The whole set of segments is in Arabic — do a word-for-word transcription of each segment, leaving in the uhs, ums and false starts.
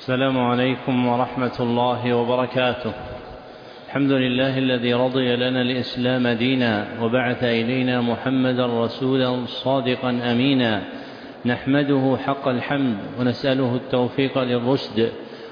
السلام عليكم ورحمة الله وبركاته. الحمد لله الذي رضي لنا الإسلام دينا وبعث إلينا محمدا رسولا صادقا أمينا، نحمده حق الحمد ونسأله التوفيق للرشد،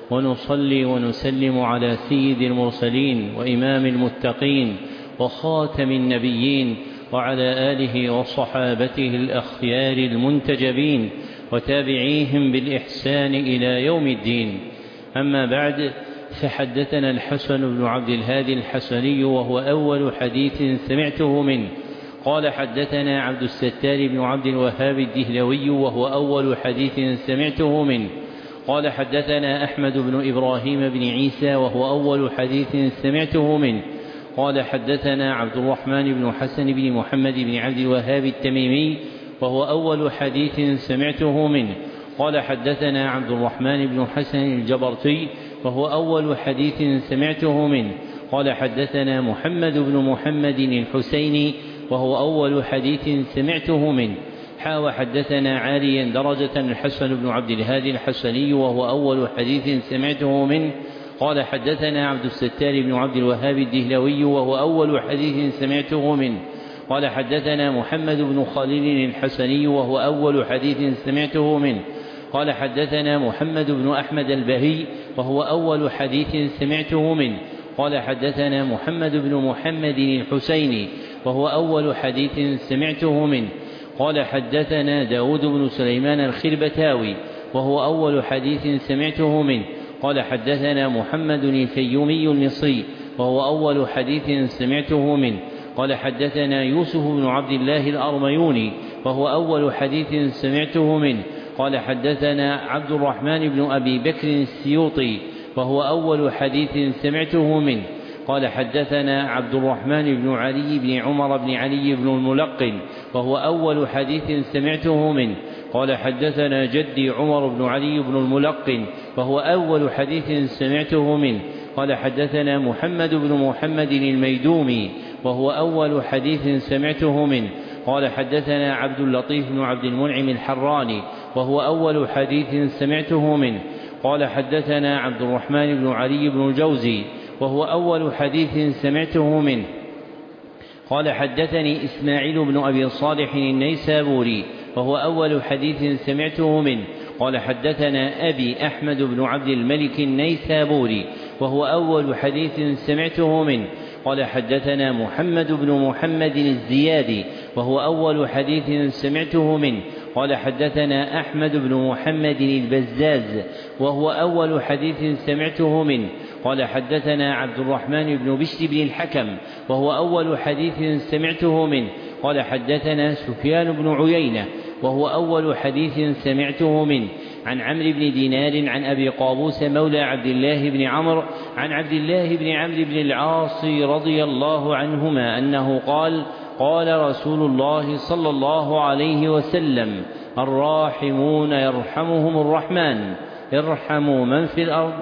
ونصلي ونسلم على سيد المرسلين وإمام المتقين وخاتم النبيين وعلى آله وصحابته الأخيار المنتجبين وتابعيهم بالإحسان إلى يوم الدين. أما بعد، فحدثنا الحسن بن عبد الهادي الحسني وهو أول حديث سمعته منه. قال حدثنا عبد الستار بن عبد الوهاب الدهلوي وهو أول حديث سمعته منه. قال حدثنا أحمد بن إبراهيم بن عيسى وهو أول حديث سمعته منه. قال حدثنا عبد الرحمن بن حسن بن محمد بن عبد الوهاب التميمي وهو أول حديث سمعته منه. قال حدثنا عبد الرحمن بن حسن الجبرتي وهو أول حديث سمعته منه. قال حدثنا محمد بن محمد الحسيني وهو أول حديث سمعته منه. حا حدثنا عاليا درجة الحسن بن عبد الهادي الحسني وهو أول حديث سمعته منه. قال حدثنا عبد الستار بن عبد الوهاب الدهلوي وهو أول حديث سمعته منه. قال حدثنا محمد بن خليل الحسني وهو أول حديث سمعته منه. قال حدثنا محمد بن أحمد البهي وهو أول حديث سمعته منه. قال حدثنا محمد بن محمد الحسيني وهو أول حديث سمعته منه. قال حدثنا داود بن سليمان الخربتاوي وهو أول حديث سمعته منه. قال حدثنا محمد الفيومي المصري وهو أول حديث سمعته منه. قال حدثنا يوسف بن عبد الله الأرميوني وهو أول حديث سمعته منه. قال حدثنا عبد الرحمن بن أبي بكر السيوطي وهو أول حديث سمعته منه. قال حدثنا عبد الرحمن بن علي بن عمر بن علي بن الملقن وهو أول حديث سمعته منه. قال حدثنا جدي عمر بن علي بن الملقن وهو أول حديث سمعته منه. قال حدثنا محمد بن محمد الميدومي وهو أول حديث سمعته منه. قال حدثنا عبد اللطيف بن عبد المنعم الحراني وهو أول حديث سمعته منه. قال حدثنا عبد الرحمن بن علي بن الجوزي وهو أول حديث سمعته منه. قال حدثني إسماعيل بن أبي صالح النيسابوري وهو أول حديث سمعته منه. قال حدثنا أبي أحمد بن عبد الملك النيسابوري وهو أول حديث سمعته منه. قال حدثنا محمد بن محمد الزيادي وهو أول حديث سمعته منه. قال حدثنا أحمد بن محمد البزاز وهو أول حديث سمعته منه. قال حدثنا عبد الرحمن بن بشر بن الحكم وهو أول حديث سمعته منه. قال حدثنا سفيان بن عيينة وهو أول حديث سمعته منه. عن عمرو بن دينار عن أبي قابوس مولى عبد الله بن عمرو عن عبد الله بن عمرو بن العاص رضي الله عنهما أنه قال: قال رسول الله صلى الله عليه وسلم: الراحمون يرحمهم الرحمن، ارحموا من في الأرض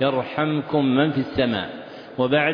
يرحمكم من في السماء. وبعد،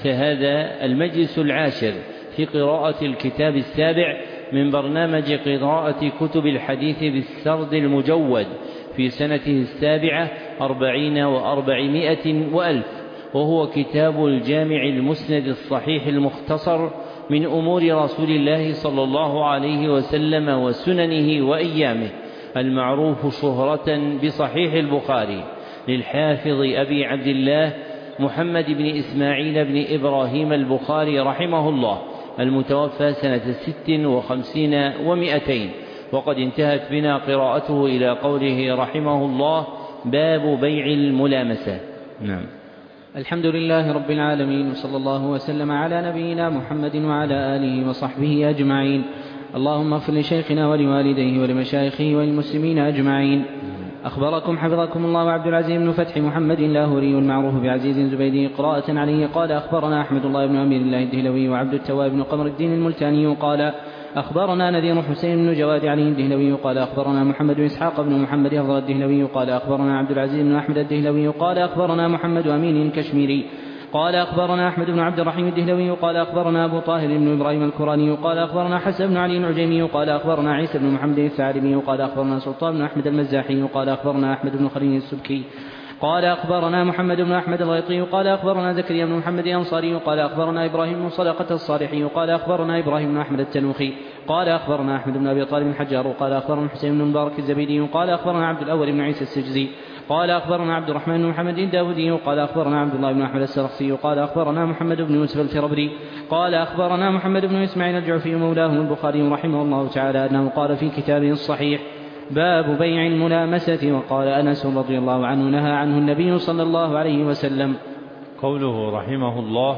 فهذا المجلس العاشر في قراءة الكتاب السابع من برنامج قراءة كتب الحديث بالسرد المجود في سنته السابعة أربعين وأربعمائة وألف، وهو كتاب الجامع المسند الصحيح المختصر من أمور رسول الله صلى الله عليه وسلم وسننه وأيامه، المعروف شهرة بصحيح البخاري، للحافظ أبي عبد الله محمد بن إسماعيل بن إبراهيم البخاري رحمه الله، المتوفى سنة ست وخمسين ومائتين. وقد انتهت بنا قراءته إلى قوله رحمه الله: باب بيع الملامسة. نعم. الحمد لله رب العالمين، وصلى الله وسلم على نبينا محمد وعلى آله وصحبه أجمعين. اللهم اغفر لشيخنا ولوالديه ولمشايخه وللمسلمين أجمعين. أخبركم حفظكم الله عبد العزيز بن فتح محمد اللاهوري المعروف بعزيز زبيدي قراءة عليه قال: أخبرنا أحمد الله بن أمير الله الدهلوي وعبد التواب بن قمر الدين الملتاني قال: أخبرنا نذير حسين بن جواد علي الدهلوي قال: أخبرنا محمد بن إسحاق بن محمد أفضل الدهلوي قال: أخبرنا عبد العزيز بن أحمد الدهلوي قال: أخبرنا محمد أمين الكشميري قال: أخبرنا أحمد بن عبد الرحيم الدهلوي قال: أخبرنا أبو طاهر بن إبراهيم الكراني قال: أخبرنا حسن بن علي العجيمي قال: أخبرنا عيسى بن محمد الثعلبي قال: أخبرنا سلطان بن أحمد المزاحي قال: أخبرنا أحمد بن خليل السبكي قال أخبرنا محمد بن أحمد الغيطي قال أخبرنا زكريا بن محمد الأنصاري قال أخبرنا إبراهيم بن صدقة الصالحي قال أخبرنا إبراهيم بن أحمد التنوخي قال أخبرنا أحمد بن أبي طالب الحجار قال أخبرنا حسين بن مبارك الزبيدي قال أخبرنا عبد الأول بن عيسى السجزي قال أخبرنا عبد الرحمن بن محمد الداودي قال أخبرنا عبد الله بن أحمد السرخسي قال أخبرنا محمد بن يوسف الفربري قال أخبرنا محمد بن إسماعيل الجعفي مولاه البخاري رحمه الله تعالى أنه قال في كتابه الصحيح: باب بيع الملامسة. وقال أنس رضي الله عنه: نهى عنه النبي صلى الله عليه وسلم. قوله رحمه الله: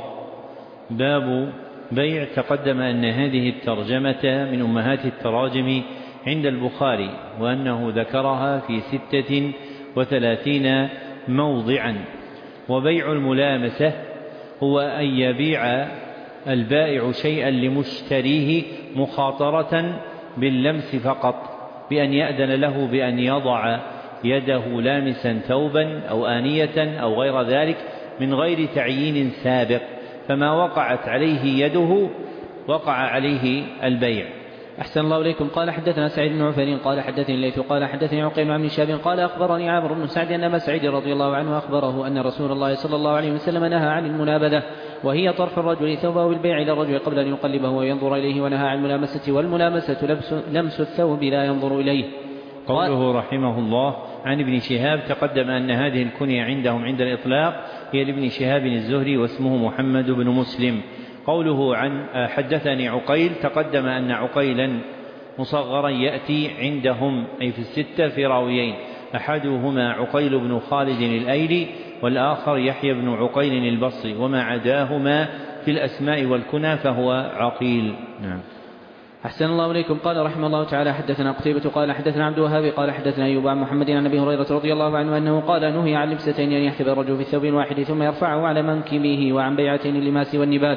باب بيع، تقدم أن هذه الترجمة من أمهات التراجم عند البخاري، وأنه ذكرها في ستة وثلاثين موضعا. وبيع الملامسة هو أن يبيع البائع شيئا لمشتريه مخاطرة باللمس فقط، بأن يأذن له بأن يضع يده لامسا ثوبا أو آنية أو غير ذلك من غير تعيين سابق، فما وقعت عليه يده وقع عليه البيع. أحسن الله إليكم. قال حدثنا سعيد بن عفير قال حدثني الليث قال حدثني عقيل بن شهاب قال أخبرني عمرو بن سعد أن أبا سعيد رضي الله عنه أخبره أن رسول الله صلى الله عليه وسلم نهى عن المنابذة، وهي طرح الرجل ثوبه بالبيع إلى الرجل قبل أن يقلبه وينظر إليه، ونهى عن الملامسة، والملامسة لمس, لمس الثوب لا ينظر إليه. قوله رحمه الله: عن ابن شهاب، تقدم أن هذه الكنية عندهم عند الإطلاق هي لابن شهاب الزهري واسمه محمد بن مسلم. قوله عن حدثني عقيل، تقدم أن عقيلا مصغرا يأتي عندهم أي في الستة في راويين، أحدهما عقيل بن خالد الأيلي والآخر يحيى بن عقيل البصري، وما عداهما في الأسماء والكنى فهو عقيل. نعم. أحسن الله إليكم. قال رحمه الله تعالى: حدثنا قتيبة قال حدثنا عبد الوهاب قال حدثنا أيوب عن محمد عن أبي هريرة رضي الله عنه أنه قال: نهي عن لبستين، أن يحتب الرجل في الثوب الواحد ثم يرفعه على منكبه، وعن بيعتين اللماس والنباذ.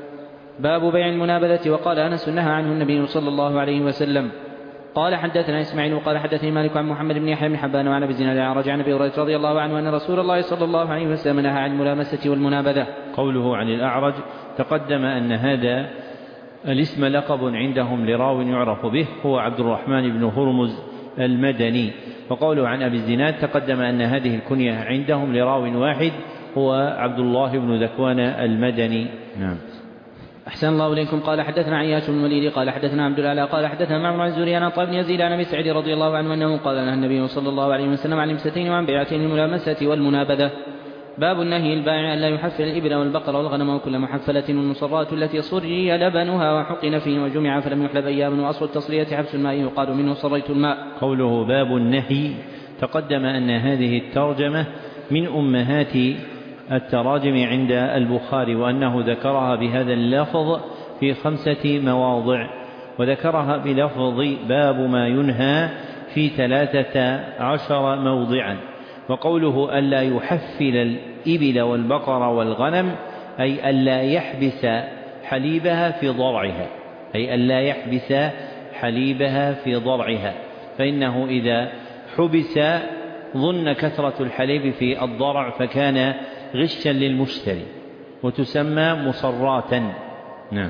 باب بيع المنابذة. وقال أنس: نهى عنه النبي صلى الله عليه وسلم. قال حدثنا إسماعيل قال حدثني مالك عن محمد بن يحيى بن حبان وعن أبي الزناد عن رجع عن أبي هريرة رضي الله عنه أن رسول الله صلى الله عليه وسلم نهى عن الملامسة والمنابذة. قوله عن الأعرج، تقدم أن هذا الاسم لقب عندهم لراو يعرف به، هو عبد الرحمن بن هرمز المدني. وقوله عن أبي الزناد، تقدم أن هذه الكنية عندهم لراو واحد هو عبد الله بن ذكوان المدني. نعم. أحسن الله إليكم. قال حدثنا عياش بن الوليد قال حدثنا عبد الأعلى قال حدثنا معمر عن الزهري عن عطاء بن يزيد عن أبي سعيد رضي الله عنه أنه قال: نهى النبي صلى الله عليه وسلم عن لمستين وعن بيعتين الملامسة والمنابذة. باب النهي البائع أن لا يحفل الإبل والبقر والغنم وكل محفلة والمصرات التي صري لبنها وحقن فيه وجمع فلم يحلب أياما، وأصل التصرية حبس الماء يقال منه صريت الماء. قوله باب النهي، تقدم أن هذه الترجمة من أمهات التراجم عند البخاري، وأنه ذكرها بهذا اللفظ في خمسة مواضع، وذكرها بلفظ باب ما ينهى في ثلاثة عشر موضعا. وقوله ألا يحفل الإبل والبقر والغنم أي ألا يحبس حليبها في ضرعها، أي ألا يحبس حليبها في ضرعها، فإنه إذا حبس ظن كثرة الحليب في الضرع فكان غشا للمشتري، وتسمى مصراتا. نعم.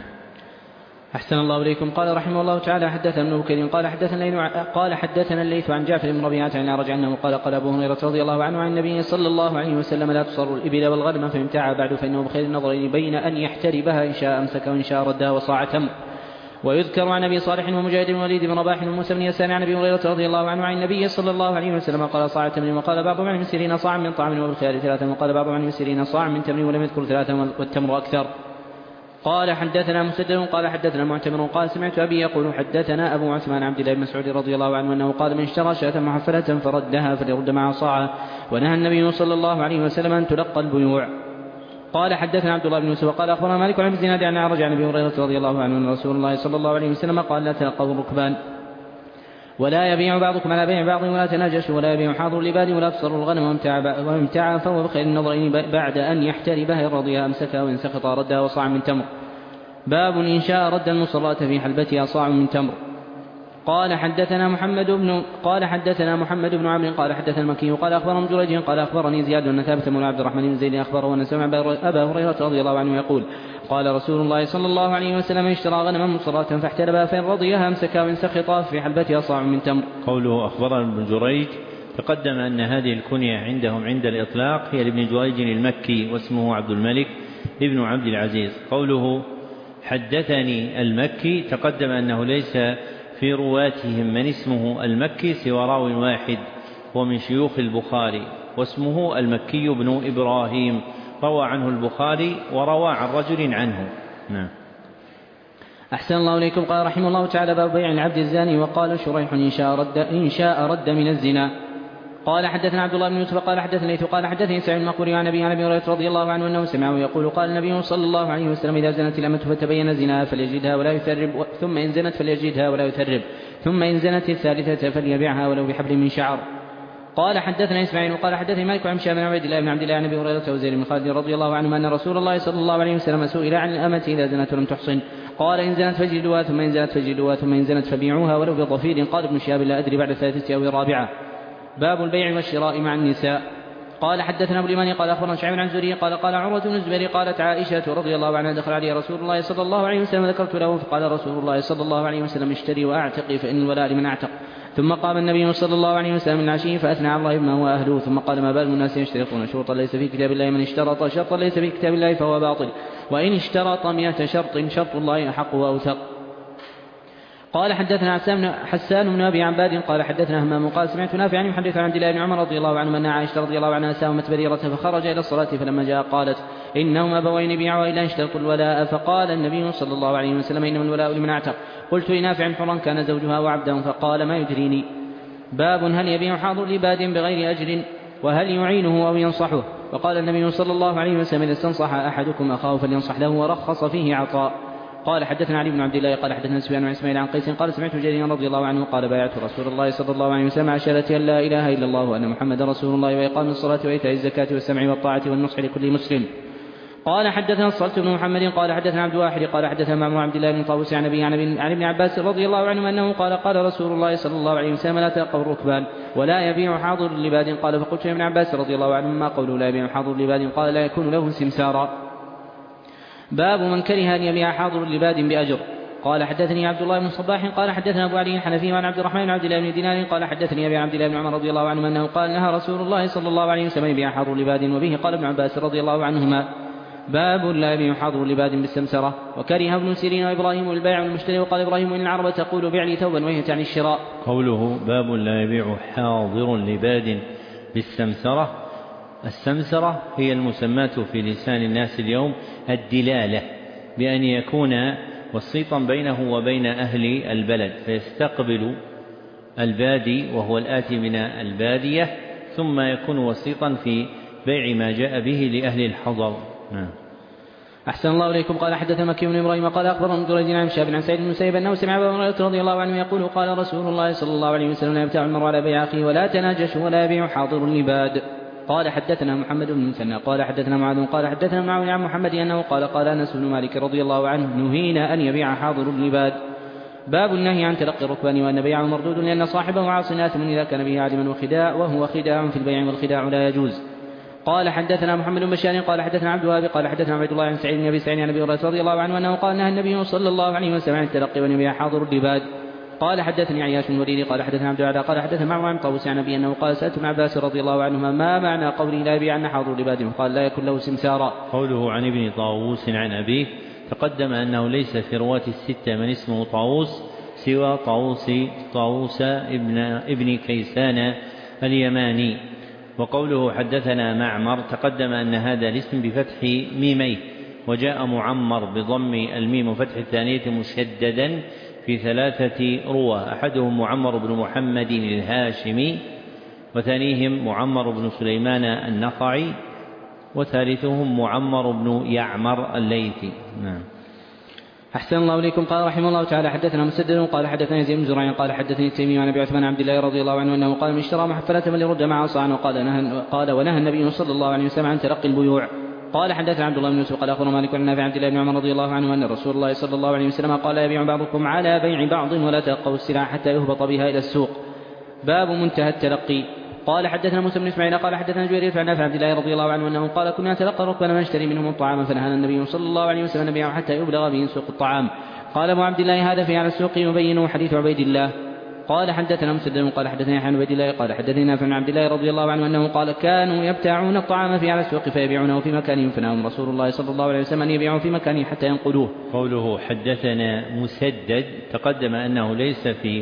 أحسن الله إليكم. قال رحمه الله تعالى: حدثنا ابن بكير قال حدثنا قال حدثنا الليث عن جعفر بن ربيعة عن الأعرج عنه قال: قال أبو هريرة رضي الله عنه عن النبي صلى الله عليه وسلم: لا تصر الإبل والغنم فإن ابتاع بعد فإنه بخير النظرين بين أن يحتربها إن شاء أمسك وإن شاء ردها وصاع تمر. ويذكر عن أبي صالح ومجاهد بن وليد بن رباح وموسى بن يسار عن أبي هريرة رضي الله عنه عن النبي صلى الله عليه وسلم قال: صاع تمر. وقال بعضهم عن المسيرين صاع من طعام وبالخيار ثلاثا، وقال بعضهم عن المسيرين صاع من تمر ولم يذكر ثلاثا والتمر أكثر. قال حدثنا مسدد قال حدثنا معتمر قال: سمعت أبي يقول: حدثنا أبو عثمان عبد الله بن مسعود رضي الله عنه أنه قال: من اشترى شاة محفلة فردها فليرد معها صاعا. ونهى النبي صلى الله عليه وسلم أن تلقى البيوع. قال حدثنا عبد الله بن يوسف قال: أخبرنا مالك عن الزناد عن أعرج عن أبي هريرة رضي الله عنه أن رسول الله صلى الله عليه وسلم قال: لا تلقوا الركبان، ولا يبيع بعضكم على بيع بعض، ولا تناجشوا، ولا يبيع حاضر العباد، ولا تصروا الغنم وامتاعا فهو بخير النظرين بعد أن يحتربها إن رضيها أمسكها وإن سخط ردها وصاع من تمر. باب إن شاء رد المصرات في حلبتها صاع من تمر. قال حدثنا محمد بن قال حدثنا محمد بن عمرو قال حدثنا المكي قال أخبرهم جريج قال أخبرني زياد أن ثابت مولى عبد الرحمن بن زيد أخبره أن سمع أبا هريرة رضي الله عنه يقول: قال رسول الله صلى الله عليه وسلم: اشترى غنما مصرات فاحتربها فإن رضيها أمسكها وإن سخطها في حلبتها صاع من تمر. قوله أخبرنا ابن جريج، تقدم أن هذه الكنية عندهم عند الإطلاق هي لابن جريج المكي واسمه عبد الملك ابن عبد العزيز. قوله حدثني المكي تقدم أنه ليس في رواتهم من اسمه المكي سوى راو واحد ومن شيوخ البخاري واسمه المكي بن إبراهيم، روى عنه البخاري وروى عن رجل عنه. نعم. أحسن الله إليكم. قال رحمه الله تعالى: باب بيع العبد الزاني. وقال شريح: إن شاء رد, إن شاء رد من الزنا. قال حدثنا عبد الله بن يوسف قال حدثنا ليث قال حدثني سعيد المقبري عن أبي عن أبي هريرة رضي الله عنه أنه سمعه يقول: قال النبي صلى الله عليه وسلم: إذا زنت الأمة فتبين زناها فليجلدها ولا يثرب، ثم إن زنت فليجلدها ولا يثرب، ثم إن زنت الثالثة فليبيعها ولو بحبل من شعر. قال حدثنا إسماعيل قال حدثني مالك عن هشام بن عبيد الله بن عبد الله عن أبي هريرة وزيد بن خالد رضي الله عنهما أن رسول الله صلى الله عليه وسلم سئل عن الأمة إذا زنت ولم تحصن، قال: إن زنت فجلدوها، ثم إن زنت فجلدوها، ثم إن زنت فبيعوها ولو بضفير. قال ابن شهاب: لا أدري بعد الثالثة أو الرابعة. باب البيع والشراء مع النساء. قال حدثنا ابو اليماني قال اخبرنا شعيب عن زهري قال قال عروة بن الزبير قالت عائشة رضي الله عنها: دخل علي رسول الله صلى الله عليه وسلم ذكرت له فقال رسول الله صلى الله عليه وسلم: اشتري واعتقي فإن الولاء لمن اعتق. ثم قام النبي صلى الله عليه وسلم من عشيه فأثنى على الله بما هو أهله، ثم قال: ما بال الناس يشترطون شروطا ليس في كتاب الله، من اشترط شرطا ليس في كتاب الله فهو باطل، وإن اشترط مئة شرط شرط الله أحق وأوثق. قال حدثنا حسان بن أبي عباد قال حدثنا همام قال: سمعت نافعا يحدث عن عبد الله بن عمر رضي الله عنه أن عائشة رضي الله عنها ساومت بريرة فخرج إلى الصلاة، فلما جاء قالت: إنهما أبوين بيعوا إلا اشترطوا الولاء. فقال النبي صلى الله عليه وسلم: إنما الولاء لمن اعتق. قلت لنافع: حرا كان زوجها وعبدا؟ فقال: ما يدريني. باب هل يبيع حاضر لباد بغير أجر، وهل يعينه أو ينصحه؟ وقال النبي صلى الله عليه وسلم: إذا استنصح أحدكم أخاه فلينصح له، ورخص فيه عطاء. قال حدثنا علي بن عبد الله قال حدثنا سفيان بن اسماعيل عن قيس قال: سمعت جريرا رضي الله عنه قال: بايعت رسول الله صلى الله عليه وسلم على شهادة أن لا إله إلا الله وأن محمدا رسول الله وإقام الصلاة وإيتاء الزكاة والسمع والطاعة والنصح لكل مسلم. قال حدثنا الصلت بن محمد قال حدثنا عبد الواحد قال حدثنا معمر عبد الله بن طاووس عن أبي عن ابن عباس رضي الله عنه أنه قال: قال رسول الله صلى الله عليه وسلم: لا تلقوا الركبان ولا يبيع حاضر لباد. قال: فقلت يا ابن عباس رضي الله عنه: ما قوله لا يبيع حاضر لباد؟ قال: لا يكون له سمسارا. باب من كره أن يبيع حاضر لباد بأجر. قال حدثني عبد الله بن صباح قال حدثنا أبو علي الحنفي عن عبد الرحمن بن عبد الله بن دينار قال حدثني أبي عبد الله بن عمر رضي الله عنه أنه قال: نهى رسول الله صلى الله عليه وسلم يبيع حاضر لباد. وبه قال ابن عباس رضي الله عنهما: باب لا يبيع حاضر لباد بالسمسرة. وكره ابن سيرين وإبراهيم البيع والمشتري. وقال إبراهيم: إن العرب تقول بيع لي ثوبا وهي تعني الشراء. قوله باب لا يبيع حاضر لباد بالسمسرة. السمسرة هي المسماة في لسان الناس اليوم الدلالة، بأن يكون وسيطا بينه وبين أهل البلد، فيستقبل البادي وهو الآتي من البادية، ثم يكون وسيطا في بيع ما جاء به لأهل الحضر. نعم. أحسن الله إليكم. قال حدثنا مكي بن إبراهيم قال أخبرنا جريج عن شاب عن سعيد بن المسيب أنه سمع أبا هريرة رضي الله عنه يقول: قال رسول الله صلى الله عليه وسلم: لا يبتاع المرء على بيع أخيه ولا تناجش ولا يبيع حاضر لباد. قال حدثنا محمد بن مثنى قال حدثنا معاذ قال حدثنا معاوية عن محمد أنه قال: قال أنس بن مالك رضي الله عنه: نهينا أن يبيع حاضر لباد. باب النهي عن تلقي الركبان وأن بيعه مردود، لأن صاحبه عاص آثم إذا كان به عالما وخداع، وهو خداع في البيع والخداع لا يجوز. قال حدثنا محمد بن بشار قال حدثنا عبد الوهاب قال حدثنا عبد الله عن سعيد بن أبي سعيد عن أبي هريرة رضي الله عنه أنه قال: نهى النبي صلى الله عليه وسلم عن التلقي وأن يبيع حاضر لباد. قال حدثني عياش بن الوليد قال حدثنا عبد الأعلى قال حدثنا معمر عن طاووس عن أبي أنه قال: سألت ابن عباس رضي الله عنهما: ما معنى قوله لا يبيع حاضر لباد؟ قال: لا يكن له سمسارا. قوله عن ابن طاووس عن أبيه تقدم أنه ليس في رواة الستة من اسمه طاووس سوى طاووس طاووس ابن, ابن كيسان اليماني. وقوله حدثنا معمر تقدم أن هذا الاسم بفتح ميميه، وجاء معمر بضم الميم وفتح الثانية مشددا في ثلاثة روى، أحدهم معمر بن محمد الهاشمي، وثانيهم معمر بن سليمان النخعي، وثالثهم معمر بن يعمر الليثي. نعم. أحسن الله إليكم. قال رحمه الله تعالى حدثنا مسدد قال حدثنا يزيد بن زرع قال حدثني التيمي عن أبي عثمان عبد الله رضي الله عنه أنه قال: من اشترى محفلة فليرد معها صاعا. وقال نهى قال ونهى النبي صلى الله عليه وسلم عن تلقي البيوع. قال حدثنا عبد الله بن يوسف قال أخبرنا مالك عن نافع عبد الله بن عمر رضي الله عنه أن رسول الله صلى الله عليه وسلم قال: يبيع بعضكم على بيع بعض ولا تلقوا السلع حتى يهبط بها إلى السوق. باب منتهى التلقي. قال حدثنا موسى بن اسماعيل قال حدثنا جرير عن نافع عبد الله رضي الله عنه انه قال: كنا نتلقى ركبنا نشتري منهم الطعام، فنهانا النبي صلى الله عليه وسلم نبيعه حتى يبلغ به سوق الطعام. قال ابو عبد الله: هذا في على السوق يبينه حديث عبيد الله. قال حدثنا مسدد قال حدثني عن عبيد الله قال حدثني نافع عن عبد الله رضي الله عنه أنه قال كانوا يبتاعون الطعام في على السوق فيبيعونه في مكانهم فنهاهم رسول الله صلى الله عليه وسلم أن يبيعوا في مكانه حتى ينقلوه. قوله حدثنا مسدد تقدم أنه ليس في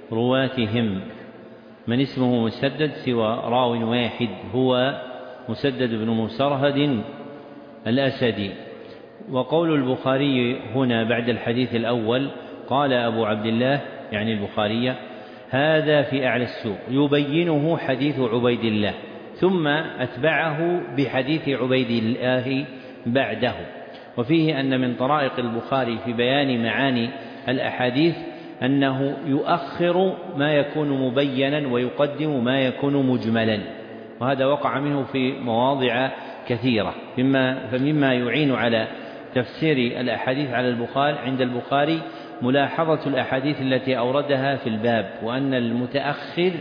رواتهم من اسمه مسدد سوى راو واحد هو مسدد بن مسرهد الأسدي. وقول البخاري هنا بعد الحديث الأول قال أبو عبد الله يعني البخاري هذا في أعلى السوق يبينه حديث عبيد الله ثم أتبعه بحديث عبيد الله بعده. وفيه أن من طرائق البخاري في بيان معاني الأحاديث أنه يؤخر ما يكون مبينا ويقدم ما يكون مجملا، وهذا وقع منه في مواضع كثيرة. فمما يعين على تفسير الأحاديث على البخاري عند البخاري ملاحظة الأحاديث التي أوردها في الباب، وأن المتأخر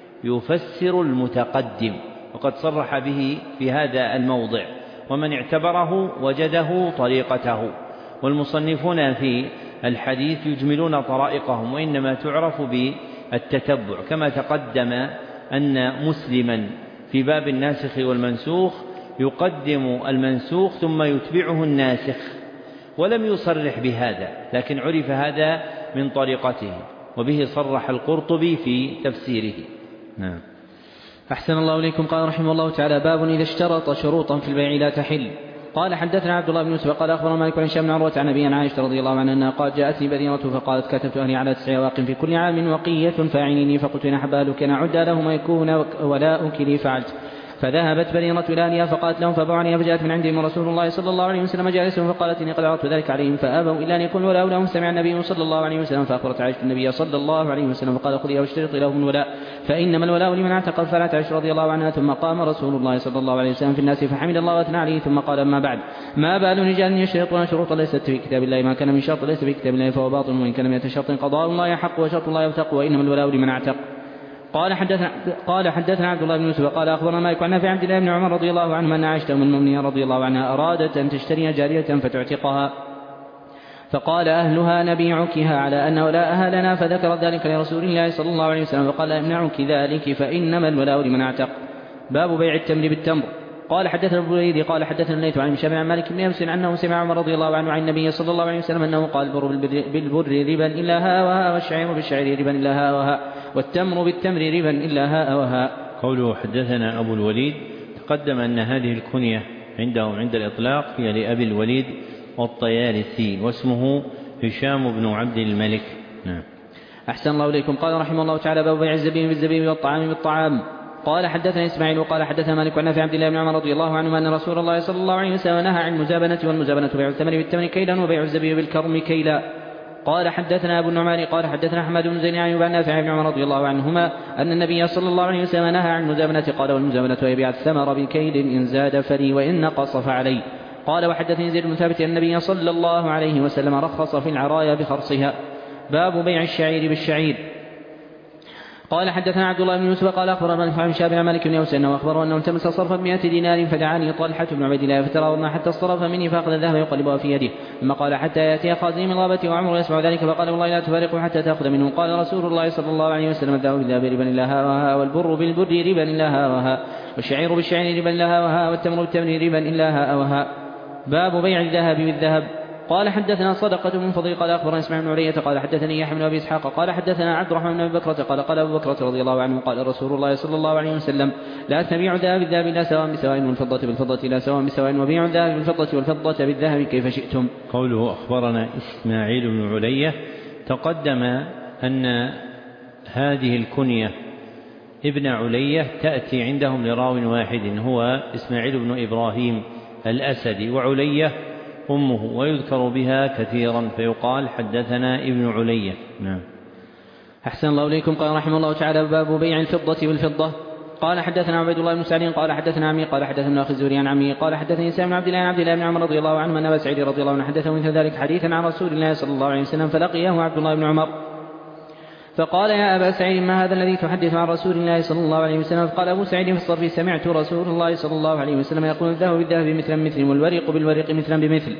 يفسر المتقدم، وقد صرح به في هذا الموضع، ومن اعتبره وجده طريقته. والمصنفون في الحديث يجملون طرائقهم، وإنما تعرف بالتتبع، كما تقدم أن مسلما في باب الناسخ والمنسوخ يقدم المنسوخ ثم يتبعه الناسخ، ولم يصرح بهذا، لكن عرف هذا من طريقته، وبه صرح القرطبي في تفسيره. نعم. أحسن الله إليكم. قال رحمه الله تعالى باب إذا اشترط شروطا في البيع لا تحل. قال حدثنا عبد الله بن يوسف قال أخبرنا مالك عن هشام بن عروة عن أبي عائشة رضي الله عنها أنها قالت جاءتني بدينة فقالت كتبت أهلي على تسع أواق في كل عام وقية فاعينيني، فقلت إن أحب أهلك أن أعد لهم يكون ولاؤك لي فعلت. فذهبت بريرة إلى أهلها فقالت لهم فباعني، فجاءت من عندهم رسول الله صلى الله عليه وسلم جالسهم فقالت إني قد عرضت ذلك عليهم فأبوا إلا أن يكون ولاء لهم. سمع النبي صلى الله عليه وسلم فأخبرت عائشة النبي صلى الله عليه وسلم فقال خذيها واشترطي لهم الولاء فإنما الولاء لمن اعتق. فعلت عائشة رضي الله عنها. ثم قام رسول الله صلى الله عليه وسلم في الناس فحمد الله وأثنى عليه ثم قال أما بعد ما بال رجال يشترطون شروطا ليست في كتاب الله، ما كان من شرط ليس في كتاب الله فهو باطل، وإن كان من شرط قضاء الله يحق وشرط الله يوثق، وإنما الولاء لمن اعتق. قال حدثنا قال حدثنا عبد الله بن يوسف قال أخبرنا مالك عن نافع عن عبد الله بن عمر رضي الله عنهما أن عائشة أم المؤمنين رضي الله عنها أرادت أن تشتري جارية فتعتقها، فقال أهلها نبيعكها على أن ولاءها لنا، فذكر ذلك لرسول الله صلى الله عليه وسلم فقال امنعك ذلك فإنما الولاء لمن اعتق. باب بيع التمر بالتمر. قال حدثنا ابو الوليد قال حدثنا الليث عن هشام عن مالك بن انس انه سمع عمر رضي الله عنه عن النبي صلى الله عليه وسلم انه قال البر بالبر ربا الا ها وها، والشعير بالشعير ربا الا ها وها، والتمر بالتمر ربا الا ها وها. قوله حدثنا ابو الوليد تقدم ان هذه الكنيه عندهم عند الاطلاق هي لابي الوليد والطيالسي، واسمه هشام بن عبد الملك. نعم. احسن الله اليكم. قال رحمه الله تعالى باب بيع الزبيب بالزبيب والطعام بالطعام. قال حدثنا إسماعيل وقال حدثنا مالك عن نافع عبد الله بن عمر رضي الله عنهما أن رسول الله صلى الله عليه وسلم نهى عن المزابنة، والمزابنة بيع الثمر بالثمن كيلا وبيع الزبيب بالكرم كيلا. قال حدثنا أبو النعمان قال حدثنا أحمد بن زيد عن نافع بن عمر رضي الله عنهما أن النبي صلى الله عليه وسلم نهى عن المزابنة. قال والمزابنة هي بيع الثمر بالكيل إن زاد فري وإن نقص فعلي. قال وحدثني زيد بن ثابت أن النبي صلى الله عليه وسلم رخص في العرايا بخرصها. باب بيع الشعير بالشعير. قال حدثنا عبد الله بن يوسف قال أخبرنا عن شاب عن مالك بن أوس أنه أخبره أنه التمس صرفا بمئة دينار فدعاني طلحة بن عبيد الله فتراوضنا حتى الصرف مني فأخذ الذهب يقلبها في يده، ثم قال حتى يأتي خازن من غابته وعمر يسمع ذلك فقال والله لا تفارقه حتى تأخذ منه. قال رسول الله صلى الله عليه وسلم الذهب بالذهب ربا إلا ها وها، والبر بالبر ربا إلا ها وها، والشعير بالشعير ربا إلا ها وها، والتمر بالتمر ربا إلا ها وها. باب بيع الذهب بالذهب. قال حدثنا صدقة بن فضيل قال أخبرنا اسماعيل بن علية قال حدثني يحيى بن أبي إسحاق قال حدثنا عبد الرحمن بن أبي بكرة قال قال أبو بكرة رضي الله عنه قال رسول الله صلى الله عليه وسلم لا تبيعوا الذهب بالذهب لا سواء بسواء والفضة بالفضة لا سواء بسواء، وبيعوا الذهب بالفضة والفضة بالذهب كيف شئتم. قوله أخبرنا إسماعيل بن علية تقدم أن هذه الكنية ابن علية تأتي عندهم لراو واحد هو إسماعيل بن إبراهيم الأسدي، وعلية أمه، ويذكر بها كثيرا فيقال حدثنا ابن علية. نعم. أحسن الله إليكم. قال رحمه الله تعالى باب بيع الفضة بالفضة. قال حدثنا عبيد الله بن سعد قال حدثنا عمي قال حدثنا أخي الزهري عن عمي قال حدثني سالم بن عبد الله بن عبد الله بن عمر رضي الله عنه أن أبا سعيد رضي الله عنه حدثه مثل ذلك حديثا عن رسول الله صلى الله عليه وسلم، فلقيه عبد الله بن عمر فقال يا أبا سعيد ما هذا الذي تحدث عن رسول الله صلى الله عليه وسلم؟ فقال أبو سعيد في الصرف سمعت رسول الله صلى الله عليه وسلم يقول الذهب بالذهب مثلا مثل والورق بالورق مثلا بمثل.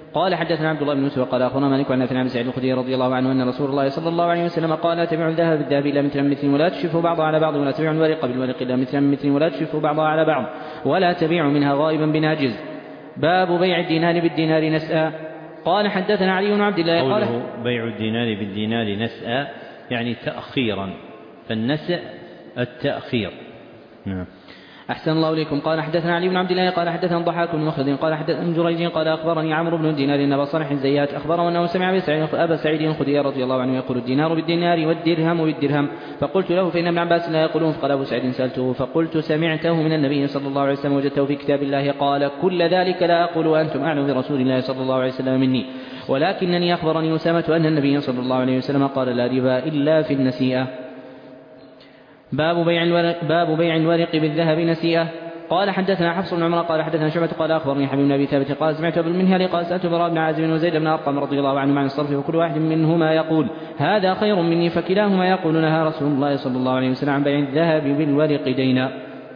قال حدثنا عبد الله بن يوسف قال أخبرنا مالك عن نافع عن سعيد الخدري رضي الله عنه أن رسول الله صلى الله عليه وسلم قال لا تبيعوا الذهب بالذهب إلا مثلا مثل ولا تشفوا بعضها على بعض ولا تبيعوا الورق بالورق إلا مثلا مثل ولا تشفوا بعضها على بعض ولا تبيعوا منها غائبا بناجز. باب بيع الدينار بالدينار نسأ. قال حدثنا علي بن عبد الله قال قوله بيع الدينار بالدينار نسأ يعني تأخيرا، فالنسأ التأخير. نعم. أحسن الله إليكم. قال حدثنا علي بن عبد الله قال حدثنا الضحاك بن مخلد قال حدثنا جريج قال أخبرني عمرو بن دينار أن أبا صالح الزيات أخبره أنه سمع أبا سعيد الخدري رضي الله عنه يقول الدينار بالدينار والدرهم بالدرهم، فقلت له فإن ابن عباس لا يقولون، فقال أبو سعيد سألته فقلت سمعته من النبي صلى الله عليه وسلم وجدته في كتاب الله قال كل ذلك لا أقول وأنتم أعلم برسول الله صلى الله عليه وسلم مني، ولكنني أخبرني أسامة أن النبي صلى الله عليه وسلم قال لا ربا إلا في النسيئة. باب بيع الورق, باب بيع الورق بالذهب نسيئة. قال حدثنا حفص بن عمر قال حدثنا شعبة قال أخبرني حبيب بن أبي ثابت قال سمعت أبو المنهل قال سألت براء بن عازب وزيد بن أرقم رضي الله عنهما عن الصرف وكل واحد منهما يقول هذا خير مني، فكلاهما يقول نهى رسول الله صلى الله عليه وسلم عن بيع الذهب بالورق دينا.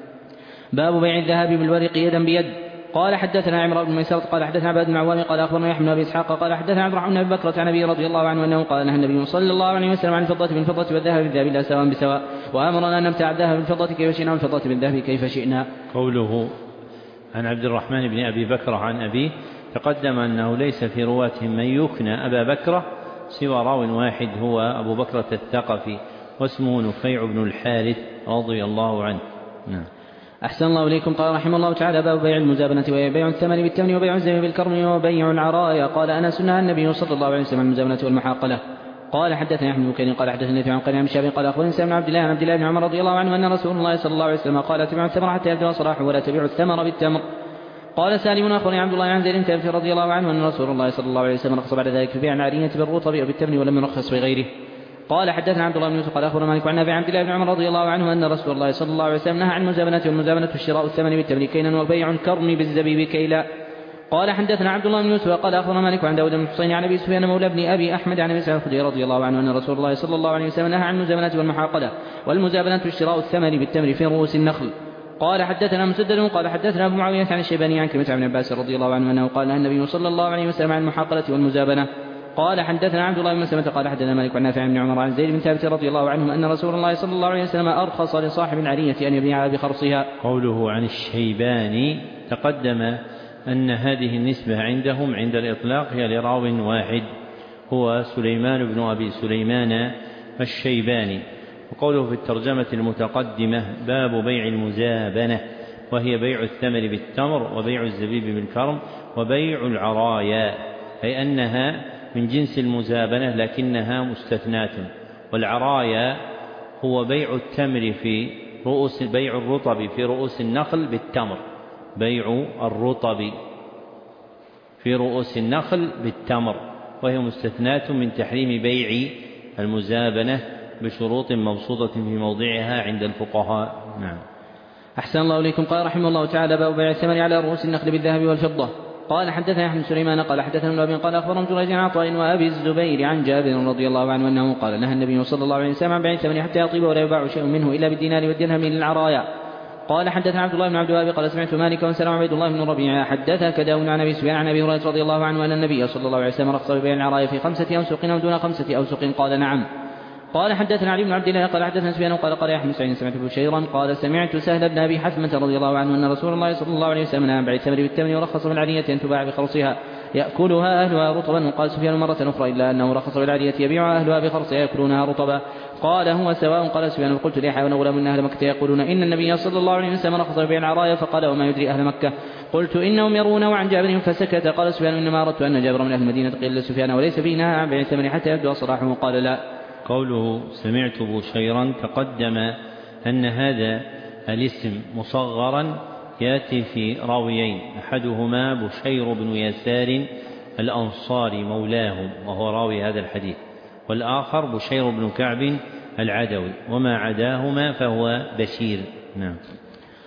باب بيع الذهب بالورق يدا بيد. قال حدثنا عمرو بن ميسرة قال حدثنا عباد بن عوام قال أخبرنا يحيى بن أبي إسحاق قال حدثنا عبد الرحمن بن بكرة عن أبي رضي الله عنه أنه قال نهى النبي صلى الله عليه وسلم عن الفضة بالفضة والذهب بالذهب لا سواء بسواء، وأمرنا أن نمتع الذهب بالفضة كيف شئنا والفضة بالذهب كيف شئنا. قوله عن عبد الرحمن بن أبي بكرة عن أبيه تقدم أنه ليس في رواتهم من يكنى أبا بكرة سوى راو واحد هو أبو بكرة الثقفي واسمه نفيع بن الحارث رضي الله عنه. نعم. أحسن الله إليكم. قال رحمه الله تعالى باب بيع المزابنة وهي بيع الثمن بالتمن وبيع الزيت بالكرم وبيع العرايا. قال أنس نهى النبي صلى الله عليه وسلم عن المزابنة والمحاقلة. قال حدثنا أحمد بن بكير قال حدثنا نافع عن قال عن شاب قال أخبرني سالم بن عبد الله عن عبد الله بن عمر رضي الله عنه أن رسول الله صلى الله عليه وسلم قال تبيع الثمر حتى يبدو صلاحه ولا تبيع الثمر بالتمر. قال سالم أخبرني عبد الله عن زيد بن ثابت رضي الله عنه أن رسول الله صلى الله عليه وسلم رخص بعد ذلك في بيع العارية بالرطب وبالتمر ولم يرخص في غيره. قال حدثنا عبد الله بن يوسف قال أخبرنا مالك عن نافع عن عبد الله بن عمر رضي الله عنه أن رسول الله صلى الله عليه وسلم نهى عن المزابنة، والمزابنة الشراء الثمن بالتمر كيلا وبيع الكرم بالزبيب كيلا. قال حدثنا عبد الله بن يوسف قال أخبرنا مالك عن داود بن الحصين عن أبي سفيان مولى بن أبي أحمد عن أبي سعيد الخدري رضي الله عنه أن رسول الله صلى الله عليه وسلم نهى عن المزابنة والمحاقلة، والمزابنة الشراء الثمن بالتمر في رؤوس النخل. قال حدثنا مسدد قال حدثنا أبو معاوية عن الشيباني عن كلمة عن عباس رضي الله عنه أنه قال نهى النبي صلى الله عليه وسلم عن المحاقلة والمزابنة. قال حدثنا عبد الله بن مسلمة قال حدثنا مالك عن نافع بن عمر عن زيد بن ثابت رضي الله عنه أن رسول الله صلى الله عليه وسلم أرخص لصاحب العرية أن يبيعها بخرصها. قوله عن الشيباني تقدم أن هذه النسبة عندهم عند الإطلاق هي لراو واحد هو سليمان بن أبي سليمان الشيباني. وقوله في الترجمة المتقدمة باب بيع المزابنة وهي بيع الثمر بالتمر وبيع الزبيب بالكرم وبيع العرايا، أي أنها من جنس المزابنة لكنها مستثناة. والعرايا هو بيع التمر في رؤوس بيع الرطب في رؤوس النخل بالتمر، بيع الرطب في رؤوس النخل بالتمر، وهي مستثناة من تحريم بيع المزابنة بشروط مبسوطة في موضعها عند الفقهاء. نعم. أحسن الله إليكم. قال رحمه الله تعالى باب بيع الثمن على رؤوس النخل بالذهب والفضة. قال حدثنا أحمد سليمان قال حدثنا ابن أبي قال أخبرهم جريج عن عطاء وأبي الزبير عن جابر رضي الله عنه أنه قال نهى النبي صلى الله عليه وسلم عن بيع الثمن حتى يطيب ولا يباع شيء منه إلا بالدينار والدرهم للعرايا. قال حدثنا عبد الله بن عبد الوهاب قال سمعت مالك وسلم عبيد الله بن ربيعة حدثك داود عن أبي سفيان عن أبي هريرة رضي الله عنه أن النبي صلى الله عليه وسلم رخص ببيع العرايا في خمسة أوسق أو دون خمسة أوسق. قال نعم. قال حدثنا علي بن عبد الله قال حدثنا سفيان قال قال يحيى بن سعيد سمعت بشيرا قال سمعت سهل بن أبي حثمة رضي الله عنه أن رسول الله صلى الله عليه وسلم نهى عن بيع التمر بالتمر ورخص بالعرية أن تباع بخرصها يأكلها أهلها رطبا. وقال سفيان مرة أخرى إلا أنه رخص بالعرية يبيعها أهلها بخرصها يأكلونها رطبا. قال هو سواء. قال سفيان وقلت ليحيى ونغلام من أهل مكة يقولون إن النبي صلى الله عليه وسلم رخص ببيع العرايا. فقال وما يدري أهل مكة. قلت إنهم يرونه عن جابر فسكت. قال سفيان إنما أردت أن جابر من أهل المدينة قيل لسفيان وليس فيه نهى عن بيع الثمن حتى يبدو صلاحه. قال لا. قوله سمعت بشيرا تقدم أن هذا الاسم مصغرا يأتي في راويين، أحدهما بشير بن يسار الأنصاري مولاهم وهو راوي هذا الحديث، والآخر بشير بن كعب العدوي، وما عداهما فهو بشير. نعم.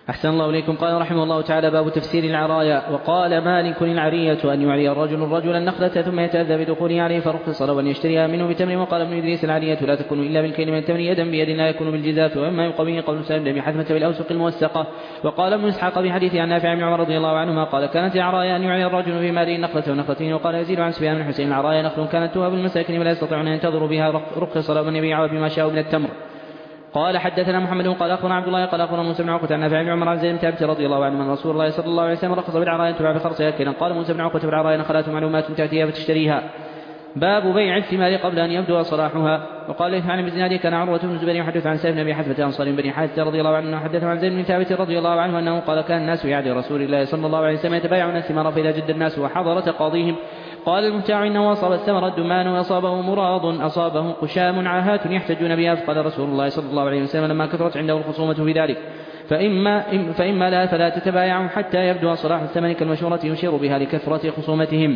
أحسن الله إليكم. قال رحمه الله تعالى: باب تفسير العرايا. وقال مالك: العرية أن يعري الرجل الرجل النخلة ثم يتأذى بدخوله عليه فرخص له أن يشتريها منه بتمر. وقال ابن إدريس: العرية لا تكون إلا بالكيل من التمر يدا بيد لا يكون بالجزاف. وإما يبقى به قول سالم بن حثمة بالأوسق الموسقة. وقال ابن إسحاق بحديث عن نافع بن عمر رضي الله عنهما قال: كانت العرايا أن يعري الرجل في ماله نخلة ونخلتين. وقال يزيد عن سفيان بن حسين: العرايا نخل كانت توهب المساكين ولا يستطيعون أن ينتظروا بها رخص له أن يبيعها بما شاءوا من التمر. قال حدثنا محمد قال أخبرنا عبد الله قال أخبرنا موسى بن عقبة عن نافع بن عمر عن زيد بن ثابت رضي الله عنه من رسول الله صلى الله عليه وسلم رخص بالعرايا تباع بخرصها كيلا. قال موسى بن عقبة: بالعرايا نخلات معلومات تأتيها فتشتريها. باب بيع الثمار قبل أن يبدو صلاحها. وقال ليث عن ابن كان عروة بن الزبير يحدث عن سالم بن أبي حثمة أنصاري بن حارثة رضي الله عنه حدث عن زيد بن ثابت رضي الله عنه أنه قال: كان الناس في عهد رسول الله صلى الله عليه وسلم يتبايعون الثمار فإذا جد الناس وحضر تقاضيهم قال المبتاع: إنه أصاب الثمر الدمان وأصابه مراض أصابه قشام عاهات يحتجون بها. فقال رسول الله صلى الله عليه وسلم لما كثرت عنده الخصومة في ذلك: فإما, فإما لا فلا تتبايعوا حتى يبدو صلاح الثمن كالمشورة يشير بها لكثرة خصومتهم.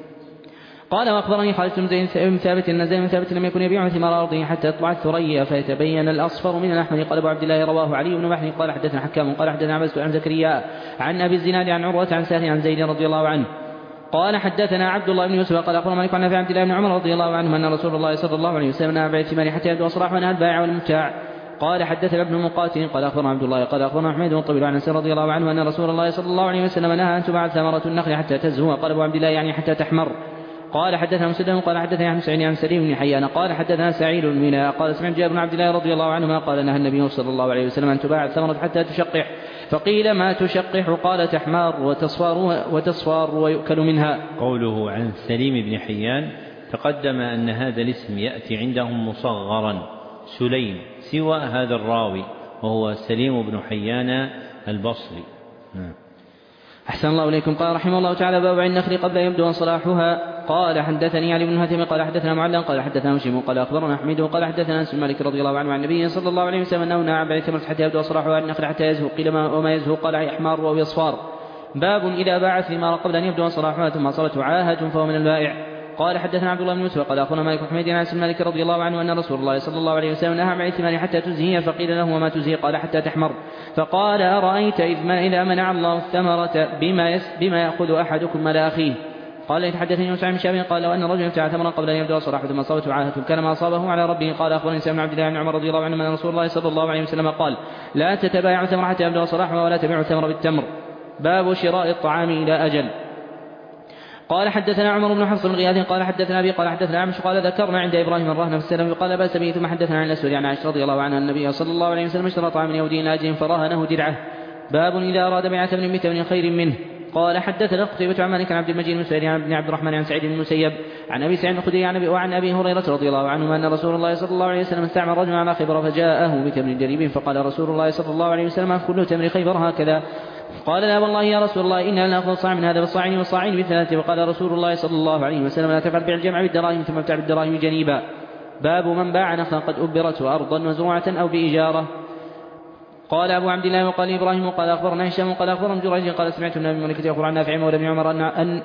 قال: وأخبرني خالد بن ثابت أن زيد بن ثابت لم يكن يبيع ثمار أرضه حتى يطلع الثريا فيتبين الأصفر من الأحمر. قال أبو عبد الله: رواه علي بن محمد قال حدثنا حكام قال حدثنا عباس عن زكريا عن أبي الزناد عن عروة عن سهل عن زيد رضي الله عنه قال حدثنا عبد الله بن يوسف قال أخبرنا مالك عن نافع عن عبد الله بن عمر رضي الله عنه أن رسول الله صلى الله عليه وسلم نهى عن بيع الثمار حتى يبدو صلاح ونهى البائع والمبتاع. قال حدثنا ابن مقاتل قال أخبرنا عبد الله قال أخبرنا محمد بن طويل عن أنس رضي الله عنه أن رسول الله صلى الله عليه وسلم نهى أن تباع ثمرة النخل حتى تزهو. قال أبو عبد الله: يعني حتى تحمر. قال حدثنا مسدد قال حدثنا عن سعيد عن سليم بن حيان قال حدثنا سعيد بن قال سمعت جابر بن عبد الله رضي الله عنهما قال: نهى النبي صلى الله عليه وسلم أن تباع الثمرة حتى تشقح. فقيل: ما تشقح؟ قال: تحمار وتصفار وتصفار ويؤكل منها. قوله عن سليم بن حيان تقدم أن هذا الاسم يأتي عندهم مصغرا سليم سوى هذا الراوي وهو سليم بن حيان البصري. أحسن الله إليكم. قال رحمه الله تعالى: باب النخل قبل يبدو صلاحها. قال حدثني علي بن هثم قال حدثنا معلم قال حدثنا هشيم قال أخبرنا حميد قال حدثنا أنس بن مالك رضي الله عنه عن النبي صلى الله عليه وسلم أنه نهى عن بيع الثمرة حتى يبدو صلاحها النخل حتى يزهو. قيل: وما يزهو؟ قال: أحمار أو يصفار. باب إذا باع الثمار قبل أن يبدو صلاحها ثم أصابته عاهة فهو من البائع. قال حدثنا عبد الله بن يوسف قال أخبرنا مالك بن حميد عن أنس بن مالك رضي الله عنه أن رسول الله صلى الله عليه وسلم نهى عن بيع الثمار حتى تزهي. فقيل له: وما تزهي؟ قال: حتى تحمر. فقال: أرأيت إذا منع الله الثمرة بما, بما يأخذ أحدكم مال أخيه. قال: يتحدثني موسى بن شهاب قال: وأن رجلا ابتاع ثمرا قبل أن يبدو صلاحه ثم أصابته عاهة كان ما أصابه على ربه. قال: أخبرني سالم بن عبد الله بن عمر رضي الله عنه أن رسول الله صلى الله عليه وسلم قال: لا تتبايعوا الثمر حتى يبدو صلاحه ولا تبيعوا الثمر بالتمر. باب شراء الطعام إلى أجل. قال حدثنا عمر بن حفص بن غياث قال حدثنا أبي قال حدثنا عمش قال: ذكرنا عند إبراهيم الرهن في السلم قال: بأس به. ثم حدثنا عن الأسود عن عائشة رضي الله عنها النبي صلى الله عليه وسلم اشترى طعاما يهوديا إلى أجل فرهنه درعه. باب إذا أراد بيع ثمن بثمن خير منه. قال حدثنا قتيبة عن مالك عن عبد المجيد بن سعيد عن ابن عبد الرحمن عن سعيد بن المسيب عن أبي سعيد الخدري عن أبي وعن أبي هريرة رضي الله عنه أن رسول الله صلى الله عليه وسلم استعمل رجلا على خيبر فجاءه بتمر جريب فقال رسول الله صلى الله عليه وسلم: كل تمر خيبر هكذا؟ قال: لا والله يا رسول الله إنا نأخذ صاع من هذا بالصاعين والصاعين بالثلاثة. وقال رسول الله صلى الله عليه وسلم: لا تفعل بيع الجمع بالدراهم ثم ابتع بالدراهم جنيبا. باب من باع نخلا قد أبرت أرضا مزروعة أو بإجارة. قال أبو عبد الله وقال إبراهيم وقال أخبرنا هشام قال أخبرنا جريج قال: سمعت النبي ملكة يخبر عن نافع مولى بن عمر أن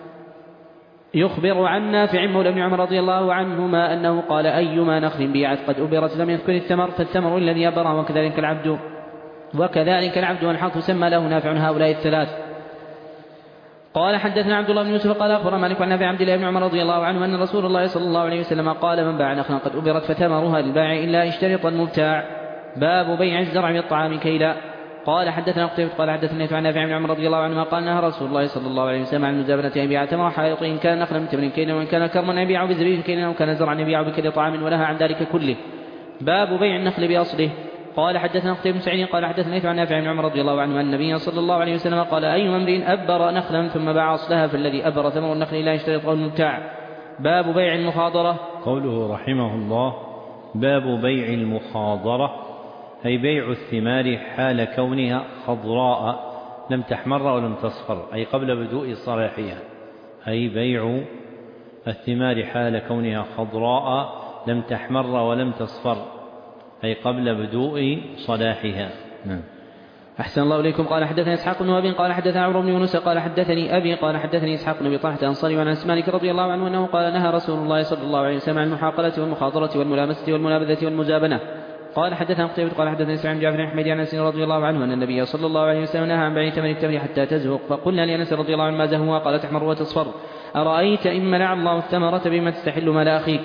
يخبر عن نافع مولى بن عمر رضي الله عنهما أنه قال: أيما نخل بيعت قد أبرت لم يذكر الثمر فالثمر الذي أبر. وكذلك العبد وكذلك العبد والحق سمى له نافع هؤلاء الثلاث. قال حدثنا عبد الله بن يوسف قال أخبرنا مالك عن نافع عبد الله بن عمر رضي الله عنه أن رسول الله صلى الله عليه وسلم قال: من باع نخلا قد أبرت فثمرها للبائع إلا اشترط المبتاع. باب بيع الزرع بالطعام كيلا. قال حدثنا قتيبة قال حدثني عن نافع بن عمر رضي الله عنهما قال: نهى رسول الله صلى الله عليه وسلم عن المزابنة أن يبيع تمر حائط إن كان نخلا من تمر كيلا وإن كان كرما أن يبيع بزبيب كيلا وإن كان زرعا يبيع بكل طعام ونهى عن ذلك كله. باب بيع النخل بأصله. قال حدثنا قتيبة بن سعيد قال حدثني عن نافع بن عمر رضي الله عنه أن النبي صلى الله عليه وسلم قال: أي امرئ أبر نخلا ثم باع أصلها فالذي أبر ثمر النخل لا يشترطه المبتاع. باب بيع المخاضرة. قوله رحمه الله: باب بيع المخاضرة، أي بيع الثمار حال كونها خضراء لم تحمر ولم تصفر، أي قبل بدوء صلاحها. أي بيع الثمار حال كونها خضراء لم تحمر ولم تصفر، أي قبل بدوء صلاحها. نعم. أحسن الله إليكم. قال حدثني إسحاق بن وهب قال حدثنا عمرو بن يونس قال حدثني أبي قال حدثني إسحاق بن أبي طلحة الأنصاري عن أنس مالك رضي الله عنه أنه قال: نهى رسول الله صلى الله عليه وسلم عن المحاقلة والمخاضرة والملامسة والمنابذة والمزابنة. قال حدثنا قتيبة قال حدثنا سعيد بن جعفر بن حميد عن أنس رضي الله عنه أن النبي صلى الله عليه وسلم نهى عن بيع ثمن التمر حتى تزهق، فقلنا لأنس رضي الله عنه ما زهوها؟ قال تحمر وتصفر. أرأيت إن منع الله الثمرة بما تستحل مال أخيك.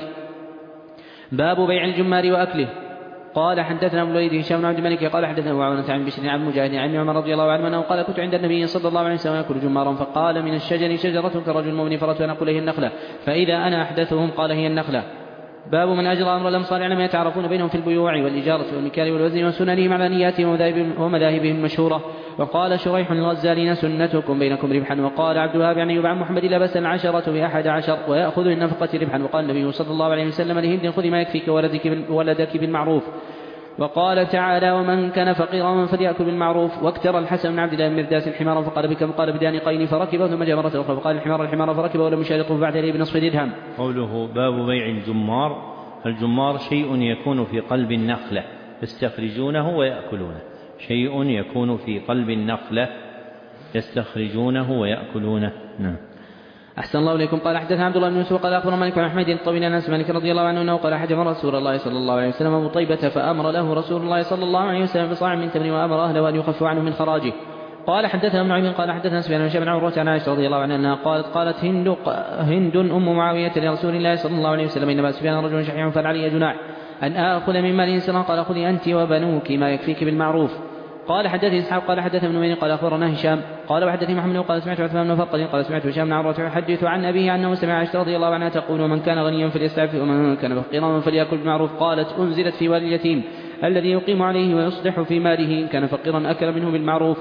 باب بيع الجمار وأكله. قال حدثنا ابو الوليد هشام بن عبد الملك قال حدثنا ابو عوانة عن بشر عن مجاهد عن عمر رضي الله عنه انه قال كنت عند النبي صلى الله عليه وسلم ياكل جمارا فقال من الشجر شجرة كرجل مؤمن فرت ان اقول هي النخلة، فاذا انا احدثهم قال هي النخلة. باب من اجرى امر الامصار على ما يتعرفون بينهم في البيوع والاجارة والمكيال والوزن وسننهم على نياتهم ومذاهبهم المشهورة. وقال شريح الغزالين سنتكم بينكم ربحا. وقال عبد الوهاب عن ايوب عن محمد لا بأس العشرة بأحد عشر ويأخذ النفقة ربحا. وقال النبي صلى الله عليه وسلم لهند خذي ما يكفيك ولدك بالمعروف. وقال تعالى ومن كان فقيرا فليأكل بالمعروف. واكتر الحسن بن عبد الله بن مرداس الحمار فقال بكم؟ قال بدانقين فركبه ثم جاء مرة أخرى فقال الحمار الحمار فركبه ولم يشاركه بعد لي بنصف درهم. قوله باب بيع الجمار. الجمار شيء يكون في قلب النخلة يستخرجونه ويأكلونه، شيء يكون في قلب النخلة يستخرجونه ويأكلونه. نعم. أحسن الله إليكم. قال حدثنا عبد الله بن يوسف قال أخبرنا مالك بن أحمد الطويل عن أنس مالك رضي الله عنه أنه قال حجم رسول الله صلى الله عليه وسلم أبو طيبة فأمر له رسول الله صلى الله عليه وسلم بصاع من تمر وأمر أهله أن يخفوا عنه من خراجه. قال حدثنا ابن عمين قال حدثنا سفيان بن شيبة عن عروة عن عائشة رضي الله عنها أنها قالت قالت هند هند أم معاوية لرسول الله صلى الله عليه وسلم إنما سفيان رجل شحيح فلعلي جناح أن آخذ من مال سرا. قال خذي أنت وبنوك ما يكفيك بالمعروف. قال حدثني إسحاق قال حدثنا ابن عمين قال أخبرنا هشام قال وحدثني محمد قال سمعت عثمان بن فرقد قال سمعت هشام بن عروة يحدث عن أبيه أنه سمع عائشة رضي الله عنها تقول ومن كان غنيا فليستعفف ومن كان فقيرا فليأكل بالمعروف. قالت أنزلت في والي اليتيم الذي يقيم عليه ويصلح في ماله إن كان فقيرا أكل منه بالمعروف.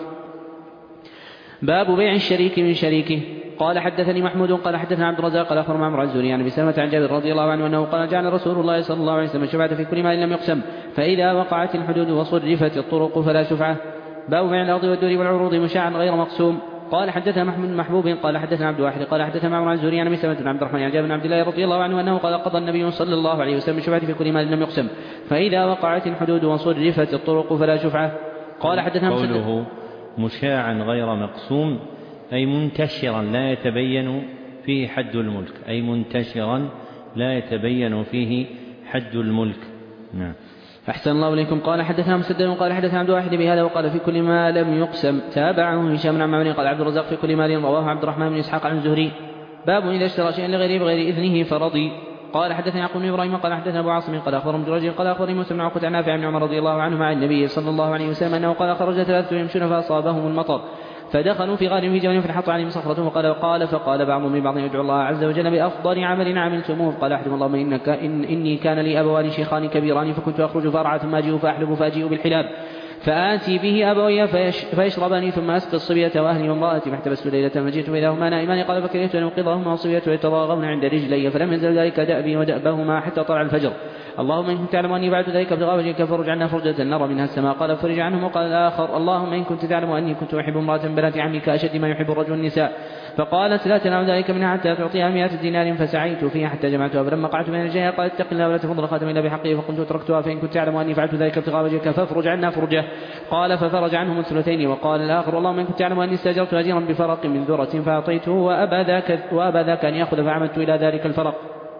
باب بيع الشريك من شريكه. قال حدثني محمود قال حدثنا عبد الرزاق قال أخبرنا عمرو الزهري عن بسامة عن جابر رضي الله عنه أنه قال جعل رسول الله صلى الله عليه وسلم الشفعة في كل مال لم يقسم فإذا وقعت الحدود وصرفت الطرق فلا شفعة. باب بيع الأرض والدور والعروض مشاعا غير مقسوم. قال حدثنا محمود محبوب قال حدثنا عبد الواحد قال حدثنا عمرو الزهري عن بسامة بن عبد الرحمن عن جابر بن عبد الله رضي الله عنه أنه قال قضى النبي صلى الله عليه وسلم الشفعة في كل مال لم يقسم فإذا وقعت الحدود وصرفت الطرق فلا شفعة. قال حدثنا قوله مشاعا غير مقسوم أي منتشرا لا يتبين فيه حد الملك، أي منتشرا لا يتبين فيه حد الملك. نعم. أحسن الله إليكم. قال حدثنا مسدد قال حدثنا عبد الواحد بهذا وقال في كل ما لم يقسم. تابعه هشام بن عمرو قال عبد الرزاق في كل مال رواه عبد الرحمن بن إسحاق عن الزهري. باب إذا اشترى شيئا لغيره بغير إذنه فرضي. قال حدثنا يعقوب بن إبراهيم قال حدثنا أبو عاصم قال أخبرهم جريج قال أخبرني موسى بن عقبة عن نافع بن عمر رضي الله عنه مع النبي صلى الله عليه وسلم أنه قال خرج ثلاثة يمشون فأصابهم المطر فدخلوا في غار في جبل فانحط عليهم صخرة وقال وقال فقال بعضهم لبعض يدعو الله عز وجل بأفضل عمل عملتموه. قال أحدهم اللهم إنك إن إني كان لي أبوان شيخان كبيران فكنت أخرج فأرعى ثم أجيء فأحلب فأجيء بالحلاب فآتي به أبوي فيش فيشربني ثم أسقي الصبية وأهلي وامرأتي فاحتبست ليلة فجئت إليهما نائمان قال فكرهت أن أوقظهما والصبية يتضاغون عند رجلي فلم يزل ذلك دأبي ودأبهما حتى طلع الفجر. اللهم إن كنت تعلم أني فعلت ذلك ابتغاء وجهك فرج عنا فرجة نرى منها السماء. قال فرج عنهم. وقال الآخر اللهم إن كنت تعلم أني كنت أحب امرأة بنات عمك أشد ما يحب الرجل النساء فقالت لا تنام ذلك منها حتى تعطيها مئة دينار فسعيت فيها حتى جمعتها فلما قعدت من الجهة قال اتق الله ولا تفضل خاتم إلا بحقه فقلت تركتها فإن كنت تعلم أني فعلت ذلك ابتغاء وجهك فافرج عنا فرجة. قال ففرج عنهم الثلثين. وقال الآخر اللهم إن كنت تعلم أني استأجرت أجيرا بفرق من ذرة فأعطيته وأبى ذاك, وأبى ذاك أن يأخذ فعمدت إلى ذلك الفرق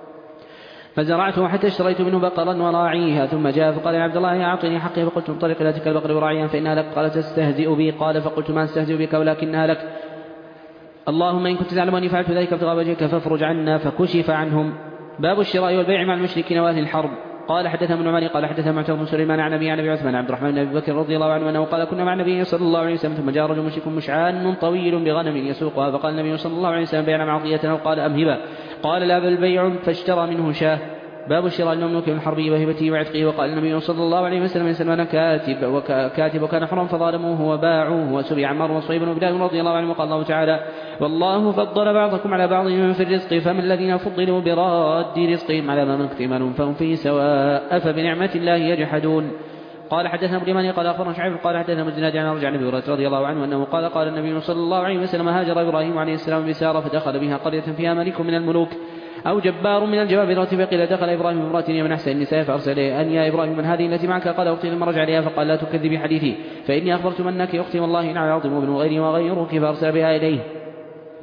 فزرعته حتى اشتريت منه بقرا وراعيها ثم جاء فقال يا عبد الله أعطني حقي فقلت انطلق إلى تلك البقر وراعيها فإنها لك. قال تستهزئ بي. قال فقلت ما استهزئ بك ولكنها لك. اللهم إن كنت تعلم أني فعلت ذلك ابتغاء وجهك فافرج عنا فكشف عنهم. باب الشراء والبيع مع المشركين وأهل الحرب. قال حدثنا ابن عمر قال حدثنا معتمر بن سليمان عن ابي عن ابي عثمان عبد الرحمن بن ابي بكر رضي الله عنه انه قال كنا مع النبي صلى الله عليه وسلم ثم جاء رجل مشرك مشعان طويل بغنم يسوقها فقال النبي صلى الله عليه وسلم بيعنا معطيتنا وقال امهبا. قال لا بل بيع فاشترى منه شاه. باب الشراء المملوك من حربه وهبته وعتقه. وقال النبي صلى الله عليه وسلم من سلمان كاتب وكاتب وكان حرا فظالموه وباعوه وسبي عمار وصهيب وبلال رضي الله عنه. وقال الله تعالى والله فضل بعضكم على بعض في الرزق فمن الذين فضلوا براد رزقهم على ما ملكت ايمانهم فهم فيه سواء أفبنعمة الله يجحدون. قال حدثنا ابو اليماني قال اخبرنا شعيب قال حدثنا مزناد عن ارجع النبي رضي الله عنه انه قال قال النبي صلى الله عليه وسلم هاجر ابراهيم عليه السلام بساره فدخل بها قرية فيها ملك من الملوك أو جبار من الجبابرة فقيل دخل إبراهيم امرأة من أحسن النساء فأرسل أن يا إبراهيم من هذه التي معك؟ قال أختي لما رجع عليها فقال لا تكذبي حديثي فإني أخبرت منك أختي والله إن عظم ابن غيري وغيرك فأرسل بها إليه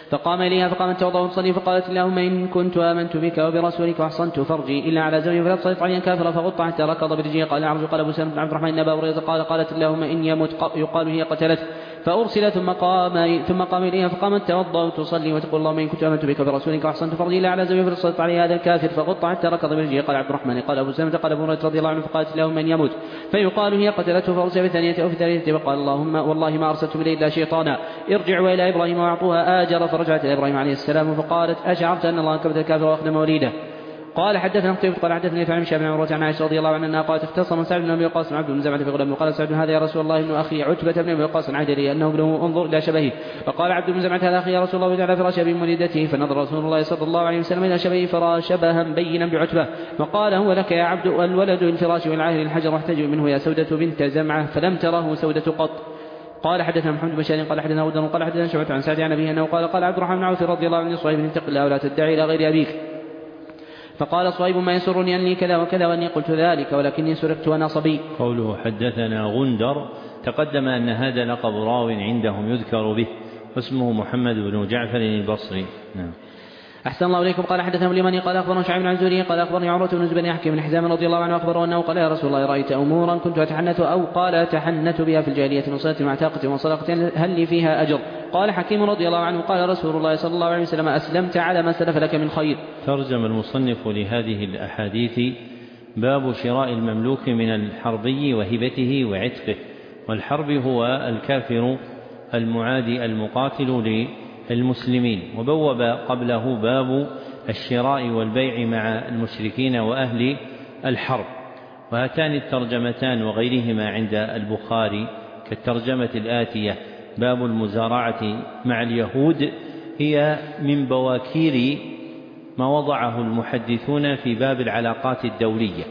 فقام إليها فقامت توضأ وتصلي فقالت اللهم إن كنت آمنت بك وبرسولك وأحصنت فرجي إلا على زوجي فلا تصلت عليا كافرا فغط حتى ركض برجله. قال عرج قال أبو سلمة بن عبد الرحمن إن أبا هريرة قال قالت اللهم إن يمت يقال هي قتلته فأرسل ثم قام ثم قام إليها فقامت توضأ وتصلي وتقول اللهم إن كنت آمنت بك وبرسولك وأحصنت فرجي إلا على زوجي فلا تصلت عليه هذا الكافر فغط حتى ركض برجله. قال عبد الرحمن قال أبو سلمة قال أبو هريرة رضي الله عنه فقالت اللهم إن يمت فيقال هي قتلته فأرسل بالثانية أو في الثالثة وقال اللهم والله ما أرسلتم إليه إلا شيطانا ارجعوا إلى إبراهيم وأعطوها آجر. فرجعت إلى إبراهيم عليه السلام فقالت أشعرت أن الله كبت الكافر وأخذ موليده. قال حدثنا قتيبة قال حدثني فعن شاب بن عروة عن عائشة رضي الله عنها أنها قالت اختصم سعد بن أبي وقاص عبد بن زمعة في غلام وقال سعد هذا يا رسول الله ابن أخي عتبة بن أبي وقاص عهد لي أنه ابنه انظر إلى شبهه. فقال عبد بن زمعة هذا أخي يا رسول الله وجعل فراش أبي وليدته. فنظر رسول الله صلى الله عليه وسلم إلى شبهه فرأى شبها بينا بعتبة فقال هو لك يا عبد الولد الفراش والعاهر الحجر واحتجب منه يا سودة بنت زمعة فلم تره سودة قط. قال حدثنا محمد بن بشار قال حدثنا غدر قال حدثنا شعبة عن سعد عن أبيه أنه قال قال عبد الرحمن بن عوف رضي الله عنه صهيب اتق الله ولا تدعي إلى غير أبيك. فقال صهيب ما يسرني أني كذا وكذا وأني قلت ذلك ولكني سرقت وأنا صبي. قوله حدثنا غندر تقدم أن هذا لقب راو عندهم يذكر به واسمه محمد بن جعفر البصري. نعم. أحسن الله إليكم. قال حدثنا اليماني قال أخبرنا شعيب عن زهري قال أخبرني عروة بن الزبير بن حكيم بن حزام رضي الله عنه أخبره أنه قال يا رسول الله رأيت أمورا كنت أتحنث أو قال أتحنث بها في الجاهلية من صلاة مع تاقة وصدقة هل لي فيها أجر؟ قال حكيم رضي الله عنه قال رسول الله صلى الله عليه وسلم أسلمت على ما سلف لك من خير. ترجم المصنف لهذه الأحاديث باب شراء المملوك من الحربي وهبته وعتقه. والحرب هو الكافر المعادي المقاتل للمسلمين. وبوب قبله باب الشراء والبيع مع المشركين وأهل الحرب. وهاتان الترجمتان وغيرهما عند البخاري كالترجمة الآتية باب المزارعة مع اليهود هي من بواكير ما وضعه المحدثون في باب العلاقات الدولية.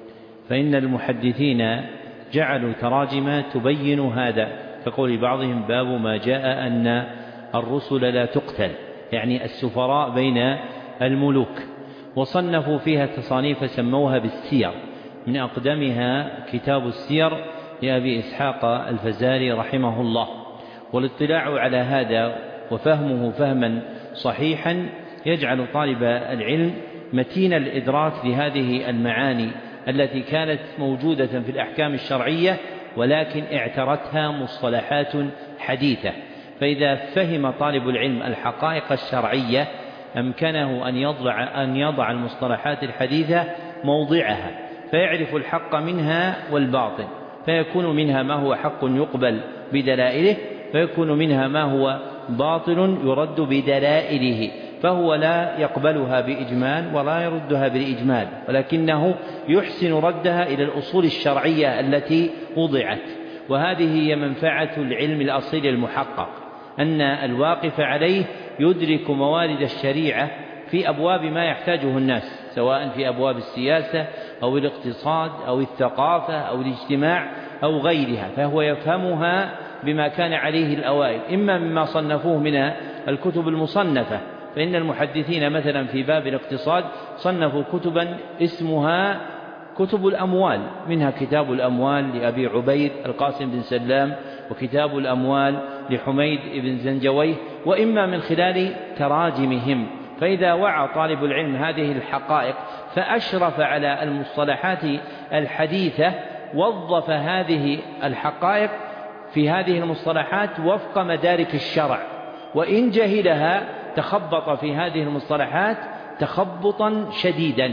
فإن المحدثين جعلوا تراجم تبين هذا كقول بعضهم باب ما جاء أن الرسل لا تقتل يعني السفراء بين الملوك. وصنفوا فيها تصانيف سموها بالسير من أقدمها كتاب السير لأبي إسحاق الفزاري رحمه الله. والاطلاع على هذا وفهمه فهما صحيحا يجعل طالب العلم متين الإدراك لهذه المعاني التي كانت موجودة في الأحكام الشرعية ولكن اعترتها مصطلحات حديثة. فإذا فهم طالب العلم الحقائق الشرعية أمكنه أن يضع, أن يضع المصطلحات الحديثة موضعها فيعرف الحق منها والباطل فيكون منها ما هو حق يقبل بدلائله فيكون منها ما هو باطل يرد بدلائله. فهو لا يقبلها بإجمال ولا يردها بالإجمال ولكنه يحسن ردها إلى الأصول الشرعية التي وضعت. وهذه هي منفعة العلم الأصيل المحقق أن الواقف عليه يدرك موارد الشريعة في أبواب ما يحتاجه الناس سواء في أبواب السياسة أو الاقتصاد أو الثقافة أو الاجتماع أو غيرها فهو يفهمها بما كان عليه الأوائل إما مما صنفوه من الكتب المصنفة. فإن المحدثين مثلا في باب الاقتصاد صنفوا كتبا اسمها كتب الأموال منها كتاب الأموال لأبي عبيد القاسم بن سلام وكتاب الأموال لحميد بن زنجويه وإما من خلال تراجمهم. فإذا وعى طالب العلم هذه الحقائق فأشرف على المصطلحات الحديثة وظف هذه الحقائق في هذه المصطلحات وفق مدارك الشرع وإن جهلها تخبط في هذه المصطلحات تخبطا شديدا.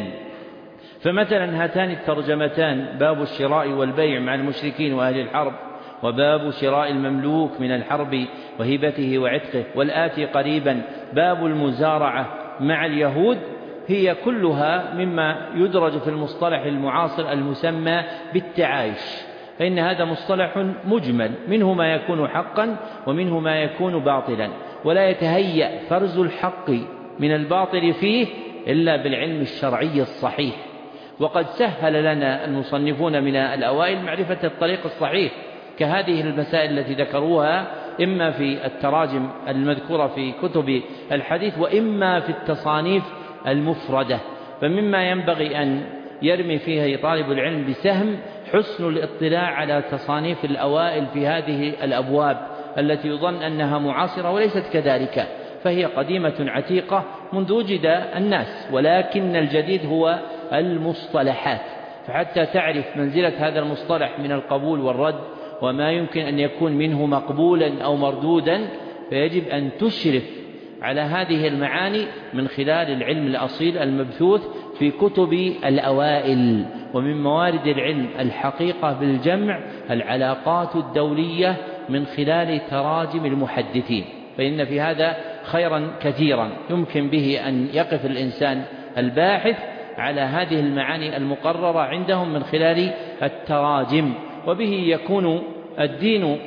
فمثلا هاتان الترجمتان باب الشراء والبيع مع المشركين وأهل الحرب وباب شراء المملوك من الحرب وهبته وعتقه والآتي قريبا باب المزارعة مع اليهود هي كلها مما يدرج في المصطلح المعاصر المسمى بالتعايش. فإن هذا مصطلح مجمل منه ما يكون حقا ومنه ما يكون باطلا ولا يتهيأ فرز الحق من الباطل فيه إلا بالعلم الشرعي الصحيح. وقد سهل لنا المصنفون من الأوائل معرفة الطريق الصحيح كهذه المسائل التي ذكروها إما في التراجم المذكورة في كتب الحديث وإما في التصانيف المفردة. فمما ينبغي أن يرمي فيه طالب العلم بسهم حسن الاطلاع على تصانيف الأوائل في هذه الأبواب التي يظن أنها معاصرة وليست كذلك. فهي قديمة عتيقة منذ وجد الناس، ولكن الجديد هو المصطلحات. فحتى تعرف منزلة هذا المصطلح من القبول والرد وما يمكن أن يكون منه مقبولا أو مردودا، فيجب أن تشرف على هذه المعاني من خلال العلم الأصيل المبثوث في كتب الأوائل. ومن موارد العلم الحقيقة بالجمع العلاقات الدولية من خلال تراجم المحدثين، فإن في هذا خيرا كثيرا يمكن به أن يقف الإنسان الباحث على هذه المعاني المقررة عندهم من خلال التراجم، وبه يكون الدين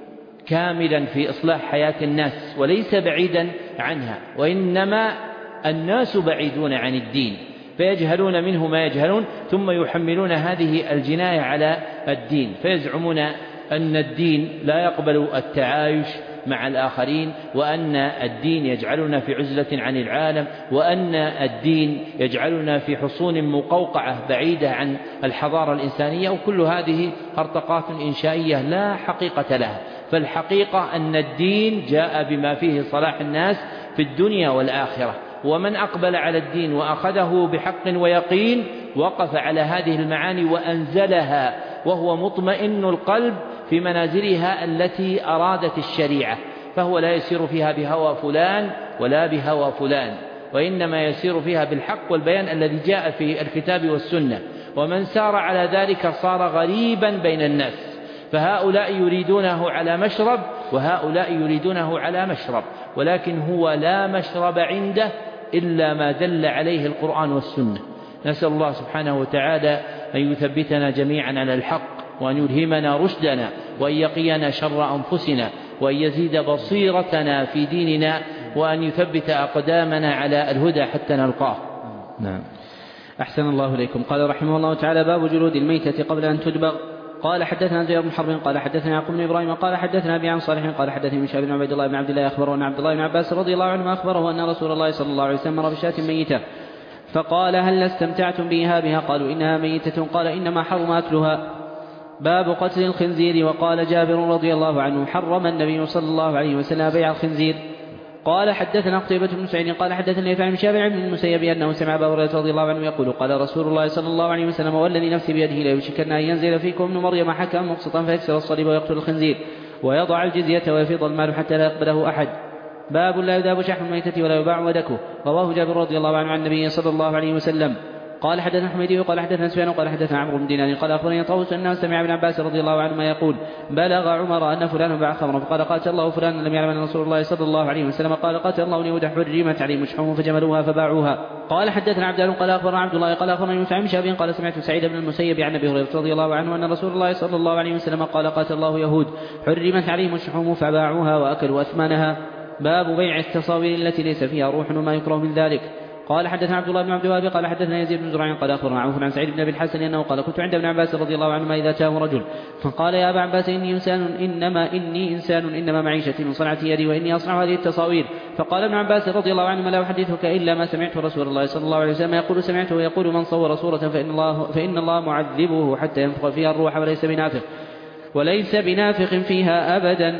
كاملا في إصلاح حياة الناس وليس بعيدا عنها، وإنما الناس بعيدون عن الدين فيجهلون منه ما يجهلون، ثم يحملون هذه الجناية على الدين، فيزعمون أن الدين لا يقبل التعايش مع الآخرين، وأن الدين يجعلنا في عزلة عن العالم، وأن الدين يجعلنا في حصون مقوقعة بعيدة عن الحضارة الإنسانية، وكل هذه هرطقات إنشائية لا حقيقة لها. فالحقيقة أن الدين جاء بما فيه صلاح الناس في الدنيا والآخرة، ومن أقبل على الدين وأخذه بحق ويقين وقف على هذه المعاني وأنزلها وهو مطمئن القلب في منازلها التي أرادت الشريعة، فهو لا يسير فيها بهوى فلان ولا بهوى فلان، وإنما يسير فيها بالحق والبيان الذي جاء في الكتاب والسنة. ومن سار على ذلك صار غريبا بين الناس، فهؤلاء يريدونه على مشرب وهؤلاء يريدونه على مشرب، ولكن هو لا مشرب عنده إلا ما دل عليه القرآن والسنة. نسأل الله سبحانه وتعالى أن يثبتنا جميعا على الحق، وأن يلهمنا رشدنا، وأن يقينا شر أنفسنا، وأن يزيد بصيرتنا في ديننا، وأن يثبت أقدامنا على الهدى حتى نلقاه. نعم. أحسن الله إليكم. قال رحمه الله تعالى: باب جلود الميتة قبل أن تدبغ. قال حدثنا زياد بن حرب قال حدثنا يعقوب بن إبراهيم قال حدثنا أبي عن صالح قال حدثني من شهاب بن عبيد الله بن عبد الله أخبره أن عبد الله بن عباس رضي الله عنه أخبره أن رسول الله صلى الله عليه وسلم مر بشاة ميتة فقال: هل استمتعتم بإيهابها؟ قالوا: إنها ميتة. قال: إنما حرم أكلها. باب قتل الخنزير. وقال جابر رضي الله عنه: حرم النبي صلى الله عليه وسلم بيع الخنزير. قال حدثنا قتيبة بن سعيد قال حدثني يفعل من شابع بن المسيب أنه سمع أبا هريرة رضي الله عنه يقول: قال رسول الله صلى الله عليه وسلم: والذي نفسي بيده ليوشكن أن ينزل فيكم ابن مريم حكما مقسطا فيكسر الصليب ويقتل الخنزير ويضع الجزية ويفيض المال حتى لا يقبله أحد. باب لا يذاب شحم الميتة ولا يباع ودكه. رواه جابر رضي الله عنه عن النبي صلى الله عليه وسلم. قال حدثنا حميدي قال حدثنا سفيان قال حدثنا عمرو بن دينار قال أخبرني طاووس أنه سمع ابن عباس رضي الله عنهما يقول: بلغ عمر أن فلان باع خمرا فقال: قاتل الله فلان لم يعلم أن رسول الله صلى الله عليه وسلم قال: قاتل الله اليهود حرمت عليهم الشحوم فجملوها فباعوها. قال حدثنا عبد الله قال أخبرنا عبد الله قال أخبرنا يوسف بن شهاب قال: سمعت سعيد بن المسيب عن أبي هريرة رضي الله عنه أن رسول الله صلى الله عليه وسلم قال: قاتل الله يهود حرمت عليهم الشحوم فباعوها وأكلوا أثمانها. باب بيع التصاوير التي ليس فيها روح وما يكره من ذلك. قال حدثنا عبد الله بن عبد الوهاب قال حدثنا يزيد بن زرع قال أخبرنا عوف عن سعيد بن أبي الحسن أنه قال: كنت عند ابن عباس رضي الله عنهما إذا أتاه رجل فقال: يا أبا عباس إني إنسان إنما إني إنسان إنما معيشتي من صنعة يدي وإني أصنع هذه التصاوير. فقال ابن عباس رضي الله عنهما: لا أحدثك إلا ما سمعت رسول الله صلى الله عليه وسلم يقول: سمعته يقول: من صور صورة فإن الله فإن الله معذبه حتى ينفخ فيها الروح وليس بنافخ وليس بنافخ فيها أبدا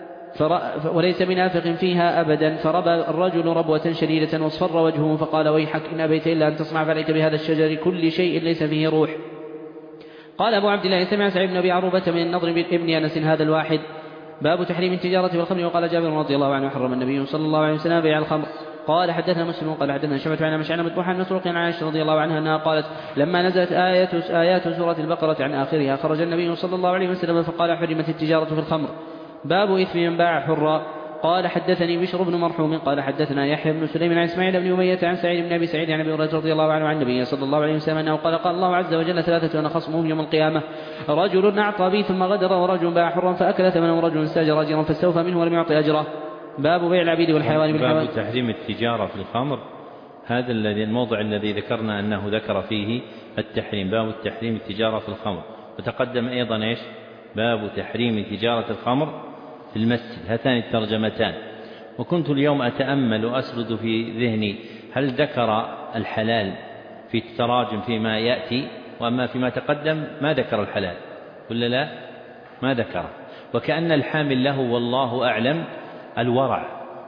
وليس بنافق فيها أبدا. فربى الرجل ربوة شديدة واصفر وجهه فقال: ويحك إن أبيت إلا أن تصنع فعليك بهذا الشجر كل شيء ليس فيه روح. قال أبو عبد الله: سمع سعيد بن أبي عروبة من النضر بن أنس هذا الواحد. باب تحريم التجارة والخمر. وقال جابر رضي الله عنه: حرم النبي صلى الله عليه وسلم بيع الخمر. قال حدثنا مسلم قال حدثنا شعبة عن مشعل مذبوحا عن مسروق عن عائشة رضي الله عنها أنها قالت: لما نزلت آيات آيات سورة البقرة عن آخرها خرج النبي صلى الله عليه وسلم فقال: حرمت التجارة في الخمر. باب إثم من باع حرا. قال حدثني بشر بن مرحوم قال حدثنا يحيى بن سليم عن إسماعيل بن أمية عن سعيد بن أبي سعيد عن أبي هريرة رضي الله عنه عن النبي صلى الله عليه وسلم أنه قال: قال الله عز وجل: ثلاثة أنا خصمهم يوم القيامة: رجل أعطى بي ثم غدر، ورجل باع حرا فأكل ثمنه، ورجل استأجر أجرا فاستوفى منه ولم يعطي أجره. باب بيع العبيد والحيوان بالحيوان. باب تحريم التجارة في الخمر. هذا الذي الموضع الذي ذكرنا أنه ذكر فيه التحريم، باب التحريم التجارة في الخمر. وتقدم أيضا إيش؟ باب تحريم تجارة الخمر في المسجد. هاتان الترجمتان. وكنت اليوم أتأمل وأسرد في ذهني هل ذكر الحلال في التراجم فيما يأتي، وأما فيما تقدم ما ذكر الحلال ولا لا؟ ما ذكره. وكأن الحامل له والله أعلم الورع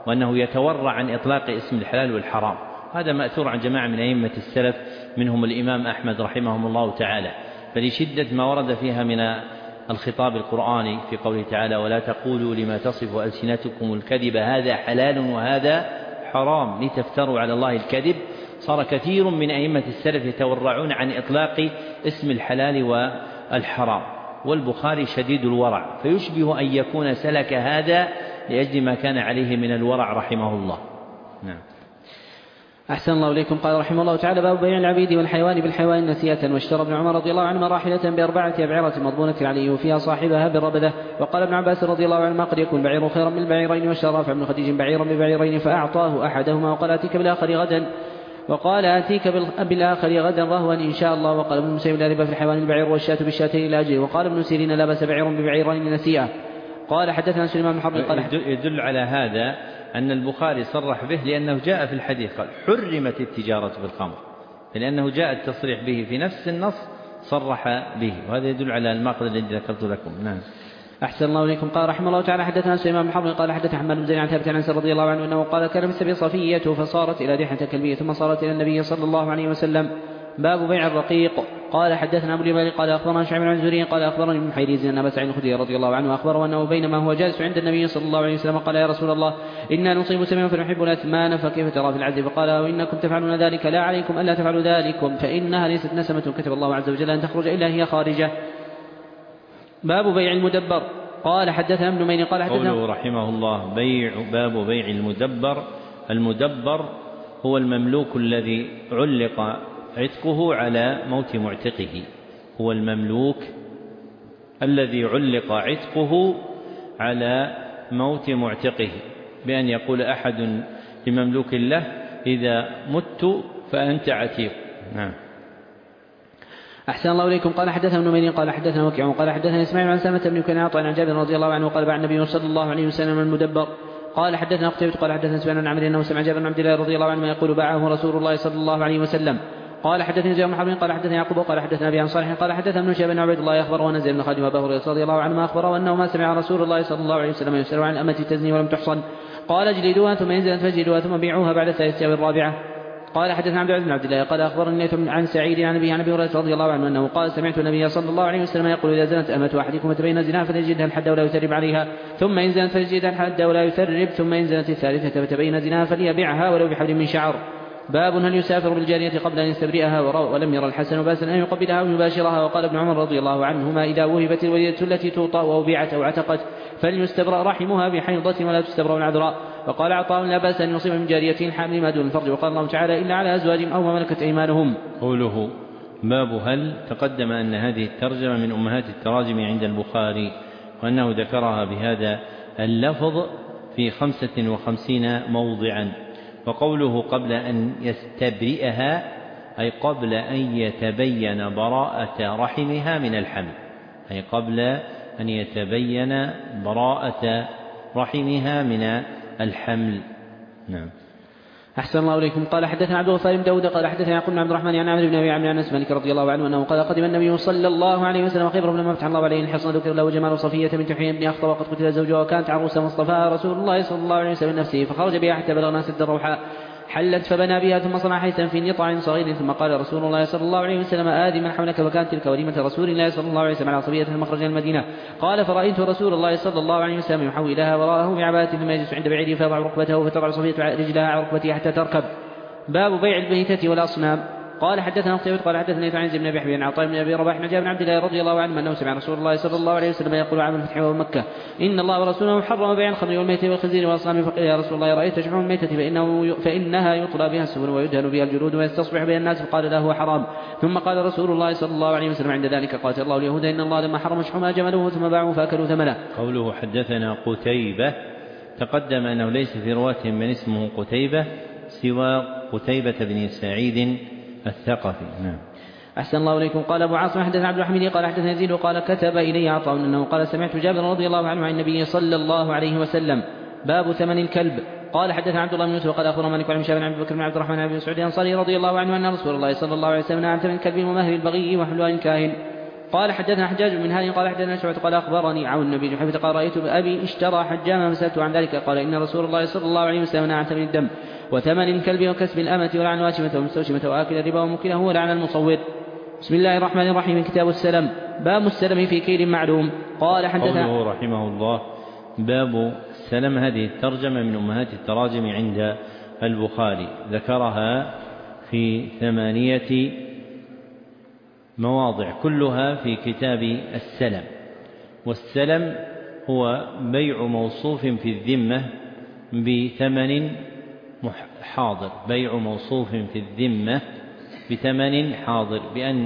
وأنه يتورع عن إطلاق اسم الحلال والحرام. هذا مأثور عن جماعة من أئمة السلف منهم الإمام أحمد رحمهم الله تعالى، فلشدة ما ورد فيها من الخطاب القرآني في قوله تعالى: ولا تقولوا لما تصف ألسنتكم الكذب هذا حلال وهذا حرام لتفتروا على الله الكذب. صار كثير من أئمة السلف يتورعون عن إطلاق اسم الحلال والحرام، والبخاري شديد الورع، فيشبه أن يكون سلك هذا لأجل ما كان عليه من الورع رحمه الله. نعم. أحسن الله إليكم. قال رحمه الله تعالى: باب بيع العبيد والحيوان بالحيوان نسيئة. واشترى ابن عمر رضي الله عنهما راحلة بأربعة أبعرة مضمونة عليه وفيها صاحبها بالربذة. وقال ابن عباس رضي الله عنهما: قد يكون بعير خيرا من البعيرين. واشترى رافع بن خديج بعيرا ببعيرين فأعطاه أحدهما وقال: آتيك بالآخر غدا وقال آتيك بالآخر غدا رهوا إن شاء الله. وقال ابن المسيب: لا ربا في الحيوان البعير والشاة بالشاتين لا أجل. وقال ابن سيرين: لا بأس بعير ببعيرين نسيئة. قال حدثنا سليمان بن حرب قال يدل على هذا أن البخاري صرح به لأنه جاء في الحديث قال: حرمت التجارة بالخمر، لأنه جاء التصريح به في نفس النص صرح به، وهذا يدل على الماخذ الذي ذكرت لكم. نعم. أحسن الله إليكم. قال رحمه الله تعالى: حدثنا سليمان بن حرب قال حدث حماد بن زيد عن ثابت عن أنس رضي الله عنه أنه قال: كان بالسبي صفية فصارت إلى دحية كلبية ثم صارت إلى النبي صلى الله عليه وسلم. باب بيع الرقيق. قال حدثنا أبو اليمان قال أخبرنا شعيب بن زهري قال أخبرني ابن حيريز أن أبا سعيد الخدري رضي الله عنه أخبره أنه بينما هو جالس عند النبي صلى الله عليه وسلم قال: يا رسول الله، إنا نصيب سميا فنحب الأثمان فكيف ترى في العز؟ فقال: وإنكم تفعلون ذلك لا عليكم ألا تفعلوا ذلكم، فإنها ليست نسمة كتب الله عز وجل أن تخرج إلا هي خارجة. باب بيع المدبر. قال حدثنا ابن مين قال حدثنا قوله رحمه الله: بيع باب بيع المدبر. المدبر هو المملوك الذي علق عتقه على موت معتقه، هو المملوك الذي علق عتقه على موت معتقه، بأن يقول أحد لمملوك له: إذا مت فأنت عتيق. نعم. أحسن الله إليكم. قال حدثنا ابن مين قال حدثنا وكيع قال حدثنا إسماعيل عن سلمة بن كنانة عن جابر رضي الله عنه قال: باع النبي صلى الله عليه وسلم المدبر. قال حدثنا قتيبة قال حدثنا سفيان بن عمرو أنه سمع جابر بن عبد الله رضي الله عنه يقول: باعه رسول الله صلى الله عليه وسلم. قال حدثني زيد بن حرب قال حدثنا يعقوب قال حدثنا أبي عن صالح قال حدثنا ابن شهاب بن عبيد الله أخبره أن زيد بن خالد وأبا هريرة رضي الله عنهما أخبره أنه ما سمع رسول الله صلى الله عليه وسلم يسأل عن الأمة تزني ولم تحصن. قال: اجلدوها ثم ينزلت فاجلدوها ثم بيعوها بعد الثالثة أو الرابعة. قال حدثنا عبد العزيز بن عبد الله قال أخبرني عن سعيد عن أبي عن أبي هريرة رضي الله عنه أنه قال: سمعت النبي صلى الله عليه وسلم يقول: إذا زنت أمة أحدكم فتبين زناها فليجلدها الحد ولا يثرب عليها، ثم إن زنت فليجلدها الحد ولا يثرب، ثم إن زنت الثالثة فتبين زناها فليبيعها ولو بحبل من شعر. باب هل يسافر بالجارية قبل أن يستبرئها؟ ولم يرى الحسن بأسا أن يقبلها أو يباشرها. وقال ابن عمر رضي الله عنهما: إذا وهبت الوليدة التي توطأ أو بيعت أو عتقت فليستبرأ رحمها بحيضة ولا تستبرأ العذراء. وقال عطاء: لا بأس أن يصيب من جارية حامل ما دون الفرج. وقال الله تعالى: إلا على أزواجهم أو ما ملكت أيمانهم. قوله باب هل تقدم أن هذه الترجمة من أمهات التراجم عند البخاري، وأنه ذكرها بهذا اللفظ في خمسة وخمسين موضعا. وقوله قبل أن يستبرئها أي قبل أن يتبين براءة رحمها من الحمل، أي قبل أن يتبين براءة رحمها من الحمل. نعم. أحسن الله إليكم. قال حدثنا عبد الغفار بن داود قال حدثنا يعقوب بن عبد الرحمن عن عامر بن أبي عمرو عن أنس مالك رضي الله عنه أنه قال: قدم النبي صلى الله عليه وسلم خيبر لما فتح الله عليه الحصن، ذكر له جمال صفية بنت حيي بن أخطب وقد قتل زوجها وكانت عروسا مصطفاها رسول الله صلى الله عليه وسلم نفسه، فخرج بها حتى بلغنا سد الروحاء حلت فبنى بها ثم صنع حيثا في نطع صغير، ثم قال رسول الله صلى الله عليه وسلم: آذي من حولك. وكانت تلك وليمة رسول الله صلى الله عليه وسلم على صبية المخرج المدينة. قال: فرأيت رسول الله صلى الله عليه وسلم يحوي لها وراءه بعباءته ثم يجلس عند بعيره فيضع ركبته فتضع صفية رجلها على ركبته حتى تركب. باب بيع الميتة والأصنام. قال حدثنا قتيبة قال حدثني عن بن أبي حبيب عن عطاء بن أبي رباح عن جابر بن عبد الله رضي الله عنه أنه سمع رسول الله صلى الله عليه وسلم يقول عام الفتح ومكة: إن الله ورسوله حرم بيع الخمر والميت والخنزير والأصنام. فقيل: يا رسول الله، رأيت شحوم الميتة فإنه فإنها يطلى بها السفن ويدهن بها الجلود ويستصبح بها الناس. فقال: له هو حرام. ثم قال رسول الله صلى الله عليه وسلم عند ذلك: قاتل الله اليهود إن الله لما حرم شحومها جملوه ثم باعوا فأكلوا ثمنه. قوله حدثنا قتيبة تقدم أنه ليس في رواتهم من اسمه قتيبة سوى قتيبة بن سعيد الثقفي. نعم. أحسن الله إليكم. قال أبو عاصم حدثنا عبد الحميد قال حدثنا يزيد وقال: كتب إلي عطاء أنه قال: سمعت جابر رضي الله عنه عن النبي صلى الله عليه وسلم. باب ثمن الكلب. قال حدثنا عبد الله بن يوسف وقال أخبرنا مالك عن هشام بن عبد بكر بن عبد الرحمن بن مسعود الأنصاري رضي الله عنه أن رسول الله صلى الله عليه وسلم نهى عن ثمن الكلب ومهر البغي وحلوان الكاهن. قال حدثنا حجاج بن هاني قال حدثنا شعبة قال أخبرني عون النبي بن حفيظ قال رأيت أبي اشترى حجاما فسألته عن ذلك قال إن رسول الله صلى الله عليه وسلم نهى عن ثمن الدم وثمن الكلب وكسب الأمة ولعن الواشمة والمستوشمة وآكل الربا وموكله ولعن المصور. بسم الله الرحمن الرحيم. كتاب السلم. باب السلم في كيل معلوم. قال حدثنا قوله رحمه الله باب السلم، هذه الترجمة من أمهات التراجم عند البخاري، ذكرها في ثمانية مواضع كلها في كتاب السلم. والسلم هو بيع موصوف في الذمة بثمن حاضر، بيع موصوف في الذمة بثمن حاضر، بأن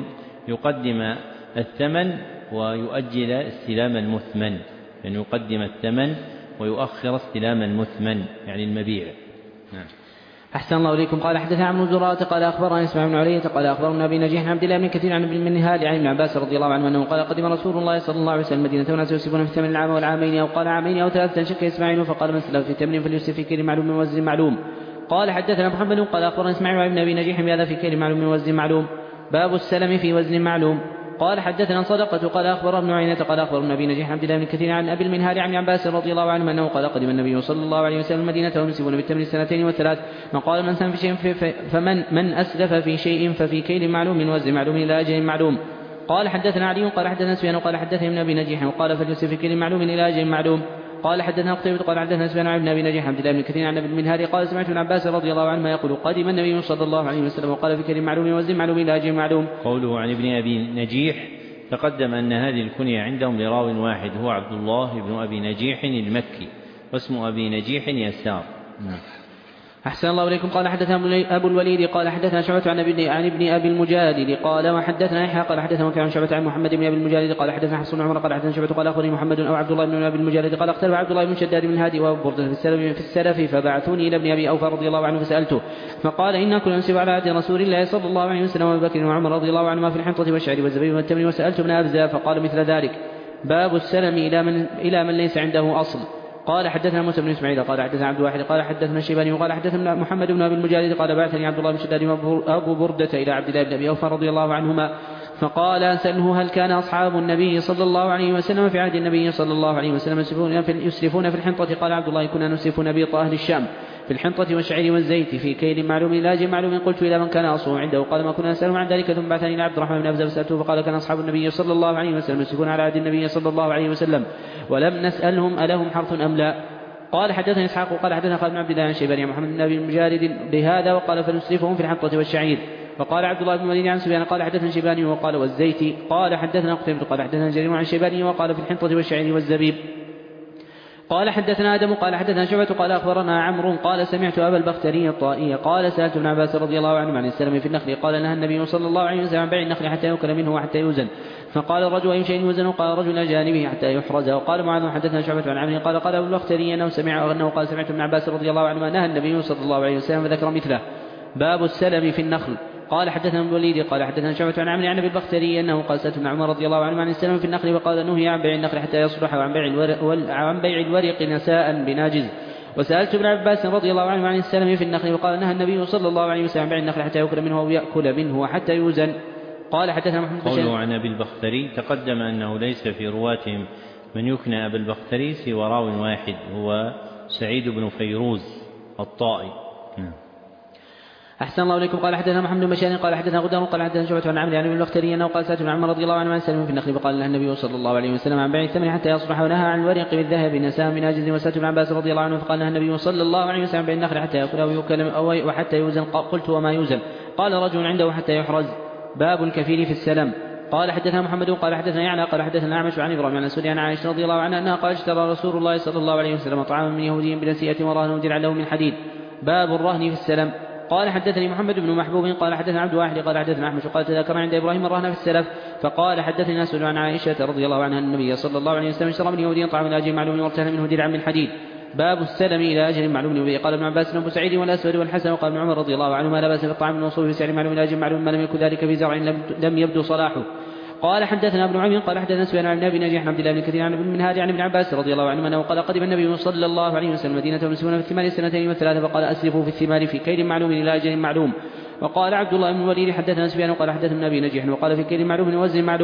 يقدم الثمن ويؤجل استلام المثمن، أن يقدم الثمن ويؤخر استلام المثمن يعني المبيع. نعم. أحسن الله إليكم. قال حدثنا عن زرارة قال أخبرنا اسماعيل بن علية قال أخبرنا أبي نجيح عبد الله بن كثير عن ابن منهال عن ابن عباس رضي الله عنه أنه قال قدم رسول الله صلى الله عليه وسلم المدينة وناس يوسفون في ثمن العام والعامين أو قال عامين أو ثلاثة، شك إسماعيل فقال من سلف في ثمن فليوسف في كيل معلوم من وزن معلوم. قال حدثنا محمد قال أخبرنا إسماعيل بن أبي نجيح بهذا في كيل معلوم من وزن معلوم. باب السلم في وزن معلوم. قال حدثنا صدقة قال أخبر ابن عيينة قال أخبر النبي نجيح عبد الله بن كثير عن أبي المنهال عن عباس رضي الله عنه أنه قال قدم النبي صلى الله عليه وسلم المدينة ويمسكون بالتمر السنتين والثلاث، فقال من سلم في شيء فمن من أسلف في شيء ففي كيل معلوم من وزن معلوم إلى أجل معلوم. قال حدثنا علي قال حدثنا سفيان قال حدثني ابن أبي نجيح وقال فليوسف في كيل معلوم إلى أجل معلوم. قال حدثنا قتيبة قال حدثنا سفيان عن ابن أبي نجيح عبد الله بن كثير عن أبي المنهال قال سمعت ابن عباس رضي الله عنهما يقول قدم النبي صلى الله عليه وسلم وقال في كيل معلوم وزن معلوم إلى أجل معلوم. قوله عن ابن أبي نجيح تقدم أن هذه الكنية عندهم لراو واحد هو عبد الله بن أبي نجيح المكي، واسم أبي نجيح يسار. نعم. أحسن الله إليكم. قال حدثنا أبو الوليد قال حدثنا شعبة عن ابن عن ابن أبي المجادل قال وحدثنا يحيى قال حدثنا وكيع عن شعبة عن محمد بن أبي المجادل قال حدثنا حفص بن عمر قال حدثنا شعبة قال أخبرني محمد أو عبد الله بن أبي المجادل قال اختلف عبد الله بن شداد بن هادي وأبو بردة في السلف في السلف فبعثوني إلى ابن أبي أوفى رضي الله عنه فسألته فقال إنا كنا ننسب على عهد رسول الله صلى الله عليه وسلم وأبي بكر وعمر رضي الله عنهما في الحنطة والشعر والزبيب والتمر وسألت ابن أبزة فقال مثل ذلك. باب السلم إلى من إلى من ليس عنده أصل. قال حدثنا موسى بن اسماعيل قال حدثنا عبد الواحد قال حدثنا الشيباني وقال حدثنا محمد بن ابي المجالد قال بعثني عبد الله بن شداد ابو برده الى عبد الله بن ابي اوفى رضي الله عنهما فقال سأله هل كان اصحاب النبي صلى الله عليه وسلم في عهد النبي صلى الله عليه وسلم يسرفون في, يسرفون في الحنطه؟ قال عبد الله كنا نسرف نبيط اهل الشام في الحنطه والشعير والزيت في كيل معلوم الى اجل معلوم. قلت الى من كان اصله عنده قال ما كنا نساله عن ذلك ثم بعثني الى عبد الرحمن بن ابزه فسالته فقال كان اصحاب النبي صلى الله عليه وسلم يسرفون على عهد النبي صلى الله عليه وسلم ولم نسالهم الهم حرث ام لا. قال حدثنا إسحاق قال حدثنا خالد بن عبد الله عن شيباني عن محمد بن أبي المجالد بهذا وقال فنسرفهم في الحنطة والشعير. وقال عبد الله بن الوليد عن سفيان قال حدثنا شيباني وقال والزيت. قال حدثنا قتيبة قال حدثنا جرير عن شيباني وقال في الحنطة والشعير والزبيب. قال حدثنا آدم قال حدثنا شعبة قال أخبرنا عمرو قال سمعت أبا البختري الطائي قال سألت ابن عباس رضي الله عنه عن السلم في النخل قال نهى النبي صلى الله عليه وسلم عن بيع النخل حتى يؤكل منه وحتى يوزن. فقال الرجل أي شيء يوزن؟ قال رجل إلى جانبه حتى يحرز. وقال معاذ حدثنا شعبة عن عمرو قال قال أبو البختري أنه سمع أنه قال سمعت ابن عباس رضي الله عنه نهى النبي صلى الله عليه وسلم فذكر مثله. باب السلم في النخل. قال حدثنا ابن الوليد قال حدثنا شعبة عن عمرو عن ابي البختري انه قال سألت ابن عمر رضي الله عنه عن السلم في النخل وقال نهي عن بيع النخل حتى يصلح وعن بيع الورق, وعن بيع الورق نساء بناجز. وسألت ابن عباس رضي الله عنه عن السلم في النخل وقال نهى النبي صلى الله عليه وسلم عن بيع النخل حتى يأكل منه أو يأكل منه وحتى يوزن. قال حدثنا محمد بن قوله عن ابي البختري تقدم انه ليس في رواتهم من يكنى ابا البختري سوى راو واحد هو سعيد بن فيروز الطائي. أحسن الله إليكم. قال حدثنا محمد بن بشار قال حدثنا غدار قال حدثنا شعبة عن عمرو عن ابي البختري انه قال سألت ابن عمر رضي الله عنه عن السلم في النخل فقال له النبي صلى الله عليه وسلم عن بيع الثمن حتى يصلح ونهى عن الورق بالذهب نساء من عجز. وسألت ابن عباس رضي الله عنه فقال له النبي صلى الله عليه وسلم عن بيع النخل حتى يأكل أو يؤكل وحتى يوزن. قلت وما يوزن؟ قال رجل عنده حتى يحرز. باب الكفيل في السلم. قال حدثنا محمد قال حدثنا يعنى قال حدثنا أعمش عن إبراهيم عن السوري عن عائشة رضي الله عنها أنها قال اشترى رسول الله صلى الله عليه وسلم طعاما من يهودي بنسيئة ورهن درعا له من حديد. باب الرهن في السلم. قال حدثني محمد بن محبوب قال حدثنا عبد واحد قال حدثنا أحمد قال تذكر عند إبراهيم الرهن في السلف. فقال حدثني ناس عن عائشة رضي الله عنها النبي صلى الله عليه وسلم اشترى من يهودي طعاما من أجل معلوم وارتهن منه درعا من حديد. باب السلم إلى أجل معلوم وبه. قال ابن عباس وابو سعيد والأسود والحسن وقال ابن عمر رضي الله عنهما لا بأس بالطعام الموصول في سعر معلوم إلى أجل معلوم ما لم يكن ذلك في زرع لم يبدو صلاحه. قال حدثنا ابن عمير قال حدثنا سفيان عن ابي نجيح عبد الله بن كثير عن ابن منهاج عن ابن عباس رضي الله عنهما انه قال قدم النبي صلى الله عليه وسلم مدينه ويمسكون في الثمار سنتين وثلاثه فقال اسرفوا في الثمار في كيل معلوم الى اجل معلوم. وقال عبد الله بن الوليد حدثنا سفيان وقال حدثنا ابن ابي نجيح وقال في كيل معلوم ووزن معلوم.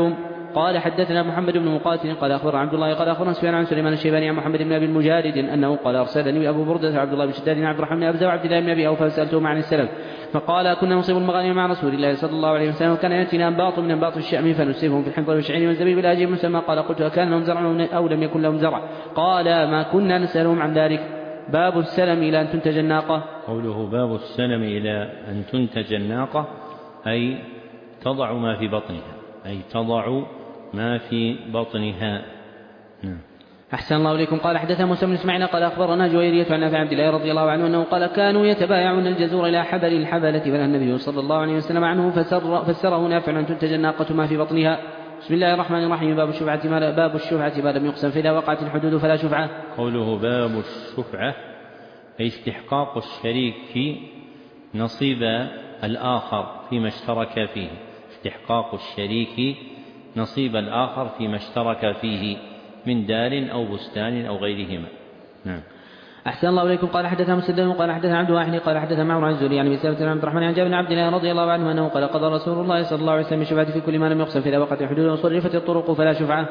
قال حدثنا محمد بن مقاتل قال أخبر عبد الله قال أخبرنا سفيان عن سليمان الشيباني عن محمد بن أبي المجارد أنه قال أرسلني أبو بردة عبد الله بن شداد عن عبد الرحمن بن أبزة وعبد الله بن أبي أوفى فسألتهم عن السلف فقال كنا نصيب المغانم مع رسول الله صلى الله عليه وسلم وكان يأتينا أنباط من أنباط الشأم فنسيبهم في الحنطة والشعير والزبيب الأجيب مسمى. قال قلت أكان لهم زرع أو لم يكن لهم زرع؟ قال ما كنا نسألهم عن ذلك. باب السلم إلى أن تنتج الناقة. قوله باب السلم إلى أن تنتج الناقة أي تضع ما في بطنها أي تضع ما في بطنها. نعم. أحسن الله إليكم. قال حدثنا موسى بن إسماعيل قال أخبرنا جويرية عن نافع عبد الله رضي الله عنه أنه قال كانوا يتبايعون الجزور إلى حبل الحبلة فنهى النبي صلى الله عليه وسلم عنه فسر فسره نافع أن تنتج الناقة ما في بطنها. بسم الله الرحمن الرحيم. باب الشفعة ما باب الشفعة ما لم يقسم فإذا وقعت الحدود فلا شفعة. قوله باب الشفعة أي استحقاق الشريك نصيب الآخر فيما اشترك فيه استحقاق الشريك نصيب الآخر فيما اشترك فيه من دار أو بستان أو غيرهما. نعم. أحسن الله إليكم. قال حدثنا مسدد قال حدثنا عبد واحد قال حدثنا معمر عن الزهري عن ابي سلمة بن عبد الرحمن عن جابر بن عبد الله رضي الله عنه أنه قال قضى رسول الله صلى الله عليه وسلم الشفعة في كل ما لم يقسم فإذا وقعت الحدود وصرفت الطرق فلا شفعة.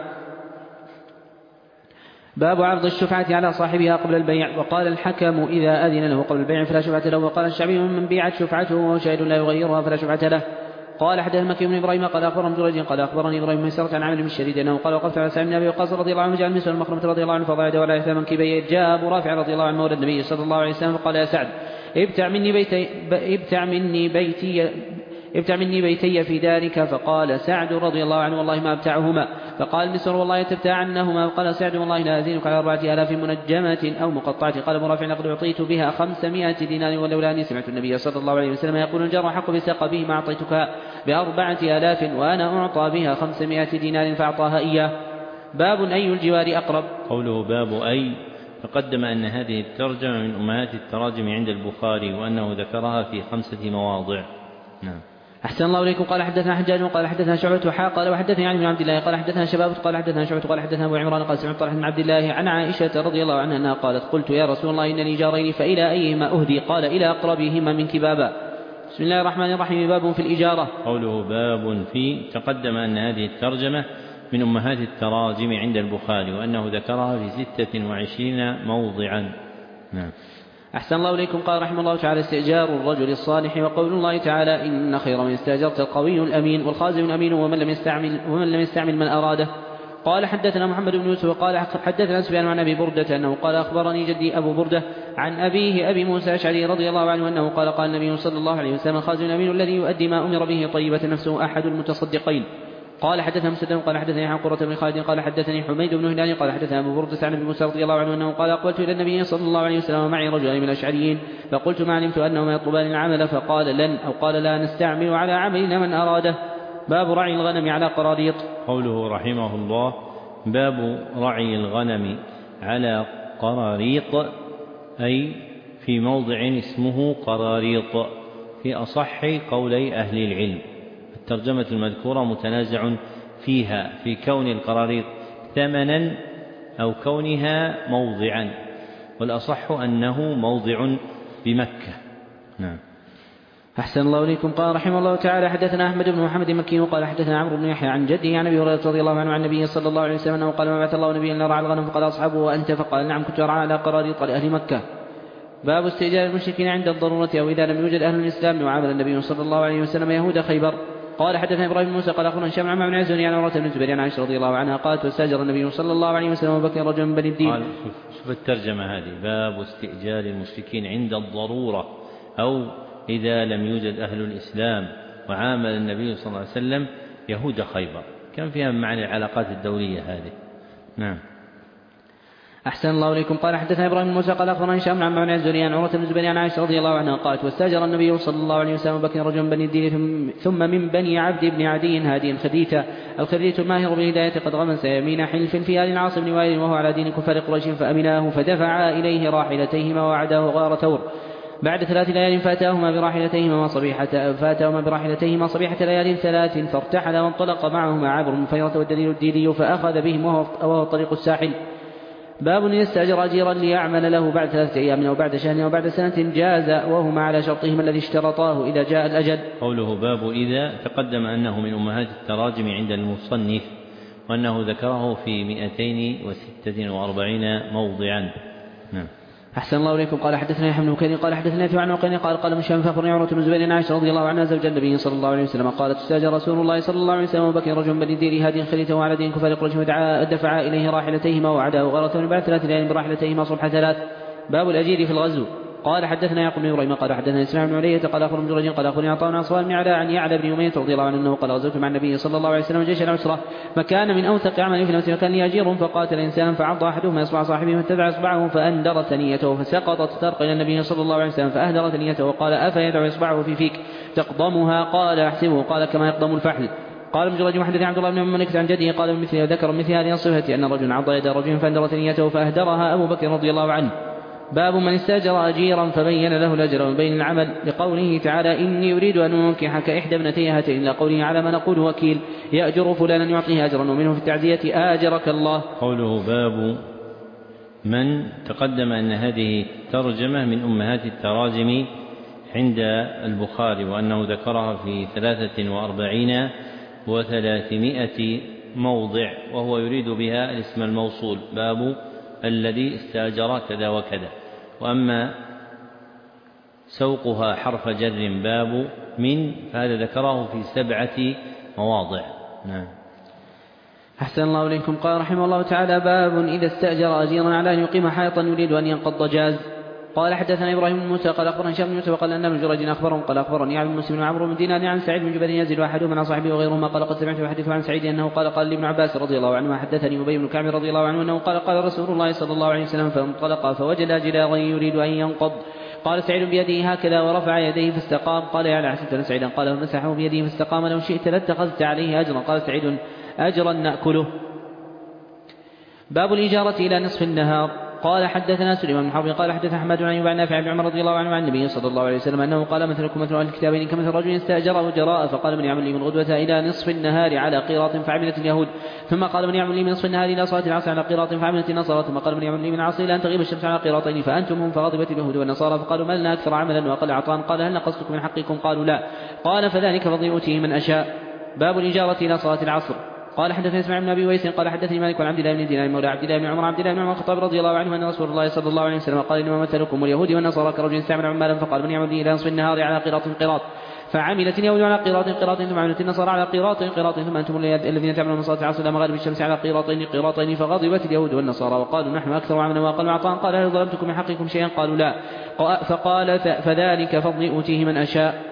باب عرض الشفعة على صاحبها قبل البيع. وقال الحكم إذا أذن له قبل البيع فلا شفعة له. وقال الشعبي من بيعت شفعته وهو شاهد لا يغيرها فلا شفعة له. قال حدثنا مكي بن ابراهيم قال اخبرنا جريج قال اخبرني ابراهيم بن ميسرة عن عامر بن الشريد انه قال وقفت على سعد بن ابي وقاص رضي الله عنه جعل مسلم المخرمة رضي الله عنه فضع يده على احدى منكبيه. جاء ابو رافع رضي الله عنه مولى النبي صلى الله عليه وسلم فقال يا سعد ابتع مني بيتي ابتع مني بيتي ابتع مني بيتي في دارك. فقال سعد رضي الله عنه والله ما ابتعهما. فقال مسر والله تبتع عنهما. فقال سعد والله لا أزينك على أربعة آلاف منجمة أو مقطعة. قال أبو رافع لقد أعطيت بها خمسمائة دينار ولولا أني سمعت النبي صلى الله عليه وسلم يقول الجار حق بساق به ما أعطيتك بأربعة آلاف وأنا أعطى بها خمسمائة دينار فأعطاها إياه. باب أي الجوار أقرب. قوله باب أي تقدم أن هذه الترجمة من أمهات التراجم عند البخاري وأنه ذكرها في خمسة مواضع. نعم. أحسن الله إليكم. قال حدثنا حجاج قال حدثنا شعبة حا قال وحدثني عن ابن عبد الله قال حدثنا شباب قال حدثنا شعبة قال حدثنا أبو عمران قال سمعت طلحة بن عبد الله عن عائشة رضي الله عنها أنها قالت قلت يا رسول الله إن لي جارين فإلى أيهما أهدي؟ قال إلى أقربهما منك بابا. بسم الله الرحمن الرحيم. باب في الإجارة. قوله باب في تقدم أن هذه الترجمة من أمهات التراجم عند البخاري وأنه ذكرها في ستة وعشرين موضعا. نعم. أحسن الله إليكم. قال رحمه الله تعالى استئجار الرجل الصالح. وقول الله تعالى إن خير من استأجرت القوي الأمين والخازن الأمين ومن لم يستعمل ومن لم يستعمل من أراده. قال حدثنا محمد بن يوسف قال حدثنا سفيان عن أبي بردة أنه قال أخبرني جدي أبو بردة عن أبيه أبي موسى الأشعري رضي الله عنه أنه قال قال النبي صلى الله عليه وسلم الخازن الأمين الذي يؤدي ما أمر به طيبة نفسه أحد المتصدقين. قال حدثنا مسدد قال حدثني عن قرة بن خالد قال حدثني حميد بن هلال قال حدثنا أبو بردة عن أبي موسى رضي الله عنه أنه قال أقبلت إلى النبي صلى الله عليه وسلم ومعي رجلان من الأشعريين فقلت ما علمت أنهما يطلبان العمل فقال لن أو قال لا نستعمل على عملنا من أراده. باب رعي الغنم على قراريط. قوله رحمه الله باب رعي الغنم على قراريط أي في موضع اسمه قراريط في أصح قولي أهل العلم. الترجمة المذكورة متنازع فيها في كون القراريط ثمنا أو كونها موضعا والأصح أنه موضع بمكة. نعم. أحسن الله إليكم. قال رحمه الله تعالى حدثنا أحمد بن محمد مكي قال حدثنا عمرو بن يحيى عن جده عن أبي هريرة رضي الله عنه عن النبي صلى الله عليه وسلم أنه قال ما بعث الله نبيا إلا رعى الغنم فقال أصحابه وأنت؟ فقال نعم كنت أرعى على قراريط لأهل مكة. باب استئجار المشركين عند الضرورة أو إذا لم يوجد أهل الإسلام وعامل النبي صلى الله عليه وسلم يهود خيبر. قال حدثنا إبراهيم بن موسى قال أخبرنا هشام عن عمرو بن عزوني عن عروة بن الزبير عن عائشة رضي الله عنها قالت واستأجر النبي صلى الله عليه وسلم وبكر رجلا من بني الدين. قال شوف الترجمة هذه باب استئجار المشركين عند الضرورة أو إذا لم يوجد أهل الإسلام وعامل النبي صلى الله عليه وسلم يهود خيبر. كم فيها من معنى العلاقات الدولية هذه. نعم. أحسن الله إليكم. قال حدثنا إبراهيم بن موسى قال أخبرنا هشام عن عمرو بن عزوني عن عروة بن الزبير عن عائشة رضي الله عنها قالت واستأجر النبي صلى الله عليه وسلم وبكر رجلا من بني الدين ثم من بني عبد بن عدي هادي خديتا الخديت الماهر بالهداية قد غمس يمين حلف في آل العاص بن وائل وهو على دين كفار قريش فأمناه فدفعا إليه راحلتيهما ووعداه غار ثور. بعد ثلاث ليال فاتاهما براحلتيهما صبيحة فاتاهما براحلتيهما صبيحة ليال ثلاث فارتحل وانطلق معهما عابر بن فيرة والدليل الديلي فأخذ بهم وهو طريق الساحل. باب يستأجر أجيرا ليعمل له بعد ثلاثة أيام أو بعد شهر أو بعد سنة جاز وهما على شرطهما الذي اشترطاه إذا جاء الأجل. قوله باب إذا تقدم أنه من أمهات التراجم عند المصنف وأنه ذكره في مئتين وستة وأربعين موضعا. نعم. أحسن الله إليكم. قال حدثنا يحيى بن بكير قال حدثنا يحيى عن عقيل قال قال من شام فأخبرني عروة بن الزبير عن عائشة رضي الله عنها زوج النبي صلى الله عليه وسلم قالت استأجر رسول الله صلى الله عليه وسلم أبو بكر رجل بني دير هاد خليته على دين كفار قريش ودفع إليه راحلتيهما وعداه وغرته بعد ثلاث ليال براحلتيهما صبح ثلاث. باب الأجير في الغزو. قال حدثنا يعقوب بن إبراهيم قال حدثنا إسماعيل بن علية قال أخبرني ابن جريج قال أخبرني عطاء بن عصام بن علاء عن يعلى بن أمية رضي الله عنه أنه قال غزوت مع النبي صلى الله عليه وسلم جيش العسرة فكان من أوثق عمله في نفسه وكان لي أجير فقاتل إنسانا فعض أحدهما إصبع صاحبه فاتبع إصبعه فأندر ثنيته فسقطت ترق إلى النبي صلى الله عليه وسلم فأهدر ثنيته وقال أفيدع إصبعه في فيك تقضمها قال أحسبه قال كما يقضم الفحل. قال ابن جريج وحدثني عبد الله بن مملكة عن جده قال بمثله وذكر مثل هذه الصفة أن رجلا عض يد رجل فأندر ثنيته فأهدرها أبو بكر رضي الله عنه. باب من استأجر أجيرا فبين له الأجر من بين العمل لقوله تعالى إني أريد أن أنكحك إحدى ابنتي هاتين إلى قوله على ما نقول وكيل يأجر فلانا يعطيه أجرا ومنه في التعزية آجرك الله. قوله باب من تقدم أن هذه ترجمة من أمهات التراجم عند البخاري وأنه ذكرها في ثلاثة وأربعين وثلاثمائة موضع وهو يريد بها الاسم الموصول باب الذي استأجر كذا وكذا. وأما سوقها حرف جر باب من فهذا ذكره في سبعة مواضع. نعم. أحسن الله إليكم. قال رحمه الله تعالى باب إذا استأجر أجيرا على أن يقيم حائطا يريد أن ينقض جاز. قال حدثنا إبراهيم بن موسى قال أخبرنا هشام بن يوسف قال أن ابن جريج أخبرهم قال أخبرني عبد المسلم بن عمرو بن دينار عن سعيد بن جبير يزيد أحدهم عن صاحبه وغيرهما قال قد سمعت يحدث عن سعيد أنه قال قال لابن عباس رضي الله عنه حدثني أبي بن كعب رضي الله عنه أنه قال قال رسول الله صلى الله عليه وسلم فانطلق فوجد جدارا يريد أن ينقض قال سعيد بيده هكذا ورفع يديه فاستقام قال يا لعسيت سعيدا قال فمسحه بيده فاستقام لو شئت لاتخذت عليه أجرا قال سعيد أجرا نأكله. باب الإجارة إلى نصف النهار. قال حدثنا سليمان بن حرب قال حدث أحمد عن عن نافع بن عمر رضي الله عنه عن النبي صلى الله عليه وسلم أنه قال مثلكم مثل أهل الكتابين كمثل رجل استأجر أجراء فقال من يعمل لي من غدوة إلى نصف النهار على قيراط فعملت اليهود ثم قال من يعمل لي من نصف النهار إلى صلاة العصر على قيراط فعملت النصارى ثم قال من يعمل لي من العصر إلى أن تغيب الشمس على قيراطين فأنتم هم فغضبت اليهود والنصارى فقالوا ما لنا أكثر عملا وأقل عطاء قال هل نقصتكم من حقكم قالوا لا قال فذلك فضل أوتيه من أشاء. باب الإجارة إلى صلاة العصر. قال حدثني اسماعيل بن ابي ويس قال حدثني مالك عن عبد الله بن دينار مولى عبد الله بن عمر عبد الله بن عمر الخطاب رضي الله عنه ان رسول الله صلى الله عليه وسلم قال انما مثلكم واليهود والنصارى كرجل استعمل عمالا فقال من يعمل لي الى نصف النهار على قيراط قيراط فعملت اليهود على قيراط قيراط ثم عملت النصارى على قيراط قيراط ثم انتم الذين تعملون من صلاه العصر الى مغارب الشمس على قيراطين قيراطين فغضبت اليهود والنصارى وقالوا نحن اكثر عملا واقل عطاء قال هل ظلمتكم من حقكم شيئا قالوا لا فقال فذلك فضل اوتيه من اشاء.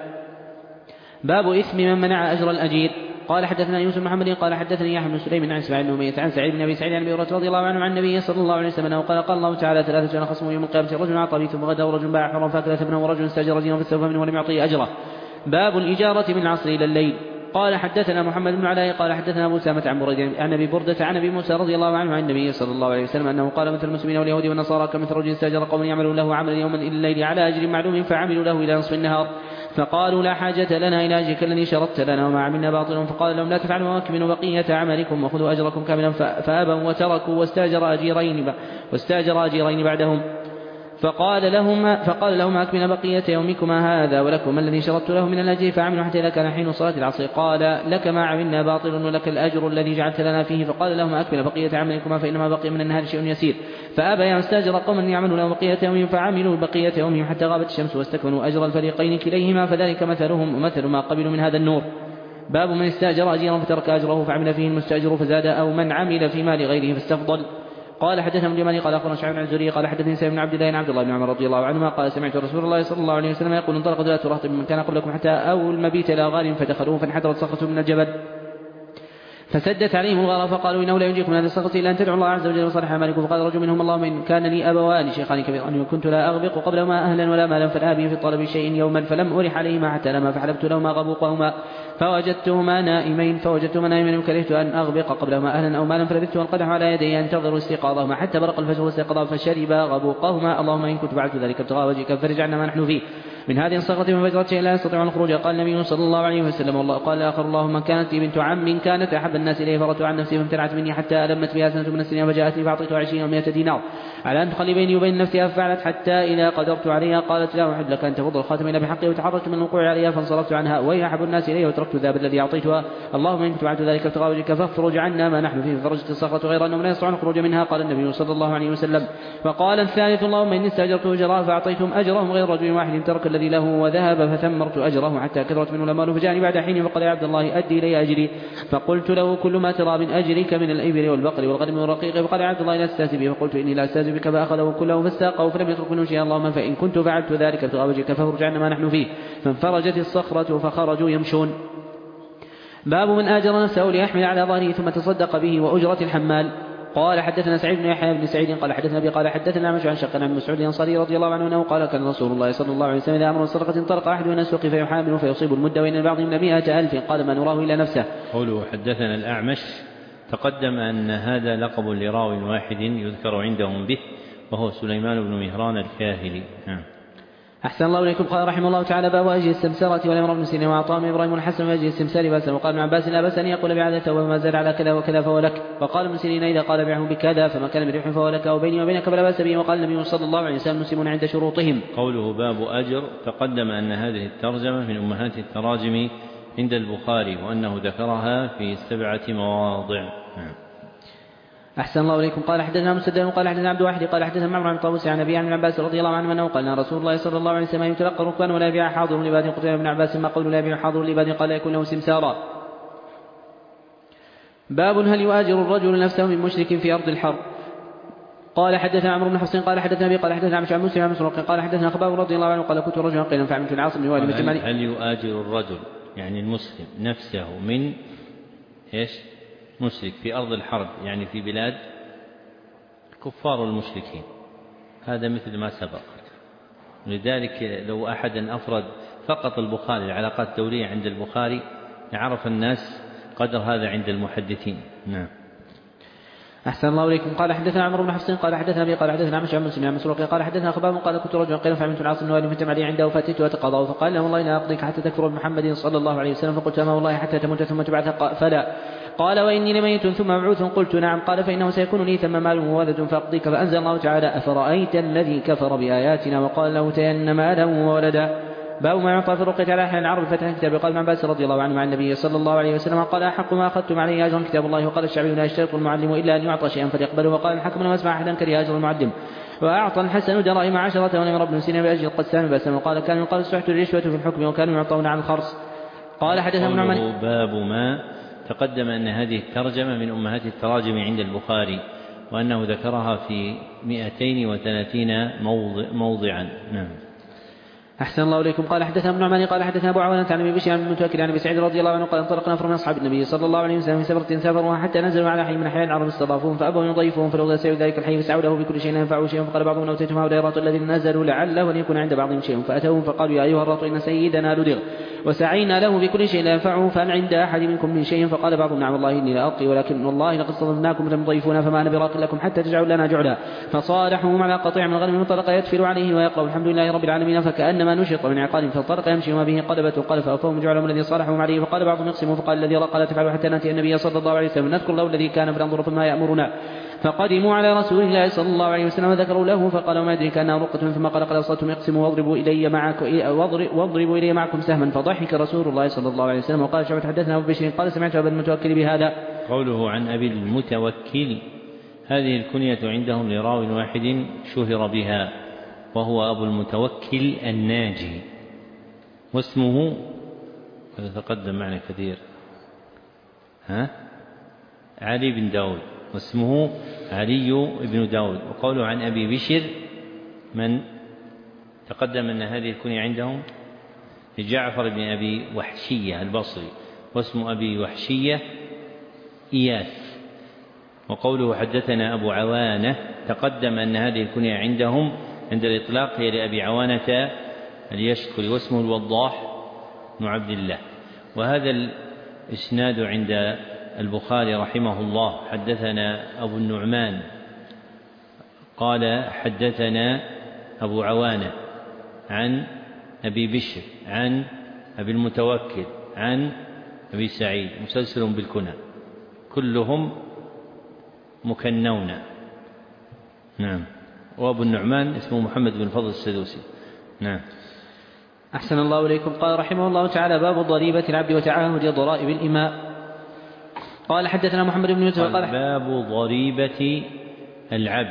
باب اثم من منع اجر الاجير. قال حدثنا يوسف بن محمد قال حدثني يحيى بن سليم عن اسماعيل بن أمية عن سعيد بن ابي سعيد عن ابي هريرة رضي الله عنه عن النبي صلى الله عليه وسلم انه قال قال الله تعالى ثلاثة خصموا يوم القيامة رجل اعطى ثم غدا ورجل باع حرا فاكل ثمنه ورجل استاجر جيرا فاستوفى منه ولم يعطيه اجره. باب الاجارة من العصر الى الليل. قال حدثنا محمد بن علاء قال حدثنا ابو سامة عن بريد عن ابي بردة عن ابي موسى رضي الله عنه عن النبي صلى الله عليه وسلم انه قال مثل المسلمين واليهود والنصارى كمثل رجل استاجر قوم يعملون له عملا يوما الى الليل على اجر معلوم فعملوا له الى نصف النهار فقالوا لا حاجة لنا إلى أجرك الذي شرطت لنا وما عملنا باطل فقال لهم لا تفعلوا واكملوا بقية عملكم وخذوا أجركم كاملا فأبوا وتركوا واستأجر أجيرين واستأجر أجيرين بعدهم فقال لهم فقال لهم أكمل بقية يومكما هذا ولكم الذي شرطت له من الأجر فعملوا حتى إذا كان حين صلاة العصر قال لك ما عملنا باطل ولك الأجر الذي جعلت لنا فيه فقال لهم أكمل بقية عملكما فإنما بقي من النهار شيء يسير فأبى يستأجر قوما يعملوا له بقية يومهم فعملوا بقية يومهم حتى غابت الشمس واستكملوا أجر الفريقين كليهما فذلك مثلهم ومثل ما قبلوا من هذا النور. باب من استأجر أجيرا فترك أجره فعمل فيه المستأجر فزاد أو من عمل في مال غيره فاستفضل. قال حدثنا ابن اليماني قال اخبرنا شعيب بن الزهري قال حدثني سالم بن عبد الله بن عبد الله بن عمر رضي الله عنهما قال سمعت رسول الله صلى الله عليه وسلم يقول انطلق ثلاثة رهط من كان قبلكم حتى أو المبيت إلى غار فدخلوه فانحدرت صخرة من الجبل فسدت عليهم الغار فقالوا إنه لا ينجيكم من هذه الصخرة إلا أن تدعوا الله عز وجل وصالح أعمالكم فقال رجل منهم اللهم إن كان لي أبوان شيخان كبيران وكنت لا أغبق قبلهما أهلا ولا مالا فالآبي في طلب شيء يوما فلم أرح عليهما حتى لما فحلبت لهما غبوقهما فوجدتهما نائمين فوجدتهما نائمين وكرهت أن أغبق قبلهما أهلا أو مالا فلبثت والقدح على يدي أنتظر استيقاظهما حتى برق الفجر واستيقظا فشربا غبوقهما اللهم إن كنت فعلت ذلك ابتغاء وجهك فرجعنا ما نحن فيه من هذه الصخرة من فجرة شيء لا يستطيع الخروج. قال النبي صلى الله عليه وسلم والله قال آخر اللهم كانت لي بنت عم كانت أحب الناس إليه فرت عن نفسي فامتنعت مني حتى ألمت بها سنة من السنين فجاءتني فأعطيتها عشرين ومائة دينار على أن تخلي بيني وبين نفسها، ففعلت حتى إذا قدرت عليها قالت لا أحب لك أن تفض الخاتم إلا بحقه، وتحرجت من الوقوع عليها فانصرفت عنها، وهي أحب الناس إليه وتركت الذهب الذي أعطيتها. اللهم إن كنت فعلت ذلك ابتغاء وجهك فافرج عنا ما نحن فيه. ففرجت الصخرة غير أنهم لا يستطيعون الخروج منها. قال النبي صلى الله عليه وسلم. فقال الثالث اللهم إني استأجرت أجراء فأعطيتهم أجرهم غير رجل واحد ترك الذي له وذهب فثمرت أجره حتى كثرت منه الأموال. فجاءني بعد حين فقال يا عبد الله أدي إلي أجري. فقلت له كل ما ترى من أجرك من الإبل والبقر والغنم والرقيق. فقال يا عبد الله لا تستهزئ به. فقلت إني لا أستهزئ بك. فأخذه كله فاستاقه فلم يترك منه شيئا. اللهم فإن كنت فعلت ذلك ابتغاء وجهك فافرج عنا ما نحن فيه. فانفرجت الصخرة فخرجوا يمشون. باب من آجر نفسه ليحمل على ظهره ثم تصدق به وأجرة الحمال. قال حدثنا سعيد بن يحيى بن سعيد قال حدثنا أبي قال حدثنا عن شقنا عن مسعود الأنصاري رضي الله عنه أنه قال كان رسول الله صلى الله عليه وسلم إذا أمر السرقة انطلق أحد من السوق فيحامل فيصيب المد وإن بعضهم مئة ألف. قال ما نراه إلا نفسه. قوله حدثنا الأعمش تقدم أن هذا لقب لراو واحد يذكر عندهم به وهو سليمان بن مهران الكاهلي. نعم. أحسن الله إليكم. قال رحمه الله تعالى باب أجل السمسرة والأمر بن سيرين وعطاء إبراهيم الحسن وأجل السمسار بأسا. وقال ابن عباس لا بأس أن يقول بعادته وما زاد على كذا وكذا فهو لك. وقال ابن سيرين إذا قال بيعه بكذا فما كان بربح فهو لك وبيني وبينك فلا بأس به. وقال النبي صلى الله عليه وسلم المسلمون عند شروطهم. قوله باب أجر تقدم أن هذه الترجمة من أمهات التراجم عند البخاري وأنه ذكرها في سبعة مواضع. نعم. أحسن الله إليكم. قال حدثنا مسدد قال حدثنا عبد الواحد قال حدثنا معمر عن طاووس عن أبي عن عباس رضي الله عنه أنه قال رسول الله صلى الله عليه وسلم يتلقى الركبان ولا يبيع حاضر لباد. قتل ابن عباس ما قول لا يبيع حاضر لباد قال يكون له سمسارا. باب هل يؤاجر الرجل نفسه من مشرك في أرض الحرب. قال حدثنا عمرو بن حفص قال حدثنا أبي قال حدثنا عن مسلم عن مسروق قال حدثنا خباب رضي الله عنه قال كنت رجلا قيلا فعملت العاصم بن والد هل, هل يؤاجر الرجل يعني المسلم نفسه من إيش مشرك في أرض الحرب يعني في بلاد كفار المشركين. هذا مثل ما سبق. لذلك لو أحدا أفرد فقط البخاري العلاقات الدولية عند البخاري لعرف الناس قدر هذا عند المحدثين. نعم. أحسن الله إليكم. قال حدثنا عمرو بن حفص قال حدثنا أبي قال حدثنا عمش عن مسلم عن مسروق قال حدثنا خباب قال كنت رجلا قيلا فعملت العاص بن والد فتم علي عنده فأتيت وتقاضاه فقال له والله لا أقضيك حتى تكفر بمحمد صلى الله عليه وسلم. فقلت ما والله حتى تموت ثم تبعث فلا. قال وإني لميت ثم مبعوث. قلت نعم. قال فإنه سيكون لي ثم مال وولد فأقضيك. فأنزل الله تعالى أفرأيت الذي كفر بآياتنا وقال له تين مالا وولدا. باب ما يعطى في الرقية على أهل العرب فتح كتاب. قال ابن عباس رضي الله عنه مع النبي صلى الله عليه وسلم قال أحق ما أخذتم عليه أجرا كتاب الله. وقال الشعبي لا يشترط المعلم إلا أن يعطى شيئا فليقبله. وقال الحكم لما أسمع أحدا كره أجر المعلم. وأعطى الحسن دراهم عشرة ونمر ابن سينا بأجر القسام بأسا. وقال كان يقال السحت الرشوة في الحكم وكانوا يعطون عن الخرص. قال حدثنا ابن عمر. باب ما تقدم أن هذه الترجمة من أمهات التراجم عند البخاري وأنه ذكرها في مئتين وثلاثين موضع موضعا. نعم. أحسن الله إليكم. قال حدثنا ابن عمر قال حدثنا أبو عوانة عن أبي بشير عن المتوكل عن أبي سعيد رضي الله عنه قال انطلق نفر من أصحاب النبي صلى الله عليه وسلم في سفرة سافروها حتى نزلوا على حي من أحياء العرب استضافوهم فأبوا يضيفوهم فلو سيء ذلك الحي فسعوا له بكل شيء لا ينفعه شيء. فقال بعضهم أوتيتم هؤلاء الرهط الذين نزلوا لعله أن يكون عند بعضهم شيء. فأتوهم فقالوا يا أيها الرهط إن سيدنا لدغ وسعينا له بكل شيء لا ينفعه فهل عند أحد منكم من شيء. فقال بعضهم نعم والله إني لأقي ولكن والله لقد استضفناكم لم تضيفونا فما أنا براق لكم حتى تجعلوا لنا جعلا. فصالحهم على قطيع من الغنم منطلق يتفل عليه ويقرأ الحمد لله رب العالمين فكأنما نشط من عقال فانطلق يمشي وما به قلبة قال فأوفوهم جعلهم الذي صالحهم عليه. فقال بعضهم يقسموا فقال الذي رق لا تفعلوا حتى نأتي النبي صلى الله عليه وسلم نذكر له الذي كان فننظر فما يأمرنا. فقدموا على رسول الله صلى الله عليه وسلم وذكروا له فقال وما أدري كأنها رقة. ثم قال قد أوصلتم اقسموا واضربوا إلي معكم واضربوا إلي معكم سهما. فضحك رسول الله صلى الله عليه وسلم. وقال شعبة حدثنا أبو بشير قال سمعت أبا المتوكل بهذا. قوله عن أبي المتوكل هذه الكنية عندهم لراو واحد شهر بها وهو أبو المتوكل الناجي واسمه هذا تقدم معنا كثير ها علي بن داود واسمه علي بن داود. وقوله عن أبي بشر من تقدم أن هذه الكنية عندهم لجعفر بن أبي وحشية البصري واسم أبي وحشية إياس. وقوله حدثنا أبو عوانة تقدم أن هذه الكنية عندهم عند الإطلاق هي لأبي عوانة اليشكري واسمه الوضاح بن عبد الله. وهذا الإسناد عند البخاري رحمه الله حدثنا أبو النعمان قال حدثنا أبو عوانة عن أبي بشر عن أبي المتوكل عن أبي سعيد مسلسل بالكنى كلهم مكنون. نعم. وأبو النعمان اسمه محمد بن فضل السدوسي. نعم. أحسن الله إليكم. قال رحمه الله تعالى: باب ضريبة العبد وتعاهد ضرائب الإماء. قال حدثنا محمد بن يوسف قال باب ضريبة العبد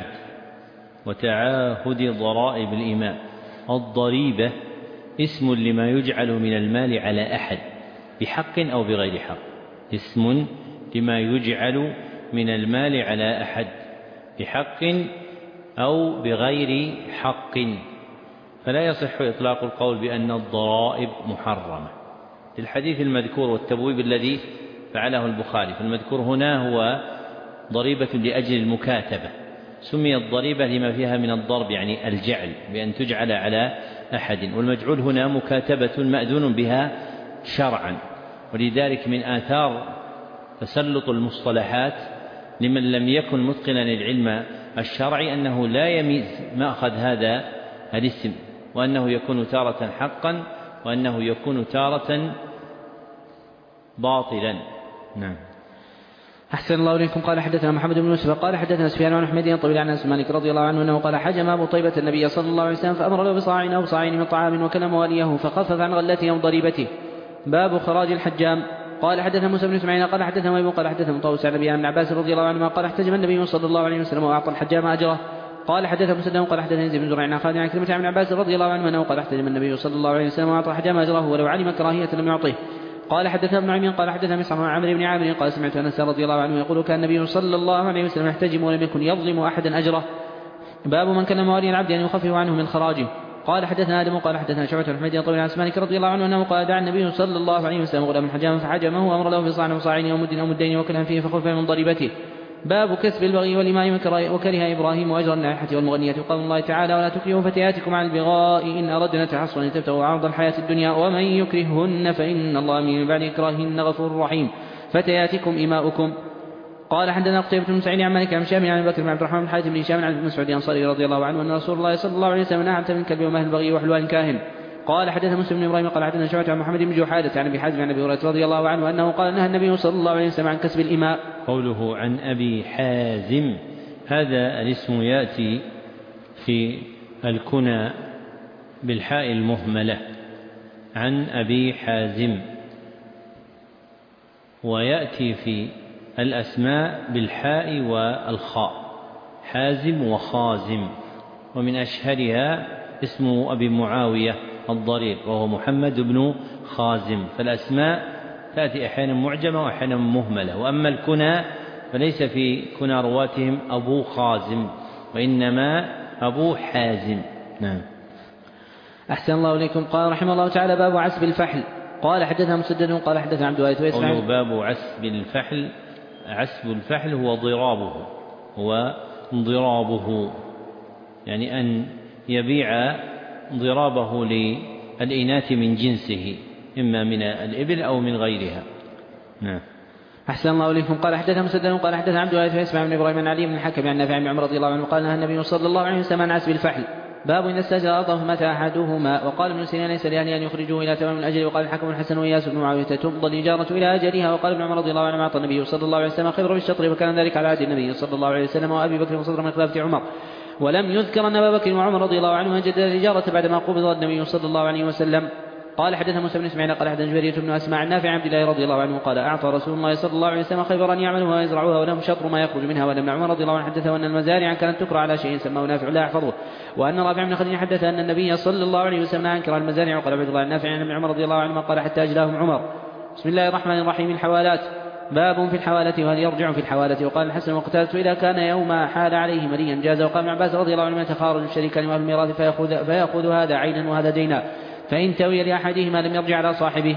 وتعاهد ضرائب الإماء. الضريبة اسم لما يجعل من المال على أحد بحق أو بغير حق، اسم لما يجعل من المال على أحد بحق أو بغير حق، فلا يصح إطلاق القول بأن الضرائب محرمة. الحديث المذكور والتبويب الذي فعله البخاري، فالمذكور هنا هو ضريبة لأجل المكاتبة، سميت ضريبة لما فيها من الضرب يعني الجعل بأن تجعل على أحد، والمجعول هنا مكاتبة مأذون بها شرعا. ولذلك من آثار تسلط المصطلحات لمن لم يكن متقنا للعلم الشرعي أنه لا يميز مأخذ هذا الاسم، وأنه يكون تارة حقا وأنه يكون تارة باطلا. نعم. أحسن الله إليكم. قال حدثنا محمد بن يوسف قال حدثنا سفيان عن حميد طويل عن أنس مالك رضي الله عنه أنه قال: حجم أبو طيبة النبي صلى الله عليه وسلم فأمر له بصاع أو صاعين من طعام وكلم واليه فخفف عن غلته أو ضريبته. باب خراج الحجام. قال حدثنا موسى بن اسماعيل قال حدثنا وهيب قال حدثنا طاووس عن ابي عباس رضي الله عنهما قال: احتجم النبي صلى الله عليه وسلم واعطى الحجام اجره. قال حدثنا مسدد قال حدثنا يزيد بن زريع عن خالد عن كلمة عن عباس رضي الله عنه انه قال: احتجم النبي صلى الله عليه وسلم واعطى الحجام اجره ولو علم كراهية لم يعطيه. قال حدثنا ابن نعيم قال حدثنا مسعر عن عمرو بن عامر قال: سمعت انس رضي الله عنه يقول: كان النبي صلى الله عليه وسلم يحتجم ولم يكن يظلم احدا اجره. باب من كان موالي العبد ان يخفف عنه من خراجه. قال حدثنا آدم قال حدثنا شعبة بن حميد طويل عن مالك رضي الله عنه أنه قال: دعا النبي صلى الله عليه وسلم غلام حجاما فحجمه وأمر له بصاع وصاعين ومد أو مدين وكلها فيه فخلف من ضريبته. باب كسب البغي والإماء وكره إبراهيم وأجر النائحة والمغنية. قال الله تعالى: ولا تكرهوا فتياتكم على البغاء إن أردنا تحصنا تبتغوا عرض الحياة الدنيا ومن يكرههن فإن الله من بعد إكراههن غفور رحيم. فتياتكم إماؤكم. قال حدثنا قتيبة بن سعيد عن مالك عن هشام عن ابي بكر بن عبد الرحمن بن حاتم بن هشام عن ابن مسعود الانصاري رضي الله عنه ان رسول الله صلى الله عليه وسلم نهى عن ثمن الكلب ومهل البغي وحلوان كاهن. قال حدثنا مسلم بن ابراهيم قال حدثنا شعبة عن محمد بن جحادة عن ابي حازم عن ابي هريرة رضي الله عنه انه قال: نهى النبي صلى الله عليه وسلم عن كسب الإماء. قوله عن ابي حازم، هذا الاسم ياتي في الكنى بالحاء المهملة عن ابي حازم، وياتي في الأسماء بالحاء والخاء حازم وخازم، ومن أشهرها اسم أبي معاوية الضرير وهو محمد بن خازم. فالأسماء تأتي أحيانا معجمة وأحيانا مهملة، وأما الكنى فليس في كنى رواتهم أبو خازم وإنما أبو حازم. نعم. أحسن الله إليكم. قال رحمه الله تعالى: باب عسب الفحل. قال حدثنا مسدد قال حدثنا عبد الوارث ويسمع. باب عسب الفحل. عسب الفحل هو ضرابه، هو ضرابه يعني أن يبيع ضرابه للإناث من جنسه إما من الإبل أو من غيرها. نعم. أحسن الله إليكم. قال حدثنا مسدد قال حدثنا عبد الوارث ويسمع من إبراهيم عن علي بن الحكم عن نافع بن عمر رضي الله عنه قال: نهى النبي صلى الله عليه وسلم عن عسب الفحل. باب إن استأجر أرضه فمات أحدهما. وقال ابن سيرين: ليس لأهل أن يخرجوه إلى تمام الأجل. وقال الحكم الحسن وإياس بن معاوية: تمضى الإجارة إلى أجلها. وقال ابن عمر رضي الله عنه: أعطى النبي صلى الله عليه وسلم خبر بالشطر، وكان ذلك على عهد النبي صلى الله عليه وسلم وأبي بكر وصدر من خلافة عمر. ولم يذكر أن أبا بكر وعمر رضي الله عنهما جدد الإجارة بعدما قبض النبي صلى الله عليه وسلم. قال حدثنا موسى بن اسماعيل قال حدثنا جرير بن اسماء عن نافع عبد الله رضي الله عنه قال: اعطى رسول الله صلى الله عليه وسلم خيبرا يعملها ويزرعها ولهم شطر ما يخرج منها. وان ابن عمر رضي الله عنه حدثه ان المزارع كانت تكرى على شيء سماه نافع لا يحفظه. وان رافع بن خديج حدث ان النبي صلى الله عليه وسلم انكر المزارع. وقال عبد الله النافع عن ابن عمر رضي الله عنهما قال: حتى اجلاهم عمر. بسم الله الرحمن الرحيم. الحوالات. باب في الحوالة وهل يرجع في الحوالة. وقال الحسن: وقتلت إذا كان يوم حال عليه مريا جاز. وقال ابن عباس رضي الله عنه: يتخارج الشريكان وأهل الميراث فيأخذ, فيأخذ هذا عينا وهذا دينا، فإن توي لأحدهما لم يرجع على صاحبه.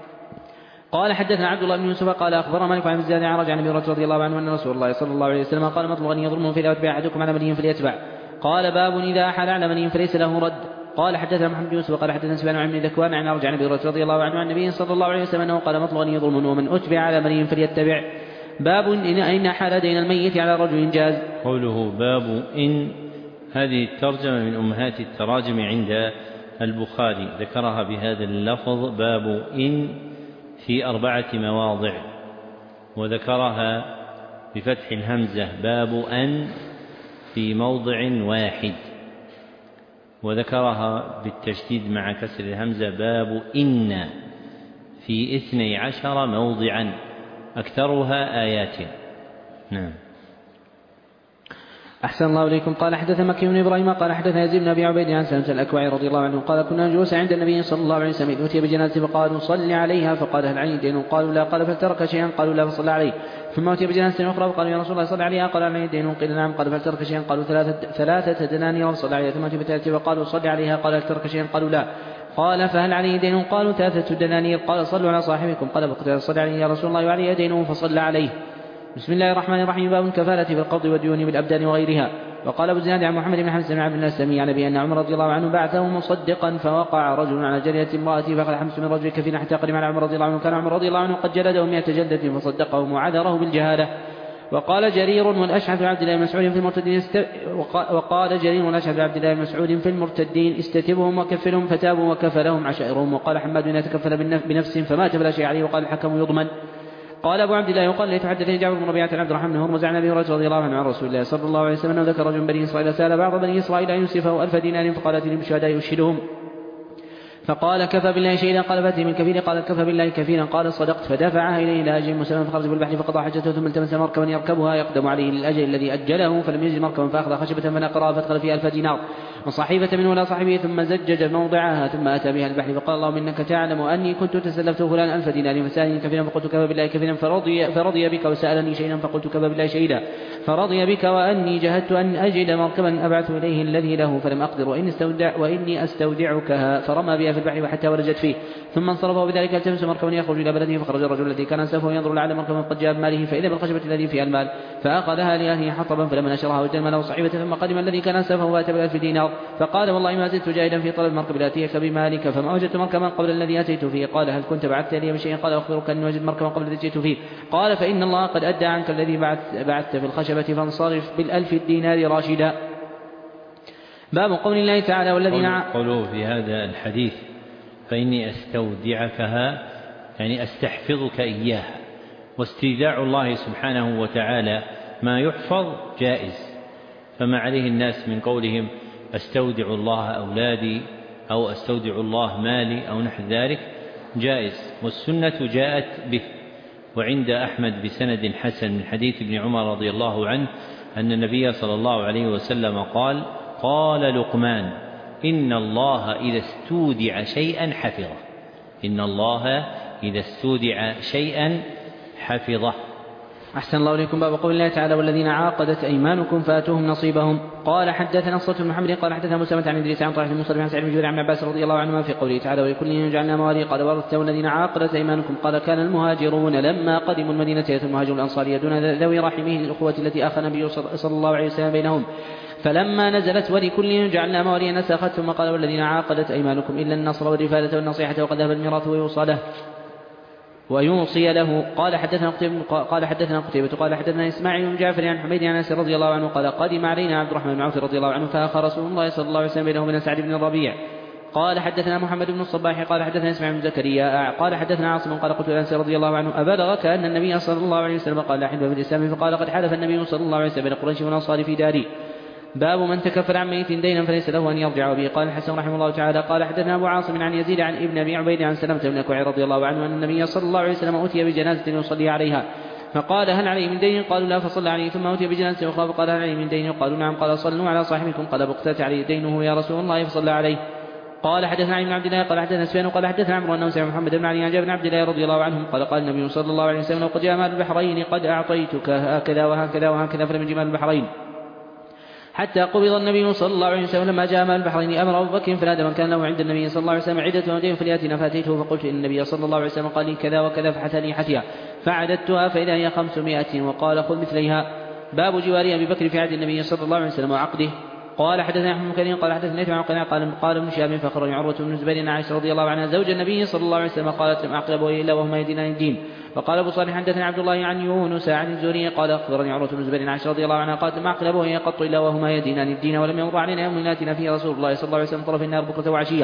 قال حدثنا عبد الله بن يوسف قال أخبرنا مالك عن زياد عرج عن أبي هريرة رضي الله عنه أن رسول الله صلى الله عليه وسلم قال: مطلب أن يظلمه في الأتباع أحدكم على مليٍ فليتبع. قال: باب إذا أحال على مليٍ فليس له رد. قال حدثنا محمد بن يوسف قال حدثنا سفيان عن ابن ذكوان عن عرج عن أبي هريرة رضي الله عنه عن النبي صلى الله عليه وسلم أنه قال: مطلب أن يظلم ومن أتبع على مليٍ فليتبع. باب إن أحال دين الميت على رجل جاز. قوله باب إن، هذه الترجمة من أمهات التراجم عند البخاري، ذكرها بهذا اللفظ باب إن في أربعة مواضع، وذكرها بفتح الهمزة باب أن في موضع واحد، وذكرها بالتشديد مع كسر الهمزة باب إن في اثني عشر موضعا أكثرها آيات. نعم. أحسن الله إليكم. قال حدث مكي بن إبراهيم قال حدث يزيد بن أبي عبيد عن سلمة الأكوعي رضي الله عنه قال كنا جلوسا عند النبي صلى الله عليه وسلم إذ أتي بجنازة فقالوا صل عليها فقال هل علي دين؟ قالوا لا. قال فلترك شيئا؟ قالوا لا فصلى عليه. ثم أتي بجنازة أخرى فقالوا يا رسول الله صل عليها قال هل علي دين؟ قيل نعم. قال فلترك شيئا؟ قالوا ثلاثة, ثلاثة دنانير فصلى عليها. ثم أتي بثالثة فقالوا صل عليها قال هل ترك شيئا؟ قالوا لا. قال فهل عليه دين؟ قالوا ثلاثة دنانير. قال صلوا على صاحبكم. قال فقال صل عليه يا رسول الله وعليه دينه فصلى عليه. بسم الله الرحمن الرحيم. باب الكفالة في القبض والديون بالأبدان وغيرها. وقال أبو الزناد عن محمد بن حمزة بن عبد الله السمي عن أبي أن عمر رضي الله عنه بعثه مصدقا فوقع رجل على جرية امرأته فأخذ حمس من رجل كفينا حتى قدم على عمر رضي الله عنه. كان عمر رضي الله عنه قد جلده مئة جلدة فصدقه وعذره بالجهالة. وقال جرير والأشعث عبد الله المسعود في المرتدين است... وقال جرير والأشعث عبد الله المسعود في المرتدين استتبهم وكفلهم فتابوا وكفلهم عشائرهم. وقال حماد لا تكفل بنفس فمات فلا شيء عليه. وقال الحكم يضمن. قال أبو عبد الله يقال ليتحدثني جابر بن ربيعة عن عبد الرحمن بن هرمز عن أبي هريرة رضي الله عنه عن رسول الله صلى الله عليه وسلم أنه ذكر رجل بني إسرائيل سأل بعض بني إسرائيل أن يوسفه ألف دينار فقال ائتني بشهداء يشهدهم فقال كفى بالله شهيدا. قال فأتي من كفيل قال كفى بالله كفيلا. قال صدقت. فدفعها إليه إلى أجل مسلم فخرج بالبحر فقضى حجته ثم التمس مركبا يركبها يقدم عليه للأجل الذي أجله فلم يجد مركبا فأخذ خشبة فنقرها فادخل فيها ألف دينار وصحيفة منه إلى صاحبه ثم زجج موضعها ثم أتى بها البحر فقال اللهم إنك تعلم أني كنت تسلفت فلان ألف دينار فسألني كفيلا فقلت كفى بالله كفيلا فرضي, فرضي بك وسألني شيئا فقلت كفى بالله شهيدا فرضي بك وأني جهدت أن أجد مركبا أبعث إليه الذي له فلم أقدر وإني, استودع وإني أستودعكها فرمى بها في البحر وحتى ولجت فيه ثم انصرفه بذلك التمس مركبا يخرج إلى بلده فخرج الرجل الذي كان سوف ينظر لعل مركبا قد جاء بماله فإذا بالخشبة الذي فيها المال فأخذها لأهله حطبا فلما نشرها وجد المال وصحيفة ثم قدم الذي كان سوفه وأتى بألف دينار فقال والله ما زلت جاهدا في طلب المركب لآتيك بمالك فما وجدت مركبا قبل الذي أتيت فيه. قال هل كنت بعثت لي بشيء؟ قال أخبرك أني وجدت مركبا قبل الذي جئت فيه. قال فإن الله قد أدى عنك الذي بعث بعثت في الخشبة فانصرف بالألف الدينار راشدا. باب قول الله تعالى والذين قولوا في هذا الحديث فإني أستودعكها يعني أستحفظك إياها. واستوداع الله سبحانه وتعالى ما يحفظ جائز، فما عليه الناس من قولهم أستودع الله أولادي أو أستودع الله مالي أو نحو ذلك جائز، والسنة جاءت به. وعند أحمد بسند حسن من حديث ابن عمر رضي الله عنه أن النبي صلى الله عليه وسلم قال قال لقمان إن الله إذا استودع شيئا حفظه إن الله إذا استودع شيئا حفظه. أحسن الله إليكم. باب قول الله تعالى والذين عاقدت أيمانكم فآتوهم نصيبهم. قال حدثنا صوت بن محمد قال حدثنا مسلمة عن إدريس عن طلحة بن مصرف عن سعيد بن جبير عن عباس رضي الله عنهما في قوله تعالى ولكل جعلنا موالي قال ورثته الذين عاقدت أيمانكم. قال كان المهاجرون لما قدموا المدينة يأتوا المهاجر الأنصار يدون ذوي رحمه الأخوة التي أخى النبي صلى الله عليه وسلم بينهم فلما نزلت ولكل جعلنا موالي نسخت ثم قال والذين عاقدت أيمانكم إلا النصر والرفادة والنصيحة وقد ذهب الميراث ويوصله ويوصي له. قال حدثنا قتيبة قال حدثنا قتيبة قال حدثنا إسماعيل بن جعفر عن حميد عن أنس رضي الله عنه قال قدم علينا عبد الرحمن بن عوف رضي الله عنه فأخى رسول الله صلى الله عليه وسلم بينه وبين سعد بن الربيع. قال حدثنا محمد بن الصباح قال حدثنا إسماعيل بن زكريا قال حدثنا عاصم قال قلت لأنس رضي الله عنه أبلغك أن النبي صلى الله عليه وسلم قال لا حلف في الإسلام فقال قد حلف النبي صلى الله عليه وسلم بين قريش والأنصار في داري. باب من تكفل عن ميت دينا فليس له أن يرجع به. قال الحسن رحمه الله تعالى قال حدثنا أبو عاصم عن يزيد عن ابن أبي عبيد عن سلمة بن الأكوع رضي الله عنه أن النبي صلى الله عليه وسلم أتي بجنازة يصلي عليها فقال هل عليه من دين؟ قالوا لا فصلى عليه. ثم أتي بجنازة أخرى فقال هل عليه من دين؟ قالوا نعم. قال صلوا على صاحبكم. قال بقتات عليه دينه يا رسول الله فصلى عليه. قال حدثنا علي بن عبد الله قال حدثنا سفيان قال حدثنا عمرو أنه سمع محمد بن علي عن جابر بن عبد الله رضي الله عنهم قال قال النبي صلى الله عليه وسلم قد جاء مال البحرين قد أعطيتك هكذا وهكذا وهكذا فلم يجي مال البحرين حتى قبض النبي صلى الله عليه وسلم. لما جاء مال البحرين أمر أبو بكر فنادى من كان له عند النبي صلى الله عليه وسلم عدة ودين فليأتنا فأتيته فقلت إن النبي صلى الله عليه وسلم قال لي كذا وكذا فحثني حثيا فعددتها فإذا هي خمسمائة وقال خذ مثليها. باب جوار أبي بكر في عهد النبي صلى الله عليه وسلم وعقده. قال حدثنا أحمد بن كريم قال حدثنا نافع عن قناع قال قال ابن شهاب فأخبرني عروة بن الزبير عن عائشة رضي الله عنها زوج النبي صلى الله عليه وسلم قالت لم أعقل أبويه إلا وهما يدينان الدين. وقال أبو صالح حدثنا عبد الله عن يونس عن الزهري قال أخبرني عروة بن الزبير عن عائشة رضي الله عنها قالت لم أعقل أبويه قط إلا وهما يدينان الدين ولم يمض علينا يوم يأتينا فيه رسول الله صلى الله عليه وسلم طرف النار بكرة وعشية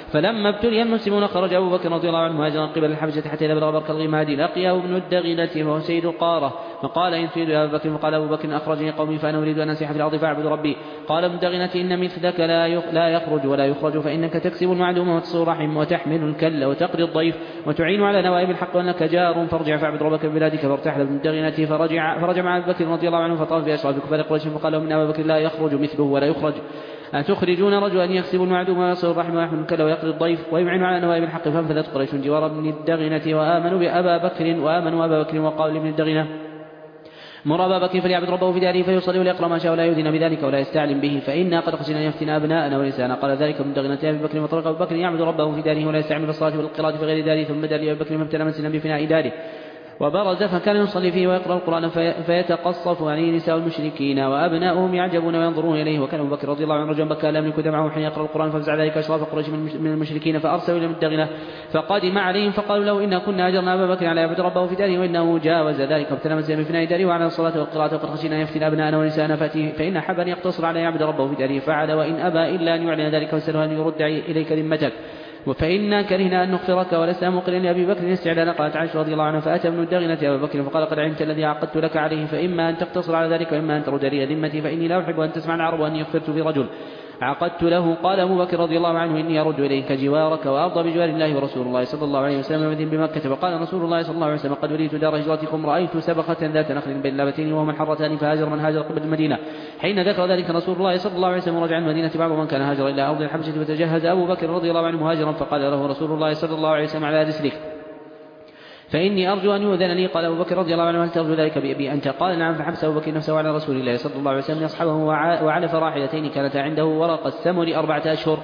فلما ابتلي المسلمون خرج أبو بكر رضي الله عنه مهاجرا قبل الحبشة حتى إذا بلغ برك الغماد لقيه ابن الدغنة وهو سيد القارة فقال إن تريد يا أبا بكر فقال أبو بكر أخرجني قومي فأنا أريد أن أسيح في الأرض فأعبد ربي. قال ابن الدغنة إن مثلك لا يخرج ولا يخرج فإنك تكسب المعدوم وتصل رحم وتحمل الكل وتقري الضيف وتعين على نوائب الحق وأنك جار فارجع فاعبد ربك ببلادك. فارتحل ابن الدغنة فرجع, فرجع مع أبي بكر رضي الله عنه فطاف بأشراف كفار قريش فقال لهم إن أبا بكر لا يخرج مثله ولا يخرج أتخرجون رجلا يكسب المعدوم ويصل الرحم ويحمل الكل ويقضي الضيف ويمعن على نوائب الحق. فانفذت قريش جوار ابن الدغنة وآمنوا بأبا بكر وآمنوا أبا بكر وقالوا لابن الدغنة مر أبا بكر فليعبد ربه في داره فيصلي وليقرأ ما شاء ولا يؤذن بذلك ولا يستعلم به فإنا قد خشينا أن يفتن أبناءنا ونساءنا. قال ذلك ابن الدغنة أبي بكر وطرق أبو بكر يعبد ربه في داره ولا يستعمل بالصلاة والقراءة في غير داره ثم دار لأبي بكر فابتلى منزلا بفناء داره وبرز فكان يصلي فيه ويقرأ القرآن فيتقصف عليه نساء المشركين وأبناؤهم يعجبون وينظرون إليه. وكان أبو بكر رضي الله عنه رجلا بكى لا يملك دمعه حين يقرأ القرآن ففزع ذلك أشراف قريش من المشركين فأرسلوا إلى الدغنة فقدم عليهم فقالوا له إنا كنا أجرنا أبا بكر على يعبد ربه في داره وإنه جاوز ذلك وابتلى منزلا بفناء داره وعلى الصلاة والقراءة وقد خشينا أن يفتن أبناءنا ونساءنا فإن حب أن يقتصر على يعبد ربه في داره فعل وإن أبى إلا أن يعلن ذلك وسأله أن يرد إليك ذمتك فإنا كرهنا أن نغفرك ولسنا مقرين لأبي بكر استعلانا. قالت عائشة رضي الله عنها فأتى ابن الدغنة أبا بكر فقال قد علمت الذي عقدت لك عليه فإما أن تقتصر على ذلك وإما أن ترد لي ذمتي فإني لا أحب أن تسمع العرب أني اغفرت في رجل عقدت له. قال أبو بكر رضي الله عنه إني أرد إليك جوارك وأرضى بجوار الله ورسول الله صلى الله عليه وسلم مدين بمكة. فقال رسول الله صلى الله عليه وسلم قد وليت دار هجرتكم رأيت سبخة ذات نخل بين لابتين وهما حرتان فهاجر من هاجر قبل المدينة. حين ذكر ذلك رسول الله صلى الله عليه وسلم رجع المدينة بعض من كان هاجر إلى أرض الحبشة وتجهز أبو بكر رضي الله عنه مهاجرا فقال له رسول الله صلى الله عليه وسلم على رسلك فإني أرجو أن يؤذن لي. قال أبو بكر رضي الله عنه هل ترجو ذلك بأبي أنت؟ قال نعم. فحبس أبو بكر نفسه على رسول الله صلى الله عليه وسلم يصحبه وعلى فراحلتين كانتا عنده ورق السمر أربعة أشهر.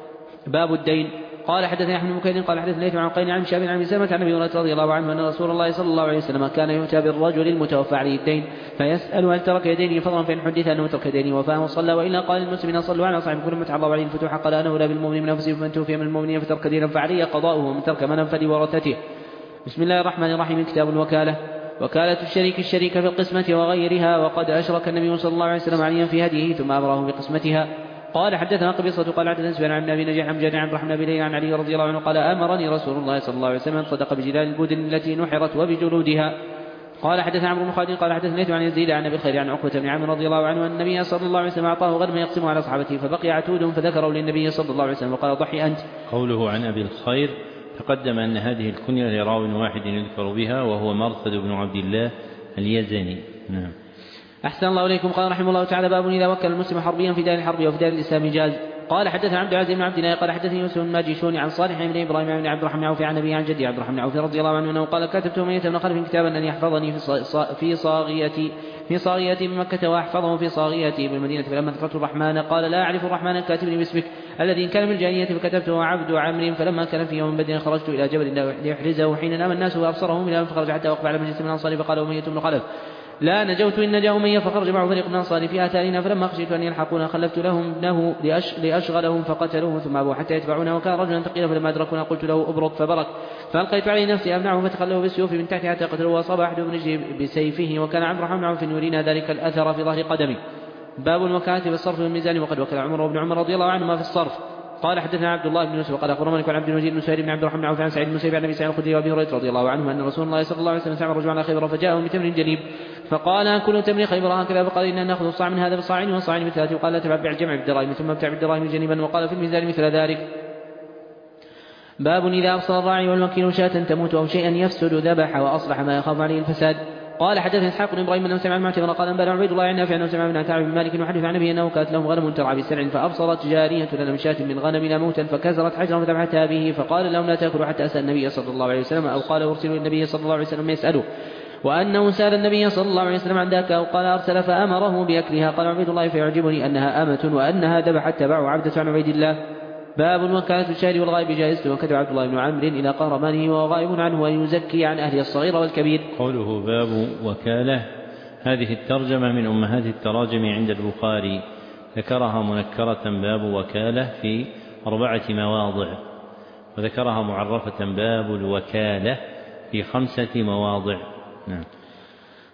باب الدين. قال حدثنا أحمد بن بكير قال حدثنا ليث عن قين عن شاب عن سلمة عن أبي هريرة رضي الله عنه أن رسول الله صلى الله عليه وسلم كان يؤتى بالرجل المتوفى عليه الدين فيسأل هل ترك يدينه فضلا فإن حدث أنه ترك يدينه وفاه وصلى وإلا قال المسلمين صلوا على صاحب كل متع الله عليه الفتوح. قال أنا أولى بالمؤمن من أنفسه فمن توفي من المؤمنين فترك دينا فعليه قضاؤه ومن ترك منا فلورثته. بسم الله الرحمن الرحيم. كتاب الوكالة. وكالة الشريك الشريك في القسمة وغيرها وقد أشرك النبي صلى الله عليه وسلم عليا في هديه ثم أمره بقسمتها. قال حدثنا قبيصة قال حدثنا سفيان عن أبي نجيح عن عبد الرحمن بن ليلى عن علي رضي الله عنه قال أمرني رسول الله صلى الله عليه وسلم صدق بجلال البدن التي نحرت وبجلودها. قال حدثنا عمرو بن خالد قال حدثنا ليث عن يزيد عن أبي الخير عن عقبة بن عامر رضي الله عنه أن النبي صلى الله عليه وسلم أعطاه غنما يقسمه على صحابته فبقي عتود فذكروا للنبي صلى الله عليه وسلم وقال ضحي أنت. قوله عن أبي الخير تقدم أن هذه الكنية لراو واحد يذكر بها وهو مرثد بن عبد الله اليزني. نعم. أحسن الله إليكم. قال رحمه الله تعالى باب إذا وكل المسلم حربيا في دار الحرب وفي دار الإسلام جاز. قال حدثنا عبد العزيز بن عبد الله قال حدثني يوسف بن ماجشون عن صالح بن إبراهيم بن عبد الرحمن عوف عن أبي عن جدي عبد الرحمن عوف رضي الله عنه أنه قال كتبت أمية بن خلف كتابا أن يحفظني في صاغيتي في صاغيتي بمكة وأحفظه في صاغيتي بالمدينة فلما ذكرت الرحمن قال لا أعرف الرحمن كاتبني باسمك الذي كان من الجاهلية فكتبته عبد عمرو فلما كان في يوم بدر خرجت إلى جبل ليحرزه حين نام الناس وأبصره من فخرج حتى وقف على مجلس من الأنصار فقال أمية بن خلف لا نجوت إن نجا أمية فخرج معه فريق من الأنصار في آثارنا فلما خشيت أن يلحقونا خلفت لهم ابنه لأشغلهم فقتلوه ثم أبوا حتى يتبعونا وكان رجلا ثقيلا فلما أدركونا قلت له أبرق فبرك فألقيت عليه نفسي أمنعه فتخلوا بالسيوف من تحت حتى قتلوه وأصاب أحدهم رجلي بسيفه وكان عبد الرحمن عوف يرينا ذلك الأثر في ظهر قدمي. باب الوكالة بالصرف والميزان وقد وكل عمر وابن عمر رضي الله عنهما في الصرف. قال حدثنا عبد الله بن يوسف وقال أخبرنا مالك عن عبد المجيد بن سهيل بن عبد الرحمن عوف عن سعيد بن مسيب عن أبي سعيد الخدري وأبي هريرة رضي الله عنه أن رسول الله صلى الله عليه وسلم سمع رجلا على خيبر فجاءهم بتمر جليب فقال كل تمر خيبر هكذا فقال إننا نأخذ الصاع من هذا بصاعين وصاعين بثلاث وقال لا تبع بالجمع بالدراهم ثم ابتع بالدراهم جنبا وقال في الميزان مثل ذلك. باب إذا أبصر الراعي والوكيل شاة تموت أو شيئا يفسد ذبح وأصلح ما يخاف عليه الفساد. قال حدثنا إسحاق بن إبراهيم أنه سمع المعتمر قال أنبأنا عبيد الله عن نافع أنه سمع من كعب بن مالك وحدث عن أبيه أنه كانت لهم غنم ترعى بسرع فأبصرت جارية لنا من شاة من غنمنا موتا فكسرت حجرا فذبحتها به فقال لهم لا تأكلوا حتى أسأل النبي صلى الله عليه وسلم أو قال أرسلوا النبي صلى الله عليه وسلم يسأله وأنه سأل النبي صلى الله عليه وسلم عن ذاك أو قال أرسل فأمره بأكلها. قال عبيد الله فيعجبني أنها أمة وأنها ذبحت تبع عبدة عن عبيد الله. باب وكالة الشاهد والغائب جائزة وكتب عبد الله بن عمرو إلى قهرمانه وهو غائب عنه ويزكي عن أهل الصغير والكبير. قوله باب وكالة هذه الترجمة من أمهات التراجم عند البخاري ذكرها منكرة باب وكالة في أربعة مواضع وذكرها معرفة باب الوكالة في خمسة مواضع. نعم.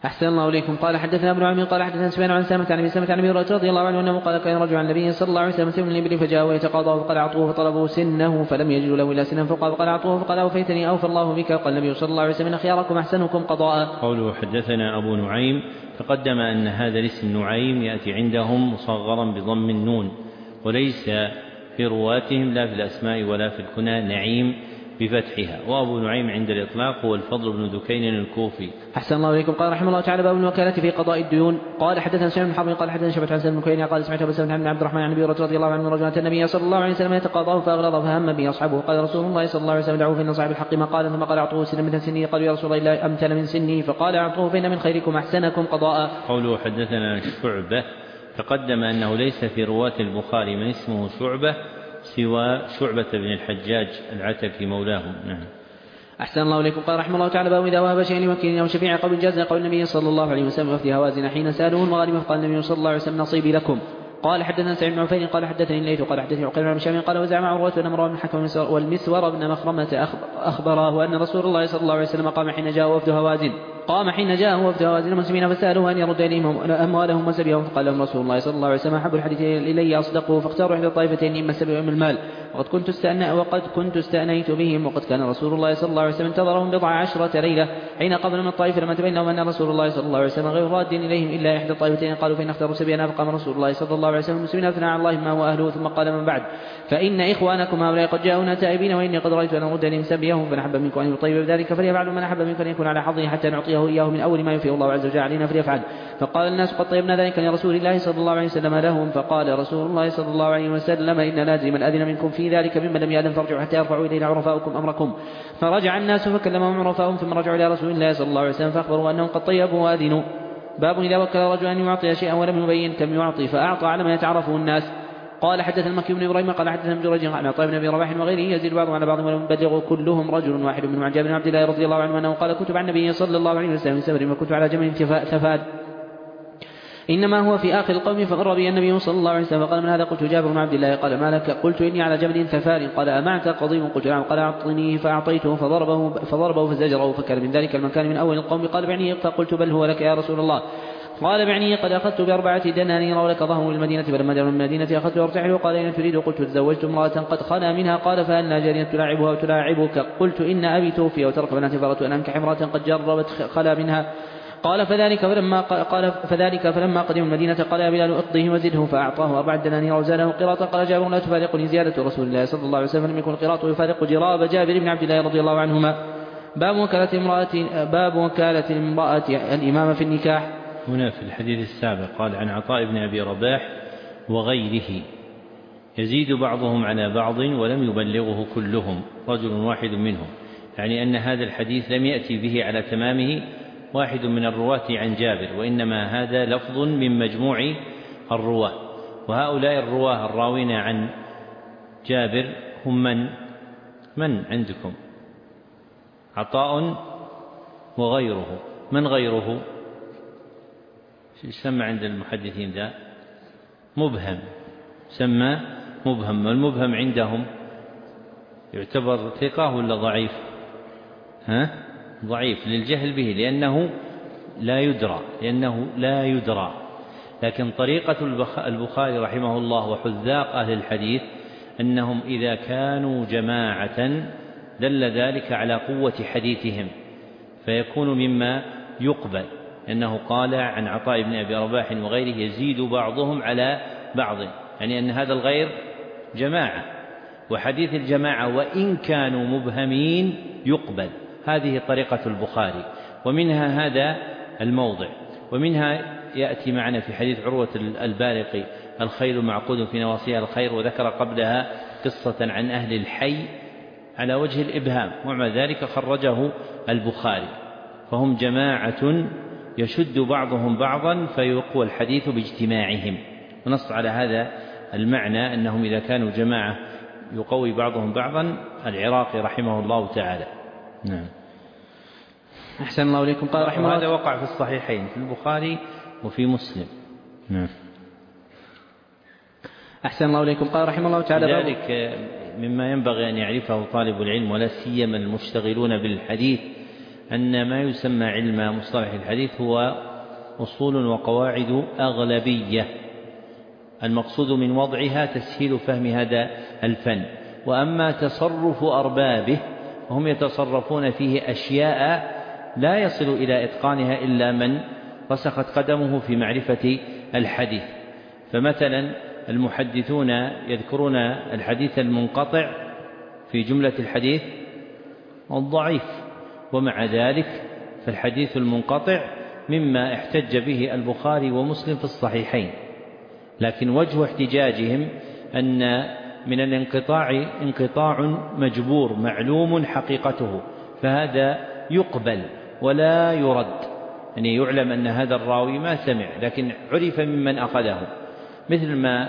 أحسن الله إليكم. قال حدثنا ابن عمي قال حدثنا سفيان عن سلمة عن أبي سلمة عن أبي هريرة رضي الله عنه أنه قال كان رجل عن النبي صلى الله عليه وسلم سن الإبل فجاء ويتقاضاه فقال أعطوه فطلبوا سنه فلم يجدوا له إلا سنا فقال فقال أعطوه فقال أوفيتني أوفى الله بك. قال النبي صلى الله عليه وسلم خياركم أحسنكم قضاء. قوله حدثنا أبو نعيم تقدم أن هذا الاسم نعيم يأتي عندهم مصغرا بضم النون وليس في رواتهم لا في الأسماء ولا في الكنى نعيم بفتحها. وأبو نعيم عند الإطلاق هو الفضل بن دكين الكوفي. أحسن الله إليكم. قال رحمه الله تعالى باب الوكالة في قضاء الديون. قال حدثنا سفيان بن حرب قال حدثنا شعبة عن سلمة بن كوينة قال سمعت أبا سلمة بن عبد الرحمن عن أبي هريرة رضي الله عنه رجلا النبي صلى الله عليه وسلم يتقاضاه فأغلظ فهم به أصحابه. قال رسول الله صلى الله عليه وسلم دعوه فإن صاحب الحق ما قال ثم قال أعطوه سنا من سنه. قالوا يا رسول الله أمتن من سني فقال أعطوه فإن من خيركم أحسنكم قضاء. قوله حدثنا شعبة تقدم أنه ليس في رواة البخاري من اسمه شعبة سوى شعبة بن الحجاج العتكي مولاهم. نعم. أحسن الله إليكم. قال رحمه الله تعالى باب إذا وهب شيئا لوكيل أو شفيع قول جاز قول النبي صلى الله عليه وسلم وفد هوازن حين سألوه المغاربة فقال النبي صلى الله عليه وسلم نصيبي لكم. قال حدثنا سعيد بن عفير قال حدثني الليث قال حدثني عقيل بن هشام قال وزعم عروة بن مروان بن الحكم والمسور بن مخرمة أخبراه أن رسول الله صلى الله عليه وسلم قام حين جاء وفد هوازن قام حين جاء وفد هوازن المسلمين فسألوه أن يرد إليهم أموالهم وسبيهم فقال لهم رسول الله صلى الله عليه وسلم أحب الحديث إلي أصدقه فاختاروا إحدى الطائفتين إما السبي وإما المال وقد كنت استأنى وقد كنت استأنيت بهم وقد كان رسول الله صلى الله عليه وسلم انتظرهم بضع عشرة ليلة حين قبل من الطائفة لما تبين لهم أن رسول الله صلى الله عليه وسلم غير راد إليهم إلا إحدى الطائفتين قالوا فإن اختاروا سبينا فقام رسول الله صلى الله عليه وسلم المسلمين أثنى على الله ما هو أهله ثم قال من بعد فإن إخوانكم هؤلاء قد جاءونا تائبين وإني قد رأيت أن أرد إليهم سبيهم فمن أحب منكم أن يطيب بذلك فليفعل ومن أحب منكم أن يكون على حظه حتى نعطيه إياه من أول ما ينفي الله عز وجل علينا فليفعل. فقال الناس قد طيبنا ذلك لرسول الله صلى الله عليه وسلم لهم فقال رسول الله صلى الله عليه وسلم إن لازم الأذن منكم في ذلك ممن لم يأذن فارجعوا حتى يرفعوا إلينا عرفاؤكم أمركم. فرجع الناس فكلمهم عرفاؤهم ثم رجعوا إلى رسول الله صلى الله عليه وسلم فأخبروا أنهم قد طيبوا وأذنوا. باب إذا وكل رجل أن يعطي شيئا ولم يبين كم يعطي فأعطى على ما يتعرفه الناس. قال حدثنا المكي بن إبراهيم قال حدثنا ابن جريج عن عطاء بن أبي رباح وغيره يزيد بعضهم على بعض ولم يبلغ كلهم رجل واحد منهم عن جابر بن عبد الله رضي الله عنه أنه قال كنت مع النبي صلى الله عليه وسلم سفر وكنت على جمل ثفاد إنما هو في آخر القوم فمر بي النبي صلى الله عليه وسلم فقال من هذا قلت جابر بن عبد الله قال ما لك قلت إني على جبل ثفار قال أمعت قضيب قلت نعم قال أعطنيه فأعطيته فضربه, فضربه فزجره فكان من ذلك المكان من أول القوم قال بعني فقلت بل هو لك يا رسول الله قال بعني قد أخذت بأربعة دنانير ولك ظهر المدينة فلما دعوا من المدينة أخذت وارتحل قال إن تريد قلت تزوجت امرأة قد خلا منها قال فأنا جارية تلاعبها وتلاعبك قلت إن أبي توفي وترك بناتي فأردت أن أنكح امرأة قد جربت خلا منها قال فذلك فلما قال فذلك فلما قدم المدينة قال يا بلال اقضيه وزده فأعطاه أربع دنانير وزاده قراطا قال جابر لا تفارقني زيادة رسول الله صلى الله عليه وسلم لم يكن القراط يفارق جراب جابر بن عبد الله رضي الله عنهما. باب وكالة امرأة باب وكالة المرأة الإمام في النكاح. هنا في الحديث السابق قال عن عطاء بن أبي رباح وغيره يزيد بعضهم على بعض ولم يبلغه كلهم رجل واحد منهم يعني أن هذا الحديث لم يأتي به على تمامه واحد من الرواة عن جابر وإنما هذا لفظ من مجموع الرواة وهؤلاء الرواة الراوين عن جابر هم من من عندكم عطاء وغيره من غيره يسمى عند المحدثين ذا مبهم سمى مبهم والمبهم عندهم يعتبر ثقة ولا ضعيف ها ضعيف للجهل به لأنه لا يدرى لأنه لا يدرى لكن طريقة البخاري رحمه الله وحذاق أهل الحديث أنهم إذا كانوا جماعة دل ذلك على قوة حديثهم فيكون مما يقبل أنه قال عن عطاء بن أبي رباح وغيره يزيد بعضهم على بعض يعني أن هذا الغير جماعة وحديث الجماعة وإن كانوا مبهمين يقبل. هذه طريقة البخاري ومنها هذا الموضع ومنها يأتي معنا في حديث عروة البارقي الخيل معقود في نواصيها الخير وذكر قبلها قصة عن أهل الحي على وجه الإبهام ومع ذلك خرجه البخاري فهم جماعة يشد بعضهم بعضا فيقوى الحديث باجتماعهم ونص على هذا المعنى أنهم إذا كانوا جماعة يقوي بعضهم بعضا العراقي رحمه الله تعالى. نعم. أحسن الله إليكم. قال رحمه الله هذا وقع في الصحيحين في البخاري وفي مسلم. نعم. أحسن الله إليكم. قال رحمه الله تعالى ذلك مما ينبغي أن يعرفه طالب العلم ولا سيما المشتغلون بالحديث أن ما يسمى علم مصطلح الحديث هو أصول وقواعد أغلبية، المقصود من وضعها تسهيل فهم هذا الفن. وأما تصرف أربابه وهم يتصرفون فيه أشياء لا يصل إلى إتقانها إلا من رسخت قدمه في معرفة الحديث. فمثلا المحدثون يذكرون الحديث المنقطع في جملة الحديث الضعيف، ومع ذلك فالحديث المنقطع مما احتج به البخاري ومسلم في الصحيحين، لكن وجه احتجاجهم أن من الانقطاع انقطاع مجبور معلوم حقيقته، فهذا يقبل ولا يرد، يعني يعلم أن هذا الراوي ما سمع لكن عرف ممن أخذه، مثل ما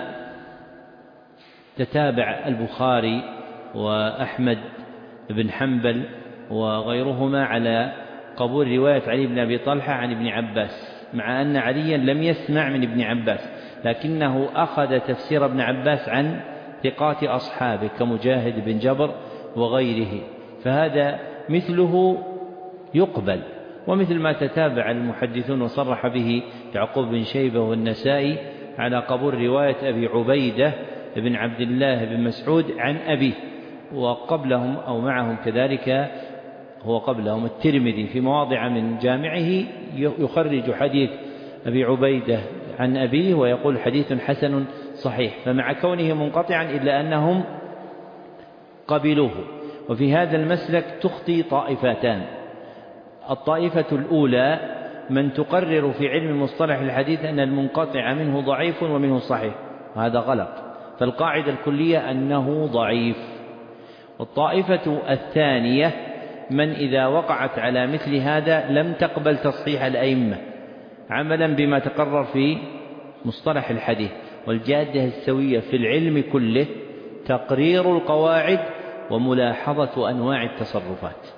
تتابع البخاري وأحمد بن حنبل وغيرهما على قبول رواية علي بن أبي طلحة عن ابن عباس، مع أن عليا لم يسمع من ابن عباس لكنه أخذ تفسير ابن عباس عن ثقات أصحابه كمجاهد بن جبر وغيره، فهذا مثله يقبل. ومثل ما تتابع المحدثون وصرح به يعقوب بن شيبة والنسائي على قبول رواية أبي عبيدة بن عبد الله بن مسعود عن أبيه، وقبلهم أو معهم كذلك هو قبلهم الترمذي في مواضع من جامعه يخرج حديث أبي عبيدة عن أبيه ويقول حديث حسن صحيح، فمع كونه منقطعا إلا أنهم قبلوه. وفي هذا المسلك تخطي طائفتان: الطائفة الأولى من تقرر في علم مصطلح الحديث أن المنقطع منه ضعيف ومنه صحيح، وهذا غلط، فالقاعدة الكلية أنه ضعيف. والطائفة الثانية من إذا وقعت على مثل هذا لم تقبل تصحيح الأئمة عملا بما تقرر في مصطلح الحديث. والجادة السوية في العلم كله تقرير القواعد وملاحظة أنواع التصرفات،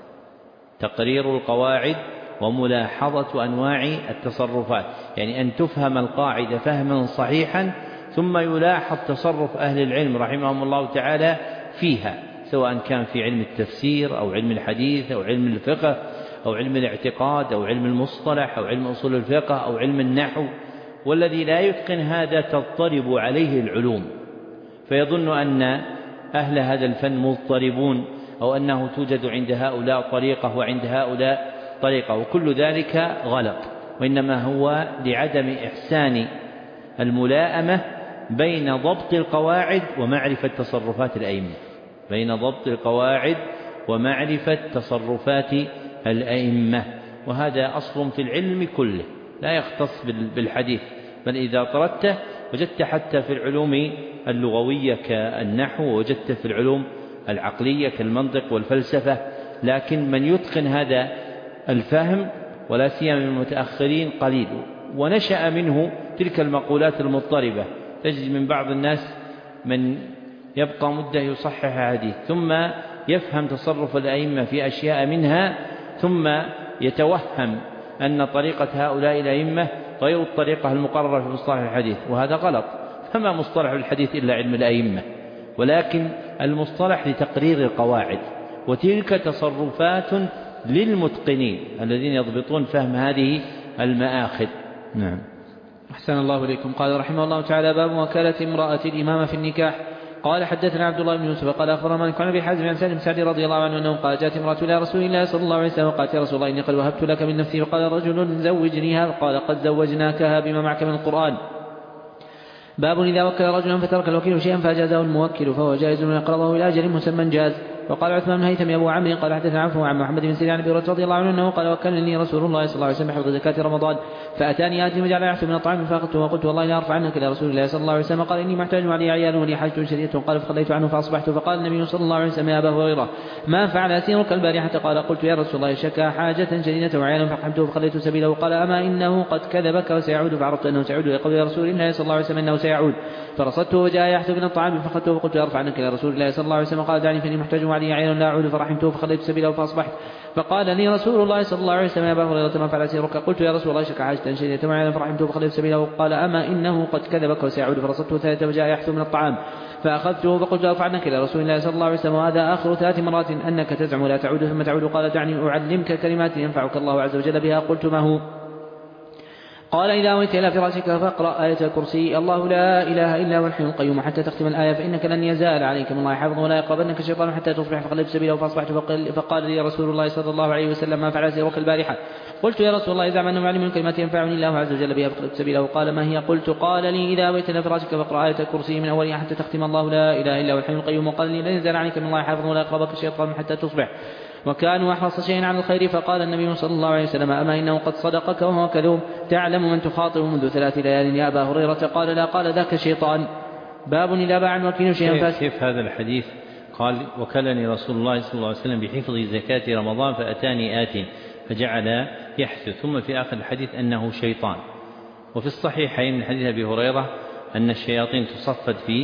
تقرير القواعد وملاحظة أنواع التصرفات، يعني أن تفهم القاعدة فهما صحيحا ثم يلاحظ تصرف أهل العلم رحمهم الله تعالى فيها، سواء كان في علم التفسير أو علم الحديث أو علم الفقه أو علم الاعتقاد أو علم المصطلح أو علم أصول الفقه أو علم النحو. والذي لا يتقن هذا تضطرب عليه العلوم، فيظن أن أهل هذا الفن مضطربون أو أنه توجد عند هؤلاء طريقة وعند هؤلاء طريقة، وكل ذلك غلط، وإنما هو لعدم إحسان الملائمة بين ضبط القواعد ومعرفة تصرفات الأئمة، بين ضبط القواعد ومعرفة تصرفات الأئمة. وهذا أصل في العلم كله لا يختص بالحديث، بل إذا طردته وجدت حتى في العلوم اللغوية كالنحو، ووجدت في العلوم العقلية كالمنطق والفلسفة. لكن من يتقن هذا الفهم ولا سيما من المتأخرين قليل، ونشأ منه تلك المقولات المضطربة. تجد من بعض الناس من يبقى مدة يصحح حديث ثم يفهم تصرف الأئمة في أشياء منها ثم يتوهم أن طريقة هؤلاء الأئمة غير الطريقة المقررة في مصطلح الحديث، وهذا غلط. فما مصطلح الحديث إلا علم الأئمة، ولكن المصطلح لتقرير القواعد، وتلك تصرفات للمتقنين الذين يضبطون فهم هذه المآخذ. نعم. أحسن الله إليكم. قال رحمه الله تعالى: باب وكالة امرأة الإمامة في النكاح. قال: حدثنا عبد الله بن يوسف قال أخبرنا مالك عن أبي حازم عن سالم بن سعد رضي الله عنه أنه قال: جاءت امرأة إلى رسول الله صلى الله عليه وسلم وقالت: يا رسول الله إني قد وهبت لك من نفسي. فقال رجل: زوجنيها. قال: قد زوجناكها بما معك من القرآن. باب إذا وكل رجلا فترك الوكيل شيئا فأجازه الموكل فهو جائز ويقرضه إلى أجل مسمى جاز. وقال عثمان بن هيثم أبو عمرو قال: حدثنا عفو عن محمد بن سيرين عن أبي هريرة رضي الله عنه أنه قال: وكلني رسول الله صلى الله عليه وسلم بحفظ زكاة رمضان، فأتاني آتي وجعل يحسب من الطعام فأخذته وقلت: والله لا أرفع عنك إلى رسول الله صلى الله عليه وسلم. قال: إني محتاج علي عيال ولي حاجة شديدة. قال: فخليت عنه فأصبحت. فقال النبي صلى الله عليه وسلم: يا أبا هريرة ما فعل أسيرك البارحة؟ قال: قلت: يا رسول الله شكا حاجة شديدة وعيالا فأقحمته فخليت سبيله. قال: أما إنه قد كذبك وسيعود. فعرفت أنه سيعود لقول رسول الله صلى الله عليه وسلم أنه سيعود، فرصدته وجاء يحسب من الطعام فأخذته وقلت: أرفع عنك إلى رسول الله صلى الله عليه وسلم. قال: دعني فإني محتاج علي عيال لا أعود. فرحمته فخليت سبيله فأصبحت. فقال لي رسول الله صلى الله عليه وسلم: يا أبا هريرة ما فعل أسيرك؟ قلت: يا رسول الله شكا حاجة شديدة وعيالا فرحمته فخليت سبيله. قال: أما إنه قد كذبك وسيعود. فرصدته ثلاثة وجاء يحسب من الطعام فأخذته فقلت ارفع عنك إلى رسول الله صلى الله عليه وسلم وهذا آخر ثلاث مرات أنك تزعم لا تعود ثم تعود. قال دعني أعلمك كلمات ينفعك الله عز وجل بها. قلت ما هو؟ قال إذا أويت إلى فراشك فاقرأ آية الكرسي الله لا إله إلا هو الحي القيوم حتى تختم الآية فإنك لن يزال عليك من الله حافظ ولا يقربنك الشيطان حتى تصبح. فقلبت سبيله فأصبحت فقال لي رسول الله صلى الله عليه وسلم ما فعل سيرك البارحة؟ قلت يا رسول الله زعم أنه يعلم كلمات ينفعني الله عز وجل بها. فقلبت سبيله قال ما هي؟ قلت قال لي إذا أويت إلى فراشك فاقرأ آية الكرسي من أولها حتى تختم الله لا إله إلا هو الحي القيوم. وقال لي لن يزال عليك من الله حافظ ولا يقربك الشيطان حتى تصبح. وكانوا أحرص شيء عن الخير. فقال النبي صلى الله عليه وسلم أما إنه قد صدقك وهو كذوب تعلم من تخاطب منذ ثلاث ليال يا أبا هريرة؟ قال لا. قال ذاك شيطان. باب إذا باع الوكيل شيئا فاسد. كيف هذا الحديث؟ قال وكلني رسول الله صلى الله عليه وسلم بحفظ زكاة رمضان فأتاني آت فجعل يحث. ثم في آخر الحديث أنه شيطان. وفي الصحيحين من حديث أبي هريرة أن الشياطين تصفد في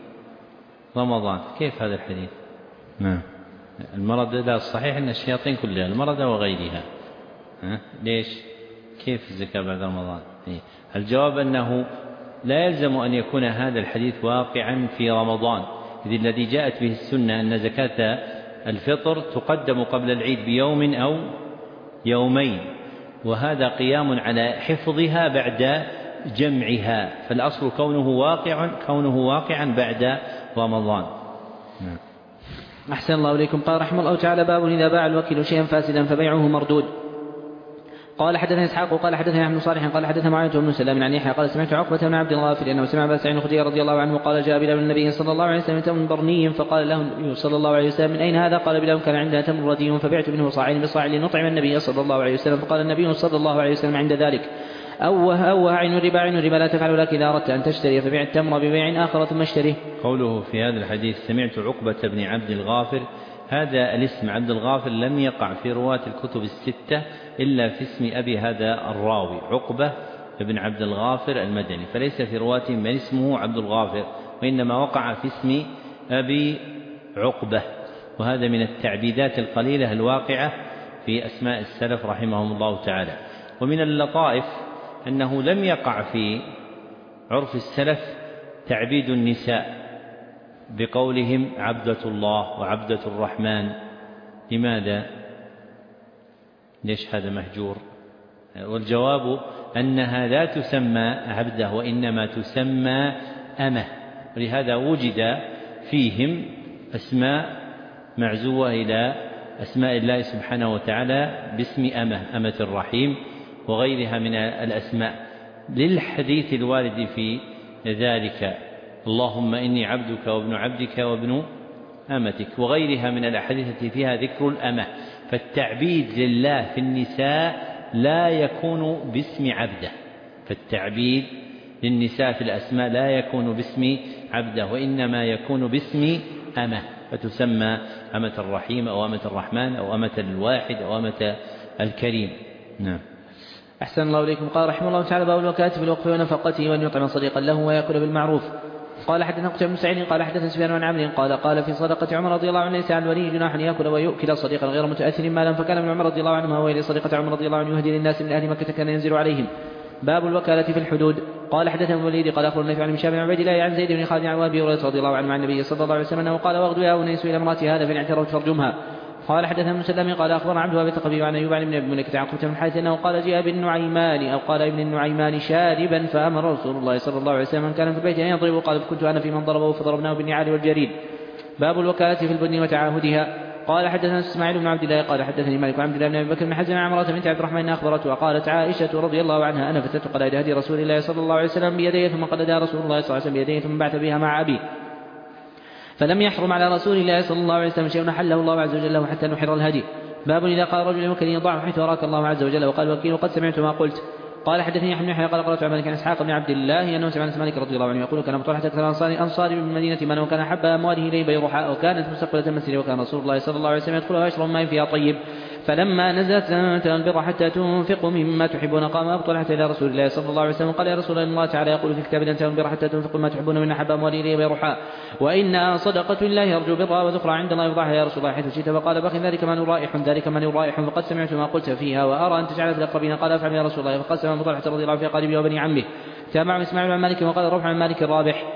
رمضان. كيف هذا الحديث؟ نعم المرض لا الصحيح أن الشياطين كلها المرض وغيرها. ها؟ ليش؟ كيف الزكاة بعد رمضان؟ الجواب أنه لا يلزم أن يكون هذا الحديث واقعا في رمضان، إذ الذي جاءت به السنة أن زكاة الفطر تقدم قبل العيد بيوم أو يومين، وهذا قيام على حفظها بعد جمعها، فالأصل كونه واقع كونه واقعا بعد رمضان. نعم. أحسن الله إليكم. قال رحمه الله تعالى باب إذا باع الوكيل شيئا فاسدا فبيعه مردود. قال حدثنا إسحاق قال حدثنا ابن صالح قال حدثنا معاوية بن سلام عن يحيى قال سمعت عقبة بن عبد الغافر أنه سمع أبا سعيد الخدري رضي الله عنه قال جاء بلال النبي صلى الله عليه وسلم من برني فقال له النبي صلى الله عليه وسلم من أين هذا؟ قال بلال كان عندها تمر ردي فبعت منه صاعين بصاع لنطعم النبي صلى الله عليه وسلم. فقال النبي صلى الله عليه وسلم عند ذلك أوه أوه عين الربا عين الربا لا تفعل لك إذا أردت أن تشتري فبيع التمر ببيع آخر ثم اشتريه. قوله في هذا الحديث سمعت عقبة بن عبد الغافر، هذا الاسم عبد الغافر لم يقع في رواة الكتب الستة إلا في اسم أبي هذا الراوي عقبة بن عبد الغافر المدني، فليس في رواتهم من اسمه عبد الغافر، وإنما وقع في اسم أبي عقبة، وهذا من التعبيدات القليلة الواقعة في أسماء السلف رحمهم الله تعالى. ومن اللطائف أنه لم يقع في عرف السلف تعبيد النساء بقولهم عبدة الله وعبدة الرحمن. لماذا؟ ليش هذا مهجور؟ والجواب أنها لا تسمى عبده وإنما تسمى أمه، ولهذا وجد فيهم أسماء معزوة إلى أسماء الله سبحانه وتعالى باسم أمه، أمة الرحيم وغيرها من الأسماء، للحديث الوارد في ذلك اللهم إني عبدك وابن عبدك وابن أمتك، وغيرها من الأحاديث التي فيها ذكر الأمة. فالتعبيد لله في النساء لا يكون باسم عبده، فالتعبيد للنساء في الأسماء لا يكون باسم عبده وإنما يكون باسم أمة، فتسمى أمة الرحيم أو أمة الرحمن أو أمة الواحد أو أمة الكريم. نعم. أحسن الله إليكم. قال رحمه الله تعالى باب الوكالة في الوقف ونفقته وأن يطعم صديقا له ويأكل بالمعروف. قال حدثنا قتيبة بن سعيد قال حدثنا سفيان عن عمرو قال قال في صدقة عمر رضي الله عنه ليس على الولي جناح يأكل ويؤكل صديقا غير متأثر مالا، فكان من عمر رضي الله عنه هو إلى صدقة عمر رضي الله عنه يهدي للناس من أهل مكة كان ينزل عليهم. باب الوكالة في الحدود. قال حدثنا الوليد قال أخبرنا نافع عن هشام بن عبيد الله عن زيد بن خالد عن أبي هريرة رضي الله عنه عن النبي صلى الله عليه وسلم أنه قال واغدوا يا أنيس إلى امرأتي هذا فإن اعترفت فارجمها. قال حدثنا مسلم قال أخبرنا عبد الوهاب الثقفي عن أيوب عن ابن أبي مليكة عن قتيبة بن الحارث أنه قال جاء ابن النعيمان أو قال ابن النعيمان شاربا فأمر رسول الله صلى الله عليه وسلم من كان في البيت أن يضربه، قال كنت أنا في من ضربه فضربناه بالنعال والجريد. باب الوكالة في البدن وتعاهدها. قال حدثنا اسماعيل بن عبد الله قال حدثني مالك عن عبد الله بن ابي بكر بن حزم عن عمرة بنت عبد الرحمن اخبرته قالت عائشة رضي الله عنها انا فتت قلائد هدي رسول الله صلى الله عليه وسلم بيديه ثم قلدها رسول الله صلى الله عليه وسلم بيديه ثم بعث بها مع ابي، فلم يحرم على رسول الله صلى الله عليه وسلم شيء حله الله عز وجل له حتى نحر الهدي. باب اذا قال رجل لمكن يضعه حيث اراك الله عز وجل وقال وكيل قد سمعت ما قلت. قال حدثني يحيى بن يحيى قال قرات عن مالك عن اسحاق بن عبد الله انه سمع انس مالك رضي الله عنه يقول كان ابو طلحه اكثر انصار انصار من المدينه من وكان احب امواله اليه بيرحاء وكانت مستقبله المسجد وكان رسول الله صلى الله عليه وسلم يدخلها ويشرب ماء فيها طيب، فلما نزلت لن تنبر حتى تنفقوا مما تحبون قام ابو طلحه الى رسول الله صلى الله عليه وسلم قال يا رسول الله تعالى يقول في كتاب لن تنبر حتى تنفقوا ما تحبون من احب امواله اليه بيرحاء وانها صدقه الله يرجو برها وذكرى عند الله يوضعها يا رسول الله حيث شئت. فقال بخ ذلك من رائح ذلك من رائح فقد سمعت ما قلت فيها وارى ان تجعل في الاقربين. قال افعل يا رسول الله. فقسم ابو طلحه رضي الله عنه في قاربه وبني عمه. تابع اسماعيل عن مالك وقال ربح عن مالك الرابح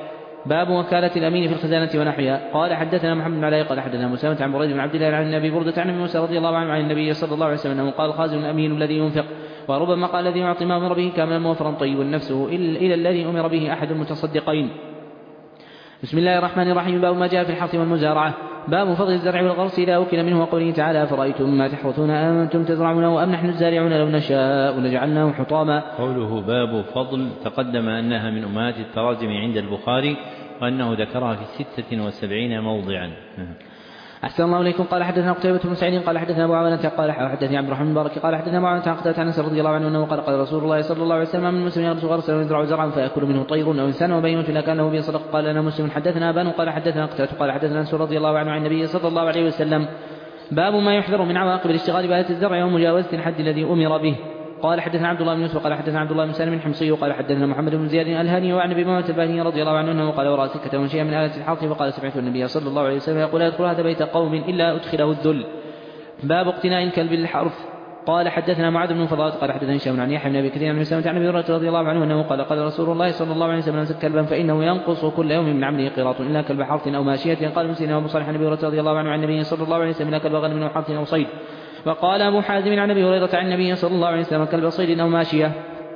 باب وكالة الأمين في الخزانة ونحوها. قال حدثنا محمد بن علاء قال حدثنا مسامة عن بريد بن عبد الله عن النبي بردة عن موسى رضي الله عنه عن النبي صلى الله عليه وسلم أنه قال خازن الأمين الذي ينفق، وربما قال الذي يعطي ما أمر به كاملا موفرا طيبا نفسه إلى الذي أمر به أحد المتصدقين. بسم الله الرحمن الرحيم. باب ما جاء في الحرث والمزارعة. باب فضل الزرع والغرس إذا أكل منه، وقوله تعالى فرأيتم ما تحرثون أنتم تزرعونه أم نحن الزارعون لو نشاء لجعلناه حطاما. قوله باب فضل تقدم أنها من أمهات التراجم عند البخاري، وأنه ذكرها في ستة وسبعين موضعا. أحسن الله إليكم. قال حدثنا قتيبة بن سعيد قال حدثنا أبو عوانة قال حدثني عبد الرحمن المبارك قال حدثنا أبو عوانة عن قتادة عن أنس رضي الله عنه أنه قال قال رسول الله صلى الله عليه وسلم من المسلم يغرس غرسا ويزرع زرعا فيأكل منه طير أو إنسان وبهيمة لا كان له به صدقة. قال أنا مسلم حدثنا أبان قال حدثنا قتادة قال حدثنا أنس رضي الله عنه عن النبي صلى الله عليه وسلم. باب ما يحذر من عواقب الاشتغال بآلة الزرع ومجاوزة الحد الذي أمر به. قال حدثنا عبد الله بن يوسف قال حدثنا عبد الله بن سالم الحمصي قال حدثنا محمد بن زياد الهاني وعن ابي امامه الباهلي رضي الله عنه انه قال وراء سكه شيئا من آلة الحرث فقال سمعت النبي صلى الله عليه وسلم يقول لا يدخل هذا بيت قوم الا ادخله الذل. باب اقتناء الكلب للحرث. قال حدثنا معاذ بن فضالة قال حدثنا هشام عن يحيى بن ابي كثير عن مسلمة عن ابي هريرة رضي الله عنه انه قال قال رسول الله صلى الله عليه وسلم امسك كلبا فانه ينقص كل يوم من عمله قيراط الا كلب حرث او ماشية. قال مسلم وابو صالح عن ابي هريرة رضي الله عنه عن النبي صلى الله عليه وسلم لا كلب غنم او حرث او صيد. وقال أبو حازم عن أبي هريرة عن النبي صلى الله عليه وسلم كلب صيد أو ماشية.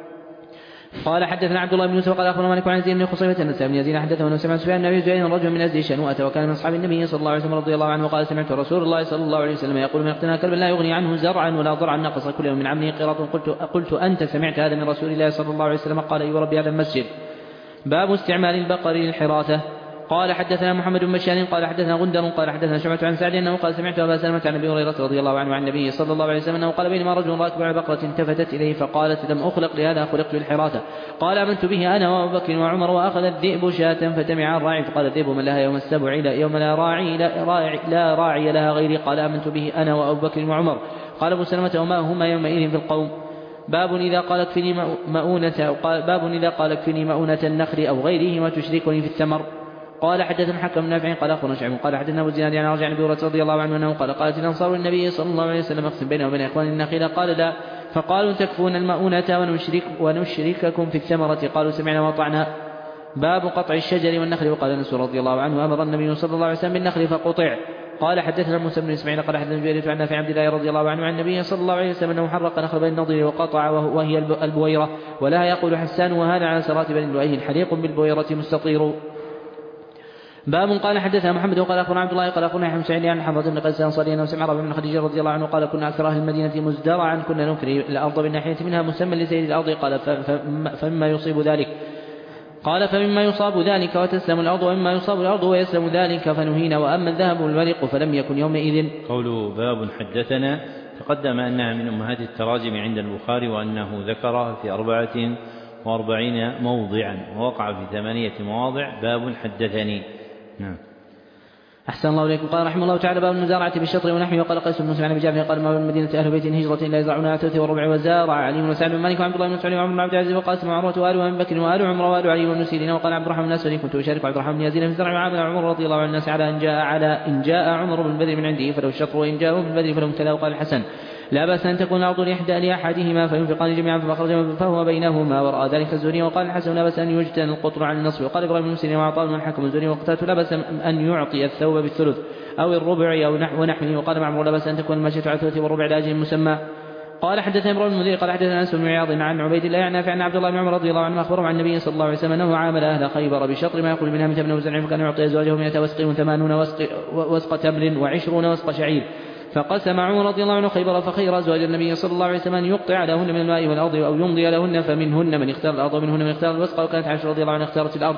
قال حدثنا عبد الله بن يوسف قال أخبرنا مالك عن زيد بن خصيبة أن سالم يزيد حدثه أنه سمع سفيان بن أبي زهير رجل من أزدي شنوءة وكان من أصحاب النبي صلى الله عليه وسلم رضي الله عنه وقال سمعت رسول الله صلى الله عليه وسلم يقول من اقتنى كلبا لا يغني عنه زرعا ولا ضرعا نقص كل يوم من عمله قيراط. قلت قلت أنت سمعت هذا من رسول الله صلى الله عليه وسلم؟ قال أي ربي هذا المسجد. باب استعمال البقر للحراثة. قال حدثنا محمد بن بشار قال حدثنا غندر قال حدثنا شعبة عن سعد انه قال سمعت ابا سلمة عن ابي هريرة رضي الله عنه عن النبي صلى الله عليه وسلم انه قال بينما رجل راكب على بقرة التفتت اليه فقالت لم اخلق لهذا خلقت للحراثة. قال امنت به انا وابو بكر وعمر واخذ الذئب شاة فتمع الراعي فقال الذئب من لها يوم السبع يوم لا راعي لا راعي, لا راعي لها غيري. قال امنت به انا وابو بكر وعمر. قال ابو سلمة وما هما يومئذ في القوم. باب إذا قال اكفني مؤونة باب إذا قال اكفني مؤونة النخل أو غيره ما تشركني في الثمر. قال حدثنا حكم بن نافع قال اخبرنا شعيب قال حدثنا ابو الزناد عن رجع عن ابي هريرة رضي الله عنه انه قال قالت الانصار للنبي صلى الله عليه وسلم اقسم بينه وبين اخوان النخيل. قال لا. فقالوا تكفون المؤونة ونشرك ونشرككم في الثمرة. قالوا سمعنا وأطعنا. باب قطع الشجر والنخل. وقال انس رضي الله عنه امر النبي صلى الله عليه وسلم بالنخل فقطع. قال حدثنا موسى بن اسماعيل قال حدثنا جرير عن نافع عبد الله رضي الله عنه عن النبي صلى الله عليه وسلم انه حرق نخل بين النضر وقطع وهي البويرة ولها يقول حسان وهذا على سرات بني لؤي حريق بالبويرة مستطير. باب قال حدثنا محمد وقال اخبرنا عبد الله قال اخبرنا يحيى بن سعيد عن حمزة بن قيس الانصاري انه سمع ربيع بن خديجة رضي الله عنه قال كنا اكثر اهل المدينة مزدرعا كنا نكري الارض بالناحية منها مسمى لسيد الارض. قال فمما يصيب ذلك قال فمما يصاب ذلك وتسلم الارض ومما يصاب الارض ويسلم ذلك فنهينا واما الذهب والورق فلم يكن يومئذ. قوله باب حدثنا تقدم انها من امهات التراجم عند البخاري وانه ذكرها في أربعة وأربعين موضعا ووقع في ثمانية مواضع باب حدثني. نعم. أحسن الله إليكم. قال رحمه الله تعالى باب المزارعة بالشطر ونحوه. وقال قيس بن مسلم عن ابي جعفر قال ما بالمدينة أهل بيت هجرة لا يزرعون على الثلث والربع وزارع علي بن سعد بن مالك وعبد الله بن مسعود وعمر بن عبد العزيز وقاسم وعروة وآل وأبي بكر وآل عمر وآل علي بن سيرين. وقال عبد الرحمن الناس كنت أشارك عبد الرحمن بن يزيد في الزرع وعامل عمر رضي الله عنه الناس على إن جاء على إن جاء عمر بن بدر من عنده فلو الشطر وإن جاءوا من بدر فلو امتلأ. وقال الحسن لا بأس أن تكون الأرض لإحدى لأحدهما فينفقان جميعا فأخرج فهو بينهما ورأى ذلك الزهري. وقال الحسن لا بأس أن يجتن القطر عن النصف. وقال إبراهيم بن مسلم وعطاء من حكم الزهري وقتاته لا بأس أن يعطي الثوب بالثلث أو الربع أو نحو ونحوه. وقال معمر لا بأس أن تكون المشية على الثلث والربع لأجل مسمى. قال حدثنا إبراهيم بن مدير قال حدثنا أنس بن عياض عن عبيد الله عن نافع عن عبد الله بن عمر رضي الله عنه أخبره عن النبي صلى الله عليه وسلم أنه عامل أهل خيبر بشطر ما يقول منها من تمن وزرع فكان يعطي أزواجه مئة وسق وثمانون وسق, وسق تمر وعشرون وسق شعير. فقسم عمر رضي الله عنه خيبر فخير أزواج النبي صلى الله عليه وسلم أن يقطع لهن من الماء والأرض أو يمضي لهن فمنهن من اختار الأرض ومنهن من اختار الوسق. وكانت عائشة رضي الله عنها اختارت الأرض.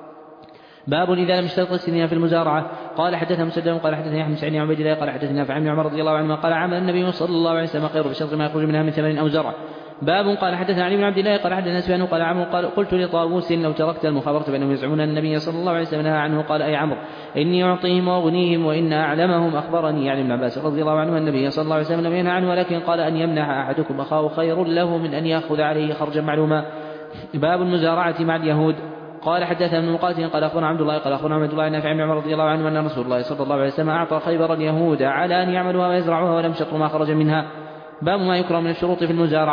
باب إذا لم يشترط السنين في المزارعة. قال حدثنا مسدد قال حدثنا يحيى بن سعيد عن عبيد الله قال حدثنا نافع عن عمر رضي الله عنه قال عمل النبي صلى الله عليه وسلم خير بشطر ما يخرج منها من ثمر أو زرع. باب قال حدثنا علي بن عبد الله قال حدثنا سفيان قال عمرو قال قلت لطاووس لو تركت المخابرة بأنهم يزعمون النبي صلى الله عليه وسلم نهى عنه. قال أي عمرو إني أعطيهم وأغنيهم وإن أعلمهم أخبرني يعني ابن عباس رضي الله عنه النبي صلى الله عليه وسلم لم ينهى عنه ولكن قال أن يمنح أحدكم أخاه خير له من أن يأخذ عليه خرجا معلوما. باب المزارعة مع اليهود. قال حدثنا ابن مقاتل قال اخبرنا عبد الله قال اخبرنا عبد الله نافع عن عمر رضي الله عنه ان رسول الله صلى الله عليه وسلم اعطى خيبر اليهود على ان يعملوها ويزرعوها ولم يشطروا ما خرج منها. باب ما يكره من الشروط في المزارعة.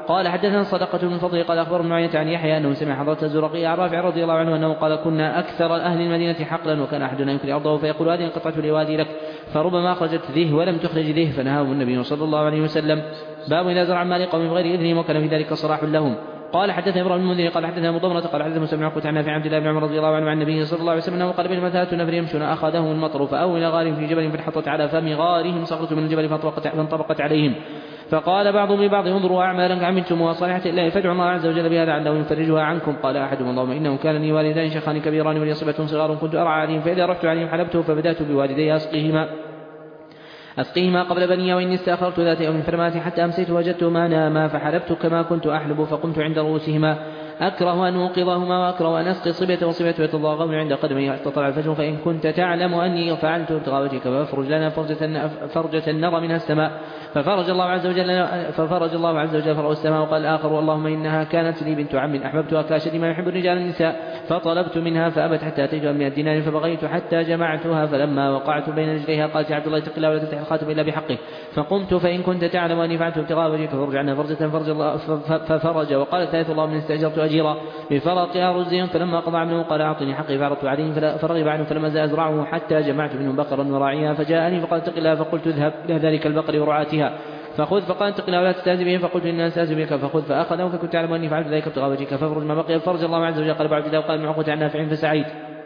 قال حدثنا صدقة بن فضل قال أخبر ابن معينة عن يحيى أنه سمع حضرة الزرقي عن رافع رضي الله عنه أنه قال كنا أكثر أهل المدينة حقلا وكان أحدنا يمكن أرضه فيقول هذه القطعة لوادي لك فربما أخرجت ذه ولم تخرج ذه فنهاه النبي صلى الله عليه وسلم. باب إذا زرع مال قوم بغير إذنهم وكان في ذلك صلاح لهم. قال حدثنا ابراهيم بن المنذر قال حدثنا مضمرة قال حدثنا موسى بن عقبة عن نافع عن عبد الله بن عمر رضي الله عنه عن النبي صلى الله عليه وسلم انه قال بينما ثلاث نفر يمشون اخذهم المطر فاووا الى غار في جبل فانحطت على فم غارهم صخرة من الجبل فانطبقت عليهم فقال بعضهم لبعض انظروا اعمالا عملتموها صالحة الله فادعوا الله عز وجل بها لعله يفرجها عنكم. قال احدهم اللهم انه كان لي والدان شيخان كبيران ولي صبة صغار كنت ارعى عليهم فاذا رحت عليهم حلبته فبدات بوالدي اسقيهما أسقيهما قبل بني وإني استأخرت ذات يوم فرمات حتى أمسيت وجدتهما ناما فحلبت كما كنت أحلب فقمت عند رؤوسهما أكره أن أوقظهما وأكره أن أسقي صبية وصبية يتضاغون عند قدمي حتى طلع الفجر فإن كنت تعلم أني فعلت ابتغاء وجهك فافرج لنا فرجة, فرجة نرى منها السماء ففرج الله عز وجل ففرج الله عز وجل فرأوا السماء وقال الآخر اللهم إنها كانت لي بنت عم أحببتها كاشد ما يحب الرجال النساء فطلبت منها فأبت حتى أتيتها مئة دينار فبغيت حتى جمعتها فلما وقعت بين رجليها قالت يا عبد الله اتق الله ولا تفتح الخاتم إلا بحقه فقمت فإن كنت تعلم أني فعلت ابتغاء وجهك ففرج عنها فرجة فرج الله ففرج وقال الثالث اللهم إن استأجرت أجيرا بفرق أرزهم فلما قضى عنه قال أعطني حقي فعرضت عليه فرغب عنه فلما زال أزرعه حتى جمعت منهم بقرا وراعيها فجاءني فقال اتق الله فقلت اذهب إلى ذلك البقر ورعاتها فخذ فقال اتق الله ولا تستهزئ به فقلت إني أستهزئ بك فخذ فأخذه فكنت أعلم أني فعلت ذلك ابتغاء وجهك ففرج ما بقي فرج الله عز وجل قال بعد ذلك قال من عقبة عن نافع فسعيد.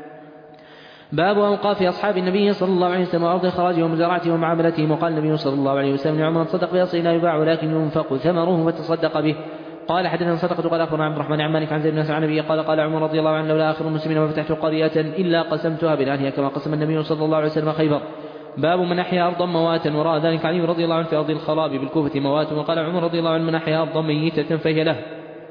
باب أوقاف أصحاب النبي صلى الله عليه وسلم وأرض خراجهم وزراعتهم ومعاملتهم. وقال النبي صلى الله عليه وسلم لعمر تصدق بأصله لا يباع ولكن ينفق ثمره فتصدق به. قال حدثنا صدقة قال أخبرنا عبد الرحمن عن مالك عن زيد بن أسلم عن النبي قال قال عمر رضي الله عنه لولا آخر المسلمين ما فتحت قرية إلا قسمتها بالآنية كما قسم النبي صلى الله عليه وسلم خيبر. باب من أحيا أرضا مواتا وراء ذلك علي رضي الله عنه في أرض الخراب بالكوفة موات وقال عمر رضي الله عنه من أحيا أرضا ميتة فهي له.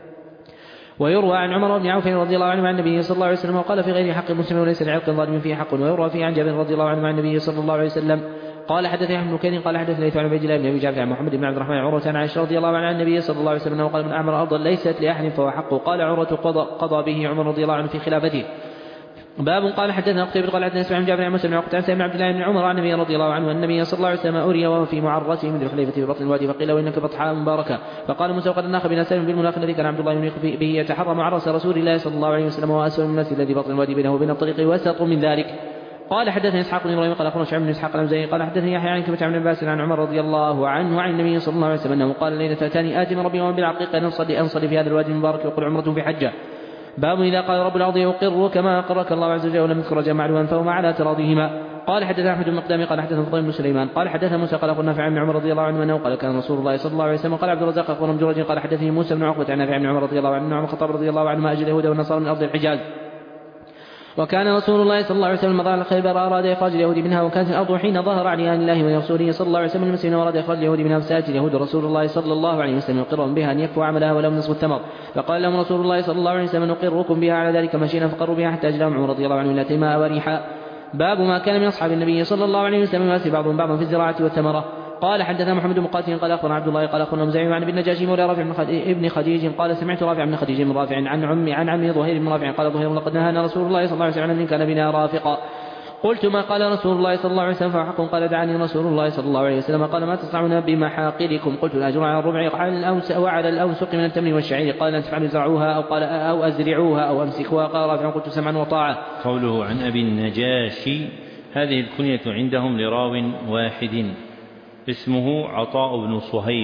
ويروى عن عمر بن عوف رضي الله عنه عن النبي صلى الله عليه وسلم وقال في غير حق مسلم وليس لعرق ظالم فيه حق. ويروى فيه عن جابر رضي الله عنه عن النبي صلى الله عليه وسلم قال حدثني أحمد بن كثير قال حدثني ليث عن عبيد الله بن أبي جعفر عن محمد بن عبد الرحمن عن عروة عن عائشة رضي الله عنها عن النبي صلى الله عليه وسلم قال من أعمر أرضا ليست لأحد فهو حقه. قال عروة قضى, قضى به عمر رضي الله عنه في خلافته. باب قال حدثنا قتيبة قال حدثنا اسماعيل بن جابر عن مسلم عن عقبة عن سالم بن عبد الله بن عمر عن النبي رضي الله عنه أن النبي صلى الله عليه وسلم أري وهو في معرته من ذي الحليفة في بطن الوادي فقيل وإنك بطحاء مباركة فقال موسى وقد ناخ بنا سالم بالمناخ الذي كان عبد الله ينيق به يتحرى معرس رسول الله صلى الله عليه وسلم وأسفل الناس الذي بطن الوادي بينه وبين الطريق وسط من ذلك. قال حدثني اسحاق بن ابراهيم قال اخبرنا شعيب بن اسحاق الامزي قال حدثني يحيى عن كلمة عن عباس عن عمر رضي الله عنه وعن النبي صلى الله عليه وسلم انه قال ليلة اتاني آتي من ربي ومن بالعقيقة ان انصلي انصلي في هذا الوادي المبارك وقل عمرة في حجة. باب إذا قال رب الأرض يقر كما أقرك الله عز وجل ولم يذكر جمع فهما على تراضيهما. قال حدثنا أحمد بن مقدام قال حدثنا فضيل بن سليمان قال حدثنا موسى قال أخبرنا نافع بن عمر رضي الله عنه أنه قال كان رسول الله صلى الله عليه وسلم قال عبد الرزاق أخبرنا جريج قال حدثني موسى بن عقبة عن نافع بن عمر رضي الله عنه عن الخطاب رضي الله عنه ما أجل اليهود والنصارى من أرض الحجاز. وكان رسول الله صلى الله عليه وسلم مضى على خيبر أراد إخراج اليهود منها وكانت الأرض حين ظهر عليان الله ورسوله صلى الله عليه وسلم المسلمين وأراد إخراج اليهود منها فسألت اليهود رسول الله صلى الله عليه وسلم يقرهم بها أن يكفوا عملها ولو نصف الثمر فقال لهم رسول الله صلى الله عليه وسلم نقركم بها على ذلك مشينا فقروا بها حتى أجلهم عمر رضي الله عنه إلى تيماء وريحا. باب ما كان من أصحاب النبي صلى الله عليه وسلم يواسي بعضهم بعضا في الزراعة والثمرة. قال حدثنا محمد بن مقاتل قال أخبرنا عبد الله قال أخبرنا مزعم عن ابن النجاشي مولى رافع بن خديج قال سمعت رافع بن خديج من رافع عن عمي عن عمي ظهير بن رافع قال ظهير لقد نهانا رسول الله صلى الله عليه وسلم ان كان بنا رافقا. قلت ما قال رسول الله صلى الله عليه وسلم فحق قال دعاني رسول الله صلى الله عليه وسلم قال ما تصنعون بمحاقلكم. قلت الأجر على الربع على الأوس وعلى الأوسق من التمر والشعير قال أن تفعلوا زرعوها أو قال أو أزرعوها أو أمسكوها قال رافع قلت سمعا وطاعة. قوله عن أبي النجاشي هذه الكنية عندهم لراو واحد اسمه عطاء بن صهيب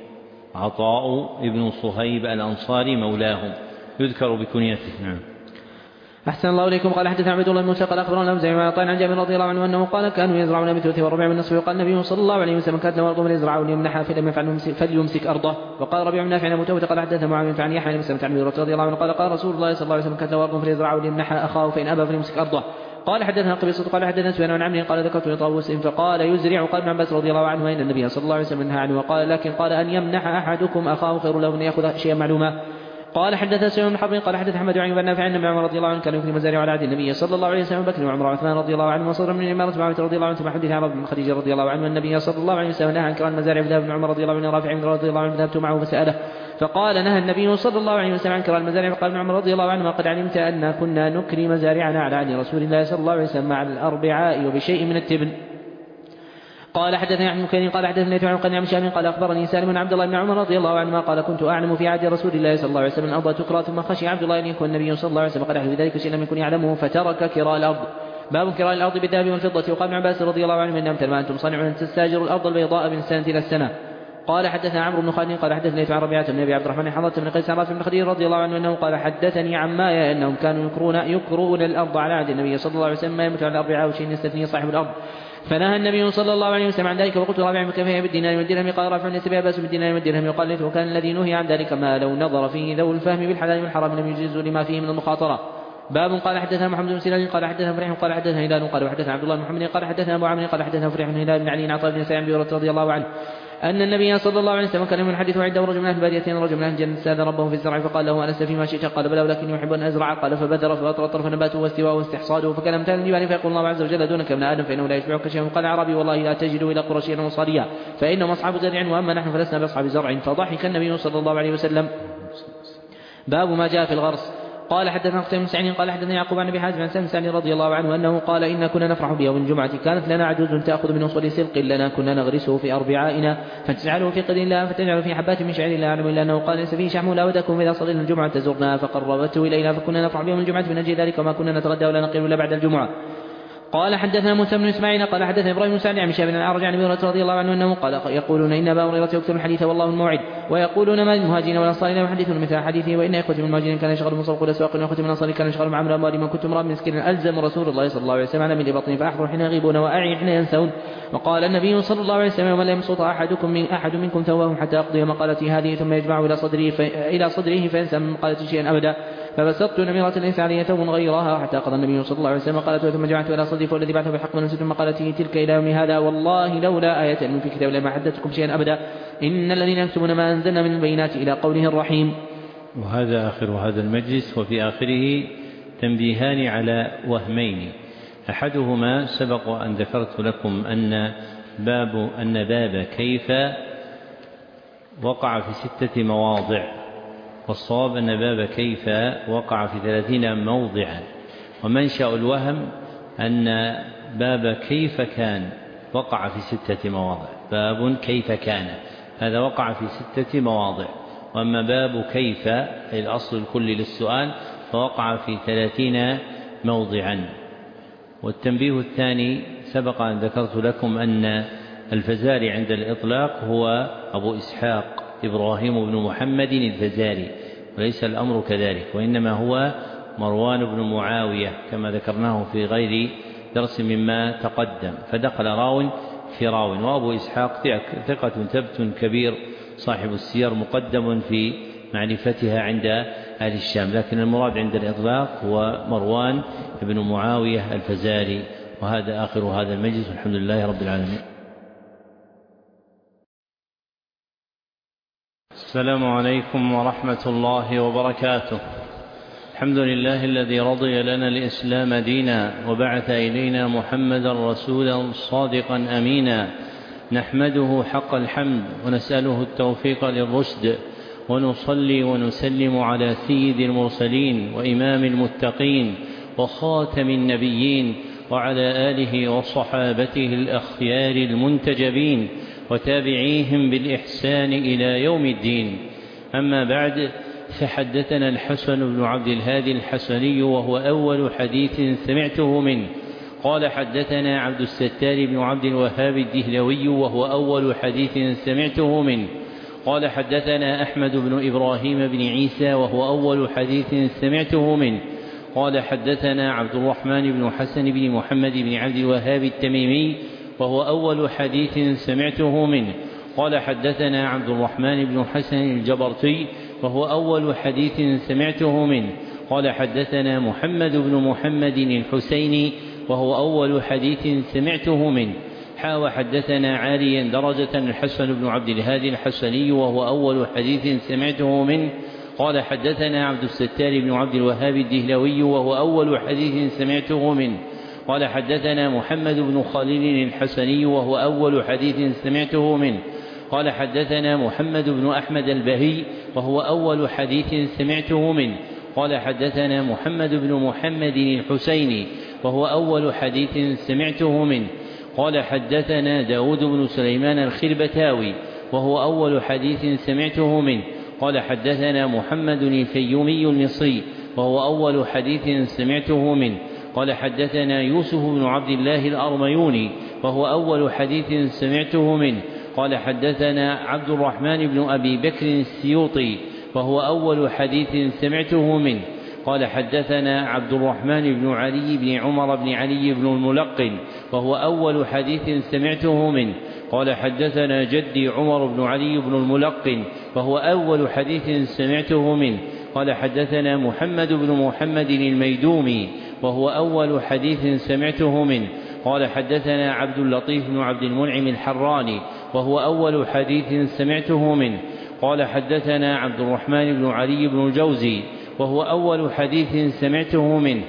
عطاء بن صهيب الأنصاري مولاهم يذكر بكنيته. نعم. أحسن الله إليكم. قال حدثنا عبد الله بن موسى قال أخبرنا أبو عن عطاء عن جابر رضي الله عنه أنه قال كانوا يزرعون بالثلث والربع والنصف وقال النبي صلى الله عليه وسلم كانت له أرض يزرعون يمنحها فلم يفعل فليمسك أرضه. وقال ربيع بن نافع عن أبو توبة قال حدثنا معاوية عن يحيى بن سلمة عن أبي رضي الله عنه قال قال رسول الله صلى الله عليه وسلم كانت له أرض فليزرعون يمنحها أخاه فإن أبى فليمسك أرضه. قال حدثنا قبيصة قال حدثنا سفيان عن عمرو قال ذكرت لطاووس فقال يزرع. قال ابن عباس رضي الله عنه أن النبي صلى الله عليه وسلم نهى عنه وقال لكن قال أن يمنح أحدكم أخاه خير له من يأخذ شيئا معلوما. قال حدثنا سفيان بن حرب قال حدث أحمد عن نافع عن عمر رضي الله عنه كان يكرم مزارع على عهد النبي صلى الله عليه وسلم بكر وعمر وعثمان رضي الله عنه وصدر من الإمارة معاوية رضي الله عنه ثم حدث عن بن خديجة رضي الله عنه النبي صلى الله عليه وسلم نهى عن كرام المزارع فذهب ابن عمر رضي الله عنه رافع رضي الله عنه ذهبت معه فسأله فقال نهى النبي صلى الله عليه وسلم عن كرام المزارع. فقال ابن عمر رضي الله عنه قد علمت أن كنا نكري مزارعنا على عهد رسول الله صلى الله عليه وسلم مع الأربعاء وبشيء من التبن. قال حدثنا عن مكين قال حدثنا عن قال عن شام قال أخبرني سالم بن عبد الله بن عمر رضي الله عنهما قال كنت أعلم في عهد رسول الله صلى الله عليه وسلم الأرض تكرى ثم خشي عبد الله أن يكون النبي صلى الله عليه وسلم قد أحدث بذلك شيئا لم يكن يعلمه فترك كراء الأرض. باب كراء الأرض بالذهب والفضة. وقال ابن عباس رضي الله عنه إنهم تلما أنتم صانعون أن تستاجروا الأرض البيضاء من السنة إلى السنة. قال حدثنا عمرو بن خالد قال حدثني عن ربيعة بن أبي عبد الرحمن حضرة بن قيس عن بن خدير رضي الله عنه أنه قال حدثني عمايا أنهم كانوا يكرون يكرون الأرض على عهد النبي صلى الله عليه وسلم ما يمت على الأرض عاوش يستثني صاحب الأرض فنهى النبي صلى الله عليه وسلم عن ذلك. وقلت رابع كيف هي بالدينار والدرهم قال رافع ليس بها بأس بالدينار والدرهم يقال وكان الذي نهي عن ذلك ما لو نظر فيه ذو الفهم بالحلال والحرام لم يجوز لما فيه من المخاطرة. باب قال حدثنا محمد بن سلال قال حدثنا فريح قال حدثنا هلال قال وحدثنا عبد الله بن محمد قال حدثنا ابو عمرو قال حدثنا فريح بن هلال بن علي عطاء بن سعيد رضي الله عنه أن النبي صلى الله عليه وسلم كان يحدث عنده رجل من أهل البادية رجل من أهل الجنة استأذن ربه في الزرع فقال له ألست فيما شئت قال بلى ولكني أحب أن أزرع قال فبذر فأطرف نباته واستواءه واستحصاده فكان امتثالا الجبال فيقول الله عز وجل دونك ابن آدم فإنه لا يشبعك شيء. قال أعرابي والله لا تجد إلى قرشيا وصاريا فإنهم أصحاب زرع وأما نحن فلسنا بأصحاب زرع فضحك النبي صلى الله عليه وسلم. باب ما جاء في الغرس. قال حدثنا قتيبة بن سعيد قال حدثنا يعقوب عن ابي حازم عن سالم سعد رضي الله عنه انه قال ان كنا نفرح بيوم الجمعه كانت لنا عجوز تاخذ من وصول سلق لنا كنا نغرسه في اربعائنا فتجعله في قدر الله فتجعل في حبات من شعير لا اعلم الا انه قال ليس فيه شحم لا ودكم اذا صلينا الجمعه تزرنا فقربته الينا فكنا نفرح بيوم الجمعه فنجي ذلك وما كنا نتغدى ولا نقيل الا بعد الجمعه. قال حدثنا موسى بن اسماعيل قال حدثنا ابراهيم بن سعد عن شاب بن الأعرج عن ابي هريره رضي الله عنه انه قال يقولون ان ابا هريره يكثر الحديث والله الموعد ويقولون ما للمهاجرين والانصار لا يحدثون مثل حديثه وان اخوتي من المهاجرين كان يشغل مسوق الاسواق واخوتي من الانصار كان يشغل مع اموال من كنت امرا مسكين الزم رسول الله صلى الله عليه وسلم على من بطني فاحضر حين يغيبون واعي حين ينسون. وقال النبي صلى الله عليه وسلم ومن لا يمسط احدكم من احد منكم ثواه حتى يقضي مقالتي هذه ثم يجمع الى صدره في الى صدره فينسى من مقالتي شيئا ابدا فبسطت نميرة ليس علي ثوب غيرها حتى قضى النبي صلى الله عليه وسلم قالته ثم جمعت الى صدري فالذي بعثه بالحق من ثم قالته تلك الى يوم هذا والله لولا آية من في كتاب لما حدثتكم شيئا ابدا ان الذين يكتبون ما انزلنا من البينات الى قوله الرحيم. وهذا آخر هذا المجلس وفي آخره تنبيهان على وهمين. أحدهما سبق أن ذكرت لكم أن باب أن باب كيف وقع في ستة مواضع والصواب أن باب كيف وقع في ثلاثين موضعا ومنشأ الوهم أن باب كيف كان وقع في ستة مواضع. باب كيف كان هذا وقع في ستة مواضع وأما باب كيف أي الأصل الكلي للسؤال فوقع في ثلاثين موضعا. والتنبيه الثاني سبق أن ذكرت لكم أن الفزاري عند الإطلاق هو أبو إسحاق إبراهيم بن محمد الفزاري وليس الأمر كذلك وإنما هو مروان بن معاوية كما ذكرناه في غير درس مما تقدم فدخل راو في راو. وأبو إسحاق ثقة ثبت كبير صاحب السير مقدم في معرفتها عند أهل الشام لكن المراد عند الإطلاق هو مروان بن معاوية الفزاري. وهذا آخر هذا المجلس والحمد لله رب العالمين. السلام عليكم ورحمة الله وبركاته. الحمد لله الذي رضي لنا الإسلام دينا وبعث إلينا محمدا رسولا صادقا أمينا نحمده حق الحمد ونسأله التوفيق للرشد ونصلي ونسلم على سيد المرسلين وإمام المتقين وخاتم النبيين وعلى آله وصحابته الأخيار المنتجبين وتابعيهم بالإحسان إلى يوم الدين. أما بعد فحدثنا الحسن بن عبد الهادي الحسني وهو أول حديث سمعته منه قال حدثنا عبد الستار بن عبد الوهاب الدهلوي وهو أول حديث سمعته منه قال حدثنا أحمد بن إبراهيم بن عيسى وهو أول حديث سمعته منه قال حدثنا عبد الرحمن بن حسن بن محمد بن عبد الوهاب التميمي وهو أول حديث سمعته منه قال حدثنا عبد الرحمن بن حسن الجبرتي وهو أول حديث سمعته منه قال حدثنا محمد بن محمد الحسيني وهو أول حديث سمعته منه حا حدثنا عاليا درجة الحسن بن عبد الهادي الحسني وهو أول حديث سمعته منه قال حدثنا عبد الستار بن عبد الوهاب الدهلوي وهو أول حديث سمعته منه قال حدثنا محمد بن خليل الحسني وهو أول حديث سمعته منه قال حدثنا محمد بن أحمد البهي وهو أول حديث سمعته منه قال حدثنا محمد بن محمد الحسيني وهو أول حديث سمعته منه قال حدثنا داود بن سليمان الخربتاوي وهو أول حديث سمعته منه قال حدثنا محمد الفيومي المصري وهو أول حديث سمعته منه قال حدثنا يوسف بن عبد الله الأرميوني وهو أول حديث سمعته منه قال حدثنا عبد الرحمن بن أبي بكر السيوطي وهو أول حديث سمعته منه قال حدثنا عبد الرحمن بن علي بن عمر بن علي بن الملقن وهو أول حديث سمعته منه قال حدثنا جدي عمر بن علي بن الملقن وهو أول حديث سمعته منه قال حدثنا محمد بن محمد الميدومي وهو أول حديث سمعته منه قال حدثنا عبد اللطيف بن عبد المنعم الحراني وهو أول حديث سمعته منه قال حدثنا عبد الرحمن بن علي بن الجوزي وهو أول حديث سمعته منه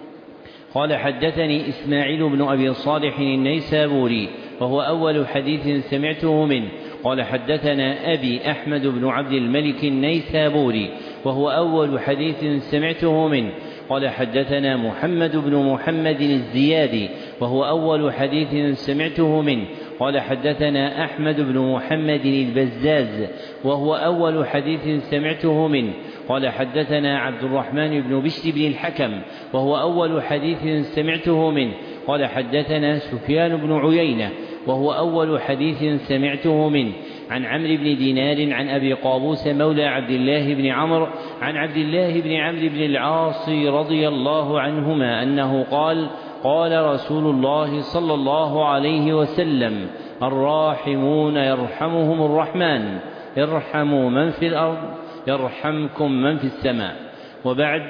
قال حدثني إسماعيل بن أبي صالح النيسابوري وهو أول حديث سمعته منه قال حدثنا أبي أحمد بن عبد الملك النيسابوري وهو أول حديث سمعته منه قال حدثنا محمد بن محمد الزيادي وهو أول حديث سمعته منه قال حدثنا أحمد بن محمد البزاز وهو أول حديث سمعته منه قال حدثنا عبد الرحمن بن بشر بن الحكم وهو أول حديث سمعته منه قال حدثنا سفيان بن عيينة وهو أول حديث سمعته منه عن عمرو بن دينار عن أبي قابوس مولى عبد الله بن عمرو عن عبد الله بن عمرو بن العاص رضي الله عنهما أنه قال قال رسول الله صلى الله عليه وسلم الراحمون يرحمهم الرحمن ارحموا من في الأرض يرحمكم من في السماء. وبعد،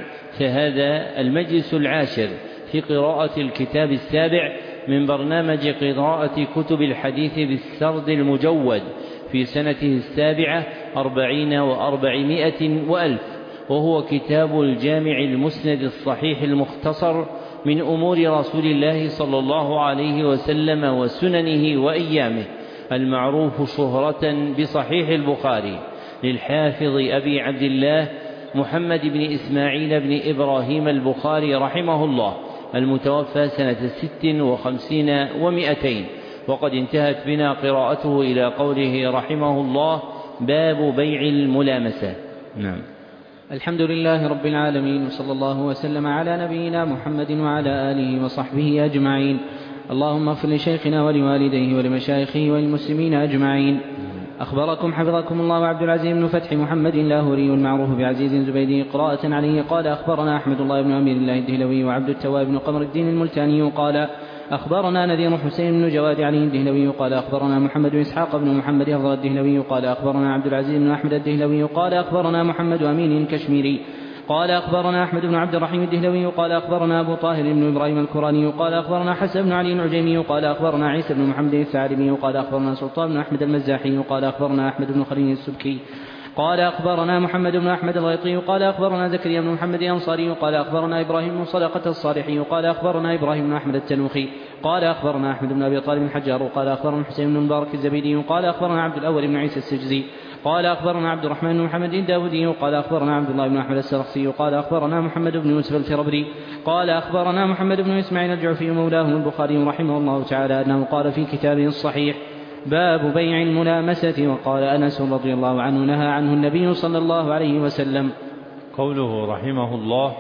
فهذا المجلس العاشر في قراءة الكتاب السابع من برنامج قراءة كتب الحديث بالسرد المجود في سنته السابعة أربعين وأربعمائة وألف، وهو كتاب الجامع المسند الصحيح المختصر من أمور رسول الله صلى الله عليه وسلم وسننه وأيامه، المعروف شهرة بصحيح البخاري، للحافظ أبي عبد الله محمد بن إسماعيل بن إبراهيم البخاري رحمه الله، المتوفى سنة ست وخمسين ومائتين. وقد انتهت بنا قراءته إلى قوله رحمه الله باب بيع الملامسة. نعم. الحمد لله رب العالمين، وصلى الله وسلم على نبينا محمد وعلى آله وصحبه أجمعين. اللهم اغفر لشيخنا ولوالديه ولمشايخه وللمسلمين أجمعين. أخبركم حفظكم الله عبد العزيز بن فتح محمد اللاهوري المعروف بعزيز زبيدي قراءة عليه قال أخبرنا أحمد الله بن أمير الله الدهلوي وعبد التواب بن قمر الدين الملتاني قال أخبرنا نذير حسين بن جواد علي الدهلوي قال أخبرنا محمد إسحاق بن محمد أفضل الدهلوي قال أخبرنا عبد العزيز بن أحمد الدهلوي قال أخبرنا محمد أمين الكشميري قال أخبرنا أحمد بن عبد الرحيم الدهلوي قال أخبرنا أبو طاهر بن إبراهيم الكراني قال أخبرنا حسن بن علي العجيمي قال أخبرنا عيسى بن محمد الثعلبي قال أخبرنا سلطان بن أحمد المزاحي قال أخبرنا أحمد بن خليل السبكي قال أخبرنا محمد بن أحمد الغيطي قال أخبرنا زكريا بن محمد الأنصاري قال أخبرنا إبراهيم بن صدقة الصالحي قال أخبرنا إبراهيم بن أحمد التنوخي قال أخبرنا أحمد بن أبي طالب الحجار قال أخبرنا حسين بن المبارك الزبيدي قال أخبرنا عبد الأول بن عيسى السجزي قال أخبرنا عبد الرحمن بن محمد الداودي قال أخبرنا عبد الله بن أحمد السرخسي قال أخبرنا محمد بن يوسف الفربري قال أخبرنا محمد بن إسماعيل الجعفي مولاه البخاري رحمه الله تعالى أنه قال في كتابه الصحيح باب بيع الملامسة. وقال أنس رضي الله عنه نهى عنه النبي صلى الله عليه وسلم. قوله رحمه الله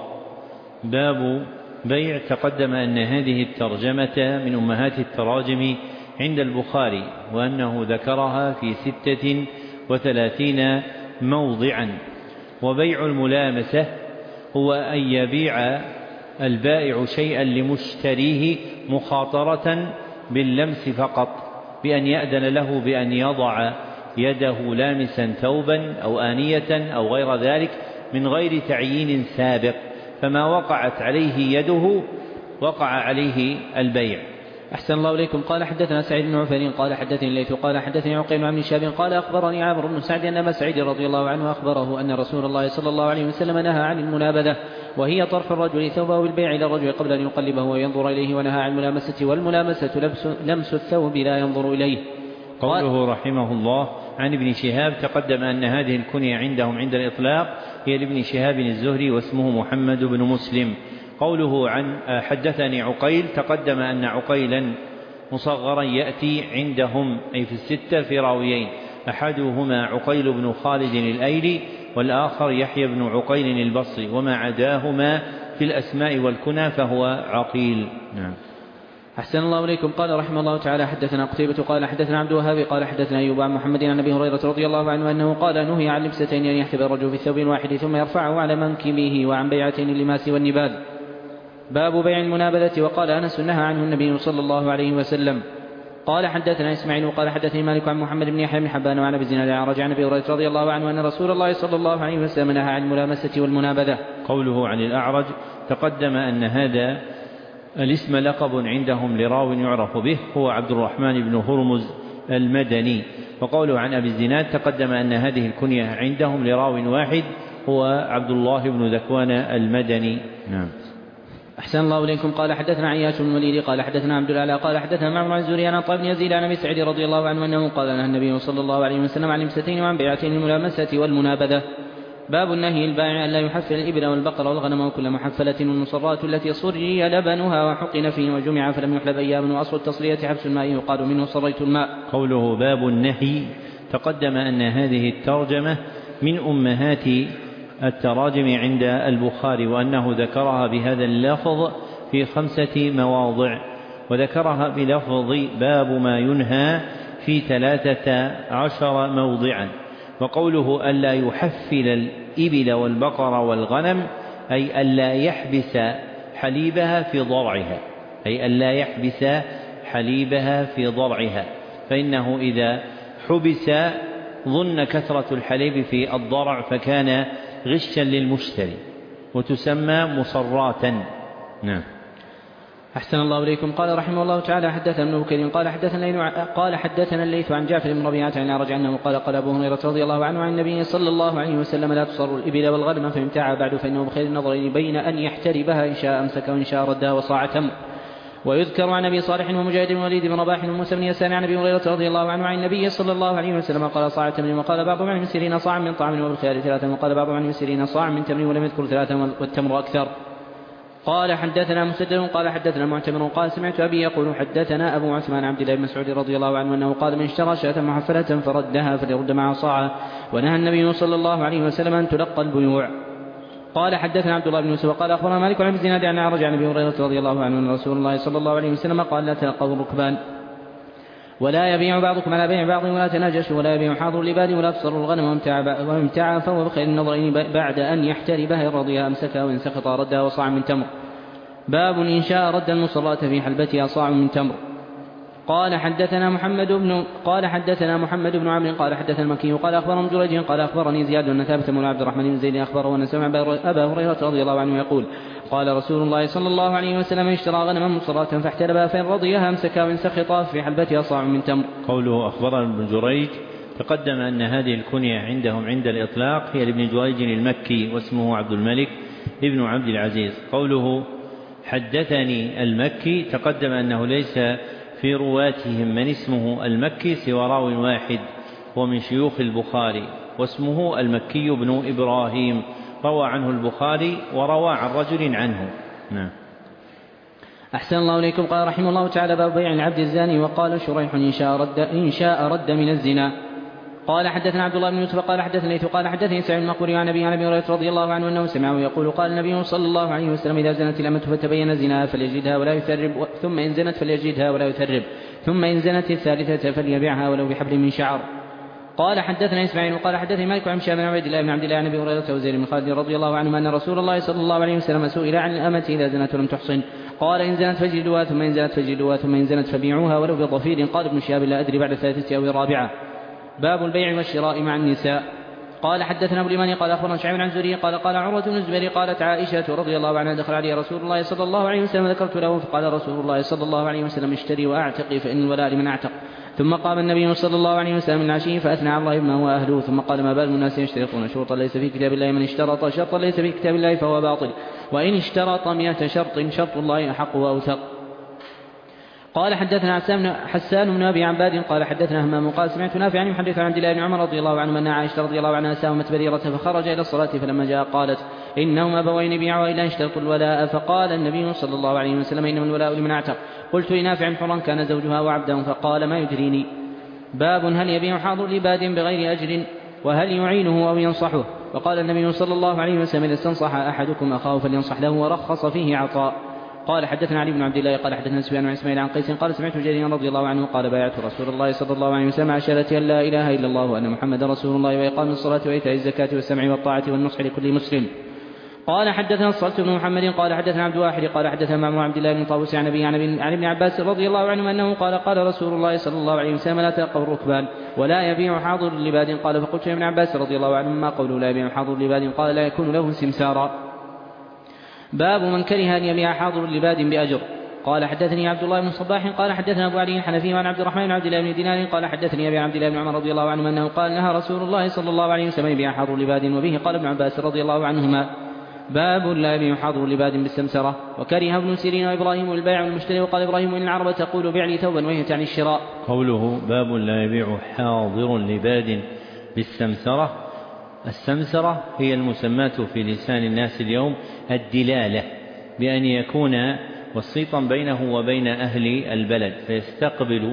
باب بيع، تقدم أن هذه الترجمة من أمهات التراجم عند البخاري، وأنه ذكرها في ستة وثلاثين موضعا. وبيع الملامسة هو أن يبيع البائع شيئا لمشتريه مخاطرة باللمس فقط، بأن يأذن له بأن يضع يده لامسا ثوبا أو آنية أو غير ذلك من غير تعيين سابق، فما وقعت عليه يده وقع عليه البيع. أحسن الله إليكم. قال حدثنا سعيد بن عفير قال حدثني الليث قال حدثني عقيل عن شهاب قال أخبرني عمرو بن سعد أن أبا سعيد رضي الله عنه أخبره أن رسول الله صلى الله عليه وسلم نهى عن المنابذة، وهي طرح الرجل ثوبه بالبيع إلى الرجل قبل أن يقلبه وينظر إليه، ونهى عن الملامسة، والملامسة لمس, لمس الثوب لا ينظر إليه. قوله رحمه الله عن ابن شهاب، تقدم أن هذه الكنية عندهم عند الإطلاق هي لابن شهاب الزهري واسمه محمد بن مسلم. قوله عن حدثني عقيل، تقدم أن عقيلا مصغرا يأتي عندهم أي في الستة في راويين، أحدهما عقيل بن خالد الأيلي والآخر يحيى بن عقيل البصري، وما عداهما في الأسماء والكنى فهو عقيل. نعم. أحسن الله إليكم. قال رحمه الله تعالى حدثنا قتيبة قال حدثنا عبد الوهاب قال حدثنا أيوب عن محمد عن أبي هريرة رضي الله عنه أنه قال نهي عن لبستين أن يحتبي الرجل في الثوب الواحد ثم يرفعه على منكبه، وعن بيعتين اللماس والنباذ. باب بيع المنابذة. وقال أنس نهى عنه النبي صلى الله عليه وسلم. قال حدثنا إسماعيل قال حدثني مالك عن محمد بن يحيى بن حبان وعن أبي الزناد عن رجع عن أبي هريرة رضي الله عنه أن رسول الله صلى الله عليه وسلم نهى عن الملامسة والمنابذة. قوله عن الأعرج تقدم أن هذا الاسم لقب عندهم لراو يعرف به هو عبد الرحمن بن هرمز المدني، وقوله عن أبي الزناد تقدم أن هذه الكنية عندهم لراو واحد هو عبد الله بن ذكوان المدني. نعم. أحسن الله إليكم. قال حدثنا عياش بن الوليد قال حدثنا عبد الأعلى قال حدثنا معمر عن الزهري عن عطاء بن يزيد عن أبي سعيد رضي الله عنه أنه قال نهى النبي صلى الله عليه وسلم عن لمستين وعن بيعتين الملامسة والمنابذة. باب النهي البائع أن لا يحفل الإبل والبقر والغنم وكل محفلة والمصرات التي صري لبنها وحقن فيه وجمع فلم يحلب أياما، وأصل التصرية حبس الماء يقال منه صريت الماء. قوله باب النهي تقدم أن هذه الترجمة من أمهات التراجم عند البخاري، وأنه ذكرها بهذا اللفظ في خمسة مواضع، وذكرها بلفظ باب ما ينهى في ثلاثة عشر موضعا. وقوله ألا يحفل الإبل والبقر والغنم أي ألا يحبس حليبها في ضرعها، أي ألا يحبس حليبها في ضرعها، فإنه إذا حبس ظن كثرة الحليب في الضرع فكان غشا للمشتري، وتسمى مصراتا. نعم. أحسن الله إليكم. قال رحمه الله تعالى حدثنا ابن بكير قال حدثنا قال حدثنا الليث عن جعفر بن ربيعة عن أعرج عنه قال قال أبو هريرة رضي الله عنه عن النبي صلى الله عليه وسلم لا تصر الإبل والغنم فإن ابتاع بعد فإنه بخير النظرين بين أن يحتربها إن شاء أمسك وإن شاء ردها وصاع تمر. ويذكر عن أبي صالح ومجاهد بن وليد بن رباح وموسى بن يسار عن أبي هريرة رضي الله عنه عن النبي صلى الله عليه وسلم قال صاع تمر، وقال بعضهم عن المسيرين صاع من طعام وبالخيار ثلاثة، وقال بعضهم عن المسيرين صاع من تمر ولم يذكر ثلاثة والتمر أكثر. قال حدثنا مسدد قال حدثنا معتمر قال سمعت أبي يقول حدثنا أبو عثمان عبد الله بن مسعود رضي الله عنه أنه قال من اشترى شاة محفلة فردها فليرد معها صاعا، ونهى النبي صلى الله عليه وسلم أن تلقى البيوع. قال حدثنا عبد الله بن يوسف قال أخبرنا مالك عن الزناد عن أعرج عن أبي هريرة رضي الله عنه أن رسول الله صلى الله عليه وسلم قال لا تلقوا الركبان ولا يبيع بعضكم على بيع بعض ولا تناجشوا ولا يبيع حاضر العباد ولا تصروا الغنم وامتاع فهو بخير النظرين بعد أن يحتربها إن رضيها أمسكها وإن سخط ردها وصاع من تمر. باب إن شاء رد المصرات في حلبتها صاع من تمر. قال حدثنا محمد بن قال حدثنا محمد بن عمرو قال حدثنا المكي قال أخبرهم جريج قال أخبرني زياد أن ثابت مولى عبد الرحمن بن زيد أخبره أن سمع أبا هريرة رضي الله عنه يقول قال رسول الله صلى الله عليه وسلم اشترى غنما مصرات فاحتربها فإن رضيها أمسكها وإن سخطها في حلبتها صاع من تمر. قوله أخبرنا ابن جريج تقدم أن هذه الكنية عندهم عند الإطلاق هي لابن جريج المكي واسمه عبد الملك ابن عبد العزيز. قوله حدثني المكي تقدم أنه ليس في رواتهم من اسمه المكي سوى راو واحد ومن شيوخ البخاري واسمه المكي بن إبراهيم، روى عنه البخاري وروى عن رجل عنه. نعم. أحسن الله إليكم. قال رحمه الله تعالى باب بيع العبد الزاني. وقال شريح إن شاء رد, إن شاء رد من الزنا. قال حدثنا عبد الله بن يوسف قال حدثنا ليث قال حدثني سعيد المقبري عن أبي عن أبي هريرة رضي الله عنه أنه سمعه يقول قال النبي صلى الله عليه وسلم إذا زنت الأمة فتبين زناها فليجدها ولا يثرب، ثم إن زنت فليجدها ولا يثرب، ثم إن زنت الثالثة فليبيعها ولو بحبل من شعر. قال حدثنا إسماعيل قال حدثني مالك عن شام بن عبد الله بن عبد الله عن أبي هريرة وزيد بن خالد رضي الله عنهما أن رسول الله صلى الله عليه وسلم سئل عن الأمة إذا زنت ولم تحصن قال إن زنت فجلدوها، ثم إن زنت فجلدوها، ثم إن زنت فبيعوها ولو بضفير. قال ابن شهاب لا أدري بعد الثالثة أو الرابعة. باب البيع والشراء مع النساء. قال حدثنا ابو اليماني قال اخبرنا شعيب عن زهري قال قال عروة بن الزبير قالت عائشة رضي الله عنها دخل علي رسول الله صلى الله عليه وسلم ذكرت له فقال رسول الله صلى الله عليه وسلم اشتري واعتقي فإن الولاء لمن اعتق. ثم قام النبي صلى الله عليه وسلم من عشيه فأثنى على الله بما هو أهله، ثم قال ما بال الناس يشترطون شروطا ليس في كتاب الله، من اشترط شرطا ليس في كتاب الله فهو باطل، وإن اشترط مئة شرط شرط الله أحق وأوثق. قال حدثنا حسان بن أبي عباد قال حدثنا همام قال سمعت نافعا يحدث عن عبد الله بن عمر رضي الله عنه أن عائشة رضي الله عنها ساومت بريرة فخرج إلى الصلاة فلما جاء قالت إنهم أبوين يبيعوا إلى اشترطوا الولاء فقال النبي صلى الله عليه وسلم إنما الولاء لمن اعتق. قلت لنافع حرا كان زوجها وعبده فقال ما يدريني. باب هل يبيع حاضر لباد بغير أجر وهل يعينه أو ينصحه. وقال النبي صلى الله عليه وسلم إذا استنصح أحدكم أخاه فلينصح له ورخص فيه عطاء. قال حدثنا علي بن عبد الله قال حدثنا سفيان بن اسماعيل عن قيس قال سمعت جريرا رضي الله عنه قال بايعت رسول الله صلى الله عليه وسلم على شهادة أن لا إله إلا الله وأن محمدا رسول الله وإقام الصلاة وإيتاء الزكاة والسمع والطاعة والنصح لكل مسلم. قال حدثنا الصلت بن محمد قال حدثنا عبد الواحد قال حدثنا معمر عبد الله بن طاووس عن أبي عن ابن عباس رضي الله عنه أنه قال قال رسول الله صلى الله عليه وسلم لا تلقوا الركبان ولا يبيع حاضر لباد. قال فقلت يا ابن عباس رضي الله عنه ما قوله لا يبيع حاضر لباد قال لا يكون له سمسارا. باب من كره أن يبيع حاضر لباد بأجر. قال حدثني عبد الله بن صباح قال حدثنا أبو علي الحنفي عن عبد الرحمن بن عبد الله بن دينار قال حدثني أبي عبد الله بن عمر رضي الله عنه أنه قال نهى رسول الله صلى الله عليه وسلم يبيع حاضر لباد وبه قال ابن عباس رضي الله عنهما باب لا يبيع حاضر لباد بالسمسرة. وكره ابن سيرين وإبراهيم البيع والمشتري وقال إبراهيم إن العرب تقول بيع لي ثوبا وهي تعني الشراء. قوله باب لا يبيع حاضر لباد بالسمسرة. السمسرة هي المسماة في لسان الناس اليوم الدلالة بأن يكون وسيطا بينه وبين أهل البلد فيستقبل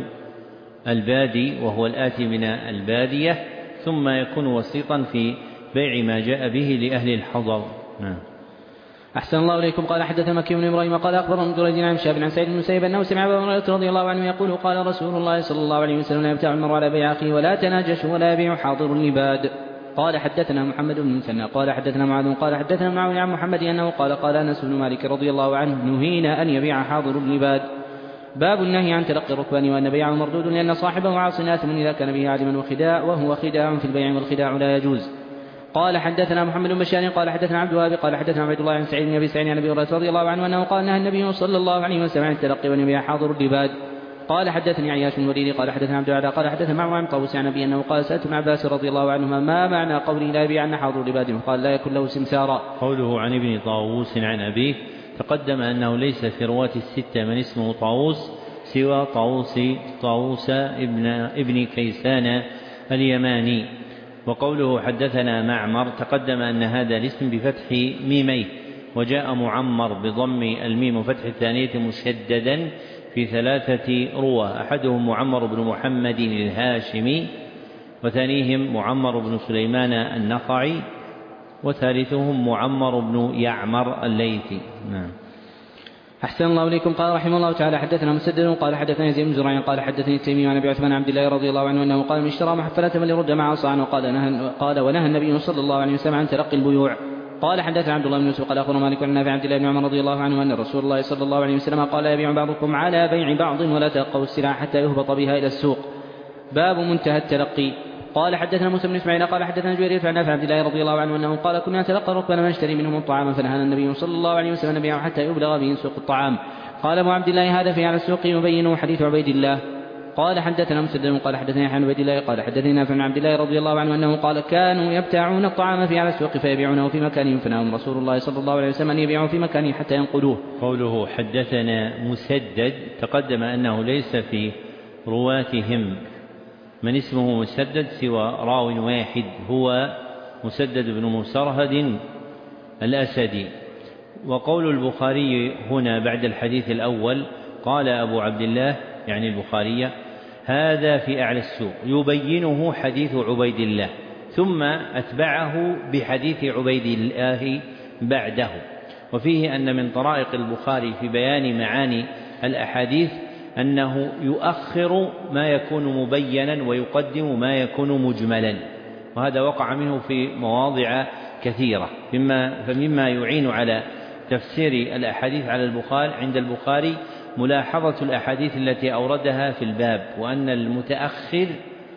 البادي وهو الآتي من البادية ثم يكون وسيطا في بيع ما جاء به لأهل الحضر. نعم. أحسن الله إليكم. قال حدثنا مكي بن إبراهيم قال أخبرنا جريج عن شاب عن سعيد بن المسيب أنه سمع أبا هريرة رضي الله عنه يقول قال رسول الله صلى الله عليه وسلم لا يبتاع المرء على بيع أخيه ولا تناجش ولا يبيع حاضر لباد. قال حدثنا محمد بن مثنى قال حدثنا معاذ قال حدثنا معاذ عن محمد أنه قال قال أنس بن مالك رضي الله عنه نهينا أن يبيع حاضر لباد. باب النهي عن تلقي الركبان وأن بيعه مردود لأن صاحبه عاص آثم إذا كان به عالما وخداع وهو خداع في البيع والخداع لا يجوز. قال حدثنا محمد بن بشار قال حدثنا عبد الوهاب قال حدثنا عبد الله عن سعيد بن ابي سعيد عن ابي هريره رضي الله عنه انه قال نهى النبي صلى الله عليه وسلم عن التلقي وان يبيع حاضر اللباد. قال حدثني عياش بن الوليد قال حدثنا عبد العلا قال حدثنا معمر عن طاووس عن ابي انه قال سالت ابن عباس رضي الله عنهما ما معنى قوله لا يبيعن حاضر لباد قال لا يكن له سمسارا. قوله عن ابن طاووس عن ابيه تقدم انه ليس في رواة الستة من اسمه طاووس سوى طاووس طاووس ابن ابن كيسان اليماني. وقوله حدثنا معمر تقدم أن هذا الاسم بفتح ميميه وجاء معمر بضم الميم وفتح الثانية مشددا في ثلاثة روى أحدهم معمر بن محمد الهاشمي وثانيهم معمر بن سليمان النخعي وثالثهم معمر بن يعمر الليثي. نعم. أحسن الله إليكم. قال رحمه الله تعالى حدثنا مسدد قال حدثنا يزيد بن زرع قال حدثني التيمي عن أبي عثمان عبد الله رضي الله عنه أنه قال من اشترى محفلة فليرد مع عصا وقال نهى قال ونهى النبي صلى الله عليه وسلم عن تلقي البيوع. قال حدثنا عبد الله بن يوسف قال أخبرنا مالك عن نافع عبد الله بن عمر رضي الله عنه أن رسول الله صلى الله عليه وسلم قال يبيع بعضكم على بيع بعض ولا تلقوا السلع حتى يهبط بها إلى السوق. باب منتهى التلقي. قال حدثنا موسى بن اسماعيل قال حدثنا جرير عن نافع عبد الله رضي الله عنه انه قال كنا نتلقى الركبان ونشتري منهم الطعام فنهانا النبي صلى الله عليه وسلم نبيعه حتى يبلغ به سوق الطعام. قال ابو عبد الله هذا في على السوق يبين حديث عبيد الله. قال حدثنا مسدد قال حدثنا عن عبيد الله قال حدثنا نافع عن عبد الله رضي الله عنه انه قال كانوا يبتاعون الطعام في على السوق فيبيعونه في مكانهم فنهاهم رسول الله صلى الله عليه وسلم ان يبيعوا في مكانه حتى ينقلوه. قوله حدثنا مسدد تقدم انه ليس في رواتهم من اسمه مسدد سوى راو واحد هو مسدد بن مسرهد الأسدي. وقول البخاري هنا بعد الحديث الأول قال أبو عبد الله يعني البخاري هذا في أعلى السوق يبينه حديث عبيد الله ثم أتبعه بحديث عبيد الله بعده. وفيه أن من طرائق البخاري في بيان معاني الأحاديث أنه يؤخر ما يكون مبينا ويقدم ما يكون مجملا وهذا وقع منه في مواضع كثيرة فمما يعين على تفسير الأحاديث على البخاري عند البخاري ملاحظة الأحاديث التي أوردها في الباب وأن المتأخر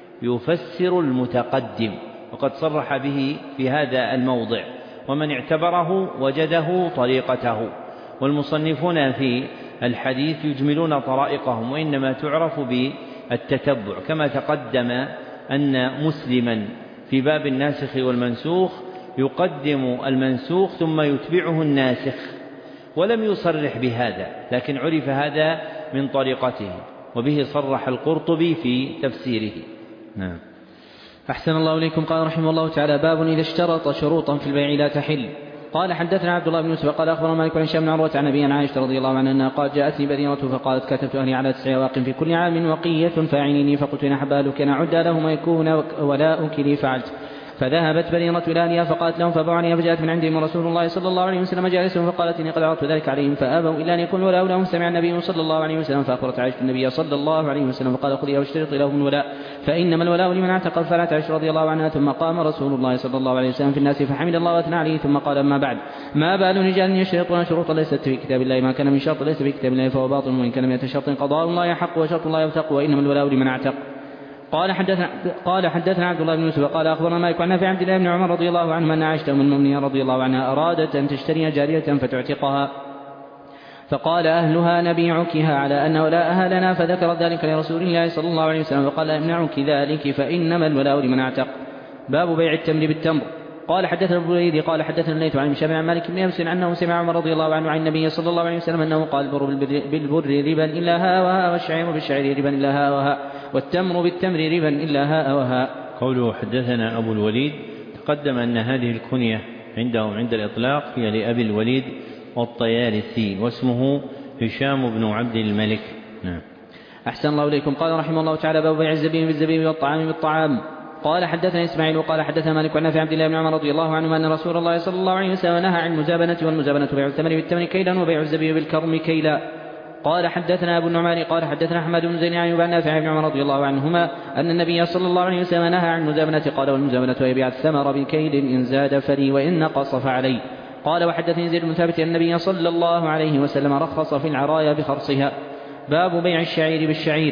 يفسر المتقدم وقد صرح به في هذا الموضع ومن اعتبره وجده طريقته. والمصنفون في الحديث يجملون طرائقهم وإنما تعرف بالتتبع كما تقدم أن مسلما في باب الناسخ والمنسوخ يقدم المنسوخ ثم يتبعه الناسخ ولم يصرح بهذا لكن عرف هذا من طريقته، وبه صرح القرطبي في تفسيره. نعم. أحسن الله إليكم. قال رحمه الله تعالى: باب إذا اشترط شروطا في البيع لا تحل. قال حدثنا عبد الله بن يوسف قال أخبرنا مالك عن هشام بن عروة عن أبي عائشة رضي الله عنها أنها قالت: جاءتني بريرة فقالت: كتبت أهلي على تسع أواق في كل عام وقية فاعينيني، فقلت: إن أحب أهلك أن أعد لهم يكون ولاؤك لي فعلت. فذهبت بريرة إلى أهلها فقالت لهم فباعوا عليها، فجاءت من عندهم رسول الله صلى الله عليه وسلم جالسهم فقالت: إني قد عرضت ذلك عليهم فأبوا إلا أن يكون ولاء لهم. سمع النبي صلى الله عليه وسلم فأخبرت عائشة النبي صلى الله عليه وسلم فقال: خذيها واشترطي لهم الولاء، فإنما الولاء لمن اعتق. فعلت عائشة رضي الله عنها. ثم قام رسول الله صلى الله عليه وسلم في الناس فحمد الله وأثنى عليه، ثم قال: أما بعد، ما بال رجال يشترطون شروطا ليست في كتاب الله، ما كان من شرط ليس في كتاب الله فهو باطل، وإن كان من شرط قضاء الله يحق وشرط الله يوثق، وإنما الولاء لمن اعتق. قال حدثنا قال حدثنا عبد الله بن يوسف قال أخبرنا مالك عن نافع عن عبد الله بن عمر رضي الله عنهما أن عائشة أم المؤمنين رضي الله عنها أرادت أن تشتري جارية فتعتقها، فقال أهلها: نبيعكها على أن ولاءها لنا، فذكر ذلك لرسول الله صلى الله عليه وسلم فقال: امنعك ذلك فإنما الولاء لمن اعتق. باب بيع التمر بالتمر. قال حدثنا ابو الوليد قال حدثنا الليث عن هشام عن مالك بن انس انه سمع عمر رضي الله عنه عن النبي صلى الله عليه وسلم انه قال: البر بالبر ربا الا ها وها، والشعير بالشعير ربا الا ها وها، والتمر بالتمر ربا الا ها وها. قوله حدثنا ابو الوليد، تقدم ان هذه الكنيه عندهم عند الاطلاق هي لابي الوليد والطيالسي، واسمه هشام بن عبد الملك. نعم. احسن الله اليكم. قال رحمه الله تعالى: باب بيع الزبيب بالزبيب والطعام بالطعام. قال حدثنا إسماعيل وقال حدثنا مالك عن نافع عبد الله بن عمر رضي الله عنهما أن رسول الله صلى الله عليه وسلم نهى عن المزابنة، والمزابنة بيع الثمر بالثمن كيلا، وبيع الزبيب بالكرم كيلا. قال حدثنا أبو النعمان قال حدثنا أحمد بن زيد عن نافع بن عمر رضي الله عنهما أن النبي صلى الله عليه وسلم نهى عن المزابنة. قال: والمزابنة يبيع الثمر بالكيل، إن زاد فري وإن نقص فعلي. قال وحدثني زيد بن ثابت أن النبي صلى الله عليه وسلم رخص في العرايا بخرصها. باب بيع الشعير بالشعير.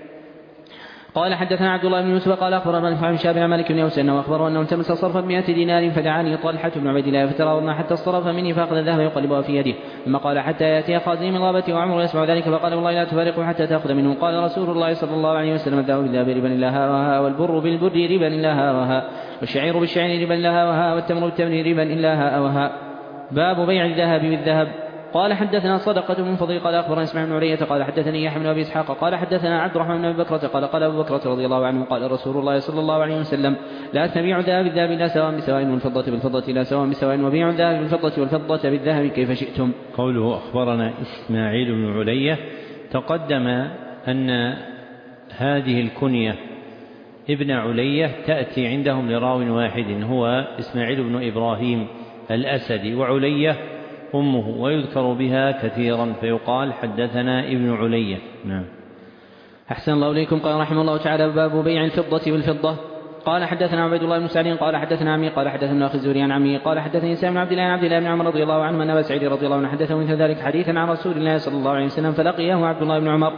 قال حدثنا عبد الله بن يوسف قال أخبرنا مالك عن شاب مالك بن أوس أنه أخبره أنه التمس صرفا بمئة دينار، فدعاني طلحة بن عبيد الله فتراوضنا حتى اصطرف مني، فأخذ الذهب يقلبها في يده، ثم قال: حتى يأتي خازن من غابته وعمر يسمع ذلك، فقال: والله لا تفارقه حتى تأخذ منه. قال رسول الله صلى الله عليه وسلم: الذهب بالذهب ربا إلا ها وها، والبر بالبر ربا إلا ها وها، والشعير بالشعير ربا إلا ها وها، والتمر بالتمر ربا إلا ها وها. باب بيع الذهب بالذهب. قال حدثنا صدقة بن فضيل قال أخبرنا إسماعيل بن علية قال حدثني يحيى بن أبي إسحاق قال حدثنا عبد الرحمن بن أبي بكرة قال قال أبو بكرة رضي الله عنه: قال رسول الله صلى الله عليه وسلم: لا تبيعوا الذهب بالذهب لا سواء بسواء، والفضة بالفضة لا سواء بسواء، وبيعوا الذهب بالفضة والفضة بالذهب كيف شئتم. قوله أخبرنا إسماعيل بن علية، تقدم أن هذه الكنية ابن علية تأتي عندهم لراو واحد هو إسماعيل بن إبراهيم الأسدي، وعلية أمه، ويذكر بها كثيرا فيقال حدثنا ابن علية. نعم. أحسن الله إليكم. قال رحمه الله تعالى: باب بيع الفضة بالفضة. قال حدثنا عبيد الله بن سعد قال حدثنا عمي قال حدثنا أخي الزهري عن عمي قال حدثني سالم بن عبد الله عن عبد الله بن عمر رضي الله عنه أن أبا سعيد رضي الله عنه حدثه مثل ذلك حديثا عن رسول الله صلى الله عليه وسلم، فلقيه عبد الله بن عمر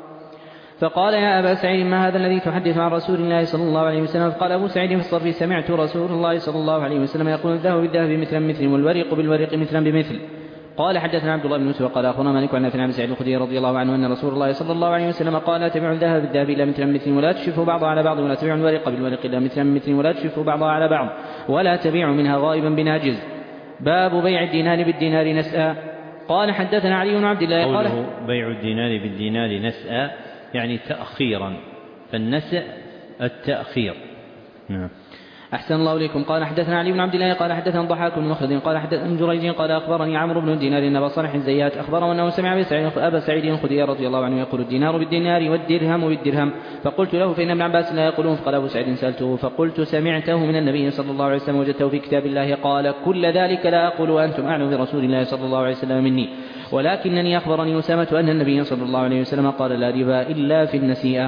فقال: يا أبا سعيد، ما هذا الذي تحدث عن رسول الله صلى الله عليه وسلم؟ فقال أبو سعيد في الصرف: سمعت رسول الله صلى الله عليه وسلم يقول: الذهب بالذهب مثلا بمثل، والورق بالورق مثلا بمثل. قال حدثنا عبد الله بن يوسف قال أخبرنا مالك عن نافع عن سعيد الخدري رضي الله عنه أن رسول الله صلى الله عليه وسلم قال: لا تبيعوا الذهب بالذهب إلا مثلا بمثل، ولا تشفوا بعضها على بعض، ولا تبيعوا الورق بالورق إلا مثلا بمثل، ولا تشفوا بعضها على بعض، ولا تبيعوا منها غائبا بناجز. باب بيع الدينار بالدينار نسأ. قال حدثنا علي بن عبد الله قال: قوله بيع الدينار بالدينار نسأ يعني تأخيرا، فالنسأ التأخير. نعم. أحسن الله إليكم. قال حدثنا علي بن عبد الله قال حدثنا الضحاك بن مخلد قال حدثنا جريج قال أخبرني عمرو بن دينار أن أبا صالح الزيات أخبره أنه سمع أبا سعيد الخدري رضي الله عنه يقول: الدينار بالدينار والدرهم بالدرهم. فقلت له: فإن ابن عباس لا يقولون. فقال أبو سعيد: سألته فقلت: سمعته من النبي صلى الله عليه وسلم وجدته في كتاب الله؟ قال: كل ذلك لا أقول وأنتم أعلم برسول الله صلى الله عليه وسلم مني، ولكنني أخبرني أسامة أن النبي صلى الله عليه وسلم قال: لا ربا إلا في النسيئة.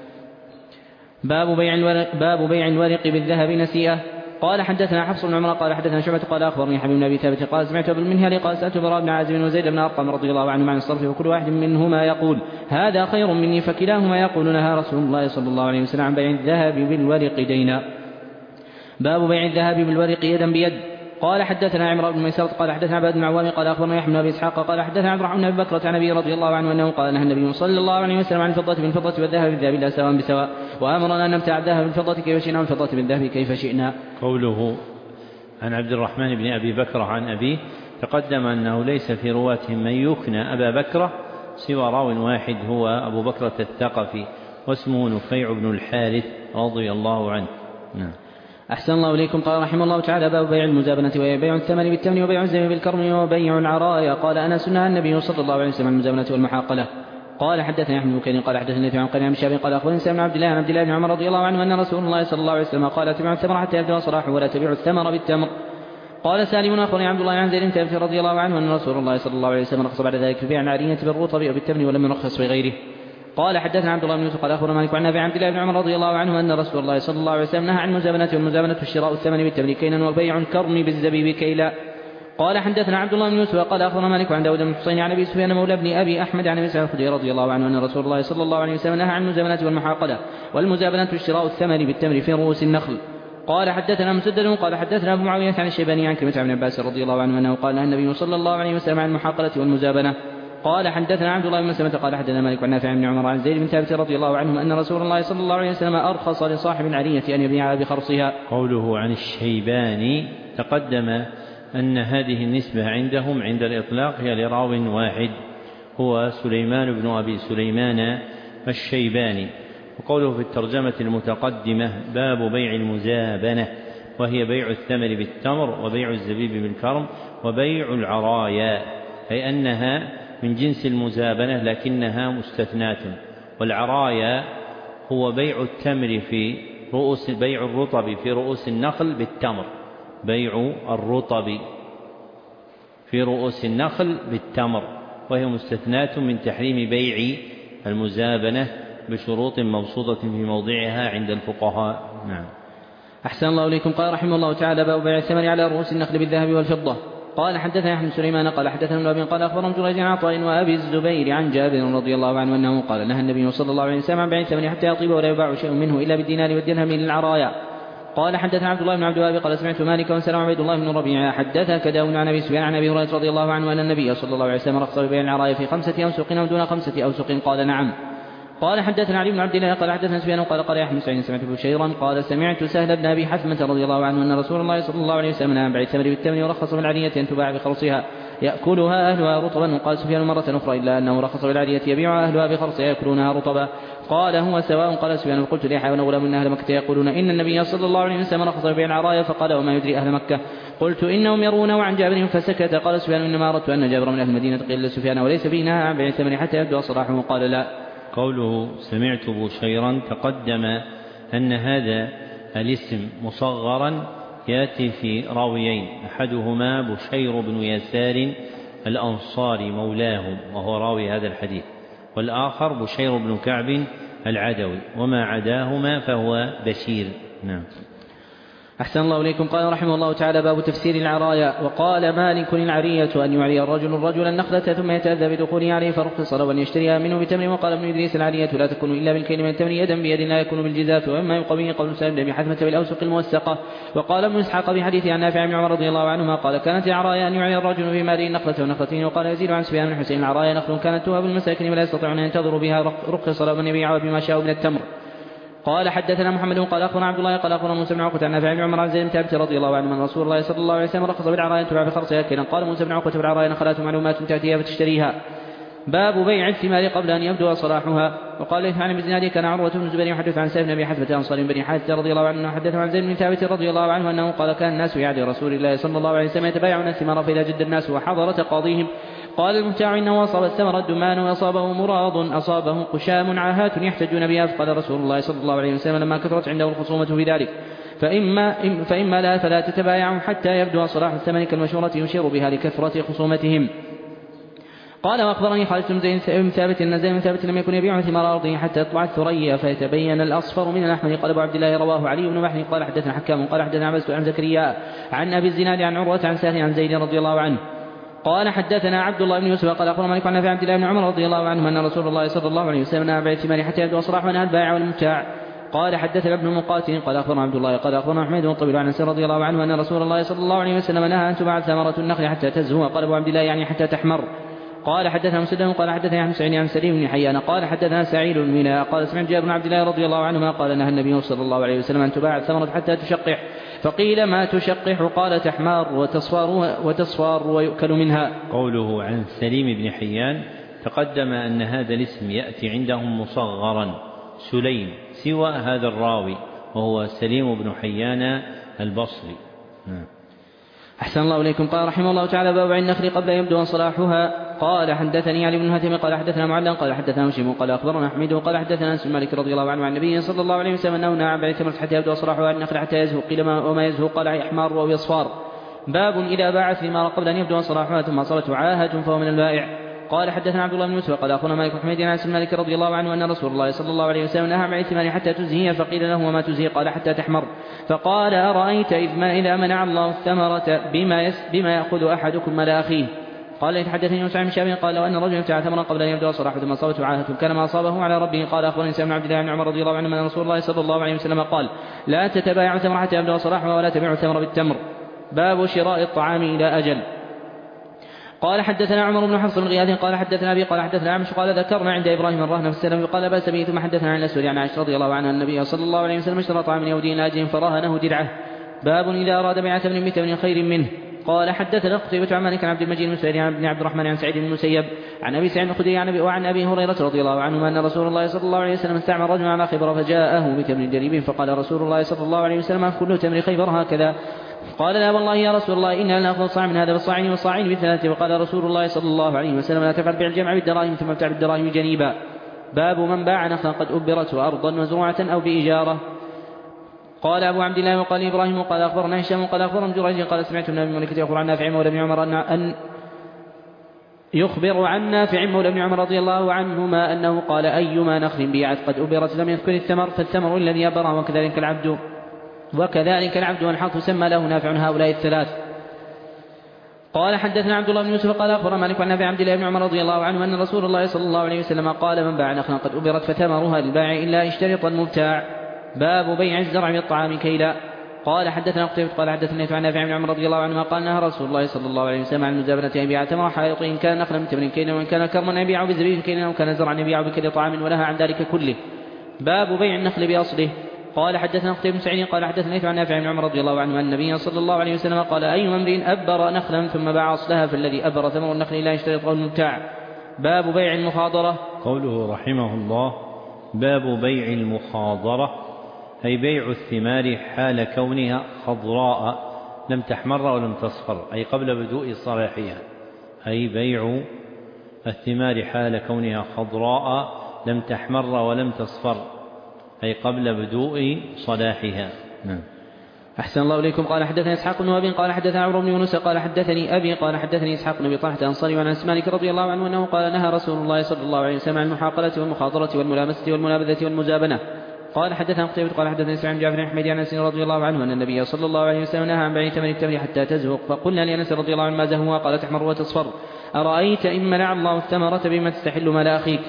باب بيع الورق, باب بيع الورق بالذهب نسيئة. قال حدثنا حفص بن عمر قال حدثنا شعبة قال أخبرني حبيب بن أبي ثابت قال: سمعت أبو المنهل قال: سألت براء بن عازب وزيد بن أرقم رضي الله عنهما عن الصرف، وكل واحد منهما يقول: هذا خير مني، فكلاهما يقول: نهى رسول الله صلى الله عليه وسلم عن بيع الذهب بالورق دينا. باب بيع الذهب بالورق يدا بيد. قال حدثنا عمرو بن ميسرة قال حدثنا عباد بن عوام قال أخبرنا يحيى بن أبي إسحاق قال حدثنا عبد الرحمن بن أبي بكرة عن أبي رضي الله عنه أنه قال: نهى النبي صلى الله عليه وسلم عن الفضة بالفضة والذهب بالذهب لا سواء بسواء، وأمرنا أن نمتع الذهب بالفضة كيف شئنا والفضة بالذهب كيف شئنا. قوله عن عبد الرحمن بن أبي بكرة عن أبيه، تقدم أنه ليس في رواتهم من يكنى أبا بكرة، سوى راو واحد هو أبو بكرة الثقفي واسمه نفيع بن الحارث رضي الله عنه. نعم. أحسن الله إليكم. قال رحمه الله تعالى: باب بيع المزابنة وهي بيع الثمن بالتمن وبيع الزبيب بالكرم وبيع العرايا. قال أنس: نهى النبي صلى الله عليه وسلم عن المزابنة والمحاقلة. قال حدثنا أحمد بن بكير قال حدثنا عن قال عن شاب قال أخبرني سالم بن عبد الله عن عبد الله بن عمر رضي الله عنه أن رسول الله صلى الله عليه وسلم قال: تبيع الثمر حتى يبدو صلاحه ولا تبيع الثمر بالتمر. قال سالم: أخبرني عبد الله عن زيد بن ثابت رضي الله عنه أن رسول الله صلى الله عليه وسلم رخص بعد ذلك في بيع العرينة بالرطب وبالتمر ولم يرخص في غيره. قال حدثنا عبد الله بن يوسف قال أخبرنا مالك عن نافع عن عبد الله بن عمر رضي الله عنه أن رسول الله صلى الله عليه وسلم نهى عن المزابنة، والمزابنة الشراء الثمن بالتمر كيلا وبيع الكرم بالزبيب كيلا. قال حدثنا عبد الله بن يوسف قال أخبرنا مالك عن داود بن الحصين عن أبي سفيان مولى بن أبي أحمد عن أبي سعيد الخدري رضي الله عنه أن رسول الله صلى الله عليه وسلم نهى عن المزابنة والمحاقلة، والمزابنة الشراء الثمن بالتمر في رؤوس النخل. قال حدثنا مسدد قال حدثنا أبو معاوية عن الشيباني عن كلمة ابن عباس رضي الله عنه أنه قال: نهى النبي صلى الله عليه وسلم عن المحاقلة والمزابنة. قال حدثنا عبد الله بن مسلمة قال حدثنا مالك عن نافع بن عمر عن زيد بن ثابت رضي الله عنهم أن رسول الله صلى الله عليه وسلم أرخص لصاحب العرية أن يبيعها بخرصها. قوله عن الشيباني تقدم أن هذه النسبة عندهم عند الإطلاق هي لراو واحد هو سليمان بن أبي سليمان الشيباني. وقوله في الترجمة المتقدمة: باب بيع المزابنة وهي بيع الثمر بالتمر وبيع الزبيب بالكرم وبيع العرايا، أي أنها من جنس المزابنة لكنها مستثناة. والعرايا هو بيع التمر في رؤوس بيع الرطب في رؤوس النخل بالتمر بيع الرطب في رؤوس النخل بالتمر، وهي مستثناة من تحريم بيع المزابنة بشروط مبسوطة في موضعها عند الفقهاء. نعم. أحسن الله إليكم. قال رحمه الله تعالى: باب بيع الثمر على رؤوس النخل بالذهب والفضة. قال حدثنا أحمد سليمان قال حدثنا ابن أبي قال أخبرهم جريج عن عطاء وأبي الزبير عن جابر رضي الله عنه أنه قال: نهى النبي صلى الله عليه وسلم عن بيع الثمر حتى يطيب ولا يباع شيء منه إلا بالدينار والدرهم للعرايا. قال حدثنا عبد الله بن عبد الوهاب قال سمعت مالك وسلم عبيد الله بن ربيعة حدثك داود عن أبي سفيان عن أبي هريرة رضي الله عنه أن النبي صلى الله عليه وسلم رخص ببيع العرايا في خمسة أوسق أو دون خمسة أوسق. قال: نعم. قال حدثنا علي بن عبد الله قال حدثنا سفيان قال قال يحيى بن سعيد سمعت بشيرا قال سمعت سهل بن أبي حثمة رضي الله عنه أن رسول الله صلى الله عليه وسلم نهى عن بيع الثمر بالتمر ورخص بالعرية أن تباع بخرصها يأكلها أهلها رطبا. وقال سفيان مرة أخرى: إلا أنه رخص بالعرية يبيعها أهلها بخرصها يأكلونها رطبا. قال: هو سواء. قال سفيان: قلت ليحيى ونغلام من أهل مكة يقولون إن النبي صلى الله عليه وسلم رخص ببيع العرايا. فقال: وما يدري أهل مكة؟ قلت: إنهم يرونه عن جابر فسكت. قال سفيان: إنما أردت أن جابر من أهل المدينة قيل لسفيان وليس فيه نهى عن بيع الثمر حتى يبدو صلاحه. قال: لا. قوله سمعت بشيرا تقدم أن هذا الاسم مصغرا يأتي في راويين: أحدهما بشير بن يسار الأنصاري مولاهم وهو راوي هذا الحديث، والآخر بشير بن كعب العدوي، وما عداهما فهو بشير. نعم. أحسن الله إليكم. قال رحمه الله تعالى: باب تفسير العرايا. وقال مالك: العرية أن يعري الرجل الرجل النخلة ثم يتأذى بدخوله عليه فرخص له أن يشتريها منه بتمر. وقال ابن إدريس: العرية لا تكون إلا بالكيل من التمر يدا بيد لا يكون بالجزاف. وإما يبقى به قول سالم بن حثمة بالأوسق الموسقة. وقال ابن إسحاق بحديث عن نافع بن عمر رضي الله عنهما قال: كانت العرايا أن يعري الرجل في ماله النخلة ونخلتين. وقال يزيد عن سفيان بن حسين: العرايا نخل كانت توهب المساكين ولا يستطيعون أن ينتظروا بها رخص له أن يبيعها بما شاءوا من التمر. قال حدثنا محمد قال أخبرنا عبد الله قال أخبرنا موسى بن عقبة عن نافع بن عمر عن زيد بن ثابت رضي الله عنه أن رسول الله صلى الله عليه وسلم رخص بالعرايا تباع بخرصها كيلا. قال موسى بن عقبة: بالعرايا نخلات معلومات تأتيها فتشتريها. باب بيع الثمار قبل أن يبدو صلاحها. وقال ليث عن بن كان عروة بن الزبير يحدث عن سالم بن أبي حثمة أنصاري بن حارثة رضي الله عنه حدث عن زيد بن ثابت رضي الله عنه أنه قال: كان الناس في عهد رسول الله صلى الله عليه وسلم يتبايعون الثمار فإذا جد الناس وحضر تقاضيهم قال المبتاع: إنه أصاب الثمر الدمان وأصابه مراض أصابه قشام عاهات يحتجون بها. فقال رسول الله صلى الله عليه وسلم لما كثرت عنده الخصومة في ذلك: فإما, فإما لا فلا تتبايعوا حتى يبدو صلاح الثمن كالمشورة يشير بها لكثرة خصومتهم. قال: وأخبرني خالد بن ثابت أن زيد بن ثابت لم يكن يبيع ثمار أرضه حتى يطلع الثريا فيتبين الأصفر من الأحمر. قال أبو عبد الله: رواه علي بن محمد قال حدثنا حكام قال حدثنا عباس عن زكريا عن أبي الزناد عن عروة عن سهل عن زيد رضي الله عنه قال حدثنا عبد الله بن يوسف قال أخبرنا مالك عن نافع عن عبد الله بن عمر رضي الله عنه أن رسول الله صلى الله عليه وسلم نهى عن بيع الثمار حتى يبدو صلاح ونهى البائع والمبتاع. قال حدثنا ابن مقاتل قال أخبرنا عبد الله قال أخبرنا محمد بن طويل عن أنس رضي الله عنه أن رسول الله صلى الله عليه وسلم نهى أن تباع ثمرة النخل حتى تزهو. قال أبو عبد الله: يعني حتى تحمر. قال حدثنا مسدد قال حدثنا يحيى بن سعيد عن سليم بن حيان قال حدثنا سعيد بن مينا قال سمعت جابر بن عبد الله رضي الله عنهما قال: نهى النبي صلى الله عليه وسلم أن تباع الثمرة حتى تشقح. فقيل: ما تشقح؟ قال: تحمار وتصفار وتصفار ويؤكل منها. قوله عن سليم بن حيان تقدم أن هذا الاسم يأتي عندهم مصغرا سليم سوى هذا الراوي وهو سليم بن حيان البصري. أحسن الله إليكم. قال رحمه الله تعالى: باب النخل قبل يبدو صلاحها. قال حدثني علي بن هثم قال حدثنا معلم قال حدثنا هشيم قال أخبرنا حميد قال حدثنا أنس بن مالك رضي الله عنه عن النبي صلى الله عليه وسلم أنه نهى عن بيع الثمرة حتى يبدو صلاحها النخل حتى يزهق. قيل وما يزهق؟ قال يحمر أو يصفار. باب إذا باع الثمار قبل أن يبدو صلاحها ثم أصابته عاهة فهو من البائع. قال حدثنا عبد الله بن يوسف قال أخونا مالك بن حميد عن أنس بن مالك رضي الله عنه أن رسول الله صلى الله عليه وسلم نهى عن بيع الثمار حتى تزهي. فقيل له: وما تزهي؟ قال: حتى تحمر. فقال: أرأيت إذا منع الله الثمرة بما, بما يأخذ أحدكم مال أخيه. قال: يتحدثني موسى عن شاب قال: لو أن رجلا ابتاع ثمرا قبل أن يبدو صلاحه ثم أصابته عاهة كان ما أصابه على ربه. قال: أخبرني سالم بن عبد الله بن عمر رضي الله عنه أن رسول الله صلى الله عليه وسلم قال: لا تتبايعوا الثمر حتى يبدو صلاحه ولا تبيعوا الثمر بالتمر. باب شراء الطعام إلى أجل. قال حدثنا عمر بن حفص بن غياث قال حدثنا أبي قال حدثنا عمش قال: ذكرنا عند إبراهيم الرهن في السلم قال: بأس به. ثم حدثنا عن الأسود عن عائشة رضي الله عنها النبي صلى الله عليه وسلم اشترى طعاما يهوديا إلى أجل فرهنه درعه. باب إذا أراد بيع ثمن بثمن خير منه. قال حدثنا قتيبة عن مالك عن عبد المجيد المسعري عن ابن عبد الرحمن عن سعيد بن المسيب عن أبي سعيد الخدري عن أبي وعن أبي هريرة رضي الله عنه أن رسول الله صلى الله عليه وسلم استعمل رجلا على خيبر فجاءه بتمر جريب فقال رسول الله صلى الله عليه وسلم: كل تمر خيبر هكذا؟ قال: لا والله يا رسول الله إنا لنأخذ الصاع من هذا بالصاعين والصاعين بالثلاثة. وقال رسول الله صلى الله عليه وسلم: لا تفعل بيع الجمع بالدراهم ثم ابتع بالدراهم جنيبا. باب من باع نخلا قد أبرته أرضا مزروعة أو بإجارة. قال أبو عبد الله وقال إبراهيم وقال أخبرنا هشام وقال أخبرنا جريج قال: سمعت النبي مالك يخبر عن نافع مولى بن عمر أن يخبر عن نافع مولى بن عمر رضي الله عنهما أنه قال: أيما نخل بيعت قد أبرت لم يذكر الثمر فالثمر الذي أبره. وكذلك العبد وكذلك العبد والحق سمى له نافع هؤلاء الثلاث. قال حدثنا عبد الله بن يوسف قال أخبر مالك عن نافع عبد الله بن عمر رضي الله عنه أن رسول الله صلى الله عليه وسلم قال: من باع نخلا قد أبرت فثمرها للبائع إلا اشترط المبتاع. باب بيع الزرع بالطعام كيلا. قال حدثنا قتيبة قال حدثني عن نافع بن عمر رضي الله عنهما قال: نهى رسول الله صلى الله عليه وسلم عن المزابنة أن يبيع تمر حائط إن كان نخلا من تمر كيلا وإن كان كرما أن يبيعه بزبيب كيلا وإن كان زرعا يبيعه بكيل طعام ونهى عن ذلك كله. باب بيع النخل بأصله. قال حدثنا قتيبة بن سعيد قال حدثني عن نافع بن عمر رضي الله عنه أن النبي صلى الله عليه وسلم قال: أي امرئ أبر نخلا ثم باع أصلها فالذي أبر ثمر النخل لا يشترطه المبتاع. باب بيع المخاضرة. قوله رحمه الله: باب بيع المخاضرة، أي بيع الثمار حال كونها خضراء لم تحمر ولم تصفر، أي قبل بدوء صلاحها. أي بيع الثمار حال كونها خضراء لم تحمر ولم تصفر، أي قبل بدوء صلاحها. نعم. أحسن الله إليكم. قال حدثني إسحاق بن وهب قال حدثنا عمرو بن يونس قال حدثني أبي قال حدثني إسحاق بن أبي طلحة الأنصاري عن أنس مالك رضي الله عنه أنه قال: نهى رسول الله صلى الله عليه وسلم عن المحاقلة والمخاضرة والملامسة والمنابذة والمزابنة. قال حدثنا قتيبة قال حدثني سعيد بن جعفر بن حميد عن أنس رضي الله عنه أن النبي صلى الله عليه وسلم نهى عن بيع ثمن التمر حتى تزهق. فقلنا لأنس رضي الله عنه: ما زهوها؟ قال: تحمر وتصفر. أرأيت إن منع الله الثمرة بما تستحل مال أخيك.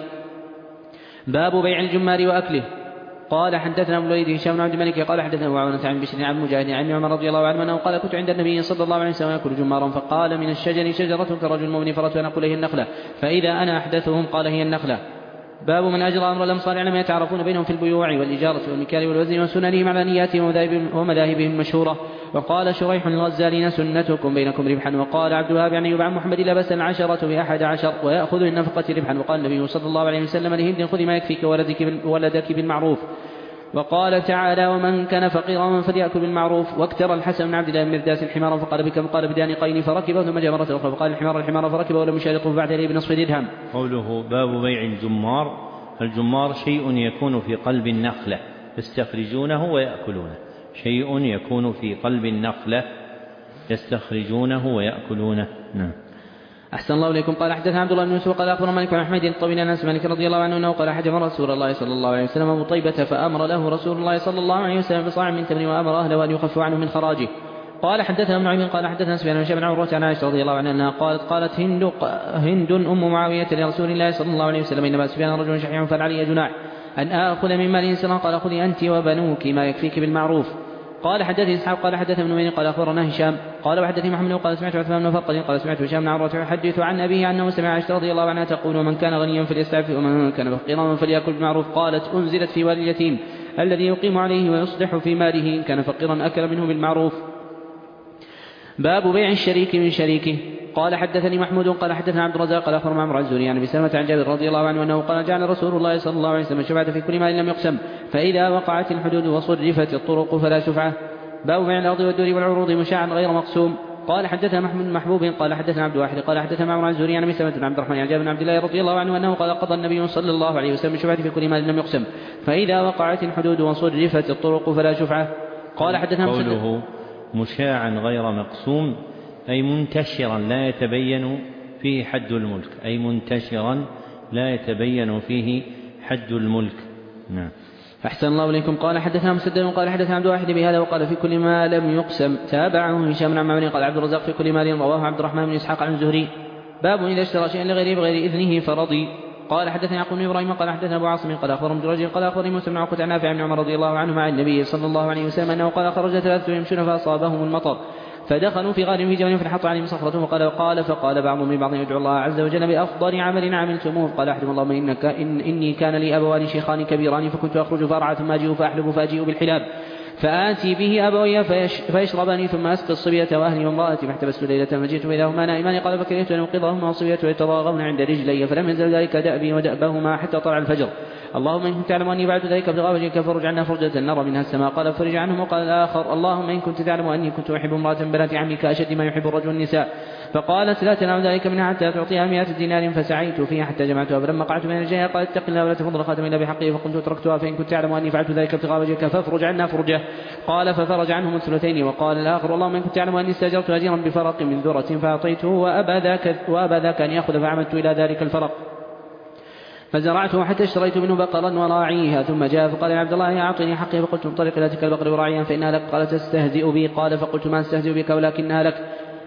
باب بيع الجمار وأكله. قال حدثنا ابو الوليد هشام بن عبد الملك قال حدثنا ابو عوانة عن بشر عن مجاهد عن عمر رضي الله عنه انه قال: كنت عند النبي صلى الله عليه وسلم ياكل جمارا فقال: من الشجر شجرة كرجل مؤمن فرت ان اقول هي النخلة، فاذا انا احدثهم قال: هي النخلة. باب من اجرى امر الامصار على ما يتعرفون بينهم في البيوع والاجاره والمكيال والوزن وسننهم على نياتهم ومذاهبهم المشهوره. وقال شريح الغزالين: سنتكم بينكم ربحا. وقال عبد الوهاب عن ايوب عن محمد: لا باس العشره باحد عشر وياخذ من نفقه ربحا. وقال النبي صلى الله عليه وسلم لهند: خذي ما يكفيك ولدك بالمعروف. وقال تعالى: ومن كان فقيرا فليأكل بالمعروف. واكتر الحسن بن عبد الله بن مرداس الحمار فقال: بكم؟ قال: بدانقين. فركبه ثم جاء مرة أخرى فقال: الحمار الحمار فركبه ولم يشاركه بعد لي بنصف درهم. قوله باب بيع الجمار. الجمار شيء يكون في قلب النخلة يستخرجونه ويأكلونه، شيء يكون في قلب النخلة يستخرجونه ويأكلونه. نعم. أحسن الله إليكم. قال حدثنا عبد الله بن يوسف قال أخبرنا مالك بن أحمد الطويل عن أنس مالك رضي الله عنه أنه قال: حجم رسول الله صلى الله عليه وسلم أبو طيبة فأمر له رسول الله صلى الله عليه وسلم بصاع من تمر وأمر أهله أن يخفوا عنه من خراجه. قال حدثنا ابن عمين قال حدثنا سفيان بن شيبة عن عروة عن عائشة رضي الله عنها أنها قالت: قالت هند هند أم معاوية لرسول الله صلى الله عليه وسلم: إنما سفيان رجل شحيح فلعلي جناح أن آخذ من مال سرا. قال: خذي أنت وبنوك ما يكفيك بالمعروف. قال حدثني إسحاق قال حدثنا ابن عمين قال أخبرنا هشام قال وحدثني محمد قال: سمعت عثمان بن فرقد قال: سمعت هشام بن عروة يحدث عن أبيه أنه سمع عائشة رضي الله عنها تقول: ومن كان غنيا فليستعفف ومن كان فقيرا فليأكل بالمعروف. قالت: أنزلت في والي اليتيم الذي يقيم عليه ويصلح في ماله، إن كان فقيرا أكل منه بالمعروف. باب بيع الشريك من شريكه. قال حدثني محمود قال حدثنا عبد الرزاق قال أخبرنا عمرو الزهري عن أبي سلمة عن جابر رضي الله عنه أنه قال جعل رسول الله صلى الله عليه وسلم الشفعة في كل مال لم يقسم فإذا وقعت الحدود وصرفت الطرق فلا شفعة. باب بيع الأرض والدور والعروض مشاعا غير مقسوم. قال حدثنا محمود محبوب قال حدثنا عبد الواحد قال حدثنا عمرو الزهري عن أبي سلمة بن عبد الرحمن عن جابر بن عبد الله رضي الله عنه أنه قال قضى النبي صلى الله عليه وسلم الشفعة في كل مال لم يقسم فإذا وقعت الحدود وصرفت الطرق فلا شفعة. قال حدثنا قوله مشاعا غير مقسوم أي منتشرا لا يتبين فيه حد الملك أي منتشرا لا يتبين فيه حد الملك. نعم. أحسن الله إليكم. قال حدثنا مسدد قال حدثنا عبد الواحد بهذا وقال في كل ما لم يقسم. تابعه هشام بن عمرو قال عبد الرزاق في كل مال رواه عبد الرحمن بن إسحاق عن الزهري. باب إذا اشترى شيئا لغيره بغير إذنه فرضي. قال حدثنا يعقوب بن إبراهيم قال حدثنا أبو عاصم قال أخبرهم جريج قال أخبرني موسى بن عقبة عن نافع بن عمر رضي الله عنه مع النبي صلى الله عليه وسلم أنه قال خرج ثلاثة يمشون فأصابهم المطر فدخلوا في غار في جبل فانحط عليهم صخرة وقال قال فقال بعضهم لبعض يدعو الله عز وجل بأفضل عمل عملتموه قال أحدهم اللهم إنك إن إني كان لي أبوان شيخان كبيران فكنت أخرج فأرعى ثم أجيء فأحلب فأجيء بالحلاب فآتي به أبوي فيش فيشربني ثم أسقي الصبية وأهلي وامرأتي فاحتبست ليلة فجئت إذا هما نائمان قال فكرهت أن أوقظهما والصبية يتضاغون عند رجلي فلم يزل ذلك دأبي ودأبهما حتى طلع الفجر. اللهم إن كنت تعلم أني بعد ذلك ابتغاء وجهك فرج عنا فرجة نرى منها السماء قال فرج عنهم. وقال الآخر اللهم إن كنت تعلم أني كنت أحب امرأة بنات عمك أشد ما يحب الرجل النساء فقالت لا تنام ذلك منها حتى تعطيها مئة دينار فسعيت فيها حتى جمعتها فلما قعدت من الجاهل قال اتق الله ولا تفضل خاتم إلا بحقه فقلت تركتها فإن كنت تعلم أني فعلت ذلك ابتغاء وجهك فافرج عنا فرجة. قال ففرج عنهم الثلثين. وقال الآخر اللهم إن كنت تعلم أني استأجرت أجيرا بفرق من ذرة فأعطيته وأبى ذاك, وأبى ذاك أن يأخذ فعمدت إلى ذلك الفرق فزرعته حتى اشتريت منه بقرا وراعيها ثم جاء فقال يا عبد الله يا أعطني حقي فقلت انطلق إلى تلك البقر وراعيها فإنها لك قال تستهزئ بي قال فقلت ما استهزئ بك ولكنها لك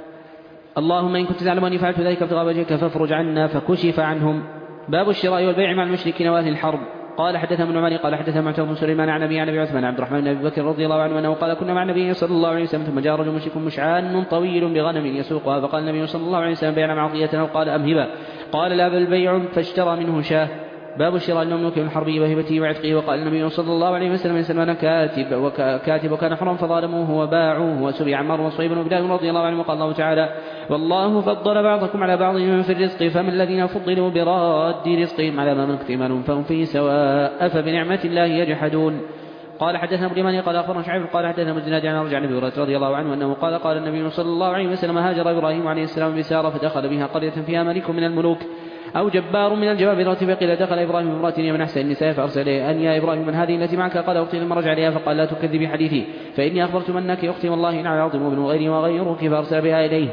اللهم إن كنت تعلم أني فعلت ذلك ابتغاء وجهك فافرج عنا فكشف عنهم. باب الشراء والبيع مع المشركين وأهل الحرب. قال حدثنا ابن عمر قال حدثنا معتمر بن سليمان عن ابي عن ابي عثمان عبد الرحمن بن ابي بكر رضي الله عنه انه قال كنا مع النبي صلى الله عليه وسلم ثم جاء رجل مشرك مشعان طويل بغنم يسوقها فقال النبي صلى الله عليه وسلم بيعنا معطيتنا وقال امهبا قال لا بل بيع فاشترى منه شاه. باب الشراء المملوك من حربه وهبته وعتقه. وقال النبي صلى الله عليه وسلم سلمان كاتب وكاتب وكان حرا فظالموه وباعوه وسبي عمار وصهيب وبلال رضي الله عنه. وقال الله تعالى والله فضل بعضكم على بعض في الرزق فمن الذين فضلوا براد رزقهم على ما ملكت ايمانهم فهم فيه سواء فبنعمة الله يجحدون. قال حدثنا ابو اليماني قال اخبرنا شعيب قال حدثنا مزناد عن ارجع النبي رضي الله عنه انه قال قال النبي صلى الله عليه وسلم هاجر ابراهيم عليه السلام بساره فدخل بها قرية فيها ملك من الملوك أو جبار من الجبابرة فقيل دخل إبراهيم امرأة من أحسن النساء فأرسل إليه أن يا إبراهيم من هذه التي معك قال أختي لما رجع عليها فقال لا تكذبي حديثي فإني أخبرت منك أختي والله إن عظيم ابن غيري وغيرك فأرسل بها إليه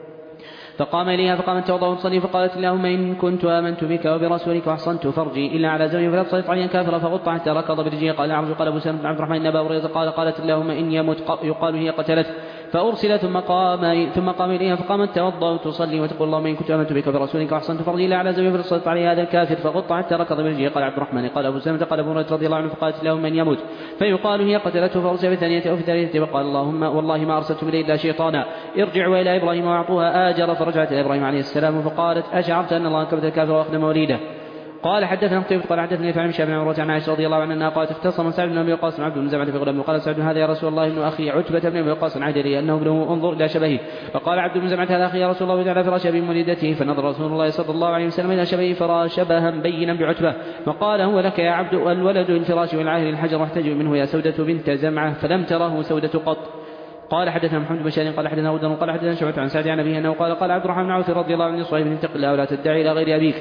فقام إليها فقامت توضأ وتصلي فقالت اللهم إن كنت آمنت بك وبرسولك وأحصنت فرجي إلا على زوجي فلا تصلت عليا كافرا فغط حتى ركض برجله قال أعرج قال أبو سلمة بن عبد الرحمن إن أبا هريرة قال قالت اللهم إن يمت يقال هي قتلت فأرسل ثم قام ثم قام إليها فقامت توضأ وتصلي وتقول اللهم إن كنت آمنت بك وبرسولك وأحصنت فرجي إلا على زوجي فلا تصلت عليه هذا الكافر فغط حتى ركض برجله قال عبد الرحمن قال أبو سلمة قال أبو هريرة رضي الله عنه فقالت اللهم إن يمت فيقال هي قتلته فأرسل بالثانية أو في الثالثة فقال اللهم والله ما أرسلتم إليه إلا شيطانا ارجعوا إلى إبراهيم وأعطوها آجر فرجعت إلى إبراهيم عليه السلام فقالت أشعرت أن الله كبت الكافر وأخذ موليده. قال حدثنا قتيبة قال حدثني فعن شاب بن عمرو عن عائشة رضي الله عنها أنها قالت اختصم سعد بن أبي وقاص عبد بن زمعة في غلام وقال سعد هذا يا رسول الله ابن أخي عتبة بن أبي وقاص عهد لي أنه ابنه انظر إلى شبهه فقال عبد بن زمعة هذا أخي يا رسول الله وجعل فراش أبي وليدته فنظر رسول الله صلى الله عليه وسلم إلى شبهه فرى شبها بينا بعتبة فقال هو لك يا عبد الولد الفراش والعاهل الحجر واحتجب منه يا سودة بنت زمعة فلم تره سودة قط. قال حدثنا محمد بن بشار قال حدثنا غدر قال حدثنا شعبة عن سعد عن أبيه أنه قال قال عبد الرحمن بن عوف رضي الله عنه صهيب اتق الله ولا تدعي إلى غير أبيك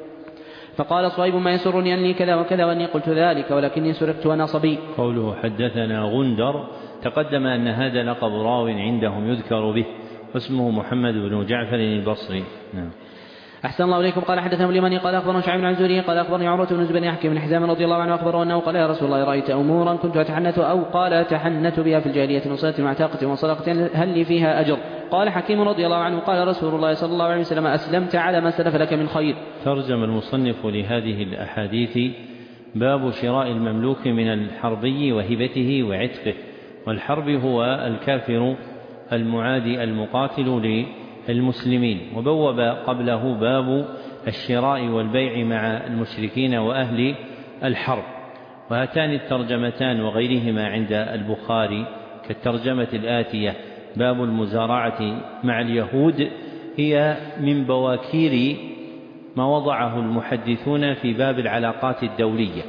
فقال صهيب ما يسرني أني كذا وكذا وأني قلت ذلك ولكني سرقت وأنا صبي. قوله حدثنا غندر تقدم أن هذا لقب راو عندهم يذكر به واسمه محمد بن جعفر البصري. نعم. أحسن الله إليكم. قال حدثنا ابن اليماني قال أخبرنا شعيب عن زهري قال أخبرني عروة بن الزبير بن حكيم بن حزام رضي الله عنه أخبره أنه قال يا رسول الله رأيت أمورا كنت أتحنث أو قال أتحنث بها في الجاهلية من صلاة معتاقة وصدقة هل لي فيها أجر؟ قال حكيم رضي الله عنه قال رسول الله صلى الله عليه وسلم أسلمت على ما سلف لك من خير. ترجم المصنف لهذه الأحاديث باب شراء المملوك من الحربي وهبته وعتقه. والحرب هو الكافر المعادي المقاتل للمسلمين وبوب قبله باب الشراء والبيع مع المشركين وأهل الحرب. وهاتان الترجمتان وغيرهما عند البخاري كالترجمة الآتية باب المزارعة مع اليهود هي من بواكير ما وضعه المحدثون في باب العلاقات الدولية،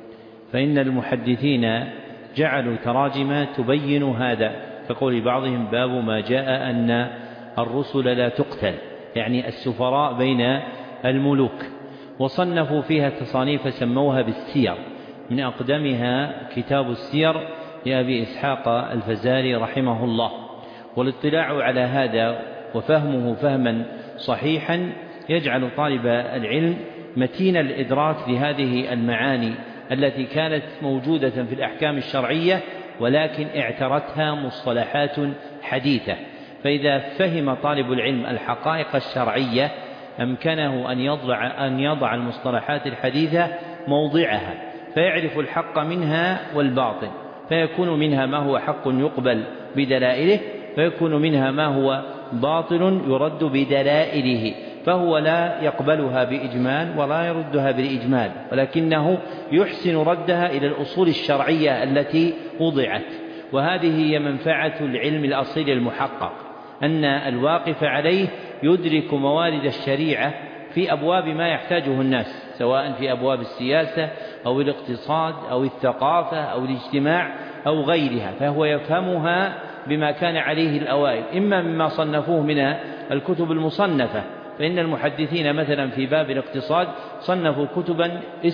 فإن المحدثين جعلوا تراجم تبين هذا، كقول بعضهم باب ما جاء أن الرسل لا تقتل، يعني السفراء بين الملوك، وصنفوا فيها تصانيف سموها بالسير، من أقدمها كتاب السير لأبي إسحاق الفزاري رحمه الله. والاطلاع على هذا وفهمه فهما صحيحا يجعل طالب العلم متين الإدراك لهذه المعاني التي كانت موجودة في الأحكام الشرعية ولكن اعترتها مصطلحات حديثة. فإذا فهم طالب العلم الحقائق الشرعية أمكنه أن يضع, أن يضع المصطلحات الحديثة موضعها، فيعرف الحق منها والباطل، فيكون منها ما هو حق يقبل بدلائله، فيكون منها ما هو باطل يرد بدلائله، فهو لا يقبلها بإجمال ولا يردها بالإجمال، ولكنه يحسن ردها إلى الأصول الشرعية التي وضعت. وهذه هي منفعة العلم الأصيل المحقق، أن الواقف عليه يدرك موارد الشريعة في أبواب ما يحتاجه الناس، سواء في أبواب السياسة أو الاقتصاد أو الثقافة أو الاجتماع أو غيرها، فهو يفهمها بما كان عليه الأوائل، إما مما صنفوه من الكتب المصنفة، فإن المحدثين مثلا في باب الاقتصاد صنفوا كتبا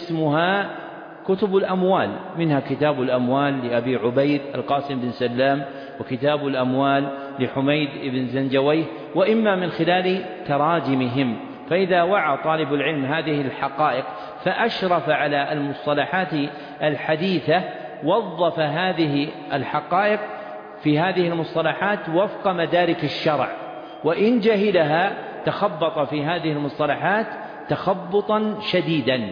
اسمها كتب الأموال، منها كتاب الأموال لأبي عبيد القاسم بن سلام، وكتاب الأموال لحميد بن زنجويه، وإما من خلال تراجمهم. فإذا وعى طالب العلم هذه الحقائق فأشرف على المصطلحات الحديثة وظف هذه الحقائق في هذه المصطلحات وفق مدارك الشرع، وإن جهلها تخبط في هذه المصطلحات تخبطا شديدا.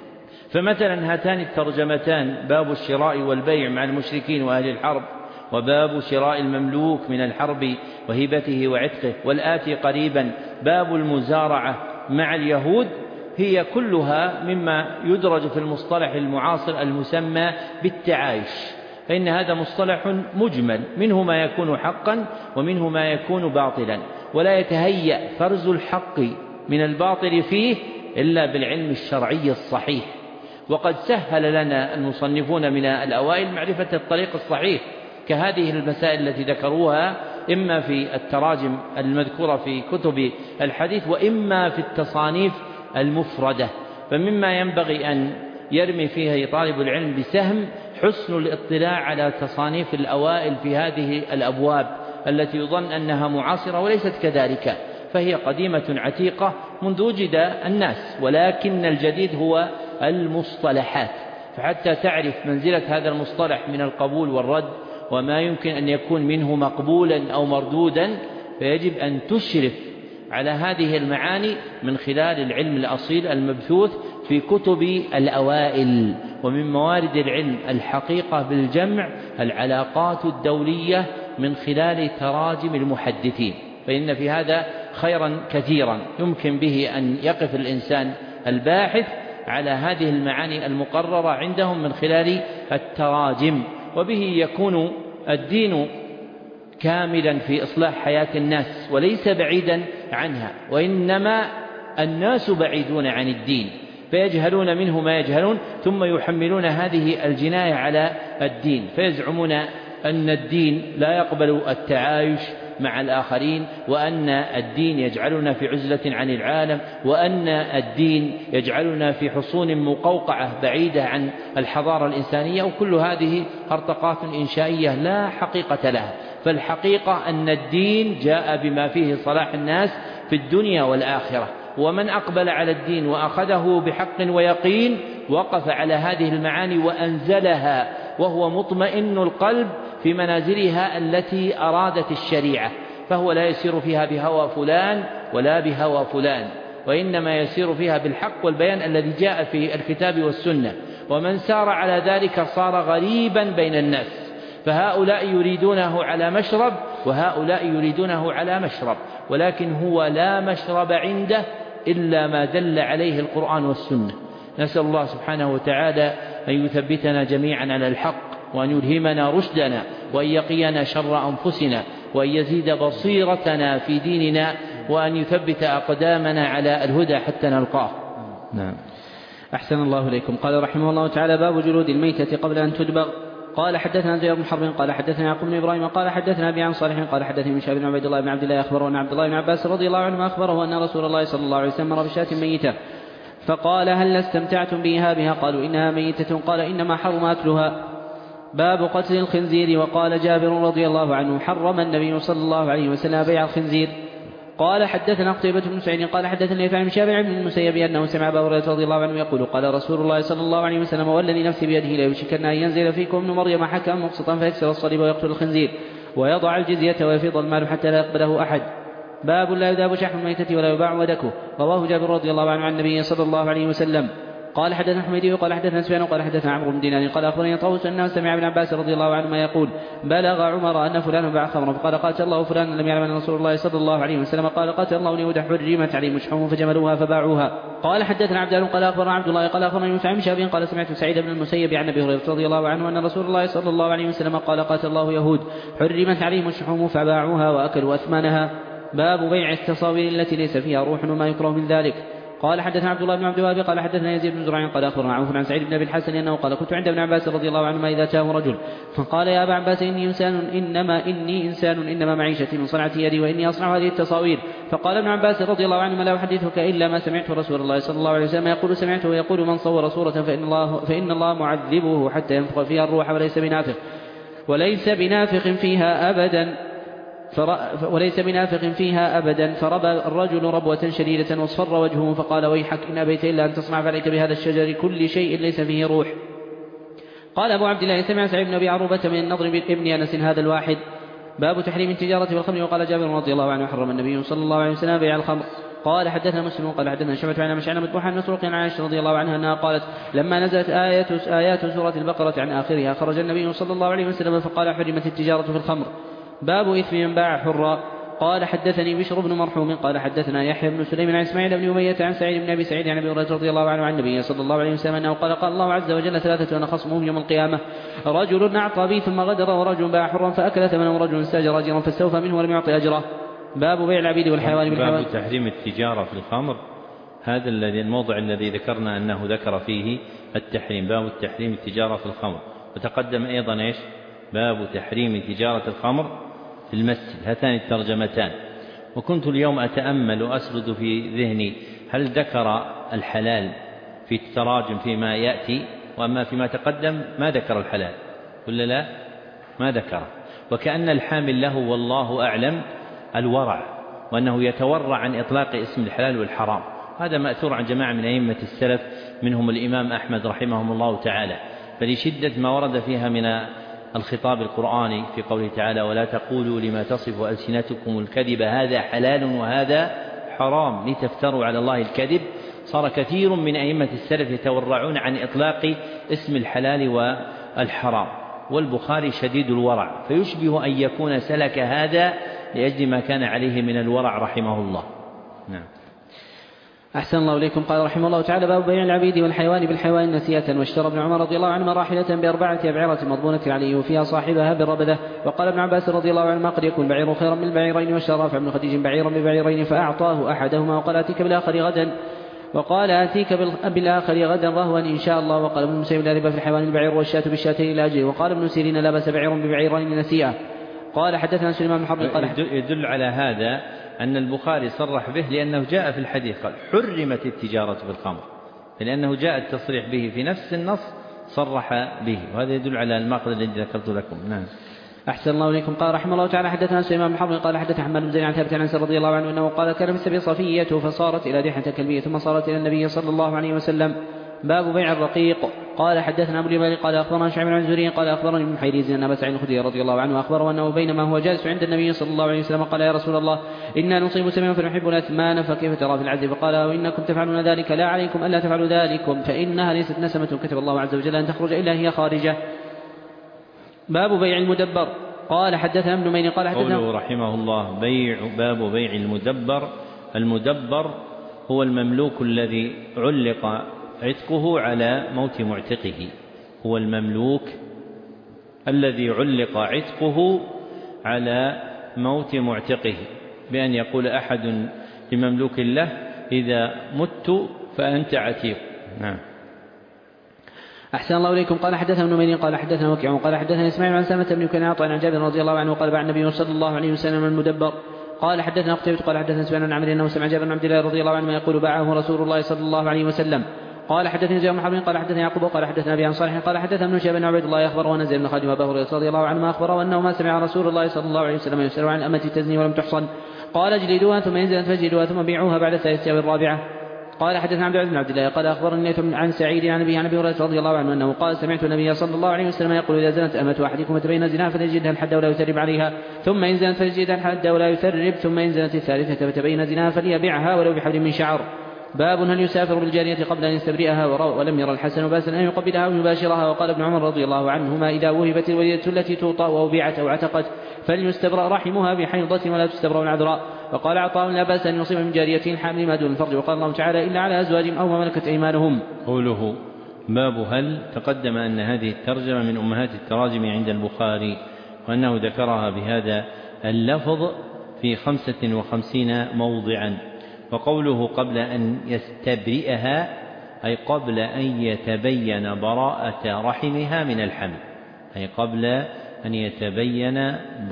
فمثلا هاتان الترجمتان باب الشراء والبيع مع المشركين وأهل الحرب، وباب شراء المملوك من الحرب وهبته وعتقه، والآتي قريبا باب المزارعة مع اليهود، هي كلها مما يدرج في المصطلح المعاصر المسمى بالتعايش، فإن هذا مصطلح مجمل، منه ما يكون حقا ومنه ما يكون باطلا، ولا يتهيأ فرز الحق من الباطل فيه إلا بالعلم الشرعي الصحيح. وقد سهل لنا المصنفون من الأوائل معرفة الطريق الصحيح كهذه المسائل التي ذكروها، إما في التراجم المذكورة في كتب الحديث وإما في التصانيف المفردة. فمما ينبغي أن يرمي فيه طالب العلم بسهم حسن الاطلاع على تصانيف الأوائل في هذه الأبواب التي يظن أنها معاصرة وليست كذلك، فهي قديمة عتيقة منذ وجد الناس، ولكن الجديد هو المصطلحات. فحتى تعرف منزلة هذا المصطلح من القبول والرد وما يمكن أن يكون منه مقبولا أو مردودا، فيجب أن تشرف على هذه المعاني من خلال العلم الأصيل المبثوث في كتب الأوائل. ومن موارد العلم الحقيقة بالجمع العلاقات الدولية من خلال تراجم المحدثين، فإن في هذا خيرا كثيرا يمكن به أن يقف الإنسان الباحث على هذه المعاني المقررة عندهم من خلال التراجم، وبه يكون الدين كاملا في إصلاح حياة الناس وليس بعيدا عنها، وإنما الناس بعيدون عن الدين فيجهلون منه ما يجهلون، ثم يحملون هذه الجناية على الدين، فيزعمون أن الدين لا يقبل التعايش مع الآخرين، وأن الدين يجعلنا في عزلة عن العالم، وأن الدين يجعلنا في حصون مقوقعة بعيدة عن الحضارة الإنسانية، وكل هذه هرطقات إنشائية لا حقيقة لها. فالحقيقة أن الدين جاء بما فيه صلاح الناس في الدنيا والآخرة، ومن أقبل على الدين وأخذه بحق ويقين وقف على هذه المعاني وأنزلها وهو مطمئن القلب في منازلها التي أرادت الشريعة، فهو لا يسير فيها بهوى فلان ولا بهوى فلان، وإنما يسير فيها بالحق والبيان الذي جاء في الكتاب والسنة. ومن سار على ذلك صار غريبا بين الناس، فهؤلاء يريدونه على مشرب وهؤلاء يريدونه على مشرب، ولكن هو لا مشرب عنده إلا ما دل عليه القرآن والسنة. نسأل الله سبحانه وتعالى أن يثبتنا جميعا على الحق، وأن يلهمنا رشدنا، وأن يقينا شر أنفسنا، وأن يزيد بصيرتنا في ديننا، وأن يثبت أقدامنا على الهدى حتى نلقاه. نعم. أحسن الله إليكم. قال رحمه الله تعالى: باب جلود الميتة قبل أن تدبغ. قال حدثنا زيد بن حرب قال حدثنا يعقوب بن إبراهيم قال حدثنا أبي عن صالح قال حدثني من شهاب بن عبيد الله بن عبد الله أخبره أن عبد الله بن عباس رضي الله عنهما أخبره أن رسول الله صلى الله عليه وسلم مر بشاة ميتة فقال: هل استمتعتم بها بها؟ قالوا: إنها ميتة. قال: إنما حرم أكلها. باب قتل الخنزير. وقال جابر رضي الله عنه: حرم النبي صلى الله عليه وسلم بيع الخنزير. قال حدثنا قتيبة بن سعيد قال حدثني يحيى بن شابع بن المسيب أنه سمع أبا هريرة رضي الله عنه يقول: قال رسول الله صلى الله عليه وسلم: والذي نفسي بيده ليوشكن أن ينزل فيكم ابن مريم حكما مقسطا فيكسر الصليب ويقتل الخنزير ويضع الجزية ويفيض المال حتى لا يقبله أحد. باب لا يذاب شحم الميتة ولا يباع ودكه. رواه جابر رضي الله عنه عن النبي صلى الله عليه وسلم. قال حدثنا حميدي قال حدثنا سفيان قال حدثنا عمرو بن دينار قال أخبرني طاووس أنه سمع ابن عباس رضي الله عنهما يقول: بلغ عمر أن فلان باع خمرا فقال: قاتل الله فلان لم يعلم أن رسول الله صلى الله عليه وسلم قال: قاتل الله اليهود حرمت عليهم شحوم فجملوها فباعوها. قال حدثنا عبد الله قال أخبرنا عبد الله قال أخبرنا يونس عن شهاب قال: سمعت سعيد بن المسيب عن أبي هريرة رضي الله عنه أن رسول الله صلى الله عليه وسلم قال: قاتل الله يهود حرمت عليهم الشحوم فباعوها وأكلوا أثمانها. باب بيع التصاوير التي ليس فيها روح وما يكره من ذلك. قال حدثنا عبد الله بن عبد الوهاب قال حدثنا يزيد بن زرع قال أخبرنا عوف عن سعيد بن أبي الحسن أنه قال: كنت عند ابن عباس رضي الله عنهما إذا أتاه رجل فقال: يا أبا عباس إني إنسان إنما إني إنسان إنما معيشتي من صنعة يدي وإني أصنع هذه التصاوير. فقال ابن عباس رضي الله عنهما: لا أحدثك إلا ما سمعت رسول الله صلى الله عليه وسلم يقول: سمعته يقول: من صور صورة فإن الله فإن الله معذبه حتى ينفخ فيها الروح وليس بنافخ وليس بنافخ فيها أبدا وليس بنافق فيها أبدا. فربى الرجل ربوة شديدة واصفر وجهه فقال: ويحك إن أبيت إلا أن تصنع فعليك بهذا الشجر كل شيء ليس فيه روح. قال أبو عبد الله: سمع سعيد بن أبي عروبة من النضر بن أنس هذا الواحد. باب تحريم التجارة والخمر. وقال جابر رضي الله عنه: حرم النبي صلى الله عليه وسلم بيع الخمر. قال حدثنا مسلم قال حدثنا شعبة عن مشعل مذبوحا عن مسروق عن عائشة رضي الله عنها أنها قالت: لما نزلت آيات آيات سورة البقرة عن آخرها خرج النبي صلى الله عليه وسلم فقال: حرمت التجارة في الخمر. باب إثم من باع حرا. قال حدثني بشر بن مرحوم قال حدثنا يحيى بن سليم عن إسماعيل بن أمية عن سعيد بن أبي سعيد عن أبي هريرة رضي الله عنه عن النبي صلى الله عليه وسلم أنه قال: قال الله عز وجل: ثلاثة أنا خصمهم يوم القيامة: رجل أعطى بي ثم غدر ورجل باع حرا فأكل ثمنه ورجل استأجر أجرا فاستوفى منه ولم يعطي أجره. باب بيع العبيد والحيوان بالحيوان. باب تحريم التجارة في الخمر. هذا الذي الموضع الذي ذكرنا أنه ذكر فيه التحريم، باب التحريم التجارة في الخمر. وتقدم أيضا إيش؟ باب تحريم تجارة الخمر في المسجد. هاتان الترجمتان. وكنت اليوم أتأمل وأسرد في ذهني هل ذكر الحلال في التراجم فيما يأتي، وأما فيما تقدم ما ذكر الحلال ولا لا؟ ما ذكره. وكأن الحامل له والله أعلم الورع، وأنه يتورع عن إطلاق اسم الحلال والحرام. هذا مأثور عن جماعة من أئمة السلف منهم الإمام أحمد رحمهم الله تعالى. فلشدة ما ورد فيها من الخطاب القرآني في قوله تعالى: ولا تقولوا لما تصف ألسنتكم الكذب هذا حلال وهذا حرام لتفتروا على الله الكذب، صار كثير من أئمة السلف يتورعون عن إطلاق اسم الحلال والحرام. والبخاري شديد الورع، فيشبه أن يكون سلك هذا لأجل ما كان عليه من الورع رحمه الله. نعم. أحسن الله إليكم. قال رحمه الله تعالى: باب بيع العبيد والحيوان بالحيوان نسيئة. واشترى ابن عمر رضي الله عنهما راحلة بأربعة أبعرة مضمونة عليه وفيها صاحبها بالربذة. وقال ابن عباس رضي الله عنهما: قد يكون بعير خيرا من البعيرين. واشترى رافع بن خديج بعيرا ببعيرين فأعطاه أحدهما وقال: آتيك بالآخر غدا وقال آتيك بالآخر غدا رهوا إن شاء الله. وقال ابن المسيب: لا ربا في الحيوان البعير والشاة بالشاتين لا أجل. وقال ابن سيرين: لا بأس بعير ببعيرين نسيئة. قال حدثنا سليمان بن حرب قال يدل على هذا أن البخاري صرح به لأنه جاء في الحديث قال: حرمت التجارة في الخمر، لأنه جاء التصريح به في نفس النص صرح به، وهذا يدل على الماخذ الذي ذكرت لكم. نعم. أحسن الله إليكم. قال رحمه الله تعالى: حدثنا سليمان بن حرب قال حدثنا حماد بن زيد عن ثابت عن أنس رضي الله عنه أنه قال: كان في السبيل صفية فصارت إلى دحية كلبية ثم صارت إلى النبي صلى الله عليه وسلم. باب بيع الرقيق. قال حدثنا أبو اليمان قال أخبرنا شعيب بن زهري قال أخبرني ابن حيريز أن أبا سعيد الخدري رضي الله عنه أخبره أنه بينما هو جالس عند النبي صلى الله عليه وسلم قال: يا رسول الله، إنا نصيب سميا فنحب الأثمان فكيف ترى في العزل؟ فقال: وإنكم تفعلون ذلك لا عليكم ألا تفعلوا ذلكم، فإنها ليست نسمة كتب الله عز وجل أن تخرج إلا هي خارجة. باب بيع المدبر. قال حدثنا ابن مين قال حدثنا قوله رحمه الله: بيع باب بيع المدبر. المدبر هو المملوك الذي علق عتقه على موت معتقه. هو المملوك الذي علق عتقه على موت معتقه. بأن يقول أحد لمملوك له إذا مت فأنت عتيق. نعم. أحسن الله إليكم. قال حدثنا ابن نمير قال حدثنا وكيع قال حدثنا إسماعيل عن سلمة بن كنانة عن جابر رضي الله عنه قال بعد النبي صلى الله عليه وسلم المدبر. قال حدثنا قتيبة قال حدثنا سفيان عن عمرو أنه سمع جابر بن عبد الله رضي الله عنه يقول باعه رسول الله صلى الله عليه وسلم. قال حدثني زيد بن حرب قال حدثني يعقوب قال حدثنا أبي عن صالح قال حدثنا ابن شهاب بن عبيد الله أخبره أن زيد بن خالد وأبا هريرة رضي الله عنهما أخبره أنه ما سمع رسول الله صلى الله عليه وسلم يسأل عن الأمة تزني ولم تحصن قال اجلدوها ثم ينزل فاجلدوها ثم بيعوها بعد الثالثة والرابعة. قال حدثنا عبد العزيز بن عبد الله قال أخبرني عن سعيد عن أبي عن أبي هريرة رضي الله عنه أنه قال سمعت النبي صلى الله عليه وسلم يقول إذا زنت أمة أحدكم فتبين زناها فليجلدها الحد ولا يثرب عليها ثم إن زنت فليجلدها الحد ولا يثرب ثم إن زنت الثالثة فتبين زناها فليبيعها ولو بحبل من شعر. باب هل يسافر بالجارية قبل أن يستبرئها ولم يرى الحسن بأسا أن يقبلها أو يباشرها. وقال ابن عمر رضي الله عنهما إذا وهبت الوليدة التي توطأ أو بيعت أو اعتقت فليستبرأ رحمها بحيضة ولا تستبرأ العذراء. وقال عطاء لا بأس أن يصيب من جارية حامل ما دون الفرج. وقال الله تعالى إلا على أزواجهم أو ما ملكت أيمانهم. قوله باب هل تقدم أن هذه الترجمة من أمهات التراجم عند البخاري وأنه ذكرها بهذا اللفظ في خمسة وخمسين موضعا. وقوله قبل أن يستبرئها أي قبل أن يتبين براءة رحمها من الحمل أي قبل أن يتبين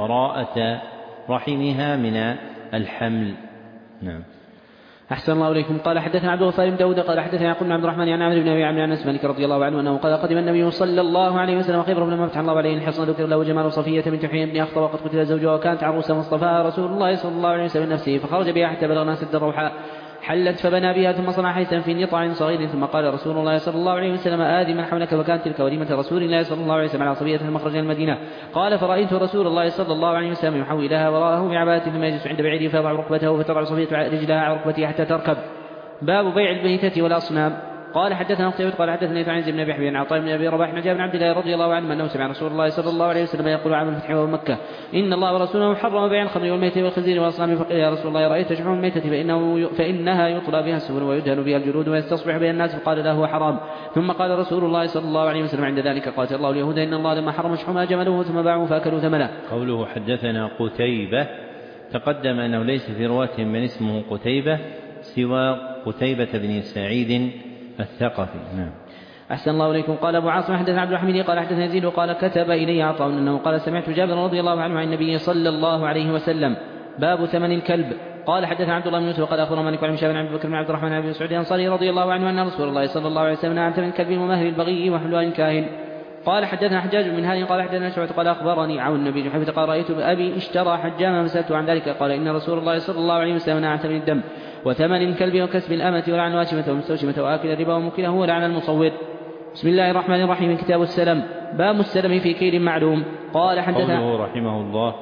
براءة رحمها من الحمل. نعم. أحسن الله إليكم. قال حدثنا عبد الغفار بن داود قال حدثنا يعقوب بن عبد الرحمن عن عامر بن أبي عامر عن أنس مالك رضي الله عنه أنه قال قدم النبي صلى الله عليه وسلم خيبر لما فتح الله عليه الحصن ذكر له جمال صفية بنت حيي بن أخطب وقد قتل زوجها وكانت عروسا مصطفاها رسول الله صلى الله عليه وسلم نفسه فخرج بها حتى بلغنا سد الروحاء حلت فبنى بها ثم صنع حيثا في نطع صغير ثم قال رسول الله صلى الله عليه وسلم آذي من حولك وكانت تلك وليمة رسول الله صلى الله عليه وسلم على صبية المخرج المدينة. قال فرأيت رسول الله صلى الله عليه وسلم يحولها وراءه بعباءته ثم يجلس عند بعيره فيضع ركبته فتضع صفية رجلها على ركبته حتى تركب. باب بيع الميتة والأصنام. قال حدثنا قتيبة قال حدثني عن بن أبي حبيب عن عطاء بن أبي رباح عن جابر بن عبد الله رضي الله عنه أنه سمع رسول الله صلى الله عليه وسلم يقول عام الفتح ومكة إن الله ورسوله حرم بيع الخمر والميت والخنزير والأصنام. فقيل يا رسول الله رأيت شحوم الميتة فإنه فإنها يطلى بها السفن ويدهن بها الجلود ويستصبح بها الناس فقال له هو حرام. ثم قال رسول الله صلى الله عليه وسلم عند ذلك قاتل الله اليهود إن الله لما حرم شحومها جملوه ثم باعوا فأكلوا ثمنه. قوله حدثنا قتيبة تقدم أنه ليس في رواتهم من اسمه قتيبة سوى قتيبة بن سعيد الثقفي. نعم. أحسن الله إليكم. قال أبو عاصم حدثنا عبد الحميد قال حدثنا يزيد وقال كتب إلي عطاء أنه قال سمعت جابر رضي الله عنه عن النبي صلى الله عليه وسلم. باب ثمن الكلب. قال حدثنا عبد الله بن يوسف وقال أخبرنا مالك عن هشام بن عبد بكر بن عبد الرحمن بن مسعود الأنصاري رضي الله عنه أن رسول الله صلى الله عليه وسلم نهى عن ثمن الكلب ومهر البغي وحلوان كاهن. قال حدثنا حجاج بن هاني قال حدثنا شعبة قال أخبرني عون النبي حفظ قال رأيت أبي اشترى حجاما فسألته عن ذلك قال إن رسول الله صلى الله عليه وسلم نهى عن ثمن الدم وثمن الكلب وكسب الأمة ولعن الواشمة والمستوشمة وآكل الربا ومكله ولعن المصور. بسم الله الرحمن الرحيم. كتاب السلم. باب السلم في كيل معلوم. قال حدثنا قوله رحمه الله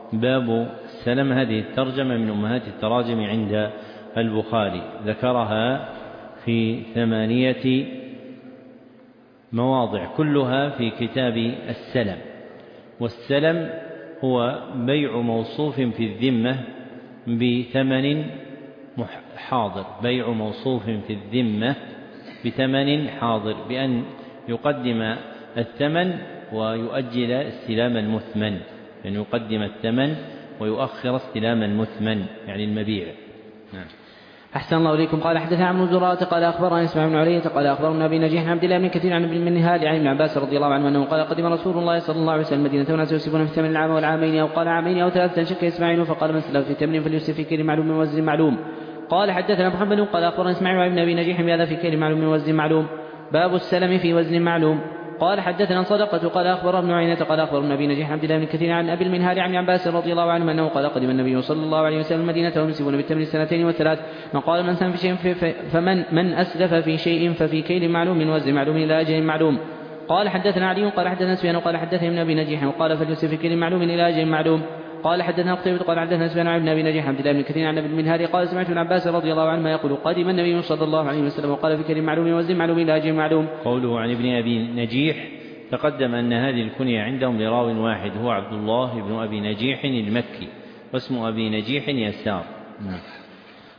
باب السلم. هذه الترجمة من أمهات التراجم عند البخاري ذكرها في ثمانية مواضع كلها في كتاب السلم. والسلم هو بيع موصوف في الذمة بثمن حاضر بيع موصوف في الذمة بثمن حاضر بأن يقدم الثمن ويؤجل استلام المثمن أن يقدم الثمن ويؤخر استلام المثمن يعني المبيع. نعم. أحسن الله إليكم. قال حدثنا عن زرارة قال أخبرنا اسماعيل بن علية قال أخبرنا أبي نجيح عن عبد الله بن كثير عن ابن منهال عن ابن عباس رضي الله عنه أنه قال قدم رسول الله صلى الله عليه وسلم المدينة وناس يوسفون في ثمن العام والعامين أو قال عامين أو ثلاثة شك إسماعيل فقال من سلف في ثمن فليوسف في كيل معلوم من وزن معلوم. قال حدثنا محمد قال أخبرنا اسماعيل بن أبي نجيح بهذا في كيل معلوم من وزن معلوم. باب السلم في وزن معلوم. قال حدثنا صدقة قال أخبر ابن عيينة قال أخبرنا أبي نجيح عبد الله بن كثير عن أبي المنهال عن عباس رضي الله عنه أنه قال قدم النبي صلى الله عليه وسلم المدينة وهم يمسكون بالتمر السنتين والثلاث. وقال من سلم في شيء فمن من أسلف في شيء ففي كيل معلوم من وزن معلوم إلى أجل معلوم. قال حدثنا علي قال حدثنا سفيان قال حدثني ابن أبي نجيح وقال فليوسف في كيل معلوم إلى أجل معلوم. قال حدثنا قتيبة قال حدثنا سفيان عن ابن أبي نجيح عبد الله بن كثير عن ابي المنهال قال سمعت ابن عباس رضي الله عنهما يقول قدم النبي صلى الله عليه وسلم وقال في كيل معلوم وزن معلوم إلى أجل معلوم. قوله عن ابن أبي نجيح تقدم أن هذه الكنية عندهم لراو واحد هو عبد الله بن أبي نجيح المكي واسم أبي نجيح يسار. نعم.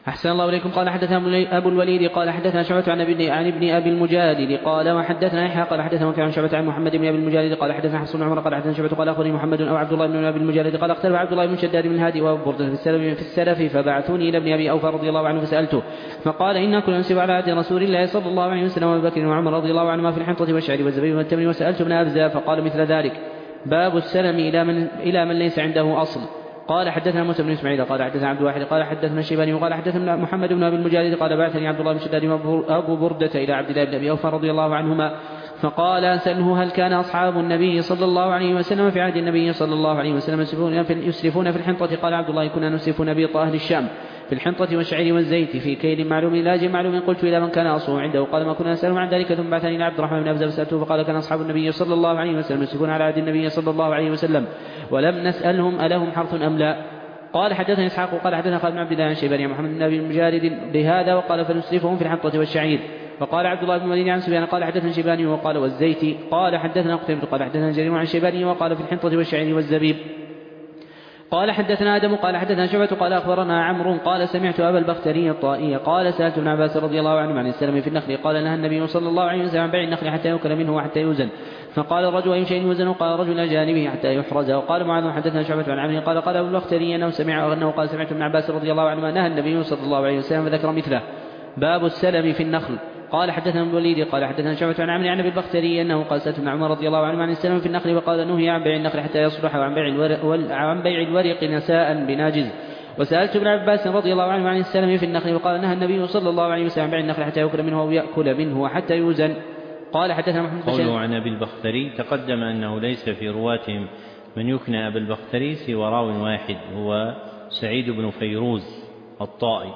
أحسن الله إليكم. قال حدثنا أبو الوليد قال حدثنا شعبة عن ابن عن ابن أبي المجالد قال وحدثنا يحيى قال حدثنا وكيع عن شعبة عن محمد بن أبي المجالد قال حدثنا حفص بن عمر قال حدثنا شعبة قال أخبرني محمد أو عبد الله بن أبي المجالد قال اختلف عبد الله بن شداد بن هادي وأبو بردة في السلف, في السلف فبعثوني إلى ابن أبي أوفى رضي الله عنه فسألته فقال إنا كنا ننسب على عهد رسول الله صلى الله عليه وسلم وأبي بكر وعمر رضي الله عنهما في الحنطة والشعر والزبيب والتمر وسألت ابن أبزة فقال مثل ذلك. باب السلم إلى من, إلى من ليس عنده أصل. قال حدثنا موسى بن اسماعيل قال حدثنا عبد الواحد قال حدثنا الشيباني وقال حدثنا محمد بن ابي المجالد قال بعثني عبد الله بن شداد ابو برده الى عبد الله بن ابي اوفى رضي الله عنهما فقال اساله هل كان اصحاب النبي صلى الله عليه وسلم في عهد النبي صلى الله عليه وسلم يسرفون في الحنطه؟ قال عبد الله كنا نسرف نبيط اهل الشام في الحنطة والشعير والزيت في كيل معلوم إلى أجل معلوم. قلت إلى من كان أصله عنده قال ما كنا نسأله عن ذلك ثم بعثني إلى عبد الرحمن بن أبزة فسألته فقال كان أصحاب النبي صلى الله عليه وسلم يسرفون على عهد النبي صلى الله عليه وسلم ولم نسألهم ألهم حرث أم لا. قال حدثنا إسحاق وقال حدثنا خالد بن عبد الله عن شيباني عن محمد بن أبي المجالد بهذا وقال فنسرفهم في الحنطة والشعير. وقال عبد الله بن الوليد عن سفيان قال حدثنا شيباني وقال والزيت قال حدثنا قتيبة قال حدثنا جرير عن شيباني وقال في الحنطة والشعير والزبيب. قال حدثنا آدم قال حدثنا شعبة قال أخبرنا عمرو قال سمعت أبا البختري الطائي قال سألت ابن عباس رضي الله عنه عن السلم في النخل قال نهى النبي صلى الله عليه وسلم عن بيع النخل حتى يؤكل منه وحتى يوزن. فقال الرجل أي شيء يوزن؟ قال رجل إلى جانبه حتى يحرز. وقال معاذ حدثنا شعبة عن عمرو قال قال أبو البختري أنه سمع أنه قال سمعت ابن عباس رضي الله عنه نهى النبي صلى الله عليه وسلم فذكر مثله. باب السلم في النخل. قال حدثنا ابن الوليد قال حدثنا شعبة عن عمرو عن ابي البختري انه قال سألت ابن عمر رضي الله عنه عن السلم في النخل وقال نهي عن بيع النخل حتى يصلح وعن بيع الورق, وعن بيع الورق نساء بناجز. وسألت ابن عباس رضي الله عنه عن السلم في النخل وقال نهى النبي صلى الله عليه وسلم عن بيع النخل حتى يأكل منه أو يأكل منه وحتى يوزن. قال حدثنا محمد بن قوله عن ابي البختري تقدم انه ليس في رواتهم من يكنى ابي البختري سوى راو واحد هو سعيد بن فيروز الطائي.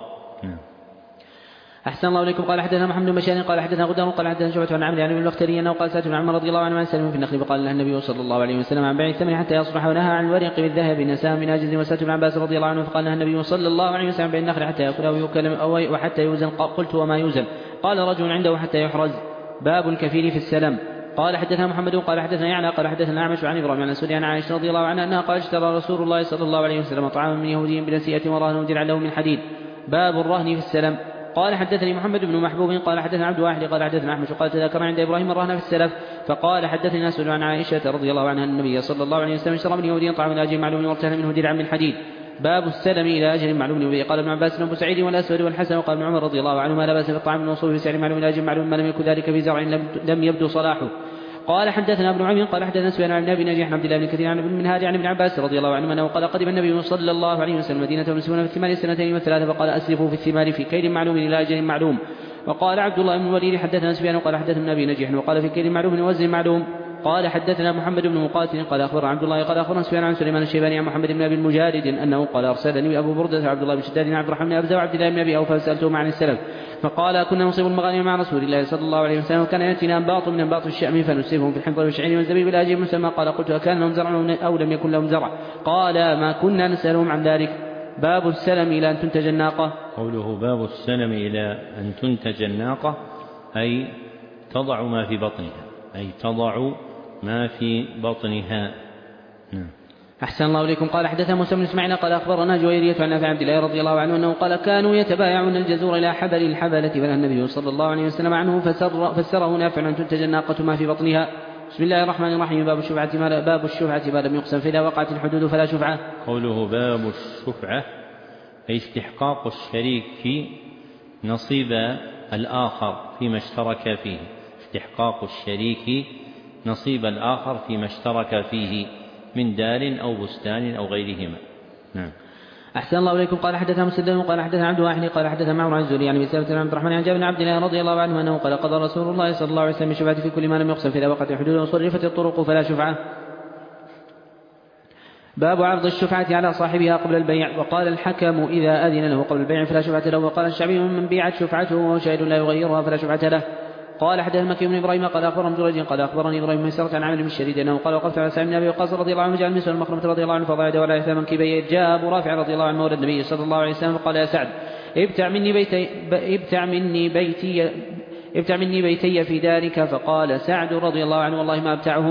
أحسن الله إليكم. قال حدثنا محمد بن بشار قال حدثنا غدار قال حدثنا شعبة عن عمرو عن ابي البختري انه قال سألت ابن عمر رضي الله عنه عن السلم في النخل فقال له النبي صلى الله عليه وسلم عن بيع الثمن حتى يصلح ونهى عن الورق بالذهب نساء من عجز. وسألت ابن عباس رضي الله عنه فقال له النبي صلى الله عليه وسلم عن بيع النخل حتى يأكل أو يؤكل وحتى يوزن. قلت وما يوزن؟ قال رجل عنده حتى يحرز. باب الكفيل في السلم. قال حدثنا محمد قال حدثنا يعنى قال حدثنا أعمش عن إبراهيم عن السوري عن عائشة رضي الله عنها أنها قال اشترى رسول الله صلى الله عليه وسلم طعاما من يهودي بنسيئة ورهن درعا له من حديد. باب الرهن في السلم. قال حدثني محمد بن محبوب قال حدثنا عبد واحد قال حدثنا أحمد قال تذكر عند إبراهيم الرهن في السلف. فقال حدثني ناس عن عائشة رضي الله عنها النبي صلى الله عليه وسلم اشترى من يهودي طعاما من أجل معلوم وارتهن منه درعا من حديد. باب السلم إلى أجل معلوم. قال ابن عباس وابو سعيد والأسود والحسن وقال ابن عمر رضي الله عنهما لا بأس في الطعام الموصول في سعر معلوم إلى أجل معلوم ما لم يكن ذلك في زرع لم يبدو صلاحه. قال حدثنا ابن عمر قال حدثنا سفيان عن ابي نجيح عن عبد الله بن كثير عن ابن منهار عن ابن عباس رضي الله عنه انه قال قدم النبي صلى الله عليه وسلم مدينه ويمسكون في الثمار سنتين وثلاثه فقال اسرفوا في الثمار في كيل معلوم الى اجل معلوم. وقال عبد الله بن الوليد حدثنا سفيان وقال حدثنا ابي نجيح وقال في كيل معلوم ووزن معلوم. قال حدثنا محمد بن مقاتل قال اخبر عبد الله قال اخبرنا سفيان عن سليمان الشيباني عن محمد بن ابي المجالد انه قال ارسلني ابو برده عبد الله بن شداد عن عبد الرحمن بن ابزه وعبد الله بن ابي اوفى فسالته عن السلف فقال كنا نصيب المغانم مع رسول الله صلى الله عليه وسلم وكان ياتينا انباط من انباط الشام فنصيبهم في الحنطه والشعير والزبيب الى اجل مسمى. قال قلت اكان لهم زرع او لم يكن لهم زرع؟ قال ما كنا نسالهم عن ذلك. باب السلم الى ان تنتج الناقه. قوله باب السلم الى ان تنتج الناقه أي تضع ما في بطنها أي تضع ما في بطنها. نعم. أحسن الله إليكم. قال حدثنا موسى بن إسماعيل قال أخبرنا جويرية عن نافع عبد الله رضي الله عنه أنه قال كانوا يتبايعون الجزور إلى حبل الحبلة فنهى النبي صلى الله عليه وسلم عنه فسر فسره نافع أن تنتج الناقة ما في بطنها. بسم الله الرحمن الرحيم. باب الشفعة ما باب الشفعة ما لم يقسم فإذا وقعت الحدود فلا شفعة. قوله باب الشفعة أي استحقاق الشريك نصيب الآخر فيما اشترك فيه استحقاق الشريك نصيب الآخر فيما اشترك فيه من دار أو بستان أو غيرهما. نعم. أحسن الله إليكم. قال حدثنا مسدد قال حدثنا عبد واحد قال حدثنا معمر عن الزهري عن ابي سلمة بن عبد الرحمن عن جابر بن عبد الله رضي الله عنه انه قال قضى رسول الله صلى الله عليه وسلم بالشفعة في كل ما لم يقسم فإذا وقعت الحدود وصرفت الطرق فلا شفعة. باب عرض الشفعة على صاحبها قبل البيع. وقال الحكم إذا أذن له قبل البيع فلا شفعة له. وقال الشعبي من بيعت شفعته وهو شاهد لا يغيرها فلا شفعة له. قال حدثنا مكي بن ابراهيم قال اخبرنا جريج قال اخبرني ابراهيم بن ميسرة عن عامر بن الشديد انه قال وقفت على سعد بن ابي وقاص رضي الله عنه جعل مسلم المخرمة رضي الله عنه فضع يده على احدى منكبيه. جاء ابو رافع رضي الله عنه مولى النبي صلى الله عليه وسلم فقال يا سعد ابتع مني بيتي ابتع مني بيتي ابتع مني بيتي في دارك. فقال سعد رضي الله عنه والله ما ابتعهما.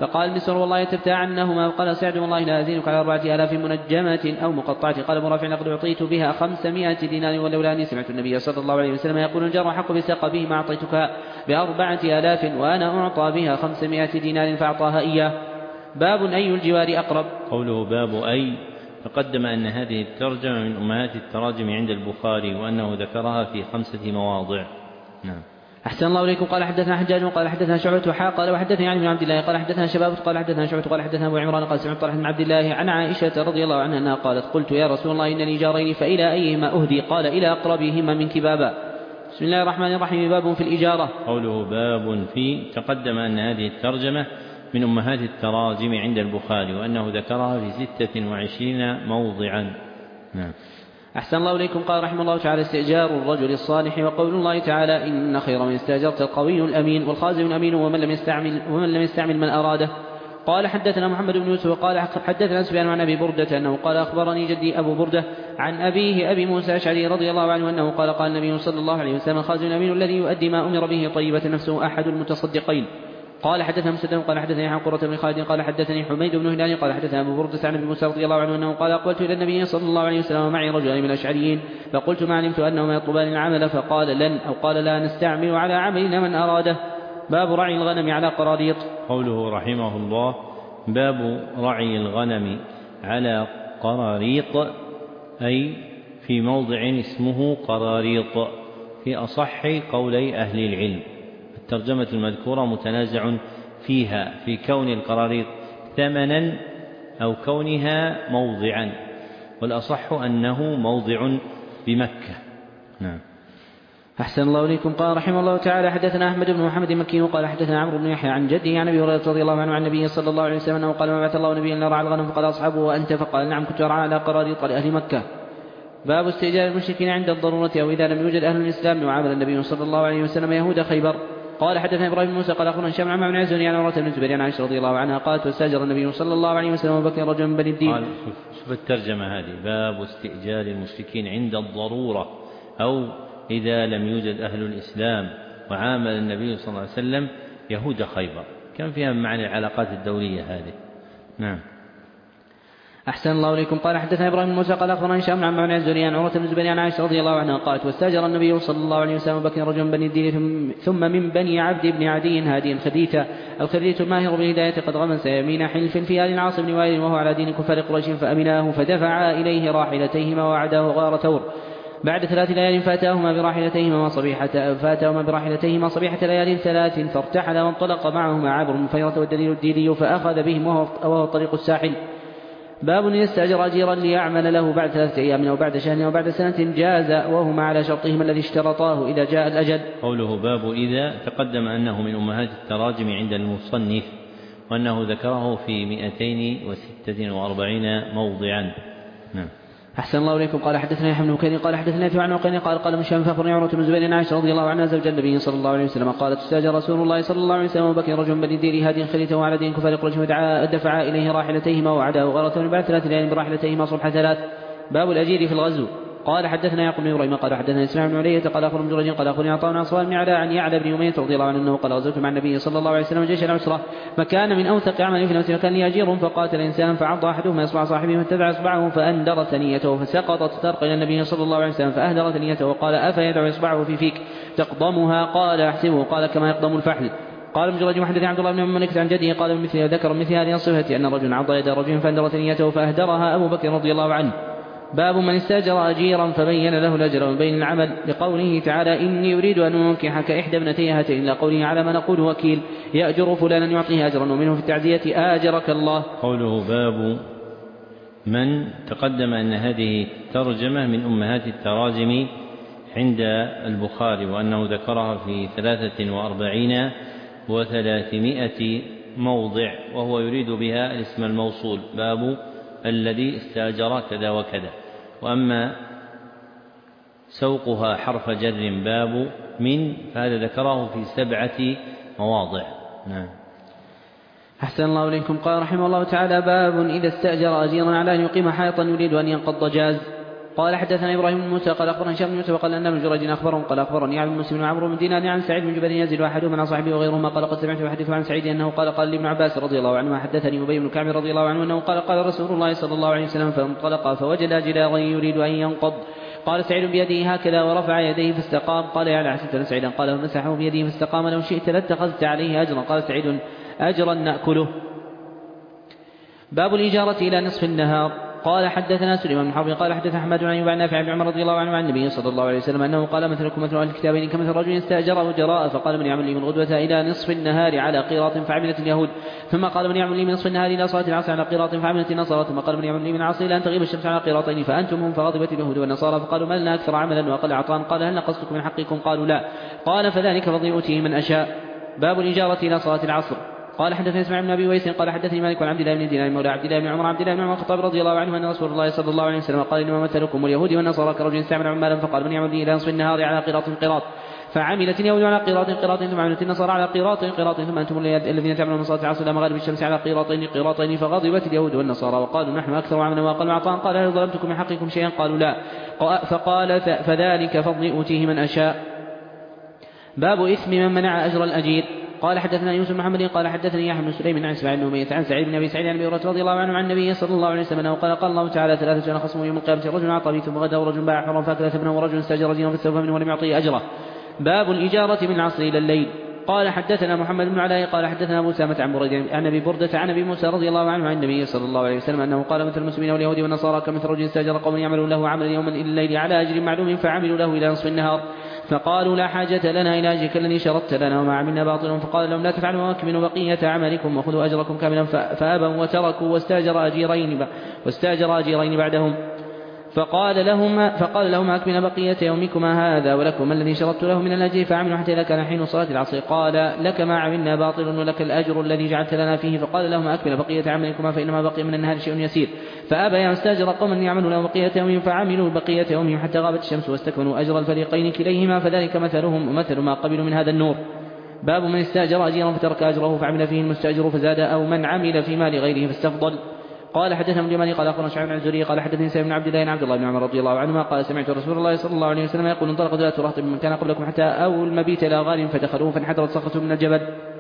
فقال المسور والله تبتاعنهما. قال سعد والله لا أزينك على أربعة آلاف منجمة أو مقطعة. قال مرافع لقد أعطيت بها خمسمائة دينار ولولا أني سمعت النبي صلى الله عليه وسلم يقول الجار حق بساق به ما أعطيتك بأربعة آلاف وأنا أعطى بها خمسمائة دينار فأعطاها إياه. باب أي الجوار أقرب. قوله باب أي تقدم أن هذه الترجمة من أمهات التراجم عند البخاري وأنه ذكرها في خمسة مواضع. نعم. أحسن الله إليكم. قال حدثنا حجاج قال حدثنا شعبة حا قال وحدثني عن ابن عبد الله قال حدثنا شباب قال حدثنا شعبة قال حدثنا أبو عمران قال سمعت طلحة بن عبد الله عن عائشة رضي الله عنها أنها قالت قلت يا رسول الله إن لي جارين فإلى أيهما أهدي؟ قال إلى أقربهما منك بابا. بسم الله الرحمن الرحيم. باب في الإجارة. قوله باب في تقدم أن هذه الترجمة من أمهات التراجم عند البخاري وأنه ذكرها في ستة وعشرين موضعا. نعم. أحسن الله إليكم. قال رحمه الله تعالى استئجار الرجل الصالح وقول الله تعالى إن خير من استأجرت القوي الأمين والخازن الأمين ومن لم يستعمل ومن لم يستعمل من أراده. قال حدثنا محمد بن يوسف قال حدثنا سفيان عن أبي بردة أنه قال أخبرني جدي أبو بردة عن أبيه أبي موسى الأشعري رضي الله عنه أنه قال قال النبي صلى الله عليه وسلم الخازن الأمين الذي يؤدي ما أمر به طيبة نفسه أحد المتصدقين. قال حدثنا مسدد قال حدثني عن قرة بن خالد قال حدثني حميد بن هلال قال حدثنا أبو بردة عن أبي موسى رضي الله عنه أنه قال أقبلت إلى النبي صلى الله عليه وسلم ومعي رجلان من الأشعريين فقلت ما علمت أنهما يطلبان العمل فقال لن أو قال لا نستعمل على عملنا من أراده. باب رعي الغنم على قراريط. قوله رحمه الله باب رعي الغنم على قراريط أي في موضع اسمه قراريط في أصح قولي أهل العلم. الترجمة المذكورة متنازع فيها في كون القراريط ثمنا أو كونها موضعا والأصح أنه موضع بمكة. نعم. أحسن الله إليكم. قال رحمه الله تعالى حدثنا أحمد بن محمد مكي قال حدثنا عمرو بن يحيى عن جده عن أبي هريرة رضي الله عنه عن النبي صلى الله عليه وسلم أنه قال ما بعث الله نبيا إلا رعى الغنم فقال أصحابه وأنت؟ فقال نعم كنت أرعى على قراريط لأهل مكة. باب استئجار المشركين عند الضرورة أو إذا لم يوجد أهل الإسلام وعامل النبي صلى الله عليه وسلم يهود خيبر. قال حدثنا إبراهيم بن موسى قال أخبرنا هشام عن معمر عن عن عروة بن الزبير عن عائشة رضي الله عنها قالت واستأجر النبي صلى الله عليه وسلم وأبو بكر رجلا من بني الدين. قال شوف الترجمة هذه باب استئجار المشركين عند الضرورة أو إذا لم يوجد أهل الإسلام وعامل النبي صلى الله عليه وسلم يهود خيبر. كم فيها من معنى العلاقات الدولية هذه. نعم. أحسن الله إليكم. قال حدثنا إبراهيم بن موسى قال أخبرنا هشام عن معمر عن عروة بن الزبير عن عائشة رضي الله عنها قالت واستأجر النبي صلى الله عليه وسلم وأبو بكر رجلا من بني الدين ثم من بني عبد بن عدي هادي خديتا الخديت الماهر بالهداية قد غمس يمين حلف في آل العاص بن وائل وهو على دين كفار قريش فأمناه فدفعا إليه راحلتيهما وعداه غار ثور. بعد ثلاث ليال فاتاهما براحلتيهما صبيحة فاتاهما براحلتيهما صبيحة ليال ثلاث فارتحل وانطلق معهما عابر بن فيرة والدليل الديلي فأخذ بهم وهو طريق الساحل. باب يستأجر أجيرا ليعمل له بعد ثلاثة أيام أو بعد شهر أو بعد سنة جاز وهما على شرطهما الذي اشترطاه إذا جاء الأجل. قوله باب إذا تقدم أنه من أمهات التراجم عند المصنف وأنه ذكره في مئتين وستة وأربعين موضعا. نعم. أحسن الله إليكم. قال حدثنا يحيى بن بكير قال حدثنا في عن عقيل قال قال مشام فأخبرني عروة بن الزبير عن عائشة رضي الله عنها زوج النبي صلى الله عليه وسلم قالت استأجر رسول الله صلى الله عليه وسلم وبكر رجل بني الدير هادي خليته على دين كفار قريش ودفعا إليه راحلتيهما وعداه غارة بعد ثلاث ليال براحلتيهما صبح ثلاث. باب الأجير في الغزو. قال حدثنا يعقوب بن إبراهيم قال حدثنا إسماعيل بن علية قال أخبرنا ابن رجل قال أخبرني عطاء بن عصام بن علاء عن يعلى بن أمية رضي الله عنه أنه قال غزوت مع النبي صلى الله عليه وسلم جيش العسرة فكان من أوثق عمل في نفسه وكان لي أجير فقاتل إنسانا فعض أحدهما إصبع صاحبه فاتبع إصبعه فأندر ثنيته فسقطت ترق إلى النبي صلى الله عليه وسلم فأهدر ثنيته وقال أفيدع إصبعه في فيك تقضمها؟ قال أحسبه. قال كما يقضم الفحل. قال ابن جريج محدث عبد الله بن مالك عن جده قال مثل ذكر مثل هذه الصفة أن رجلا عض يد رجل فأندر ثنيته فأهدرها أبو بكر رضي الله عنه. باب من استأجر أجيرا فبين له الأجر من بين العمل لقوله تعالى إني أريد أن أنكحك إحدى ابنتي هاتين إلى قوله على ما نقول وكيل يأجر فلانا يعطيه أجرا ومنه في التعزية آجرك الله. قوله باب من تقدم أن هذه الترجمة من أمهات التراجم عند البخاري وأنه ذكرها في ثلاثة وأربعين وثلاثمائة موضع وهو يريد بها الاسم الموصول باب الذي استأجر كذا وكذا. وأما سوقها حرف جر باب من فهذا ذكره في سبعة مواضع. نعم. أحسن الله إليكم. قال رحمه الله تعالى باب إذا استأجر أجيرا على أن يقيم حائطا يريد أن ينقض جاز. قال حدثنا إبراهيم بن موسى قال أخبرنا هشام بن يوسف قال أن ابن جريج أخبرهم قال أخبرني عبد المسلم بن عمرو بن دينار عن سعيد بن جبير يزيد أحدهم عن صاحبه وغيرهما قال قد سمعت يحدث عن سعيد أنه قال قال لابن عباس رضي الله عنه حدثني أبي بن كعب رضي الله عنه أنه قال قال رسول الله صلى الله عليه وسلم فانطلق فوجد جدارا يريد أن ينقض قال سعيد بيده هكذا ورفع يديه فاستقام قال يا لعسى سعيدا قال فمسحه بيده فاستقام لو شئت لاتخذت عليه أجرا قال سعيد أجرا نأكله. باب الإجارة إلى نصف النهار. قال حدثنا سليمان بن حرب قال حدث أحمد عن عن نافع بن عمر رضي الله عنه عن النبي صلى الله عليه وسلم أنه قال مثلكم مثل أهل الكتابين كمثل رجل استأجر أجراء فقال من يعمل لي من غدوة إلى نصف النهار على قيراط فعملت اليهود ثم قال من يعمل لي من نصف النهار إلى صلاة العصر على قيراط فعملت النصارى ثم قال من يعمل لي من العصر إلى أن تغيب الشمس على قيراطين فأنتم هم فغضبت اليهود والنصارى فقالوا ما لنا أكثر عملا وأقل عطاء قال هل نقصتكم من حقكم قالوا لا قال فذلك فضل أوتيه من أشاء. باب الإجارة إلى صلاة العصر. قال حدثني اسماعيل بن ابي ويس قال حدثني مالك عن عبد الله بن دينار مولى عبد الله بن عمر عبد الله بن عمر الخطاب رضي الله عنه ان رسول الله صلى الله عليه وسلم قال انما مثلكم واليهود والنصارى كرجل استعمل عمالا فقال من يعمل لي الى نصف النهار على قيراط قيراط فعملت اليهود على قيراط قيراط ثم عملت النصارى على قيراط قيراط ثم انتم الذين تعملون من صلاه العصر الى مغارب الشمس على قيراطين قيراطين فغضبت اليهود والنصارى وقالوا نحن اكثر عملا واقل عطاء قال هل ظلمتكم من حقكم شيئا قالوا لا فقال فذلك فضل اوتيه من اشاء. باب اثم من منع اجر الاجير. قال حدثنا يوسف بن محمد قال حدثني يحيى بن سليم عن اسماعيل بن أمية عن سعيد بن ابي سعيد عن ابي هريرة رضي الله عنه عن النبي صلى الله عليه وسلم انه قال قال الله تعالى ثلاثة خصموا يوم القيامة رجل اعطى ثم غدا ورجل باع حرا فاكل ثمنه ورجل استاجر زينه فاستوفى منه ولم يعطيه اجره. باب الاجارة من العصر الى الليل. قال حدثنا محمد بن علاء قال حدثنا ابو سامة عن بريد عن ابي بردة عن ابي موسى رضي الله عنه عن النبي صلى الله عليه وسلم انه قال مثل المسلمين واليهود والنصارى كمثل رجل استاجر قوم يعملون له عملا يوما الى الليل على اجر معلوم فعملوا له الى نصف النهار فقالوا لا حاجة لنا إلى أجرك الذي شرطت لنا وما عملنا باطل فقال لهم لا تفعلوا واكملوا بقية عملكم وخذوا أجركم كاملا فأبوا وتركوا واستأجر أجيرين واستأجر أجيرين بعدهم فقال لهم فقال لهم أكمل بقية يومكما هذا ولكم الذي شرطت له من الأجر فعملوا حتى إذا كان حين صلاة العصر قال لك ما عملنا باطل ولك الأجر الذي جعلت لنا فيه فقال لهم أكمل بقية عملكما فإنما بقي من النهار شيء يسير فأبى يستأجر قوما يعملوا له بقية يومهم فعملوا بقية يومهم حتى غابت الشمس واستكملوا أجر الفريقين كليهما فذلك مثلهم ومثل ما قبلوا من هذا النور. باب من استأجر أجيرا فترك أجره فعمل فيه المستأجر فزاد أو من عمل في مال غيره فاستفضل. قال حدثنا ابن اليماني قال اخبرنا شعيب بن الزهري قال حدثني سالم بن عبد الله بن عبد الله بن عمر رضي الله عنهما قال سمعت رسول الله صلى الله عليه وسلم يقول انطلق ثلاثة رهط من كان قبلكم حتى أو المبيت إلى غار فدخلوه فانحدرت صخرة من الجبل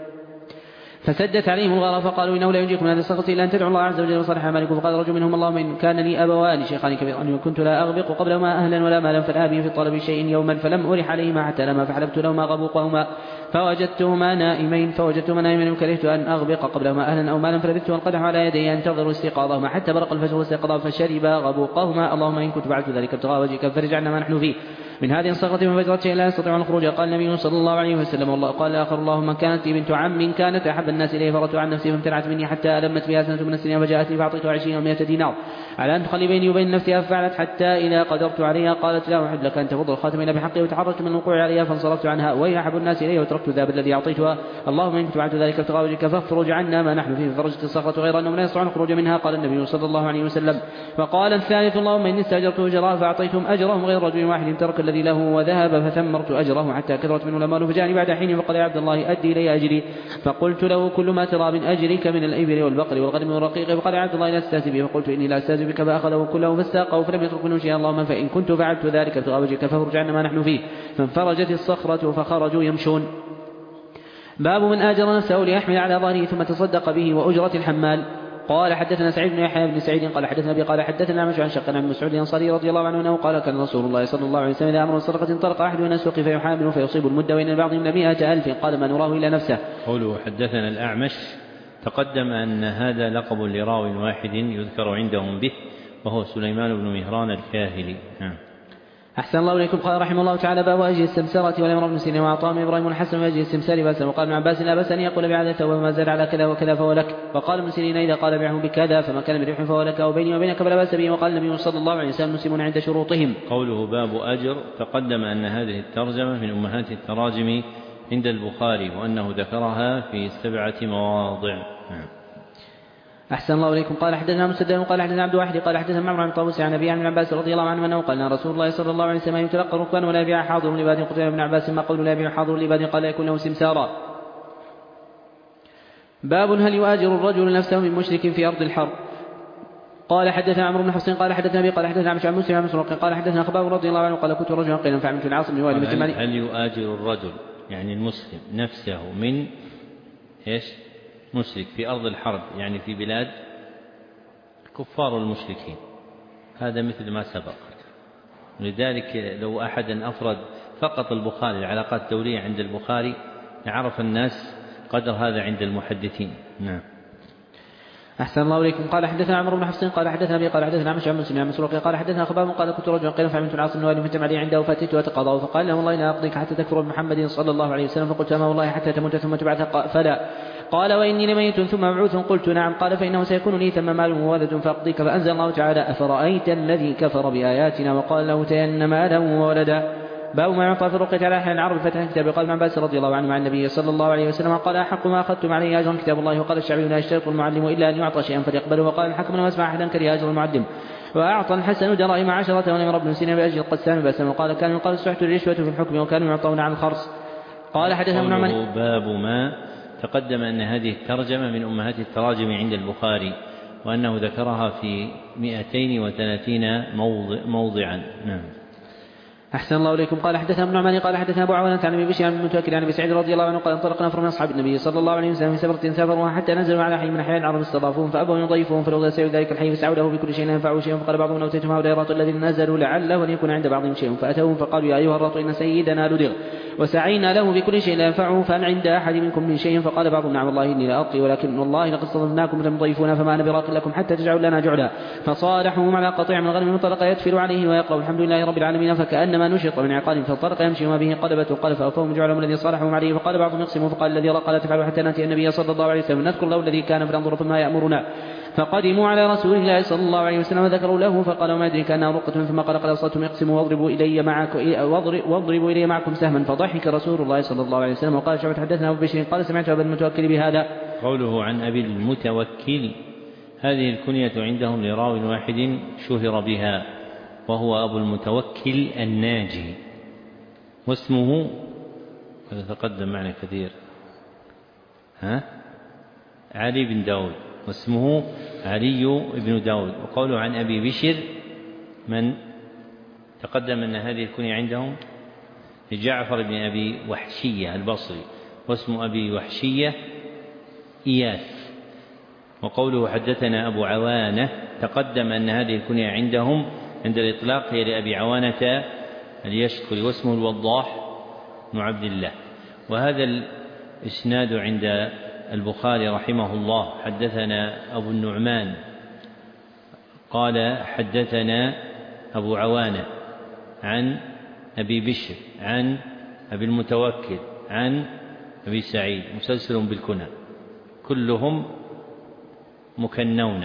فسدت عليهم الغار فقالوا إنه لا ينجيكم من هذه الصخرة إلا أن تدعوا الله عز وجل وصالح أعمالكم فقال رجل منهم اللهم إن كان لي أبوان شيخان كبيران وكنت لا أغبق قبلهما أهلا ولا مالا فالآبي في طلب شيء يوما فلم أرح عليهما حتى لما فحلبت لهما غبوقهما فوجدتهما نائمين فوجدتهما نائمين وكرهت أن أغبق قبلهما أهلا أو مالا فلبثت والقدح على يدي أنتظر استيقاظهما حتى برق الفجر واستيقظا فشربا غبوقهما اللهم إن كنت فعلت ذلك ابتغاء وجهك فرج عنا ما نحن فيه من هذه الصخرة من فجرة لا يستطيع الخروج. قال النبي صلى الله عليه وسلم والله قال آخر اللهم من كانت لي بنت عم كانت أحب الناس إليه فرت عن نفسي فامتنعت مني حتى ألمت بها سنة من السنين فجاءتني فأعطيتها عشرين ومائة دينار على أن تخلي بيني وبين نفسها ففعلت حتى إذا قدرت عليها قالت لا أحب لك أن تفض الخاتم إلا بحقه وتحركت من الوقوع عليها فانصرفت عنها وهي أحب الناس إليه وتركت ذاب الذي أعطيتها اللهم إن كنت فعلت ذلك ابتغاء وجهك فافرج عنا ما نحن فيه ففرجت الصخرة غير أنهم لا يستطيعون الخروج منها. قال النبي صلى الله عليه وسلم فقال الثالث اللهم إني استأجرت أجراء فأعطيتهم أجرهم غير رجل واحد ترك الذي له وذهب فثمرت أجره حتى كثرت منه الأموال فجاءني بعد حين فقال يا عبد الله أدي إلي أجري فقلت له كل ما ترى من أجرك من الإبل والبقر والغنم والرقيق فقال يا عبد الله لا تستهزئ به فقلت إني لا أستهزئ بك فأخذه كله فاستاقه فلم يترك منه شيئا اللهم فإن كنت فعلت ذلك ابتغاء وجهك فافرج عنا ما نحن فيه فانفرجت الصخرة فخرجوا يمشون. باب من آجر نفسه ليحمل على ظهره ثم تصدق به وأجرة الحمال. قال حدثنا سعيد بن يحيى بن سعيد قال حدثنا أبي قال حدثنا عن شق عن مسعود الأنصاري رضي الله عنه أنه قال كان رسول الله صلى الله عليه وسلم إذا أمر الصدقة انطلق أحد من السوق فيحامل فيصيب المد وإن البعض من مئة ألف قال ما نراه إلا نفسه. قوله حدثنا الأعمش تقدم أن هذا لقب لراو واحد يذكر عندهم به وهو سليمان بن مهران الكاهلي. أحسن الله إليكم. قال رحمه الله تعالى باب أجل السمسرة والأمر بن سيرين وعطاء إبراهيم الحسن وأجل السمسار بأسا وقال ابن عباس لا بأس أن يقول بعادته وما زاد على كذا وكذا فهو لك وقال ابن سيرين إذا قال بعه بكذا فما كان بربح فهو لك أو بيني وبينك فلا بأس به. وقال النبي صلى الله عليه وسلم المسلمون عند شروطهم. قوله باب أجر تقدم أن هذه الترجمة من أمهات التراجم عند البخاري وأنه ذكرها في سبعة مواضع. أحسن الله إليكم. قال حدثنا مسدد قال حدثنا عبد الواحد قال حدثنا معمر عن طاووس عن أبي عن عباس رضي الله عنه أنه قال رسول الله صلى الله عليه وسلم يتلقى الركبان ولا يبيع حاضر لباد. قلت ابن عباس ما قول لا يبيع حاضر لباد قال يكون له سمسارا. باب هل يؤاجر الرجل نفسه من مشرك في أرض الحرب. قال حدثنا عمرو بن حفص قال حدثنا أبي قال حدثنا عمش عن مسلم عن مسروق قال حدثنا خباب رضي الله عنه قال كنت رجلا قيلا فعملت العاصم بن وائل هل, هل يؤاجر الرجل يعني المسلم نفسه من إيش مشرك في أرض الحرب يعني في بلاد كفار المشركين؟ هذا مثل ما سبق. ولذلك لو أحدا أفرد فقط البخاري العلاقات الدولية عند البخاري لعرف الناس قدر هذا عند المحدثين. نعم. أحسن الله إليكم. قال حدثنا عمرو بن حفص قال حدثنا أبي قال حدثنا عمش عن مسلم عن مسروق قال حدثنا خباب قال كنت رجلا قيلا فعملت العاص بن وائل فتم علي عنده فأتيت وتقاضاه فقال له والله لا أقضيك حتى تكفر بمحمد صلى الله عليه وسلم فقلت أما والله حتى تموت ثم تبعث فلا. قال وإني لميت ثم مبعوث قلت نعم. قال فإنه سيكون لي ثم مال وولد فأقضيك. فأنزل الله تعالى أفرأيت الذي كفر بآياتنا وقال له تين مالا وولدا. باب ما يعطى في الرقية على أهل العرب فتح كتاب قال ابن عباس رضي الله عنه مع النبي صلى الله عليه وسلم قال أحق ما أخذتم عليه أجرا كتاب الله. وقال الشعبي لا يشترط المعلم إلا أن يعطى شيئا فليقبله. وقال الحكم لما أسمع أحدا كره أجر المعلم. وأعطى الحسن دراهم عشرة ونمر ابن سينا بأجر القسام بأسا. وقال كان يقال السحت الرشوة في الحكم وكانوا يعطون عن الخرص. قال حدثنا ابن عمان. باب ما تقدم أن هذه الترجمة من أمهات التراجم عند البخاري وأنه ذكرها في مئتين وثلاثين موضع موضعا. نعم. أحسن الله إليكم. قال حدثنا ابن عمان قال حدثنا أبو عوانة عن أبي بشير عن المتوكل عن أبي سعيد رضي الله عنه قال انطلق نفر من أصحاب النبي صلى الله عليه وسلم في سفرة سافروها حتى نزلوا على حي من أحياء العرب استضافوهم فأبوا يضيفوهم فلو سعوا ذلك الحي فسعوا له بكل شيء لا ينفعه شيء. فقال بعضهم أوتيتم هؤلاء الرهط الذين نزلوا لعله أن يكون عند بعضهم شيء فأتوهم فقالوا يا أيها الرهط إن سيدنا لدغ وسعينا له بكل شيء لا ينفعه فهل عند أحد منكم من شيء؟ فقال بعضهم نعم والله إني لأقي ولكن والله لقد استضفناكم لم تضيفونا فما أنا براق لكم حتى تجعلوا لنا جعلا. فصالحهم على قطيع من الغنم منطلق يتفل عليه ويقرأ الحمد لله رب العالمين فكأنما نشط من عقال فانطلق يمشي وما به قلبة قال فأوفوهم جعلهم الذي صالحهم عليه. فقال بعضهم يقسموا فقال الذي رق لا تفعلوا حتى نأتي النبي صلى الله عليه وسلم نذكر له الذي كان فننظر فيما يأمرنا. فقدموا على رسول الله صلى الله عليه وسلم وذكروا له فقال وما أدري كأنها رقة ثم قال قد أوصلتم اقسموا واضربوا إلي معكم واضربوا إلي معكم سهما. فضحك رسول الله صلى الله عليه وسلم. وقال شعبة حدثنا أبو بشير قال سمعت أبا المتوكل بهذا. قوله عن أبي المتوكل هذه الكنية عندهم لراو واحد شهر بها وهو أبو المتوكل الناجي واسمه هذا تقدم معنا كثير ها علي بن داود واسمه علي بن داود. وقوله عن أبي بشر من تقدم أن هذه الكنية عندهم لجعفر بن أبي وحشية البصري واسم أبي وحشية إياس. وقوله حدثنا أبو عوانة تقدم أن هذه الكنية عندهم عند الإطلاق هي لأبي عوانة اليشكري واسمه الوضاح بن عبد الله. وهذا الإسناد عند البخاري رحمه الله حدثنا أبو النعمان قال حدثنا أبو عوانة عن أبي بشر عن أبي المتوكل عن أبي سعيد مسلسل بالكنى كلهم مكنون.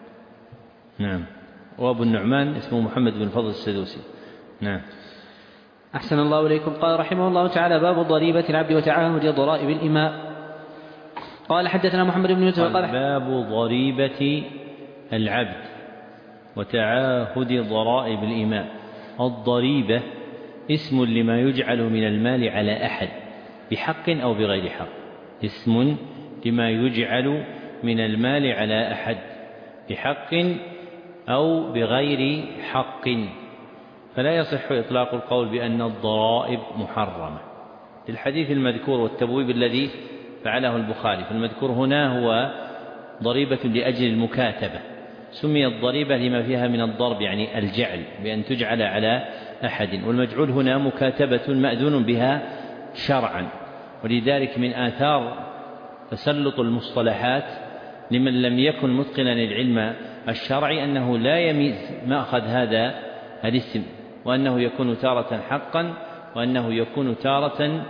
نعم. وأبو النعمان اسمه محمد بن فضل السدوسي. نعم. أحسن الله إليكم. قال رحمه الله تعالى باب ضريبة العبد وتعاهد ضرائب الإماء. قال حدثنا محمد بن يوسف قال باب ضريبة العبد وتعاهد ضرائب الإماء. الضريبة اسم لما يجعل من المال على أحد بحق أو بغير حق. اسم لما يجعل من المال على أحد بحق أو بغير حق. فلا يصح إطلاق القول بأن الضرائب محرمة للحديث المذكور والتبويب الذي فعله البخاري. فالمذكور هنا هو ضريبة لأجل المكاتبة سميت ضريبة لما فيها من الضرب يعني الجعل بأن تجعل على أحد. والمجعول هنا مكاتبة مأذون بها شرعا. ولذلك من آثار تسلط المصطلحات لمن لم يكن متقنا للعلم الشرعي أنه لا يميز مأخذ هذا الاسم وأنه يكون تارة حقا وأنه يكون تارة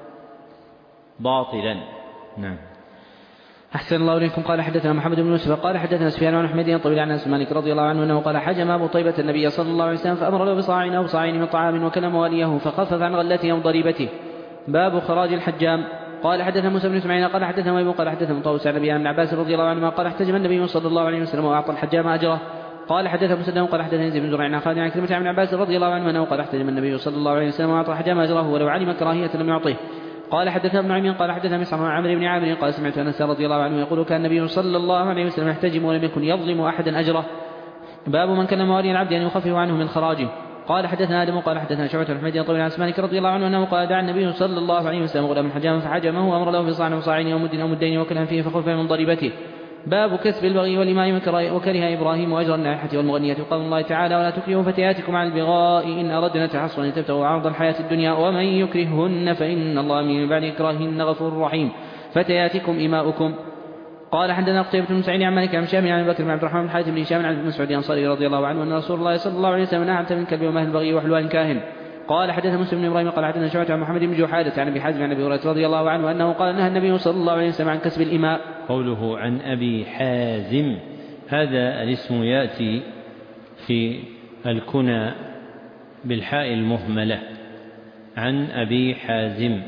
باطلا. نعم. أحسن الله إليكم. قال حدثنا محمد بن يوسف قال حدثنا سفيان عن حميد طويل عن أنس مالك رضي الله عنه أنه قال حجم أبو طيبة النبي صلى الله عليه وسلم فأمر له بصاع أو صاعين من طعام وكلم واليه فخفف عن غلته أو ضريبته. باب خراج الحجام. قال حدثنا موسى بن اسماعيل قال حدثنا ويب قال حدثنا طاووس عن ابي عباس رضي الله عنهما قال احتجم النبي صلى الله عليه وسلم واعطى الحجام اجره. قال حدثنا مسدد قال حدثنا يزيد بن زريع عن خالد عن كلمة عن عباس رضي الله عنه انه قال احتجم النبي صلى الله عليه وسلم واعطى الحجام اجره ولو علم كراهية لم يعطيه. قال حدثنا ابن عمين قال حدثنا مسعر عن عمرو بن عامر قال سمعت انس رضي الله عنه يقول كان النبي صلى الله عليه وسلم يحتجم ولم يكن يظلم احدا اجره. باب من كلم ولي العبد أن يخفف عنه من خراجه. قال حدثنا آدم قال حدثنا شعبة بن حميد طويل عن مالك رضي الله عنه أنه قال دعا النبي صلى الله عليه وسلم غلام حجاما فحجمه وأمر له بصاع وصاعين ومد أو مدين وكلها فيه فخلف من ضريبته. باب كسب البغي والإماء وكره إبراهيم وأجر النائحة والمغنية. قال الله تعالى ولا تكرهوا فتياتكم على البغاء إن أردنا تحصنا تبتغوا عرض الحياة الدنيا ومن يكرههن فإن الله من بعد إكراههن غفور رحيم. فتياتكم إماؤكم. قال حدثنا قتيبة بن سعيد عن مالك عن شام عن ابي بكر بن عبد الرحمن بن حارث بن هشام عن ابن مسعود الانصاري رضي الله عنه ان رسول الله صلى الله عليه وسلم نهى عن ثمن الكلب ومهل البغي وحلوان كاهن. قال حدثنا مسلم بن ابراهيم قال حدثنا شعبة عن محمد بن جحادة عن ابي حازم عن ابي هريرة رضي الله عنه انه قال نهى النبي صلى الله عليه وسلم عن كسب الإماء. قوله عن ابي حازم هذا الاسم ياتي في الكنى بالحاء المهملة عن ابي حازم،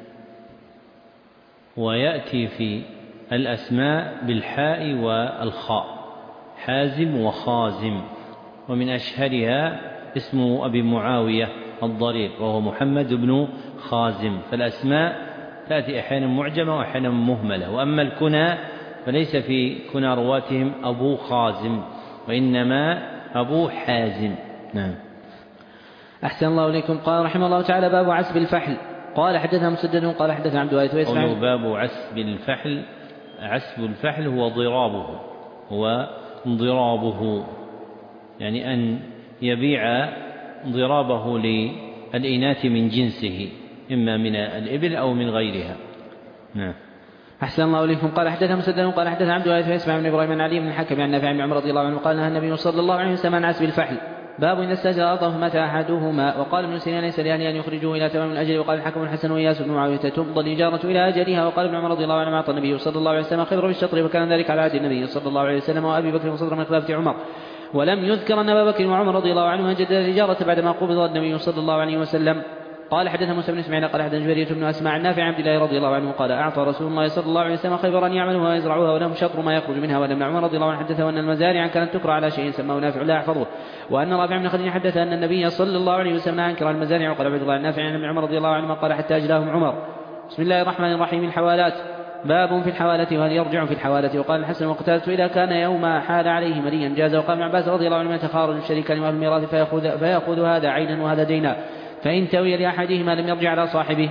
وياتي في الأسماء بالحاء والخاء حازم وخازم، ومن أشهرها اسم أبي معاوية الضرير وهو محمد بن خازم. فالأسماء تأتي أحيانا معجمة وأحيانا مهملة، وأما الكنى فليس في كنى رواتهم أبو خازم وإنما أبو حازم. نعم. أحسن الله إليكم. قال رحمه الله تعالى باب عسب الفحل. قال حدثنا مسدد قال حدثنا عبد الوارث ويسمع باب عسب الفحل. عسب الفحل هو ضرابه هو ضرابه يعني أن يبيع ضرابه للإناث من جنسه إما من الإبل أو من غيرها. نعم. أحسن الله إليكم. قال حدثنا مسدد قال حدثنا عبد الوارث ويسمع بن إبراهيم عن علي بن الحكم عن نافع بن عمر رضي الله عنه قال نهى النبي صلى الله عليه وسلم عن عسب الفحل. باب إن استأجر أرضه فمات أحدهما. وقال ابن سيرين ليس لأهله أن يخرجوه إلى تمام الأجل. وقال الحكم الحسن وإياس بن معاوية تمضى الإجارة إلى أجلها. وقال ابن عمر رضي الله عنه أعطى النبي صلى الله عليه وسلم خبر بالشطر وكان ذلك على عهد النبي صلى الله عليه وسلم وأبي بكر وصدر من خلافة عمر. ولم يذكر أن أبا بكر وعمر رضي الله عنهما جدد الإجارة بعدما قبض النبي صلى الله عليه وسلم. قال حدثنا موسى بن اسماعيل قال حدثنا جرير بن اسماء عن نافع عبد الله رضي الله عنه قال اعطى رسول الله صلى الله عليه وسلم خيبرا يعملها ويزرعها ولهم شطر ما يخرج منها. ولم عمر رضي الله عنه حدثه ان المزارع كانت تكرى على شيء سماه نافع لا يحفظه. وان رافع بن خديج حدث ان النبي صلى الله عليه وسلم انكر المزارع. وقال عبد الله النافع عن ابن عمر رضي الله عنهما قال حتى اجلاهم عمر. بسم الله الرحمن الرحيم. الحوالات. باب في الحوالة وهل يرجع في الحوالة. وقال الحسن وقتادة إذا كان يوم حال عليه مريا جاز. وقال ابن عباس رضي الله عنه يتخارج الشريكان وأهل الميراث فيأخذ, فيأخذ هذا عينا وهذا دينا فإن توي لأحدهما لم يرجع على صاحبه.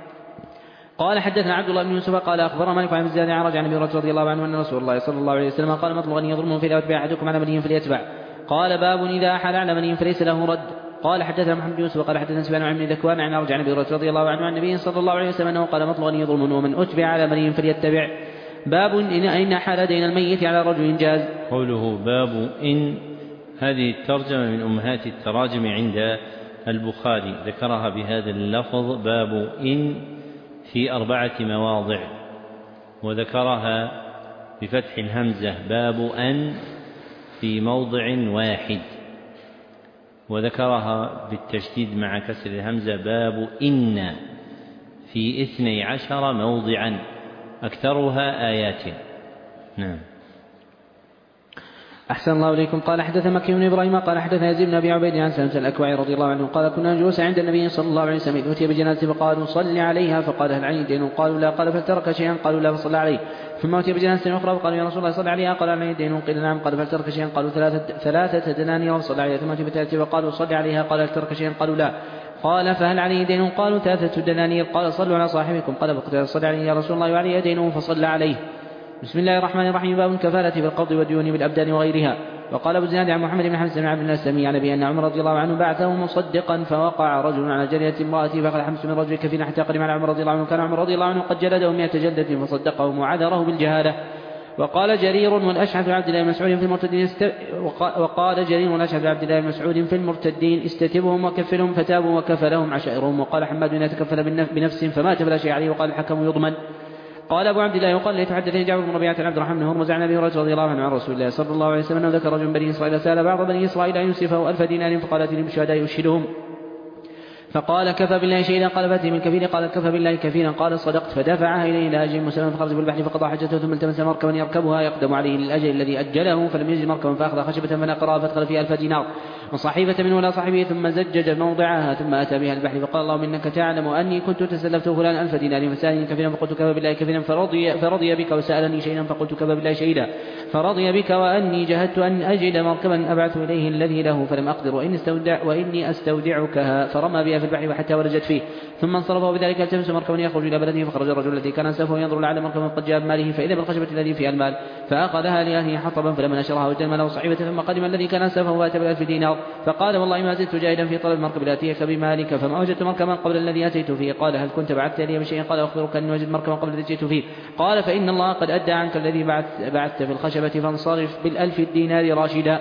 قال حدثنا عبد الله بن يوسف قال أخبر مالك عن الزاد عرج عن أبي هريرة رضي الله عنه أن رسول الله صلى الله عليه وسلم قال مطلوب أن يظلمه في الأتباع أحدكم على مني فليتبع. قال باب إذا حال على مني فليس له رد. قال حدثنا محمد بن يوسف قال حدثنا سفيان عن ابن ذكوان عن عرج عن أبي هريرة رضي الله عنه عن النبي صلى الله عليه وسلم أنه قال مطلوب أن يظلمه ومن أتبع على مني فليتبع. باب إن حال دين الميت على رجل جاز. قوله باب إن هذه الترجمة من أمهات التراجم عند البخاري ذكرها بهذا اللفظ باب إن في أربعة مواضع، وذكرها بفتح الهمزة باب أن في موضع واحد، وذكرها بالتشديد مع كسر الهمزة باب إن في اثني عشر موضعا أكثرها آيات. نعم. أحسن الله إليكم. قال حدث مكي بن إبراهيم قال حدث يزيد بن أبي عبيد عن سلمة الأكوعي رضي الله عنه قال كنا جلوسا عند النبي صلى الله عليه وسلم أتي بجنازة فقالوا صل عليها فقال هل علي دين؟ قالوا لا. قال فلترك شيئا؟ قالوا لا فصلى عليه. ثم أتي بجنازة أخرى فقالوا يا رسول الله صل عليها قال هل علي دين؟ قيل نعم. قال فلترك شيئا؟ قالوا ثلاثة, ثلاثة دنانير فصلى عليها. ثم أتي بثالثة فقالوا صل عليها قال هل ترك شيئا؟ قالوا لا. قال فهل عليه دين؟ قالوا ثلاثة دنانير. قال صلوا على صاحبكم. قال فقال صل عليه يا رسول الله وعليه دينه فصلى عليه. بسم الله الرحمن الرحيم. باب الكفالة بالقبض والديون بالأبدان وغيرها. وقال أبو الزناد عن محمد بن حمزة بن عبد الله السمي عن أبي أن عمر رضي الله عنه بعثه مصدقا فوقع رجل على جرية امرأته فأخذ حمس من رجل كفينا حتى قدم على عمر رضي الله عنه. كان عمر رضي الله عنه قد جلده مئة جلدة فصدقه وعذره بالجهالة. وقال جرير والأشعث عبد الله بن مسعود في المرتدين است... وقال جرير والأشعث عبد الله بن مسعود في المرتدين استتبهم وكفلهم فتابوا وكفلهم عشائرهم. وقال حماد بن يتكفل بنفس فمات فلا شيء عليه. وقال الحكم يضمن. قال أبو عبد الله يقال ليتحدثني جابر بن ربيعة عن عبد الرحمن بن هرمز عن أبي هريرة رضي الله عنه عن رسول الله صلى الله عليه وسلم أنه ذكر رجل بني إسرائيل سأل بعض بني إسرائيل أن يوسفه ألف دينار فقال ائتني بالشهداء يشهدهم فقال كفى بالله شهيدا. قال فأتي من كفيل. قال كفى بالله كفيلا. قال صدقت. فدفعها إليه إلى أجل مسلم فخرج بالبحر فقضى حجته ثم التمس مركبا يركبها يقدم عليه للأجل الذي أجله فلم يجد مركبا فأخذ خشبة فنقرها فادخل فيها ألف دينار وصحيفة من ولا صاحبه ثم زجج موضعها ثم أتى بها البحر فقال اللهم إنك تعلم أني كنت تسلفت فلان ألف دينار فسألني كفيلا فقلت كفى بالله كفيلا فرضي, فرضي بك وسألني شيئا فقلت كفى بالله شهيدا فرضي بك وأني جهدت أن أجد مركبا أبعث إليه الذي له فلم أقدر وإني, استودع وإني أستودعكها فرمى بها في البحر وحتى ولجت فيه ثم انصرفه بذلك التمس مركبا يخرج إلى بلده فخرج الرجل الذي كان سوف ينظر لعل مركبا قد جاء بماله فإذا بالخشبة الذي فيها المال فأخذها لأهله حطبا فلما نشرها وجد ماله صحيفة ثم قدم الذي كان سوفه وأتى بألف دينار فقال والله ما زلت جاهدا في طلب المركب لآتيك بمالك فما وجدت مركبا قبل الذي أتيت فيه. قال هل كنت بعثت لي بشيء؟ قال أخبرك أني وجدت مركبا قبل الذي جئت فيه. قال فإن الله قد أدى عنك الذي بعث بعثت في الخشبة فانصرف بالألف الدينار راشدا.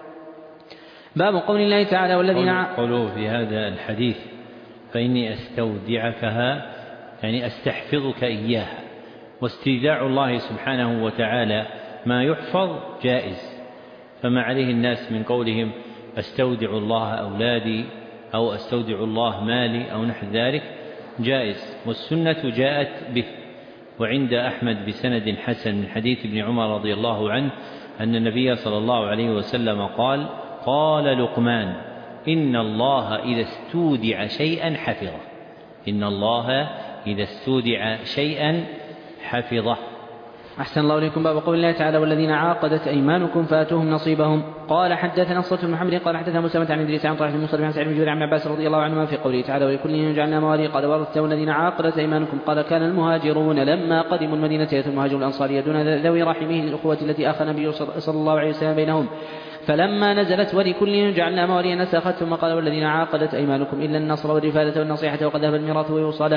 باب قول الله تعالى والذين قولوا في هذا الحديث فإني أستودعكها يعني أستحفظك إياها واستوداع الله سبحانه وتعالى ما يحفظ جائز فما عليه الناس من قولهم أستودع الله أولادي أو أستودع الله مالي أو نحو ذلك جائز والسنة جاءت به. وعند أحمد بسند حسن من حديث ابن عمر رضي الله عنه أن النبي صلى الله عليه وسلم قال قال لقمان إن الله إذا استودع شيئا حفظه إن الله إذا استودع شيئا حفظه. أحسن الله إليكم. باب قول الله تعالى والذين عاقدت أيمانكم فآتوهم نصيبهم. قال حدثنا صوت بن محمد قال حدثنا موسى عن إدريس عن طلحة بن مصرف عن سعيد بن جبير عن عباس رضي الله عنهما في قوله تعالى ولكل جعلنا موالي قال ورثته الذين عاقدت أيمانكم. قال كان المهاجرون لما قدموا المدينة يأتوا المهاجر الأنصار يدون ذوي رحمه الأخوة التي أخى النبي صلى الله عليه وسلم بينهم فلما نزلت ولكل جعلنا موالي نسخت ثم قال والذين عاقدت أيمانكم إلا النصر والرفادة والنصيحة وقد ذهب الميراث ويوصله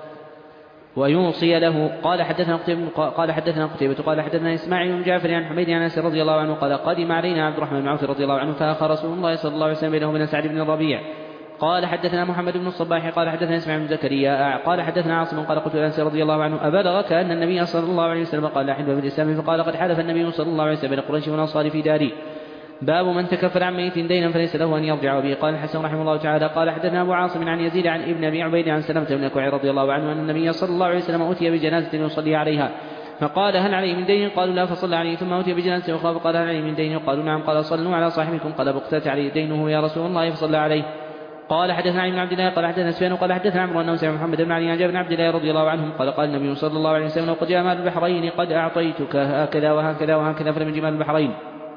ويوصي له. قال حدثنا قتيبة قال حدثنا قتيبة قال حدثنا إسماعيل بن جعفر عن حميد عن أنس رضي الله عنه قال قدم علينا عبد الرحمن بن عوف رضي الله عنه فأخى رسول الله صلى الله عليه وسلم بينه وبين سعد بن الربيع. قال حدثنا محمد بن الصباح قال حدثنا إسماعيل بن زكريا قال حدثنا عاصم قال قلت لأنس رضي الله عنه أبلغك أن النبي صلى الله عليه وسلم قال لا حلف في الإسلام فقال قد حلف النبي صلى الله عليه وسلم بين قريش والأنصار في داري. باب من تكفل عن ميت دينا فليس له أن يرجع به. قال الحسن رحمه الله تعالى قال حدثنا أبو عاصم عن يزيد عن ابن أبي عبيد عن سلمة بن الأكوع رضي الله عنه أن النبي صلى الله عليه وسلم أتي بجنازة يصلي عليها فقال هل عليه من دين؟ قالوا لا فصلى عليه. ثم أتي بجنازة أخرى فقال هل عليه من دين؟ قالوا نعم. قال صلوا على صاحبكم. قال بقتات عليه دينه يا رسول الله فصلى عليه. قال حدثنا علي بن عبد الله قال حدثنا سفيان قال حدثنا عمرو أنه سمع محمد بن علي عن جابر بن عبد الله رضي الله عنهم قال قال النبي صلى الله عليه وسلم وقد جاء مال البحرين قد أعطيتك هكذا وهكذا وهكذا فلم يجي مال البحرين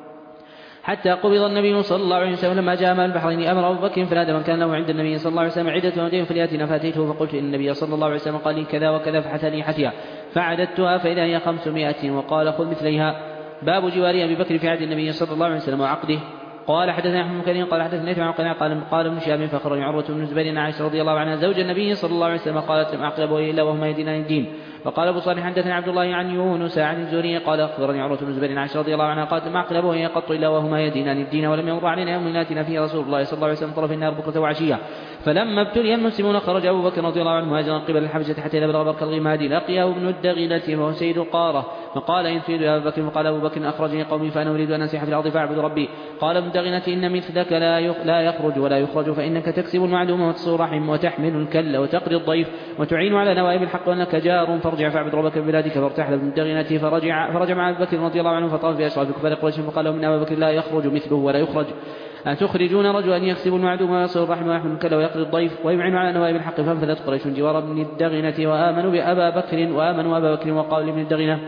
حتى قبض النبي صلى الله عليه وسلم. لما جاء مال البحرين أمر أبو بكر فنادى من كان له عند النبي صلى الله عليه وسلم عدة ودين فليأتنا فأتيته فقلت إن النبي صلى الله عليه وسلم قال لي كذا وكذا فحثني حثيا فعددتها فإذا هي خمسمائة وقال خذ مثليها. باب جوار أبي بكر في عهد النبي صلى الله عليه وسلم وعقده. قال حدثنا أحمد بن كثير قال حدثنا نافع عن قناع قال قال ابن شهاب فخرج عروة بن الزبير عن عائشة رضي الله عنها زوج النبي صلى الله عليه وسلم قالت لم أقربه إلا وهما يدينان الدين. وقال أبو صالح حدثنا عبد الله عن يونس عن الزهري قال أخبرني عروة بن الزبير عن عائشة رضي الله عنها قالت لم أقربه قط إلا وهما يدينان الدين ولم يمر علينا يوم يأتينا فيه رسول الله صلى الله عليه وسلم طرف النار بكرة وعشية. فلما ابتلي المسلمون خرج أبو بكر رضي الله عنه مهاجرا قبل الحبشة حتى إذا بلغ برك الغماد لقيه ابن الدغنة وهو سيد القارة فقال إن تريد يا أبو بكر فقال أبو بكر أخرجني قومي فأنا أريد أن أسيح في الأرض فأعبد ربي. قال ابن الدغنة إن مثلك لا يخرج ولا يخرج فإنك تكسب المعلوم وتصور رحم وتحمل الكل وتقري الضيف وتعين على نوائب الحق وأنك جار فارجع فاعبد ربك ببلادك. فارتحل ابن الدغنة فرجع فرجع مع أبي بكر رضي الله عنه فطاف بأشراف كفار قريش فقال لهم إن أبا بكر لا يخرج مثله ولا يخرج أتخرجون رجلا يكسب المعدوم ويصل الرحم ويحمل الكل ويقضي الضيف ويمعن على نوائب الحق. فانفذت قريش جوار ابن الدغنة وآمنوا بأبا بكر وآمنوا أبا بكر وقالوا لابن الدغنة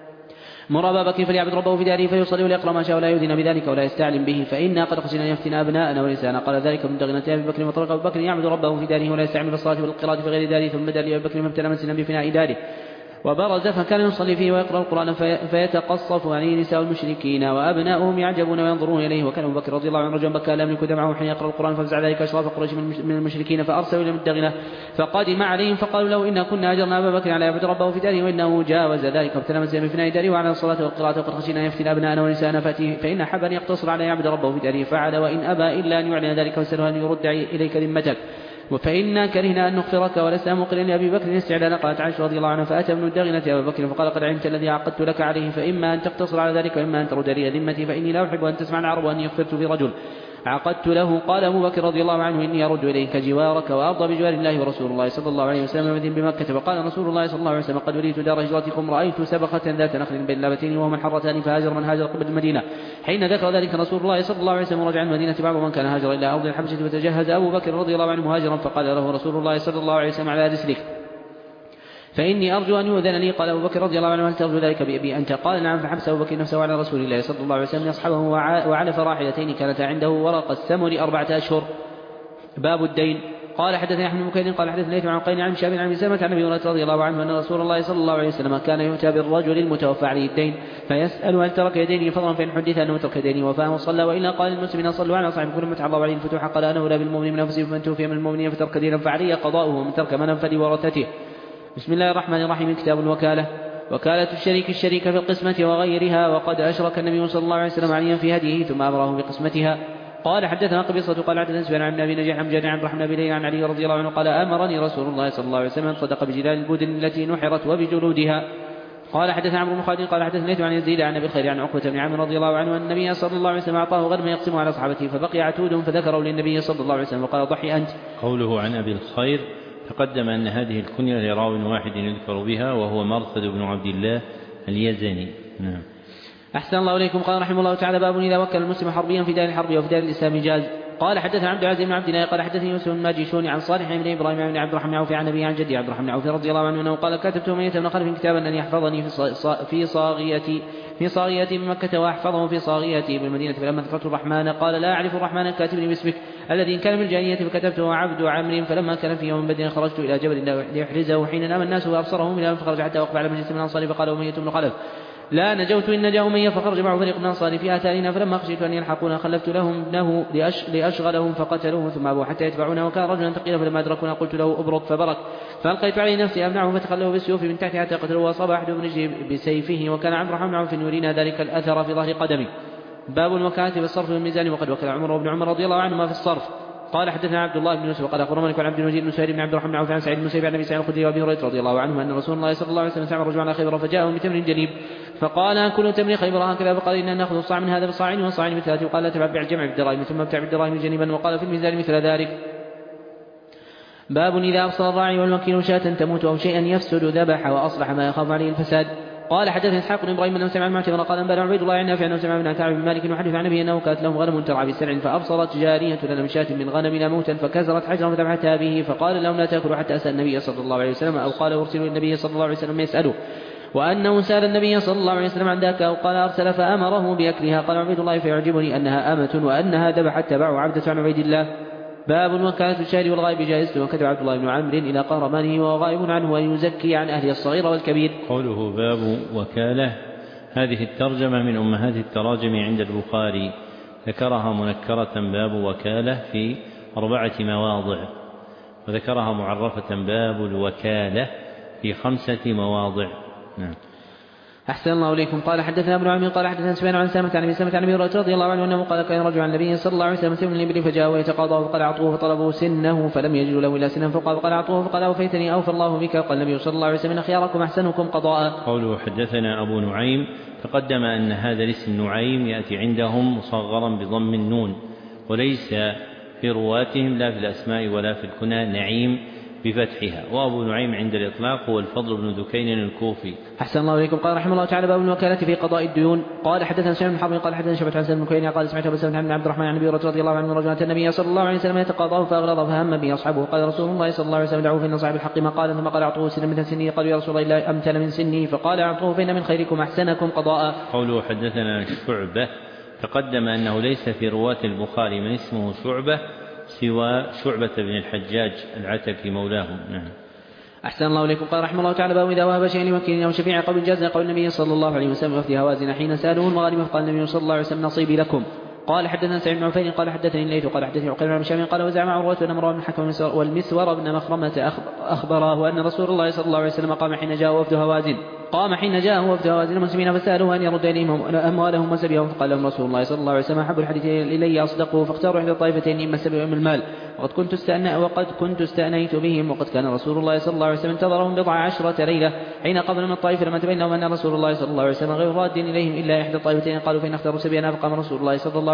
مر أبا بكر فليعبد ربه في داره فيصلي وليقرأ ما شاء ولا يؤذن بذلك ولا يستعلم به فإنا قد خشينا أن يفتن أبناءنا ونساءنا. قال ذلك ابن الدغنة أبي بكر وطرق أبو بكر يعبد ربه في داره ولا يستعمل بالصلاة والقراءة في غير داره. ثم بدأ لأبي بكر فابتلى منزلا بفناء داره وبرز فكان يصلي فيه ويقرأ القرآن فيتقصف عليه نساء المشركين وأبناؤهم يعجبون وينظرون إليه. وكان أبو بكر رضي الله عنه رجلا بكى لا يملك دمعه حين يقرأ القرآن ففزع ذلك أشراف قريش من المشركين فأرسلوا إلى الدغنة فقدم عليهم فقالوا له إنا كنا أجرنا أبا بكر على يعبد ربه في داره وإنه جاوز ذلك وابتلى منزلا بفناء داره وعلى الصلاة والقراءة وقد خشينا أن يفتن أبناءنا ونساءنا فإن حبا يقتصر على يعبد ربه في داره فعل وإن أبى إلا أن يعلن ذلك وسأله أن يرد إليك ذمتك فإنا كرهنا أن نغفرك ولسنا مقرين لأبي بكر استعلانا. قالت عائشة رضي الله عنها فأتى ابن الدغنة أبا بكر فقال قد علمت الذي عقدت لك عليه فإما أن تقتصر على ذلك وإما أن ترد لي ذمتي فإني لا أحب أن تسمع العرب أني اغفرت في رجل عقدت له. قال أبو بكر رضي الله عنه إني أرد إليك جوارك وأرضى بجوار الله ورسول الله صلى الله عليه وسلم المدين بمكة. فقال رسول الله صلى الله عليه وسلم قد وليت دار هجرتكم رأيت سبخة ذات نخل بين لابتين وهما حرتان فهاجر من هاجر قبل المدينة. حين ذكر ذلك رسول الله صلى الله عليه وسلم رجع المدينة بعض من كان هاجر إلى أرض الحبشة فتجهز أبو بكر رضي الله عنه مهاجرا فقال له رسول الله صلى الله عليه وسلم على رسلك فإني أرجو أن يؤذن لي. قال أبو بكر رضي الله عنه هل ترجو ذلك بأبي أنت؟ قال نعم. فحبس أبو بكر نفسه على رسول الله صلى الله عليه وسلم يصحبه وعلى فراحلتين كانتا عنده ورق السمر أربعة أشهر. باب الدين. قال حدثني أحمد بن بكير قال حدثني ليث عن قين عن شاب عن سلمة عن أبي هريرة رضي الله عنه أن رسول الله صلى الله عليه وسلم كان يؤتى بالرجل المتوفى عليه الدين فيسأل هل ترك يدينه فضلا فإن حدث أنه ترك يدينه وفاه وصلى وإلا قال المسلمين صلوا على صاحب كل متع الله عليه الفتوح. قال أنا أولى بالمؤمن من أنفسه فمن توفي من المؤمنين فترك دينا فعليه قضاؤه ومن ترك منا فلورثته. بسم الله الرحمن الرحيم. كتاب الوكالة. وكالة الشريك الشريك في القسمة وغيرها. وقد أشرك النبي صلى الله عليه وسلم عليا في هديه ثم أمره بقسمتها. قال حدثنا قبيصة قال حدثنا سفيان عن أبي نجيح عن جابر عن الرحمن بن ليلى عن علي رضي الله عنه قال أمرني رسول الله صلى الله عليه وسلم صدق بجلال البدن التي نحرت وبجلودها. قال حدثنا عمرو بن خالد قال حدثنا ليث عن يزيد عن أبي الخير عن عقبة بن عامر رضي الله عنه أن النبي صلى الله عليه وسلم أعطاه غنما يقسمه على صحابته فبقي عتود فذكروا للنبي صلى الله عليه وسلم وقال ضحي أنت. قوله عن أبي الخير تقدم أن هذه الكنية لراو واحد يذكر بها وهو مرثد بن عبد الله اليزني. نعم. أحسن الله إليكم. قال رحمه الله تعالى باب إذا وكل المسلم حربيا في دار الحرب وفي دار الإسلام جاز. قال حدثنا عبد العزيز بن عبد الله قال حدثني يوسف بن ماجشون عن صالح بن إبراهيم بن عبد الرحمن عوف عن أبيه عن جدي عبد الرحمن عوف رضي الله عنه أنه قال كتبت أمية بن خلف كتابا أن يحفظني في صاغيتي في صاغيتي بمكة وأحفظه في صاغيتي بالمدينة فلما ذكرت الرحمن قال لا أعرف الرحمن كاتبني باسمك الذي كان من الجاهلية فكتبته عبد عمرو فلما كان في يوم بدر خرجت إلى جبل ليحرزه حين نام الناس وأبصره من فخرج حتى وقف على مجلس من الأنصار فقال أمية بن خلف لا نجوت إن نجا أمية فخرج معه فريق من الأنصار في آثارنا فلما خشيت أن يلحقونا خلفت لهم ابنه لأشغلهم فقتلوه ثم أبوا حتى يتبعونا وكان رجلا ثقيلا فلما أدركونا قلت له أبرد فبرك فألقيت عليه نفسي أمنعه فتخلوه بالسيوف من تحت حتى قتلوه وأصاب أحد من رجله بسيفه وكان عبد الرحمن عوف يرينا ذلك الأثر في ظهر قدمه. باب الوكالة بالصرف والميزان. وقد وكل عمر وابن عمر رضي الله عنهما في الصرف. قال حدثنا عبد الله بن يوسف وقال أخبرنا عن عبد المجيد بن سهيل بن عبد الرحمن عوف عن سعيد بن مسيب عن أبي سعيد الخدري وأبي هريرة رضي الله عنه أن رسول الله صلى الله عليه وسلم سمع رجلا على خيبر فجاءهم بتمر جليب فقال كل تمر خيبر هكذا فقال إننا نأخذ الصاع من هذا بصاعين وصاعين بثلاث وقال لا تبع الجمع بالدراهم ثم ابتع بالدراهم جنبا وقال في الميزان مثل ذلك. باب إذا أبصر الراعي والوكيل شاة تموت أو شيئا يفسد ذبح وأصلح ما يخاف عليه الفساد. قال حدثنا إسحاق بن إبراهيم أنه سمع المعتمر قال أنبأنا عبيد الله عن نافع أنه سمع ابن كعب بن مالك وحدث عن أبيه أنه كانت لهم غنم ترعى بسلع فأبصرت جارية لنا من شاة من غنمنا موتا فكسرت حجرا فذبحتها به فقال لهم لا تأكلوا حتى أسأل النبي صلى الله عليه وسلم أو قال أرسلوا النبي صلى الله عليه وسلم يسأله وأنه سأل النبي صلى الله عليه وسلم عن ذاك أو قال أرسل فأمره بأكلها. قال عبيد الله فيعجبني أنها أمة وأنها ذبحت تبعه عبدة عن عبيد الله. باب وكالة الشاهد والغائب جائزة. وكتب عبد الله بن عمرو إلى قهرمانه وهو غائب عنه ويزكي عن أهل الصغير والكبير. قوله باب وكالة هذه الترجمة من أمهات التراجم عند البخاري ذكرها منكرة باب وكالة في أربعة مواضع وذكرها معرفة باب الوكالة في خمسة مواضع. نعم. أحسن الله إليكم. قال حدثنا ابن عمي قال حدثنا سفيان عن سامة عن أبي سلمة عن أبي هريرة رضي الله عنه أنه قال كان رجل عن النبي صلى الله عليه وسلم سن الإبل فجاء ويتقاضاه فقال أعطوه فطلبوا سنه فلم يجدوا له إلا سنا فقال فقال أعطوه فقال أوفيتني أوفى الله بك. قال النبي صلى الله عليه وسلم خياركم أحسنكم قضاء. قوله حدثنا أبو نعيم تقدم أن هذا الاسم نعيم يأتي عندهم مصغرا بضم النون وليس في رواتهم لا في الأسماء ولا في الكنى نعيم بفتحها. وأبو نعيم عند الإطلاق هو الفضل بن ذكين الكوفي. أحسن الله إليكم. قال رحمه الله تعالى باب الوكالة في قضاء الديون. قال حدثنا سعيد بن حرب قال حدثنا شعبة عن سعيد بن كوينة قال سمعت أبو سلمة بن عبد الرحمن عن أبي هريرة رضي الله عنه رجلا النبي صلى الله عليه وسلم يتقاضاه فأغلظ فهم به أصحابه. قال رسول الله صلى الله عليه وسلم دعوه فإن صاحب الحق ما قال ثم قال أعطوه سنا مثل سنه. قالوا يا رسول الله أمثل من سنه فقال أعطوه فإن من خيركم أحسنكم قضاء. قوله حدثنا شعبة تقدم أنه ليس في رواة البخاري من اسمه شعبة سوى شعبة بن الحجاج العتكي مولاهم. نعم. أحسن الله إليكم. قال رحمه الله تعالى باب إذا وهب شيئا لوكيل أو شفيع قبل جاز قول النبي صلى الله عليه وسلم وفد هوازن حين سألوه المغانم فقال النبي صلى الله عليه وسلم نصيبي لكم. قال حدثنا سعيد بن عفير قال حدثني الليث قال حدثني عقيل بن هشام قال وزعم عروة أن مروان بن الحكم والمسور بن مخرمة أخبراه أن رسول الله صلى الله عليه وسلم قام حين جاء وفد هوازن قام حين جاء وفد هوازن المسلمين فسألوه أن يرد إليهم أموالهم وسبيهم فقال لهم رسول الله صلى الله عليه وسلم أحب الحديث إلي أصدقه فاختاروا إحدى الطائفتين إما السبي وإما المال وقد كنت استأنى وقد كنت استأنيت بهم وقد كان رسول الله صلى الله عليه وسلم انتظرهم بضع عشرة ليلة حين قبل من الطائف لما تبين لهم أن رسول الله صلى الله عليه وسلم غير راد إليهم إلا إحدى الطائفتين قالوا فإن اختاروا سبينا فقام رسول الله صلى الله عليه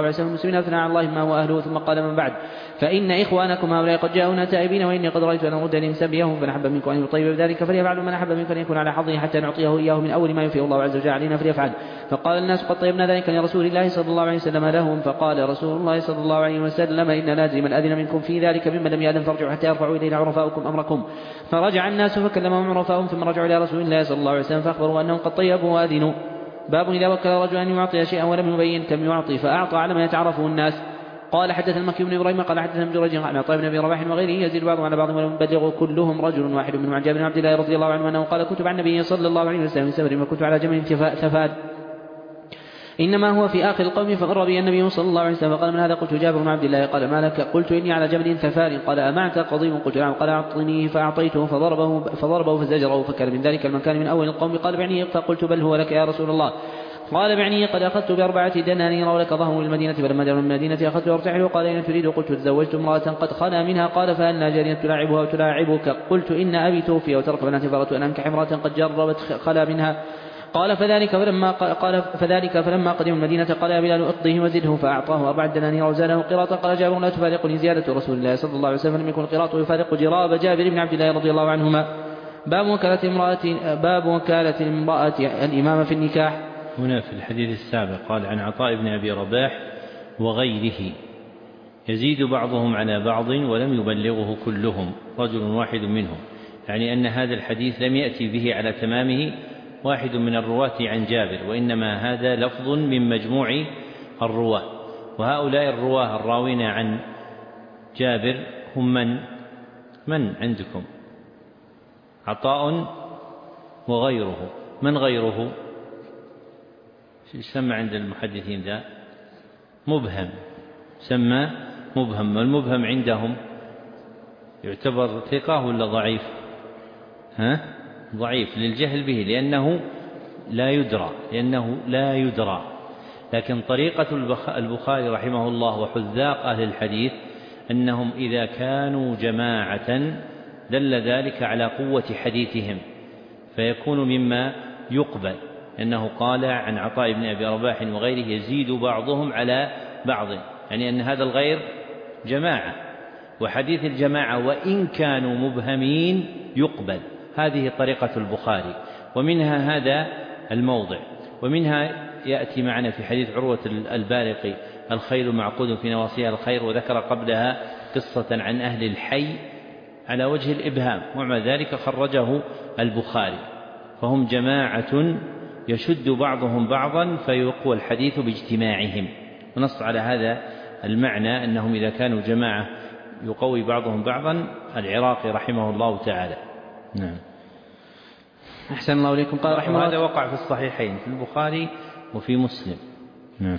عليه وسلم المسلمين أثنى على الله ما هو أهله ثم قال من بعد فإن إخوانكم هؤلاء قد جاءونا تائبين وإني قد رأيت أن أرد لهم سبيهم فمن أحب منكم أن يطيب بذلك فليفعل من أحب منكم أن يكون على حظه حتى نعطيه إياه من أول ما ينفي الله عز وجل علينا فليفعل. فقال الناس قد طيبنا ذلك لرسول الله صلى الله عليه وسلم لهم فقال رسول الله صلى الله عليه وسلم إن لازم الأذن منكم في ذلك ممن لم يأذن فارجعوا حتى يرفعوا إلينا عرفاؤكم أمركم. فرجع الناس فكلمهم عرفاؤهم ثم رجعوا إلى رسول الله صلى الله عليه وسلم فأخبروا أنهم قد طيبوا وأذنوا. باب إذا وكل رجل أن يعطي شيئا ولم يبين كم يعطي فأعطى على ما يتعرفه الناس. قال حدثنا مكي بن إبراهيم قال حدثنا ابن جريج عن عطاء بن أبي رباح وغيره يزيد بعضهم على بعض ولم يبلغ كلهم رجل واحد منهم عن جابر بن عبد الله رضي الله عنه أنه قال كنت مع النبي صلى الله عليه وسلم في سفر وكنت على جمل ثفاد إنما هو في آخر القوم فمر بي النبي صلى الله عليه وسلم فقال من هذا؟ قلت جابر بن عبد الله. قال ما لك؟ قلت إني على جبل ثفار. قال أمعت قضيب؟ قلت نعم. قال أعطنيه فأعطيته فضربه فضربه فزجره فكان من ذلك المكان من أول القوم. قال بعني فقلت بل هو لك يا رسول الله. قال بعني قد أخذت بأربعة دنانير ولك ظهر المدينة فلما دعوا من المدينة أخذت وارتحل. قال أين تريد؟ قلت تزوجت امرأة قد خلا منها. قال فأنا جارية تلاعبها وتلاعبك؟ قلت إن أبي توفي وترك بناتي فرأت أن أنكح امرأة قد جربت خلا منها. قال فذلك فلما قال فذلك فلما قدم المدينة قال يا بلال اقضيه وزده فأعطاه أربع دنانير وزاده قراطا. قال جابر لا تفارقني زيادة رسول الله صلى الله عليه وسلم لم يكن القراط يفارق جراب جابر بن عبد الله رضي الله عنهما. باب وكالة امرأة باب وكالة المرأة الإمام في النكاح. هنا في الحديث السابق قال عن عطاء بن أبي رباح وغيره يزيد بعضهم على بعض ولم يبلغه كلهم رجل واحد منهم، يعني أن هذا الحديث لم يأتي به على تمامه واحد من الرواة عن جابر، وإنما هذا لفظ من مجموع الرواة. وهؤلاء الرواة الراوين عن جابر هم من من عندكم؟ عطاء وغيره. من غيره؟ يسمى عند المحدثين ذا مبهم، سمى مبهم. والمبهم عندهم يعتبر ثقة ولا ضعيف؟ ها؟ ضعيف للجهل به لأنه لا يدرى لأنه لا يدرى لكن طريقة البخاري رحمه الله وحذاق أهل الحديث أنهم إذا كانوا جماعة دل ذلك على قوة حديثهم فيكون مما يقبل، لأنه قال عن عطاء بن أبي رباح وغيره يزيد بعضهم على بعض، يعني أن هذا الغير جماعة، وحديث الجماعة وإن كانوا مبهمين يقبل. هذه طريقة البخاري، ومنها هذا الموضع، ومنها يأتي معنا في حديث عروة البارقي الخيل معقود في نواصيها الخير، وذكر قبلها قصة عن أهل الحي على وجه الإبهام، ومع ذلك خرجه البخاري. فهم جماعة يشد بعضهم بعضا فيقوى الحديث باجتماعهم، ونص على هذا المعنى أنهم إذا كانوا جماعة يقوي بعضهم بعضا العراقي رحمه الله تعالى. نعم. أحسن الله إليكم. قال رحمه الله هذا وقع في الصحيحين في البخاري وفي مسلم. نعم.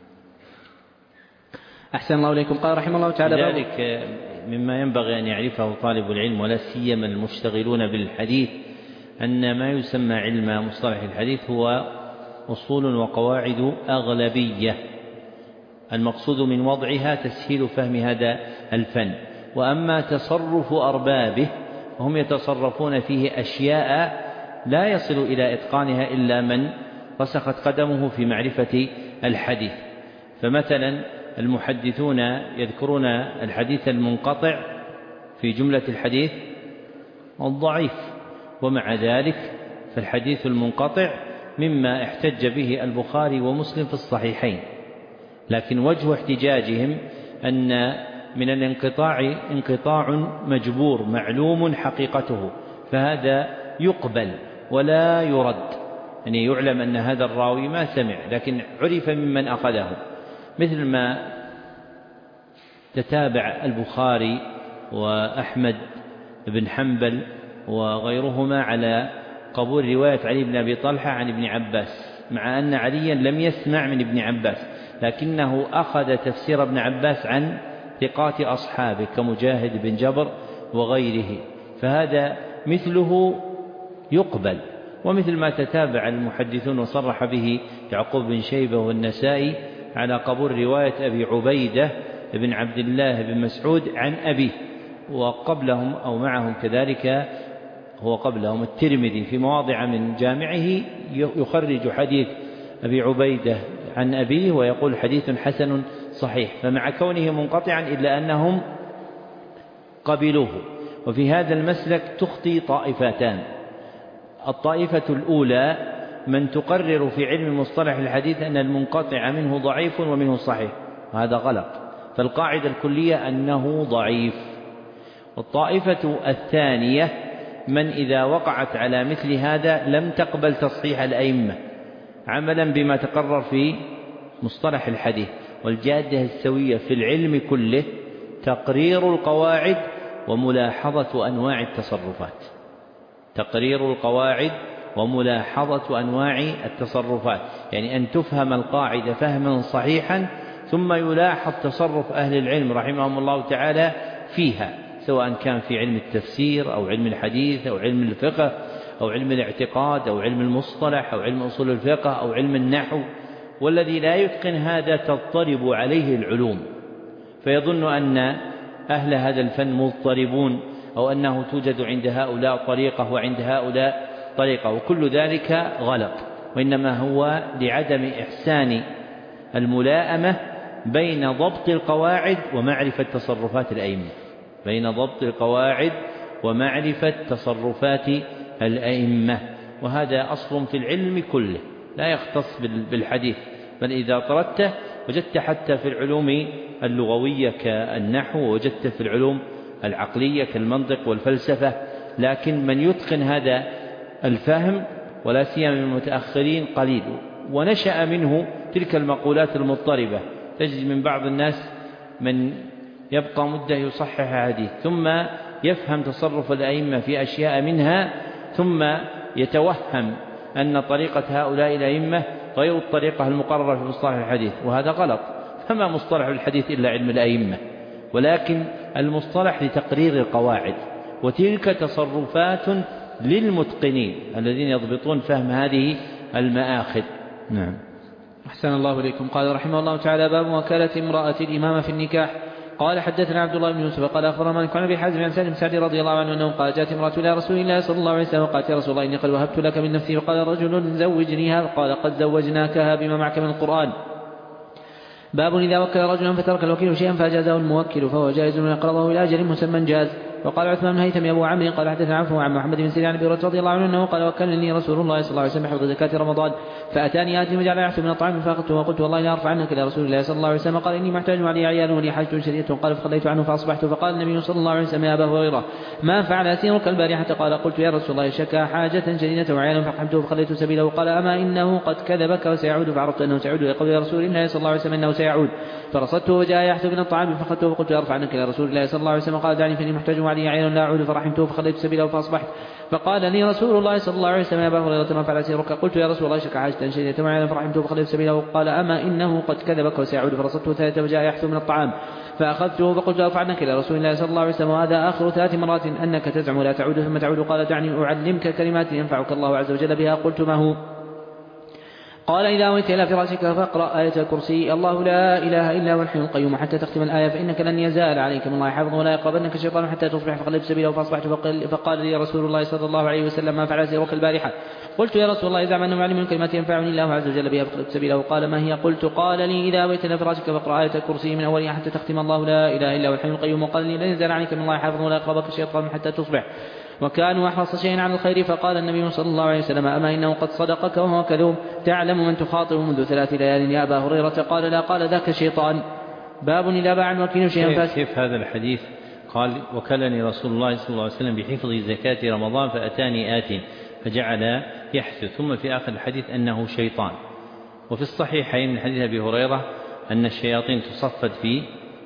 أحسن الله إليكم. قال رحمه الله تعالى ذلك مما ينبغي أن يعرفه طالب العلم ولا سيما المشتغلون بالحديث أن ما يسمى علم مصطلح الحديث هو أصول وقواعد أغلبية، المقصود من وضعها تسهيل فهم هذا الفن، وأما تصرف أربابه وهم يتصرفون فيه أشياء لا يصل إلى إتقانها إلا من رسخت قدمه في معرفة الحديث. فمثلا المحدثون يذكرون الحديث المنقطع في جملة الحديث الضعيف، ومع ذلك فالحديث المنقطع مما احتج به البخاري ومسلم في الصحيحين، لكن وجه احتجاجهم أن من الانقطاع انقطاع مجبور معلوم حقيقته، فهذا يقبل ولا يرد، يعني يعلم أن هذا الراوي ما سمع لكن عرف ممن أخذه، مثل ما تتابع البخاري وأحمد بن حنبل وغيرهما على قبول رواية علي بن أبي طلحة عن ابن عباس، مع أن عليا لم يسمع من ابن عباس لكنه أخذ تفسير ابن عباس عن ثقات أصحابه كمجاهد بن جبر وغيره، فهذا مثله يقبل. ومثل ما تتابع المحدثون وصرح به يعقوب بن شيبة والنسائي على قبول رواية أبي عبيدة بن عبد الله بن مسعود عن أبيه، وقبلهم أو معهم كذلك هو قبلهم الترمذي في مواضع من جامعه يخرج حديث أبي عبيدة عن أبيه ويقول حديث حسن صحيح، فمع كونه منقطعا إلا أنهم قبلوه. وفي هذا المسلك تخطي طائفتان: الطائفة الأولى من تقرر في علم مصطلح الحديث أن المنقطع منه ضعيف ومنه صحيح، وهذا غلط، فالقاعدة الكلية أنه ضعيف. والطائفة الثانية من إذا وقعت على مثل هذا لم تقبل تصحيح الأئمة عملا بما تقرر في مصطلح الحديث. والجادة السوية في العلم كله تقرير القواعد وملاحظة أنواع التصرفات، تقرير القواعد وملاحظة أنواع التصرفات، يعني أن تفهم القاعدة فهما صحيحا ثم يلاحظ تصرف أهل العلم رحمهم الله تعالى فيها، سواء كان في علم التفسير أو علم الحديث أو علم الفقه أو علم الاعتقاد أو علم المصطلح أو علم أصول الفقه أو علم النحو. والذي لا يتقن هذا تضطرب عليه العلوم، فيظن أن أهل هذا الفن مضطربون، أو أنه توجد عند هؤلاء طريقة وعند هؤلاء طريقة، وكل ذلك غلط، وإنما هو لعدم إحسان الملائمة بين ضبط القواعد ومعرفة تصرفات الأئمة، بين ضبط القواعد ومعرفة تصرفات الأئمة. وهذا أصل في العلم كله لا يختص بالحديث، بل إذا طردته وجدت حتى في العلوم اللغوية كالنحو، ووجدت في العلوم العقلية كالمنطق والفلسفة. لكن من يتقن هذا الفهم ولا سيما من المتأخرين قليل، ونشأ منه تلك المقولات المضطربة. تجد من بعض الناس من يبقى مدة يصحح حديث ثم يفهم تصرف الأئمة في أشياء منها، ثم يتوهم أن طريقة هؤلاء الأئمة غير الطريقة المقررة في مصطلح الحديث، وهذا غلط. فما مصطلح الحديث إلا علم الأئمة، ولكن المصطلح لتقرير القواعد، وتلك تصرفات للمتقنين الذين يضبطون فهم هذه المآخذ. نعم. أحسن الله إليكم. قال رحمه الله تعالى: باب وكالة امرأة الإمامة في النكاح. قال حدثنا عبد الله بن يوسف قال أخبرنا مالك عن أبي حازم عن سالم بن سعد رضي الله عنه أنه قال: جاءت امرأة إلى رسول الله صلى الله عليه وسلم وقالت: يا رسول الله إني قد وهبت لك من نفسي. وقال رجل: زوجنيها. قال: قد زوجناكها بما معك من القرآن. باب إذا وكل رجلا فترك الوكيل شيئا فأجازه الموكل فهو جائز ويقرضه إلى أجل مسمى جاز. وقال عثمان بن هيثم أبو عمرو قال حدثنا عفو عن محمد بن سيرين عن أبي هريرة رضي الله عنه أنه قال: وكلني رسول الله صلى الله عليه وسلم بحفظ زكاة رمضان، فأتاني آتي وجعل يحسب من الطعام فأخذته وقلت: والله لا أرفع عنك إلى رسول الله صلى الله عليه وسلم. قال: إني محتاج علي عيال ولي حاجة شديدة. قال: فخليت عنه فأصبحت. فقال النبي صلى الله عليه وسلم: يا أبا هريرة ما فعل أسيرك البارحة؟ قال: قلت: يا رسول الله شكا حاجة شديدة وعيالا فأقحمته فخليت سبيله. قال: أما إنه قد كذبك وسيعود. فعرفت أنه سيعود لقول رسول الله صلى الله عليه وسلم أنه سيعود، فرصدته وجاء يحسب من الطعام فأخذته فقلت: أرفع عنك إلى رسول الله صلى الله عليه وسلم. قال: دعني فإني محتاج علي عيال لا أعود. فرحمته فخليت سبيله فأصبحت. فقال لي رسول الله صلى الله عليه وسلم: يا أبا هريرة ما فعل أسيرك؟ قلت: يا رسول الله شكا حاجة شديدة وعيالا فرحمته فخليت سبيله. قال: أما إنه قد كذبك وسيعود. فرصدته ثلاثة وجاء يحسب من الطعام فأخذته فقلت: أرفع عنك إلى رسول الله صلى الله عليه وسلم. وهذا آخر ثلاث مرات أنك تزعم لا تعود ثم تعود. قال: دعني أعلمك كلمات ينفعك الله عز وجل بها. قلت: ما هو؟ قال: إذا أويت إلى فراشك فاقرأ آية الكرسي الله لا إله إلا هو الحي القيوم حتى تختم الآية، فإنك لن يزال عليك من الله حافظ ولا يقربنك الشيطان حتى تصبح. فقلبت سبيله فأصبحت. فقال لي رسول الله صلى الله عليه وسلم: ما فعل سيرك البارحة؟ قلت: يا رسول الله زعم أنه يعلم من كلمات ينفعني الله عز وجل بها. فقلبت سبيله. قال: ما هي؟ قلت: قال لي: إذا أويت إلى فراشك فاقرأ آية الكرسي من أولها حتى تختم الله لا إله إلا هو الحي القيوم. وقال لي: لن يزال عليك من الله حافظ ولا يقربك الشيطان حتى تصبح. وكانوا أحرص شيء عن الخير. فقال النبي صلى الله عليه وسلم: أما إنه قد صدقك وهو كذوب، تعلم من تخاطب منذ ثلاث ليال يا أبا هريرة؟ قال: لا. قال: ذاك شيطان. باب إذا باع الوكيل شيئا فاسد. كيف هذا الحديث؟ قال: وكلني رسول الله صلى الله عليه وسلم بحفظ زكاة رمضان فأتاني آت فجعل يحث. ثم في آخر الحديث أنه شيطان. وفي الصحيحين من حديث أبي هريرة أن الشياطين تصفد في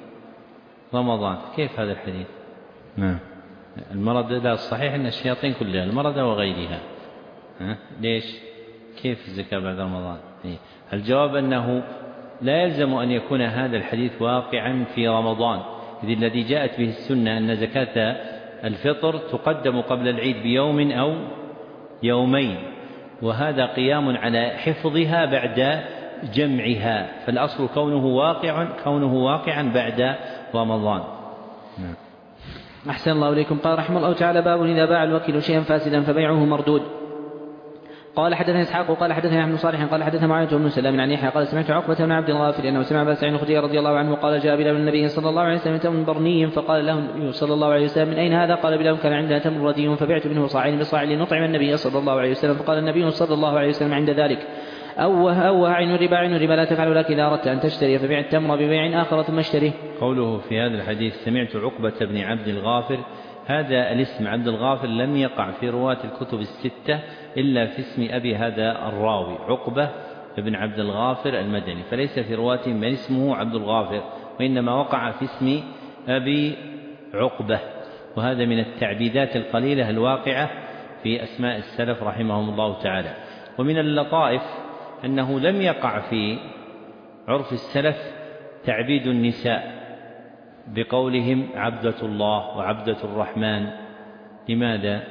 رمضان. كيف هذا الحديث؟ نعم. المرض لا، الصحيح أن الشياطين كلها المرض وغيرها. ها؟ ليش؟ كيف الزكاة بعد رمضان؟ الجواب أنه لا يلزم أن يكون هذا الحديث واقعا في رمضان، إذ الذي جاءت به السنة أن زكاة الفطر تقدم قبل العيد بيوم أو يومين، وهذا قيام على حفظها بعد جمعها، فالأصل كونه واقع كونه واقعا بعد رمضان. نعم. أحسن الله إليكم. قال رحمه الله تعالى: باب إذا باع الوكيل شيئا فاسدا فبيعه مردود. قال حدثنا إسحاق قال حدثنا ابن صالح قال حدثنا معاوية بن سلام عن يحيى قال سمعت عقبة بن عبد الغافر أنه سمع أبا سعيد الخدري رضي الله عنه قال جاء بلال النبي صلى الله عليه وسلم تمر برني فقال له النبي صلى الله عليه وسلم من أين هذا؟ قال بلال كان عندنا تمر ردي فبعت منه صاعين بصاع لنطعم النبي صلى الله عليه وسلم. فقال النبي صلى الله عليه وسلم عند ذلك أوه أوه عين الربا عين الربا لا تفعل لك إذا أردت أن تشتري فبيع التمر ببيع آخر ثم اشتريه. قوله في هذا الحديث سمعت عقبة بن عبد الغافر، هذا الاسم عبد الغافر لم يقع في رواة الكتب الستة إلا في اسم أبي هذا الراوي عقبة بن عبد الغافر المدني، فليس في رواة من اسمه عبد الغافر، وإنما وقع في اسم أبي عقبة، وهذا من التعبيدات القليلة الواقعة في أسماء السلف رحمهم الله تعالى. ومن اللطائف أنه لم يقع في عرف السلف تعبيد النساء بقولهم عبدة الله وعبدة الرحمن. لماذا؟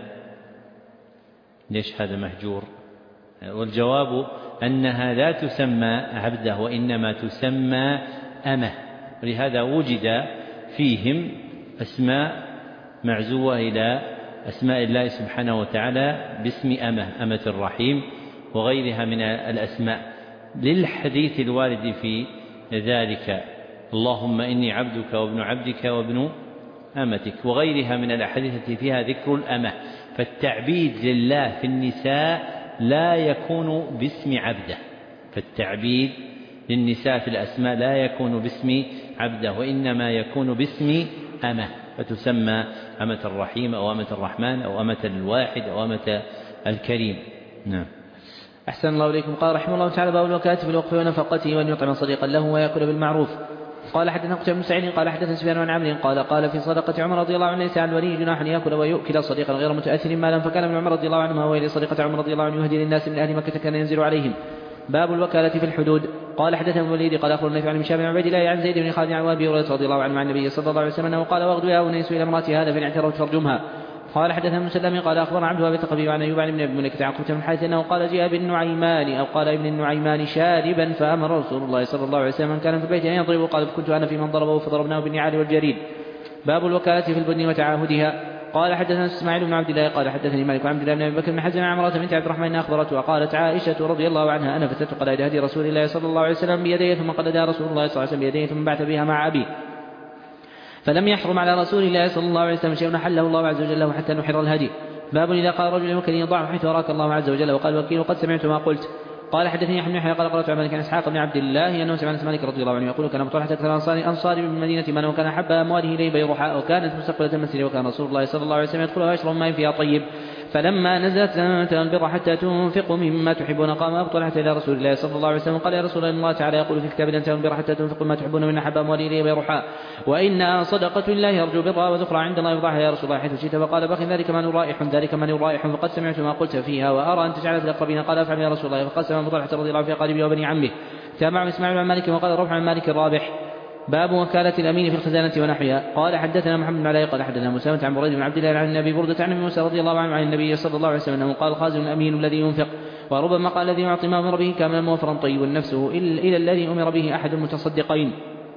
ليش هذا مهجور؟ والجواب أنها لا تسمى عبده وإنما تسمى أمه، ولهذا وجد فيهم أسماء معزوة إلى أسماء الله سبحانه وتعالى باسم أمه، أمة الرحيم وغيرها من الأسماء، للحديث الوارد في ذلك اللهم إني عبدك وابن عبدك وابن أمتك، وغيرها من الأحاديث التي فيها ذكر الأمة. فالتعبيد لله في النساء لا يكون باسم عبده، فالتعبيد للنساء في الأسماء لا يكون باسم عبده وإنما يكون باسم أمة، فتسمى أمة الرحيم أو أمة الرحمن أو أمة الواحد أو أمة الكريم. نعم. أحسن الله إليكم. قال رحمه الله تعالى باب الوكالة في الوقف ونفقته وأن يطعم صديقا له ويأكل بالمعروف. قال حدثنا قتيبة بن سعيد قال حدثنا سفيان عن عمرو قال قال في صدقة عمر رضي الله عنه ليس على الولي جناح يأكل ويؤكل صديقا غير متأثر مالا، فكان من عمر رضي الله عنه هو إلى صدقة عمر رضي الله عنه يهدي للناس من أهل مكة كان ينزل عليهم. باب الوكالة في الحدود. قال حدثنا الوليد قال أخبرنا نافع عن هشام بن عبيد الله عن زيد بن خالد عن أبي هريرة رضي الله عنه عن النبي صلى الله عليه وسلم أنه قال واغدوا يا أنيس إلى امرأة هذا فإن اعترفت فارجمها. قال حدثنا مسلم قال أخبرنا عبد الوهاب الثقفي عن أيوب عن ابن مليكة عن قتيبة بن حارث أنه قال جاء بالنعيمان أو قال ابن النعيمان شاربا فأمر رسول الله صلى الله عليه وسلم من كان في البيت أن يضربه، قال كنت أنا في من ضربه فضربناه بالنعال والجريد. باب الوكالة في البدن وتعاهدها. قال حدثنا اسماعيل بن عبد الله قال حدثني مالك عن عبد الله بن ابي بكر بن حزم عن عمرة بنت عبد الرحمن اخبرته وقالت عائشة رضي الله عنها انا فتت قلائد هدي رسول الله صلى الله عليه وسلم بيديه ثم قلدها رسول الله صلى الله عليه وسلم بيديه ثم بعث بها مع ابي، فلم يحرم على رسول الله صلى الله عليه وسلم شيء حله الله عز وجل له حتى نحر الهدي. باب اذا قال رجل لمكن ضعه حيث اراك الله عز وجل وقال الوكيل قد سمعت ما قلت. قال حدثني يحيى بن يحيى قال قرات عن مالك عن اسحاق بن عبد الله انه سمع انس مالك رضي الله عنه يقول كان مطرحه اكثر الانصار من المدينه من وكان احب امواله اليه بيرحاء وكانت مستقبله المسجد وكان رسول الله صلى الله عليه وسلم يدخلها ويشرب ماء فيها طيب، فلما نزلت تنبر حتى تنفق مما تحبون قام ابو طلحه الى رسول الله صلى الله عليه وسلم قال يا رسول الله تعالى يقول في كتاب ان تنبر حتى تنفق ما تحبون من احب امواله اليه بيرحاء وانها صدقه لله يرجو برها وذكرى عند الله يوضعها يا رسول الله حيث شئت. فقال بخ ذلك من رائح ذلك من رائح فقد سمعت ما قلت فيها وارى ان تجعل في الاقربين. قال افعل يا رسول الله. فقسم ابو طلحه رضي الله عنه في قاربه وبني عمه. تابع اسماعيل عن مالك وقال رفع عن مالك الرابح. باب وكالة الأمين في الخزانة ونحوها. قال حدثنا محمد بن علاء قال حدثنا مسلمة عن بريد بن عبد الله عن النبي بردة عن موسى رضي الله عنه عن النبي صلى الله عليه وسلم أنه قال خازن الأمين الذي ينفق، وربما قال الذي يعطي ما أمر به كاملا موفرا طيبا نفسه إلى الذي أمر به أحد المتصدقين.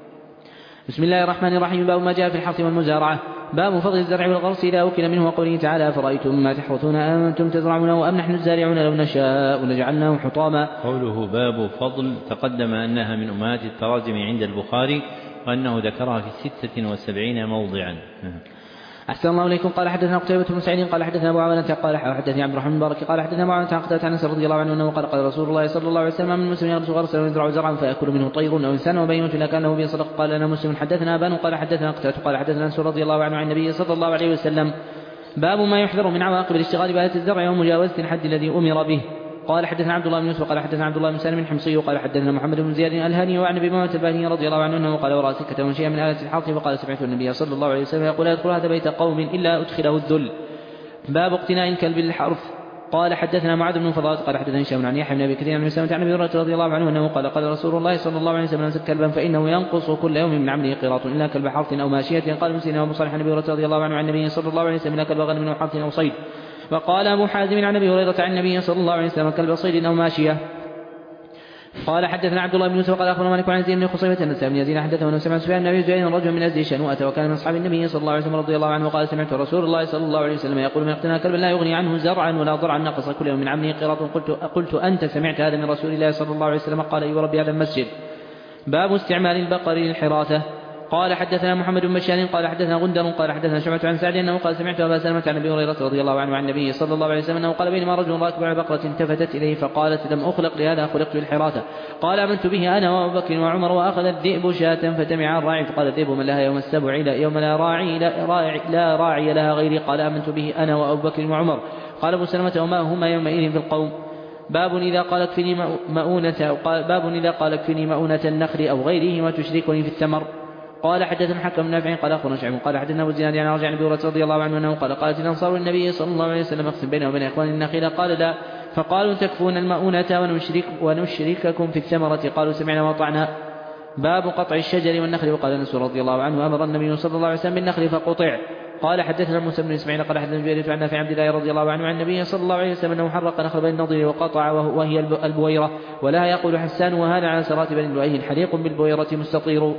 بسم الله الرحمن الرحيم. باب ما جاء في الحرث والمزارعة. باب فضل الزرع والغرس إذا أكل منه وقوله تعالى أفرأيتم ما تحرثون أنتم تزرعونه أم نحن الزارعون لو نشاء لجعلناه حطاما. قوله باب فضل تقدم أنها من أمهات التراجم عند البخاري وأنه ذكرها في ستة وسبعين موضعا. أحسن الله إليكم. قال حدثنا قتيبة بن سعيد قال حدثنا أبو عوانة قال حدثني عبد الرحمن المبارك قال حدثنا أبو عوانة عن قتادة عن أنس رضي الله عنه أنه قال قال رسول الله صلى الله عليه وسلم من مسلم يغرس غرسا ويزرع زرعا فيأكل منه طير أو إنسان وبينة لكنه به صدق. قال لنا مسلم حدثنا أبان قال حدثنا قتادة قال حدثنا أنس رضي الله عنه عن النبي صلى الله عليه وسلم. باب ما يحذر من عواقب الاشتغال بآلة الزرع ومجاوزة الحد الذي أمر به. قال حدثنا عبد الله بن يوسف قال حدثنا عبد الله بن سالم الحمصي قال حدثنا محمد بن زياد الهاني وعن ابي امامه الباهلي رضي الله عنه انه قال وراء سكه شيئا من آلة الحرث فقال سمعت النبي صلى الله عليه وسلم يقول لا يدخل هذا بيت قوم الا ادخله الذل. باب اقتناء الكلب للحرث. قال حدثنا معاذ بن فضالة قال حدثنا هشام عن يحيى بن ابي كثير عن مسلمة عن ابي هريرة رضي الله عنه انه قال قال رسول الله صلى الله عليه وسلم امسك كلبا فانه ينقص كل يوم من عمله قيراط الا كلب حرث او ماشية. قال مسلم وابو صالح عن ابي هريرة رضي الله عنه عن النبي صلى الله عليه وسلم الا كلب غنم او حرث او صيد. وقال أبو حازم عن أبي هريرة عن النبي صلى الله عليه وسلم كلب صيد أو ماشية. قال حدثنا عبد الله بن يوسف قال أخبرنا مالك عن زيد بن خصيبة أن سامي يزيد حدثه أنه سمع سفيان بن أبي زيد رجل من أزدي شنوءة وكان من أصحاب النبي صلى الله عليه وسلم رضي الله عنه قال سمعت رسول الله صلى الله عليه وسلم يقول من اقتنى كلبا لا يغني عنه زرعا ولا ضرعا نقص كل يوم من عمله قيراط. قلت قلت أنت سمعت هذا من رسول الله صلى الله عليه وسلم؟ قال أي ربي هذا المسجد. باب استعمال البقر للحراثة. قال حدثنا محمد بن بشار قال حدثنا غندر قال حدثنا شعبة عن سعد أنه قال سمعت أبا سلمة عن أبي هريرة رضي الله عنه عن النبي صلى الله عليه وسلم أنه قال بينما رجل راكب على بقرة التفتت إليه فقالت لم أخلق لهذا خلقت للحراثة. قال آمنت به أنا وأبو بكر وعمر وأخذ الذئب شاة فتمع الراعي فقال الذئب من لها يوم السبع يوم لا راعي لا راعي, لا راعي لها غيري. قال آمنت به أنا وأبو بكر وعمر. قال أبو سلمة وما هما يومئذ في القوم. باب إذا قال اكفني مؤونة باب إذا قال اكفني مؤونة النخل أو غيره ما تشركني في الثمر. قال حدثنا حكم نافع قال أخبرنا شعيب قال حدثنا أبو الزناد عن رجع بن رضي الله عنه أنه قال قالت الأنصار للنبي صلى الله عليه وسلم اقسم بينه وبين إخوان النخيل. قال لا. فقالوا تكفون المؤونة ونشرك ونشرككم في الثمرة. قالوا سمعنا وأطعنا. باب قطع الشجر والنخل. وقال أنس رضي الله عنه أمر النبي صلى الله عليه وسلم بالنخل فقطع. قال حدثنا موسى بن إسماعيل قال حدثنا جرير عن نافع عبد الله رضي الله عنه عن النبي صلى الله عليه وسلم أنه حرق نخل بين النضر وقطع وهي البويرة ولها يقول حسان وهذا على سرات بني لؤي حريق بالبويرة مستطير.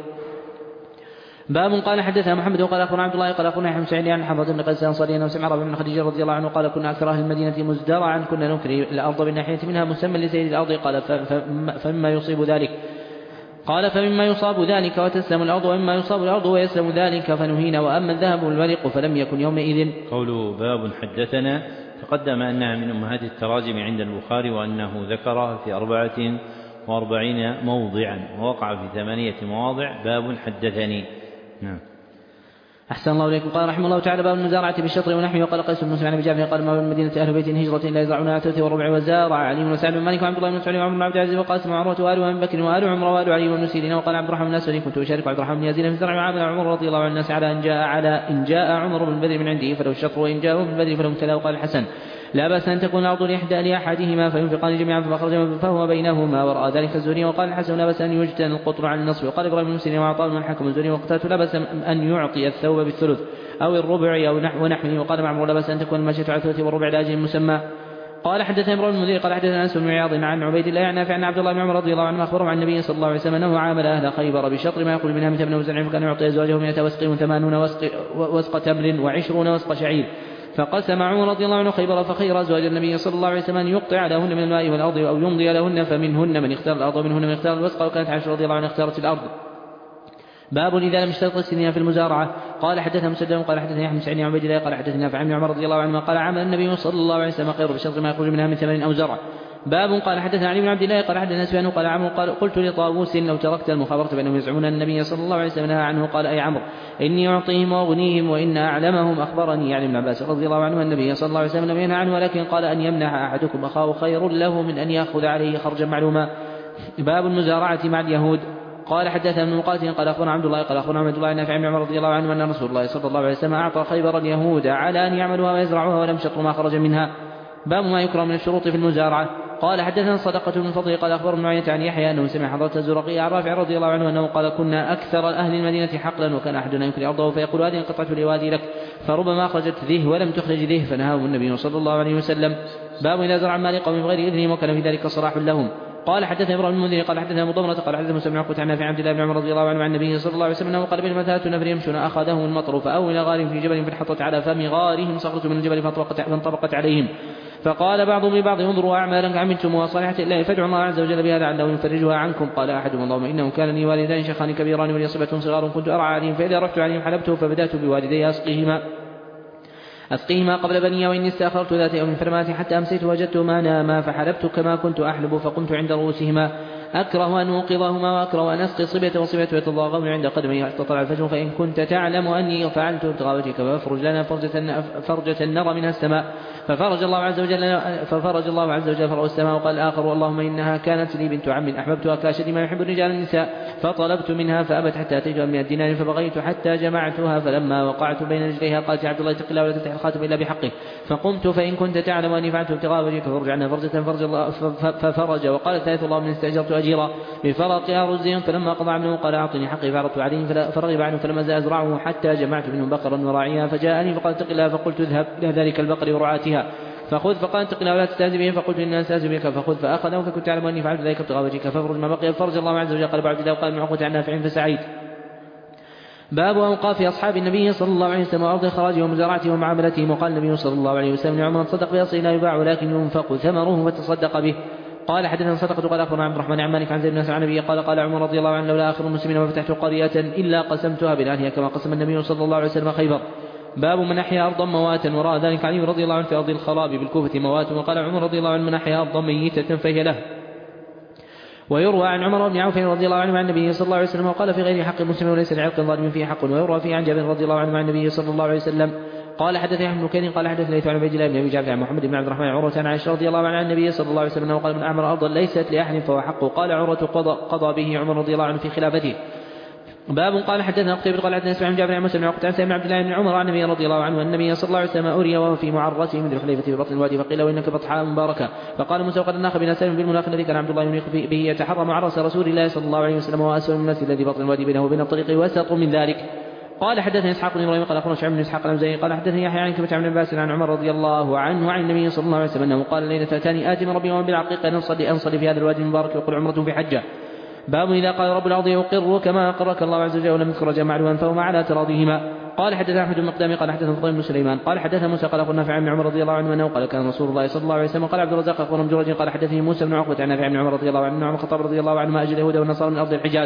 باب قال حدثنا محمد وقال أخبرنا عبد الله قال أخبرنا يحيى بن سعيد عن حمزة بن قيس الأنصاري أنه سمع ربيع بن خديجة رضي الله عنه قال كنا أكثر أهل المدينة مزدرعا كنا نكري الأرض بالناحية منها مسمى لسيد الأرض. قال فمما يصيب ذلك قال فمما يصاب ذلك وتسلم الأرض ومما يصاب الأرض ويسلم ذلك فنهينا وأما الذهب والورق فلم يكن يومئذ. قوله باب حدثنا تقدم أنها من أمهات التراجم عند البخاري وأنه ذكرها في أربعة وأربعين موضعا ووقع في ثمانية مواضع باب حدثني. نعم. أحسن الله إليكم. قال رحمه الله تعالى باب المزارعة بالشطر ونحوه. وقال قيس بن مسلم عن أبي جعفر قال ما بالمدينة أهل بيت هجرة لا يزرعون على الثلث والربع وزارع علي وسعد بن مالك وعبد الله بن مسعود وعمر بن عبد العزيز وقاسم وعروة وآل وأبي بكر وآل عمر وآل علي وابن سيرين. وقال عبد الرحمن الناس كنت أشارك عبد الرحمن بن يزيد في الزرع وعامل عمر رضي الله عن الناس على إن جاء على إن جاء عمر بن بدر من عنده فله الشطر وإن جاء من بدر فله كذا. وقال الحسن لا بأس أن تكون الأرض لإحدى لأحدهما فينفقان جميعا فخرج فهو بينهما ورأى ذلك الزهري. وقال الحسن لا بأس أن يجتن القطر عن النصف. وقال إبراهيم بن مسلم وعطاء من حكم الزهري وقتاته لا بأس أن يعطي الثوب بالثلث أو الربع أو نحو ونحوه. وقال معمر لا بأس أن تكون المشية على الثلث والربع لأجل مسمى. قال حدثنا إبراهيم المدير قال حدثنا أنس بن عياض عن عبيد الله عن نافع عن عبد الله بن عمر رضي الله عنه أخبره عن النبي صلى الله عليه وسلم أنه عامل أهل خيبر بشطر ما يقول منها من تمن وزرع فكان يعطي أزواجه مئة وسق وثمانون وسق, وسق تمر وعشرون وسق شعير. فقسم عمر رضي الله عنه خيبر فخير أزواج النبي صلى الله عليه وسلم أن يقطع لهن من الماء والأرض أو يمضي لهن فمنهن من اختار الأرض ومنهن من اختار الوسق. وكانت عائشة رضي الله عنها اختارت الأرض. باب إذا لم يشترط السنين في المزارعة. قال حدثنا مسدد قال حدثنا يحيى بن سعيد عن عبيد الله قال حدثنا نافع عن عمر رضي الله عنه قال عمل النبي صلى الله عليه وسلم خير بشطر ما يخرج منها من ثمر أو زرع. باب قال حدثنا علي بن عبد الله قال حدثنا سفيان قال عمرو قال قلت لطاووس لو تركت المخابرة بينهم يزعمون أن النبي صلى الله عليه وسلم نهى عنه. قال أي عمرو إني أعطيهم وأغنيهم وإن أعلمهم أخبرني يعني ابن عباس رضي الله عنه النبي صلى الله عليه وسلم لم ينهى عنه ولكن قال أن يمنح أحدكم أخاه خير له من أن يأخذ عليه خرجا معلوما. باب المزارعة مع اليهود. قال حدثنا ابن مقاتل قال أخبرنا عبد الله قال أخبرنا عبد الله نافع عن عمر رضي الله عنه أن رسول الله صلى الله عليه وسلم أعطى خيبر اليهود على أن يعملوها ويزرعوها ولم يشطروا ما خرج منها. باب ما يكره من الشروط في المزارعة. قال حدثنا صدقة بن فضل قال أخبرنا معية عن يحيى أنه سمع حضرة الزرقي عن رافع رضي الله عنه أنه قال كنا أكثر أهل المدينة حقلا وكان أحدنا يمكن أرضه فيقول هذه القطعة لوادي لك فربما أخرجت ذه ولم تخرج ذه فنهاهم النبي صلى الله عليه وسلم. باب إذا زرع مال قوم بغير إذنهم وكان في ذلك صلاح لهم. قال حدثنا ابراهيم بن المنذر قال حدثنا مضمرة قال حدثنا مسلم عن عن نافع عبد الله بن عمر رضي الله عنه عن النبي صلى الله عليه وسلم انه قال بينما ثلاث نفر يمشون اخذهم المطر فاووا الى غار في جبل فانحطت على فم غارهم صخرة من الجبل فانطبقت عليهم فقال بعضهم لبعض انظروا اعمالا عملتموها صالحة الله فادعوا الله عز وجل بها لعله يفرجها عنكم. قال احدهم اللهم انه كان لي والدان شيخان كبيران ولي صبة صغار كنت ارعى عليهم فاذا رحت عليهم حلبته فبدات بوالدي اسقيهما أسقيهما قبل بني وإني استأخرت ذات يوم فلمات حتى أمسيت وجدتهما ناما فحلبت كما كنت أحلب فقمت عند رؤوسهما أكره أن أوقظهما وأكره أن أسقي صبية وصبية يتضاغون عند قدمي حتى طلع الفجر فإن كنت تعلم أني فعلت ابتغاء وجهك فافرج لنا فرجة, فرجة نرى منها السماء ففرج الله عز وجل ففرج الله عز وجل فرأوا السماء وقال الآخر واللهم إنها كانت لي بنت عم أحببتها كاشد ما يحب الرجال النساء فطلبت منها فأبت حتى أتيتها مئة دينار فبغيت حتى جمعتها فلما وقعت بين رجليها قالت يا عبد الله اتق الله ولا تفتح الخاتم إلا بحقه فقمت فإن كنت تعلم أني فعلت ابتغاء وجهك ففرج عنها فرجة فرج الله ففرج وقال الثالث اللهم إن استأجرت أجيرا بفرق أرزهم فلما قضى عنه قال أعطني حقي فعرضت عليه فرغب عنه فلما زال أزرعه حتى جمعت منه بقرا وراعيها فجاءني فقال اتق الله فقلت اذهب إلى ذلك البقر ورعاتها فخذ، فقال انتقل ولا تستهزئ بهم، فقلت إني أستهزئ بك فخذ، فأخذه فكنت أعلم أني فعلت ذلك ابتغاء وجهك فافرج ما بقي، فرج الله عز وجل. قال بعد ذلك قال معقوة عن نافع فسعيد. باب أوقاف أصحاب النبي صلى الله عليه وسلم وأرض خراجهم ومزارعتهم ومعاملتهم. وقال النبي صلى الله عليه وسلم لعمر تصدق بأصله لا يباع ولكن ينفق ثمره فتصدق به. قال حدثنا صدقة قال أخبرنا عبد الرحمن عن مالك عن زيد بن أسلم عن النبي قال قال عمر رضي الله عنه لولا آخر المسلمين ما فتحت قرية إلا قسمتها بالآنية كما قسم النبي صلى الله عليه وسلم خيبر. باب من أحيا أرضا مواتا. وراء ذلك علي رضي الله عنه في أرض الخراب بالكوفة موات. وقال عمر رضي الله عنه من أحيا أرضا ميتة فهي له. ويروى عن عمر بن عوف رضي الله عنه عن النبي صلى الله عليه وسلم وقال في غير حق المسلم وليس لعرق ظالم فيه حق. ويروى فيه عن جابر رضي الله عنه عن النبي صلى الله عليه وسلم قال حدثني أحمد بن كثير قال حدثني ليث عن عبيد الله بن أبي جعفر عن محمد بن عبد الرحمن عن عروة عن عائشة رضي الله عنها عن النبي صلى الله عليه وسلم قال من أعمر أرضا ليست لأحد فهو حقه. قال عروة قضى, قضى به عمر رضي الله عنه في خلافته. باب قال حدثنا قتيبة قال حدثنا اسماعيل بن جابر عن مسلم عن عقبة عن سالم بن عبد الله بن عمر عن النبي رضي الله عنه أن النبي صلى الله عليه وسلم أري وهو في معرته من ذي الحليفة في بطن الوادي فقيل وإنك بطحاء مباركة. فقال موسى وقد ناخ بنا سالم بالمناخ الذي كان عبد الله ينيخ به يتحرى معرس رسول الله صلى الله عليه وسلم وأسفل الناس الذي بطن الوادي بينه وبين الطريق وسط من ذلك. قال حدثني اسحاق بن ابراهيم قال اخبرنا شعيب بن اسحاق الأوزاعي قال حدثني يحيى عن كلمة عن عباس عن عمر رضي الله عنه وعن النبي صلى الله عليه وسلم انه قال ليلة اتاني آتي من ربي ومن بالعقيقة ان انصلي انصلي في هذا الوادي المبارك وقل عمرة في حجة. باب إذا قال رب الأرض يقر كما أقرك الله عز وجل ولم يذكر رجاء معلوما فهما على تراضيهما. قال حدثنا أحمد بن مقدام قال حدثنا فضيل بن سليمان قال حدثنا موسى قال أخبرنا نافع بن عمر رضي الله عنه أنه قال كان رسول الله صلى الله عليه وسلم قال عبد الرزاق أخبرنا جريج قال حدثني موسى بن عقبة عن نافع بن عمر رضي الله عنه عن الخطاب رضي الله عنه ما أجل اليهود والنصارى من أرض الحجاز.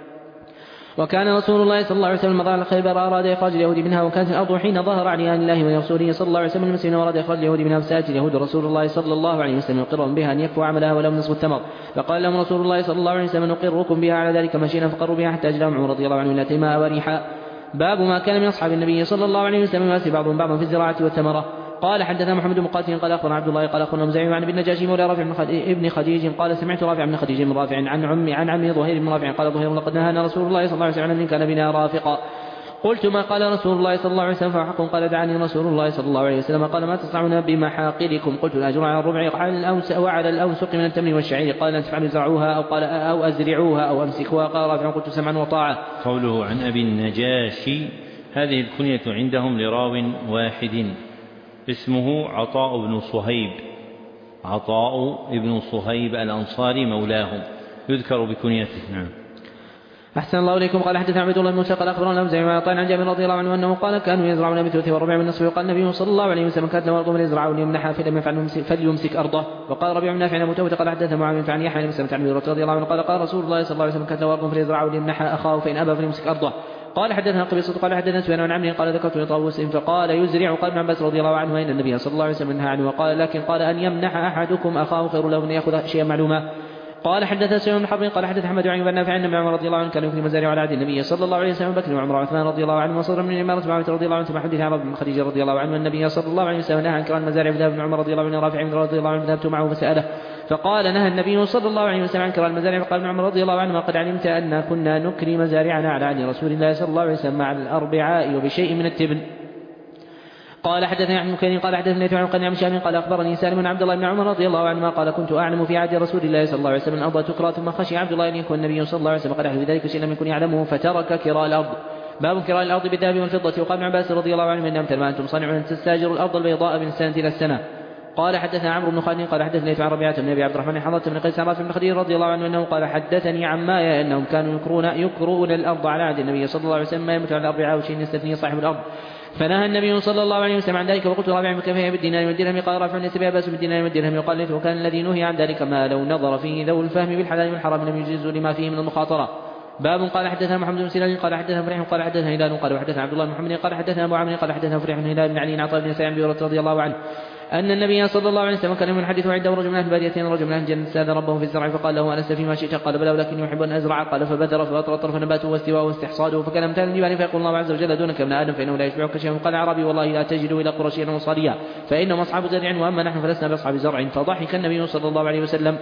وكان رسول الله صلى الله عليه وسلم مضى على خيبر أراد إخراج اليهود منها وكانت الأرض حين ظهر عن آن الله ورسوله صلى الله عليه وسلم المسلمين وأراد إخراج اليهود منها فسألت اليهود رسول الله صلى الله عليه وسلم يقرهم بها أن يكفوا عملها ولو نصف التمر. فقال لهم رسول الله صلى الله عليه وسلم نقركم بها على ذلك مشينا فقروا بها حتى أجلهم عمر رضي الله عنه إلى تيماء وريحاء. باب ما كان من أصحاب النبي صلى الله عليه وسلم يواسي بعضهم بعضا في الزراعة والثمرة. قال حدثنا محمد بن مقاتل قال أخبرنا عبد الله قال أخبرنا مزعم عن ابن النجاشي مولى رافع بن خديج قال سمعت رافع بن خديج من رافع عن عمي عن عمي ظهير بن رافع قال ظهير لقد نهانا رسول الله صلى الله عليه وسلم ان كان بنا رافقا. قلت ما قال رسول الله صلى الله عليه وسلم فحق قال دعاني رسول الله صلى الله عليه وسلم قال ما تصنعون بمحاقلكم. قلت الأجر على الربع على الأوس وعلى الأوسق من التمر والشعير قال أن تفعلوا زرعوها أو قال أو أزرعوها أو أمسكوها. قال رافع قلت سمعا وطاعة. قوله عن أبي النجاشي هذه الكنية عندهم لراو واحد اسمه عطاء بن صهيب عطاء بن صهيب الأنصاري مولاهم يذكر بكنيته. نعم. أحسن الله إليكم. قال حدثنا عبد الله بن موسى قال أخبرنا الأوزاعي عن عن جابر رضي الله عنه أنه قال كانوا يزرعون بالثلث والربع والنصف وقال النبي صلى الله عليه وسلم كانت له أرض يزرعون يمنحها فلم يفعل فليمسك أرضه. وقال ربيع بن نافع عن متوت قال حدثنا معاوية عن يحيى بن سلمة عن أبي رضي الله عنه قال قال رسول الله صلى الله عليه وسلم كانت له أرض فليزرعون يمنحها أخاه فإن أبى فليمسك أرضه. قال حدثنا قبيصة قال حدثنا سفيان عن عمرو قال ذكرت لطاووس فقال يزرع. قال ابن عباس رضي الله عنه أن النبي صلى الله عليه وسلم نهى عنه وقال لكن قال أن يمنح أحدكم أخاه خير له من يأخذ شيئا معلوما. قال حدثنا سفيان بن حرب قال حدث أحمد عن نافع عن عمر رضي الله عنه كان يكرم مزارع على عهد النبي صلى الله عليه وسلم بكر وعمر وعثمان رضي الله عنه وصدر من الإمارة معاوية رضي الله عنه ثم حدث عن بن خديجة رضي الله عنه النبي صلى الله عليه وسلم نهى عن كرام المزارع بن عمر رضي الله عنه رافع رضي الله عنه ذهبت معه فسأله فقال نهى النبي صلى الله عليه وسلم عن كرام المزارع. فقال ابن عمر رضي الله عنه وقد علمت أن كنا نكري مزارعنا على عهد رسول الله صلى الله عليه وسلم مع الأربعاء وبشيء من التبن. قال حدثني عن مكين قال حدثني عن قنع بن شام قال أخبرني سالم بن عبد الله بن عمر رضي الله عنهما قال كنت أعلم في عهد رسول الله صلى الله عليه وسلم الأرض تكرى ثم خشي عبد الله أن يكون النبي صلى الله عليه وسلم قد أحدث بذلك شيئا لم يكن يعلمه فترك كراء الأرض. باب كراء الأرض بالذهب والفضة. وقال ابن عباس رضي الله عنه إن أمثل ما أنتم صانعون تستاجروا الأرض البيضاء من السنة إلى السنة. قال حدثنا عمرو بن خالد قال حدثني عن ربيعة بن أبي عبد الرحمن حضرة بن قيس عن بن خديج رضي الله عنه أنه قال حدثني عمايا أنهم كانوا يكرون يكرون الأرض على عهد النبي صلى الله عليه وسلم ما يمت على الأربعاء وشيء يستثني صاحب الأرض. فنهى النبي صلى الله عليه وسلم عن ذلك وقلت رابع كيف هي بالدينار والدرهم قال رافع ليس بها بأس بالدينار والدرهم وقال ليس وكان الذي نهي عن ذلك ما لو نظر فيه ذو الفهم بالحلال والحرام لم يجوز لما فيه من المخاطرة. باب قال حدثنا محمد بن سلال قال حدثنا فريح قال حدثنا هلال قال وحدثنا عبد الله بن محمد قال حدثنا أبو عمرو قال حدثنا فريح بن هلال بن علي عطاء بن سعيد رضي الله عنه أن النبي صلى الله عليه وسلم كان يحدث عنده رجل من أهل البادية رجل من أهل الجنة استاذن ربه في الزرع فقال له ألست فيما شئت قال بلى ولكني أحب أن أزرع قال فبذر فأطرط فنباته واستواءه واستحصاده فكان امتثالا الجبال فيقول الله عز وجل دونك ابن آدم فإنه لا يشبعك شيء. قال عربي والله لا تجد إلى قرشيا وصاليا فإنهم أصحاب زرع وأما نحن فلسنا بأصحاب زرع. فضحك النبي صلى الله عليه وسلم.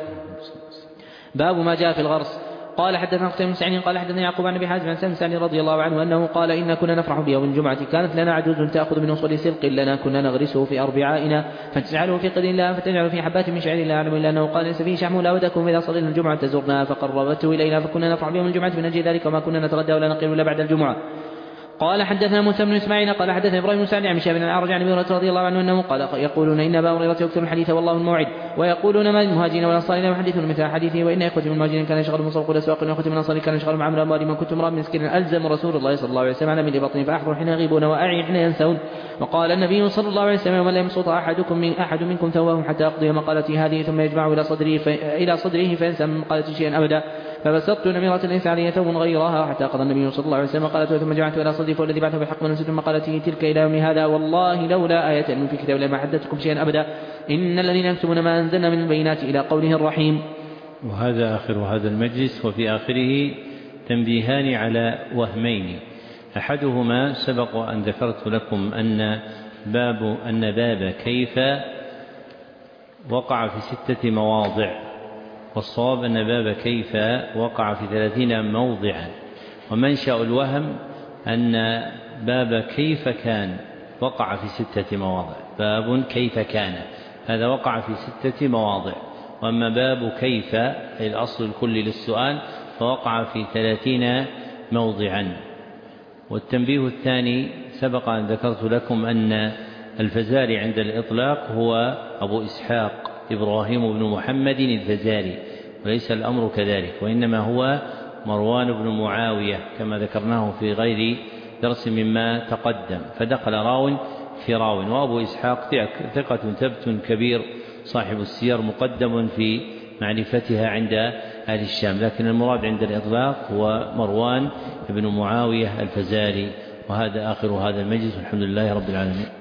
باب ما جاء في الغرس. قال حدثنا قتيبة بن سعيد قال حدثنا يعقوب عن ابي حازم عن سالم سعد رضي الله عنه انه قال ان كنا نفرح بيوم الجمعه كانت لنا عجوز تاخذ من وصول سلق لنا كنا نغرسه في اربعائنا فتجعله في قدر الله فتجعل في حبات من شعير لا اعلم الا انه قال ليس فيه شحم لا ودكم اذا صلينا الجمعه تزرنا فقربته الينا فكنا نفرح بيوم الجمعه فنجي ذلك وما كنا نتغدى ولا نقيم الا بعد الجمعه. قال حدثنا موسى بن اسماعيل قال حدثنا ابراهيم بن سعد عن شاب بن الأعرج عن ابي هريرة رضي الله عنه انه قال يقولون ان ابا هريرة يكثر الحديث والله الموعد ويقولون ما للمهاجرين والانصار لا يحدثون مثل حديثه وان اخوتي من المهاجرين كان يشغل من صوق الاسواق واخوتي من الانصار كان يشغل معامل الاموال من كنت امرا مسكين الزم رسول الله صلى الله عليه وسلم على من بطني فاحضر حين يغيبون واعي حين ينسون. وقال النبي صلى الله عليه وسلم ولا يمسط احدكم من احد منكم ثوبه حتى يقضي مقالتي هذه ثم يجمع الى صدره في الى صدره فينسى من مقالتي شيئا ابدا. فبسطت نميرة ليس علي ثوب غيرها حتى قضى النبي صلى الله عليه وسلم قالته ثم جمعت الى صدري فالذي بعثه بالحق من نسيت مقالته تلك الى يوم هذا والله لولا آية من في كتاب الله ما حدثتكم شيئا ابدا ان الذين يكتمون ما انزلنا من البينات الى قوله الرحيم. وهذا آخر هذا المجلس. وفي آخره تنبيهان على وهمين. أحدهما سبق أن ذكرت لكم أن باب أن باب كيف وقع في ستة مواضع، والصواب أن باب كيف وقع في ثلاثين موضعا، ومنشأ الوهم أن باب كيف كان وقع في ستة مواضع. باب كيف كان هذا وقع في ستة مواضع، وأما باب كيف الأصل الكلي للسؤال فوقع في ثلاثين موضعا. والتنبيه الثاني سبق أن ذكرت لكم أن الفزاري عند الإطلاق هو أبو إسحاق إبراهيم بن محمد الفزاري، وليس الأمر كذلك، وإنما هو مروان بن معاوية كما ذكرناه في غير درس مما تقدم، فدخل راو في راو. وأبو إسحاق ثقة ثبت كبير صاحب السير مقدم في معرفتها عند أهل الشام، لكن المراد عند الإطلاق هو مروان بن معاوية الفزاري. وهذا آخر هذا المجلس، والحمد لله رب العالمين.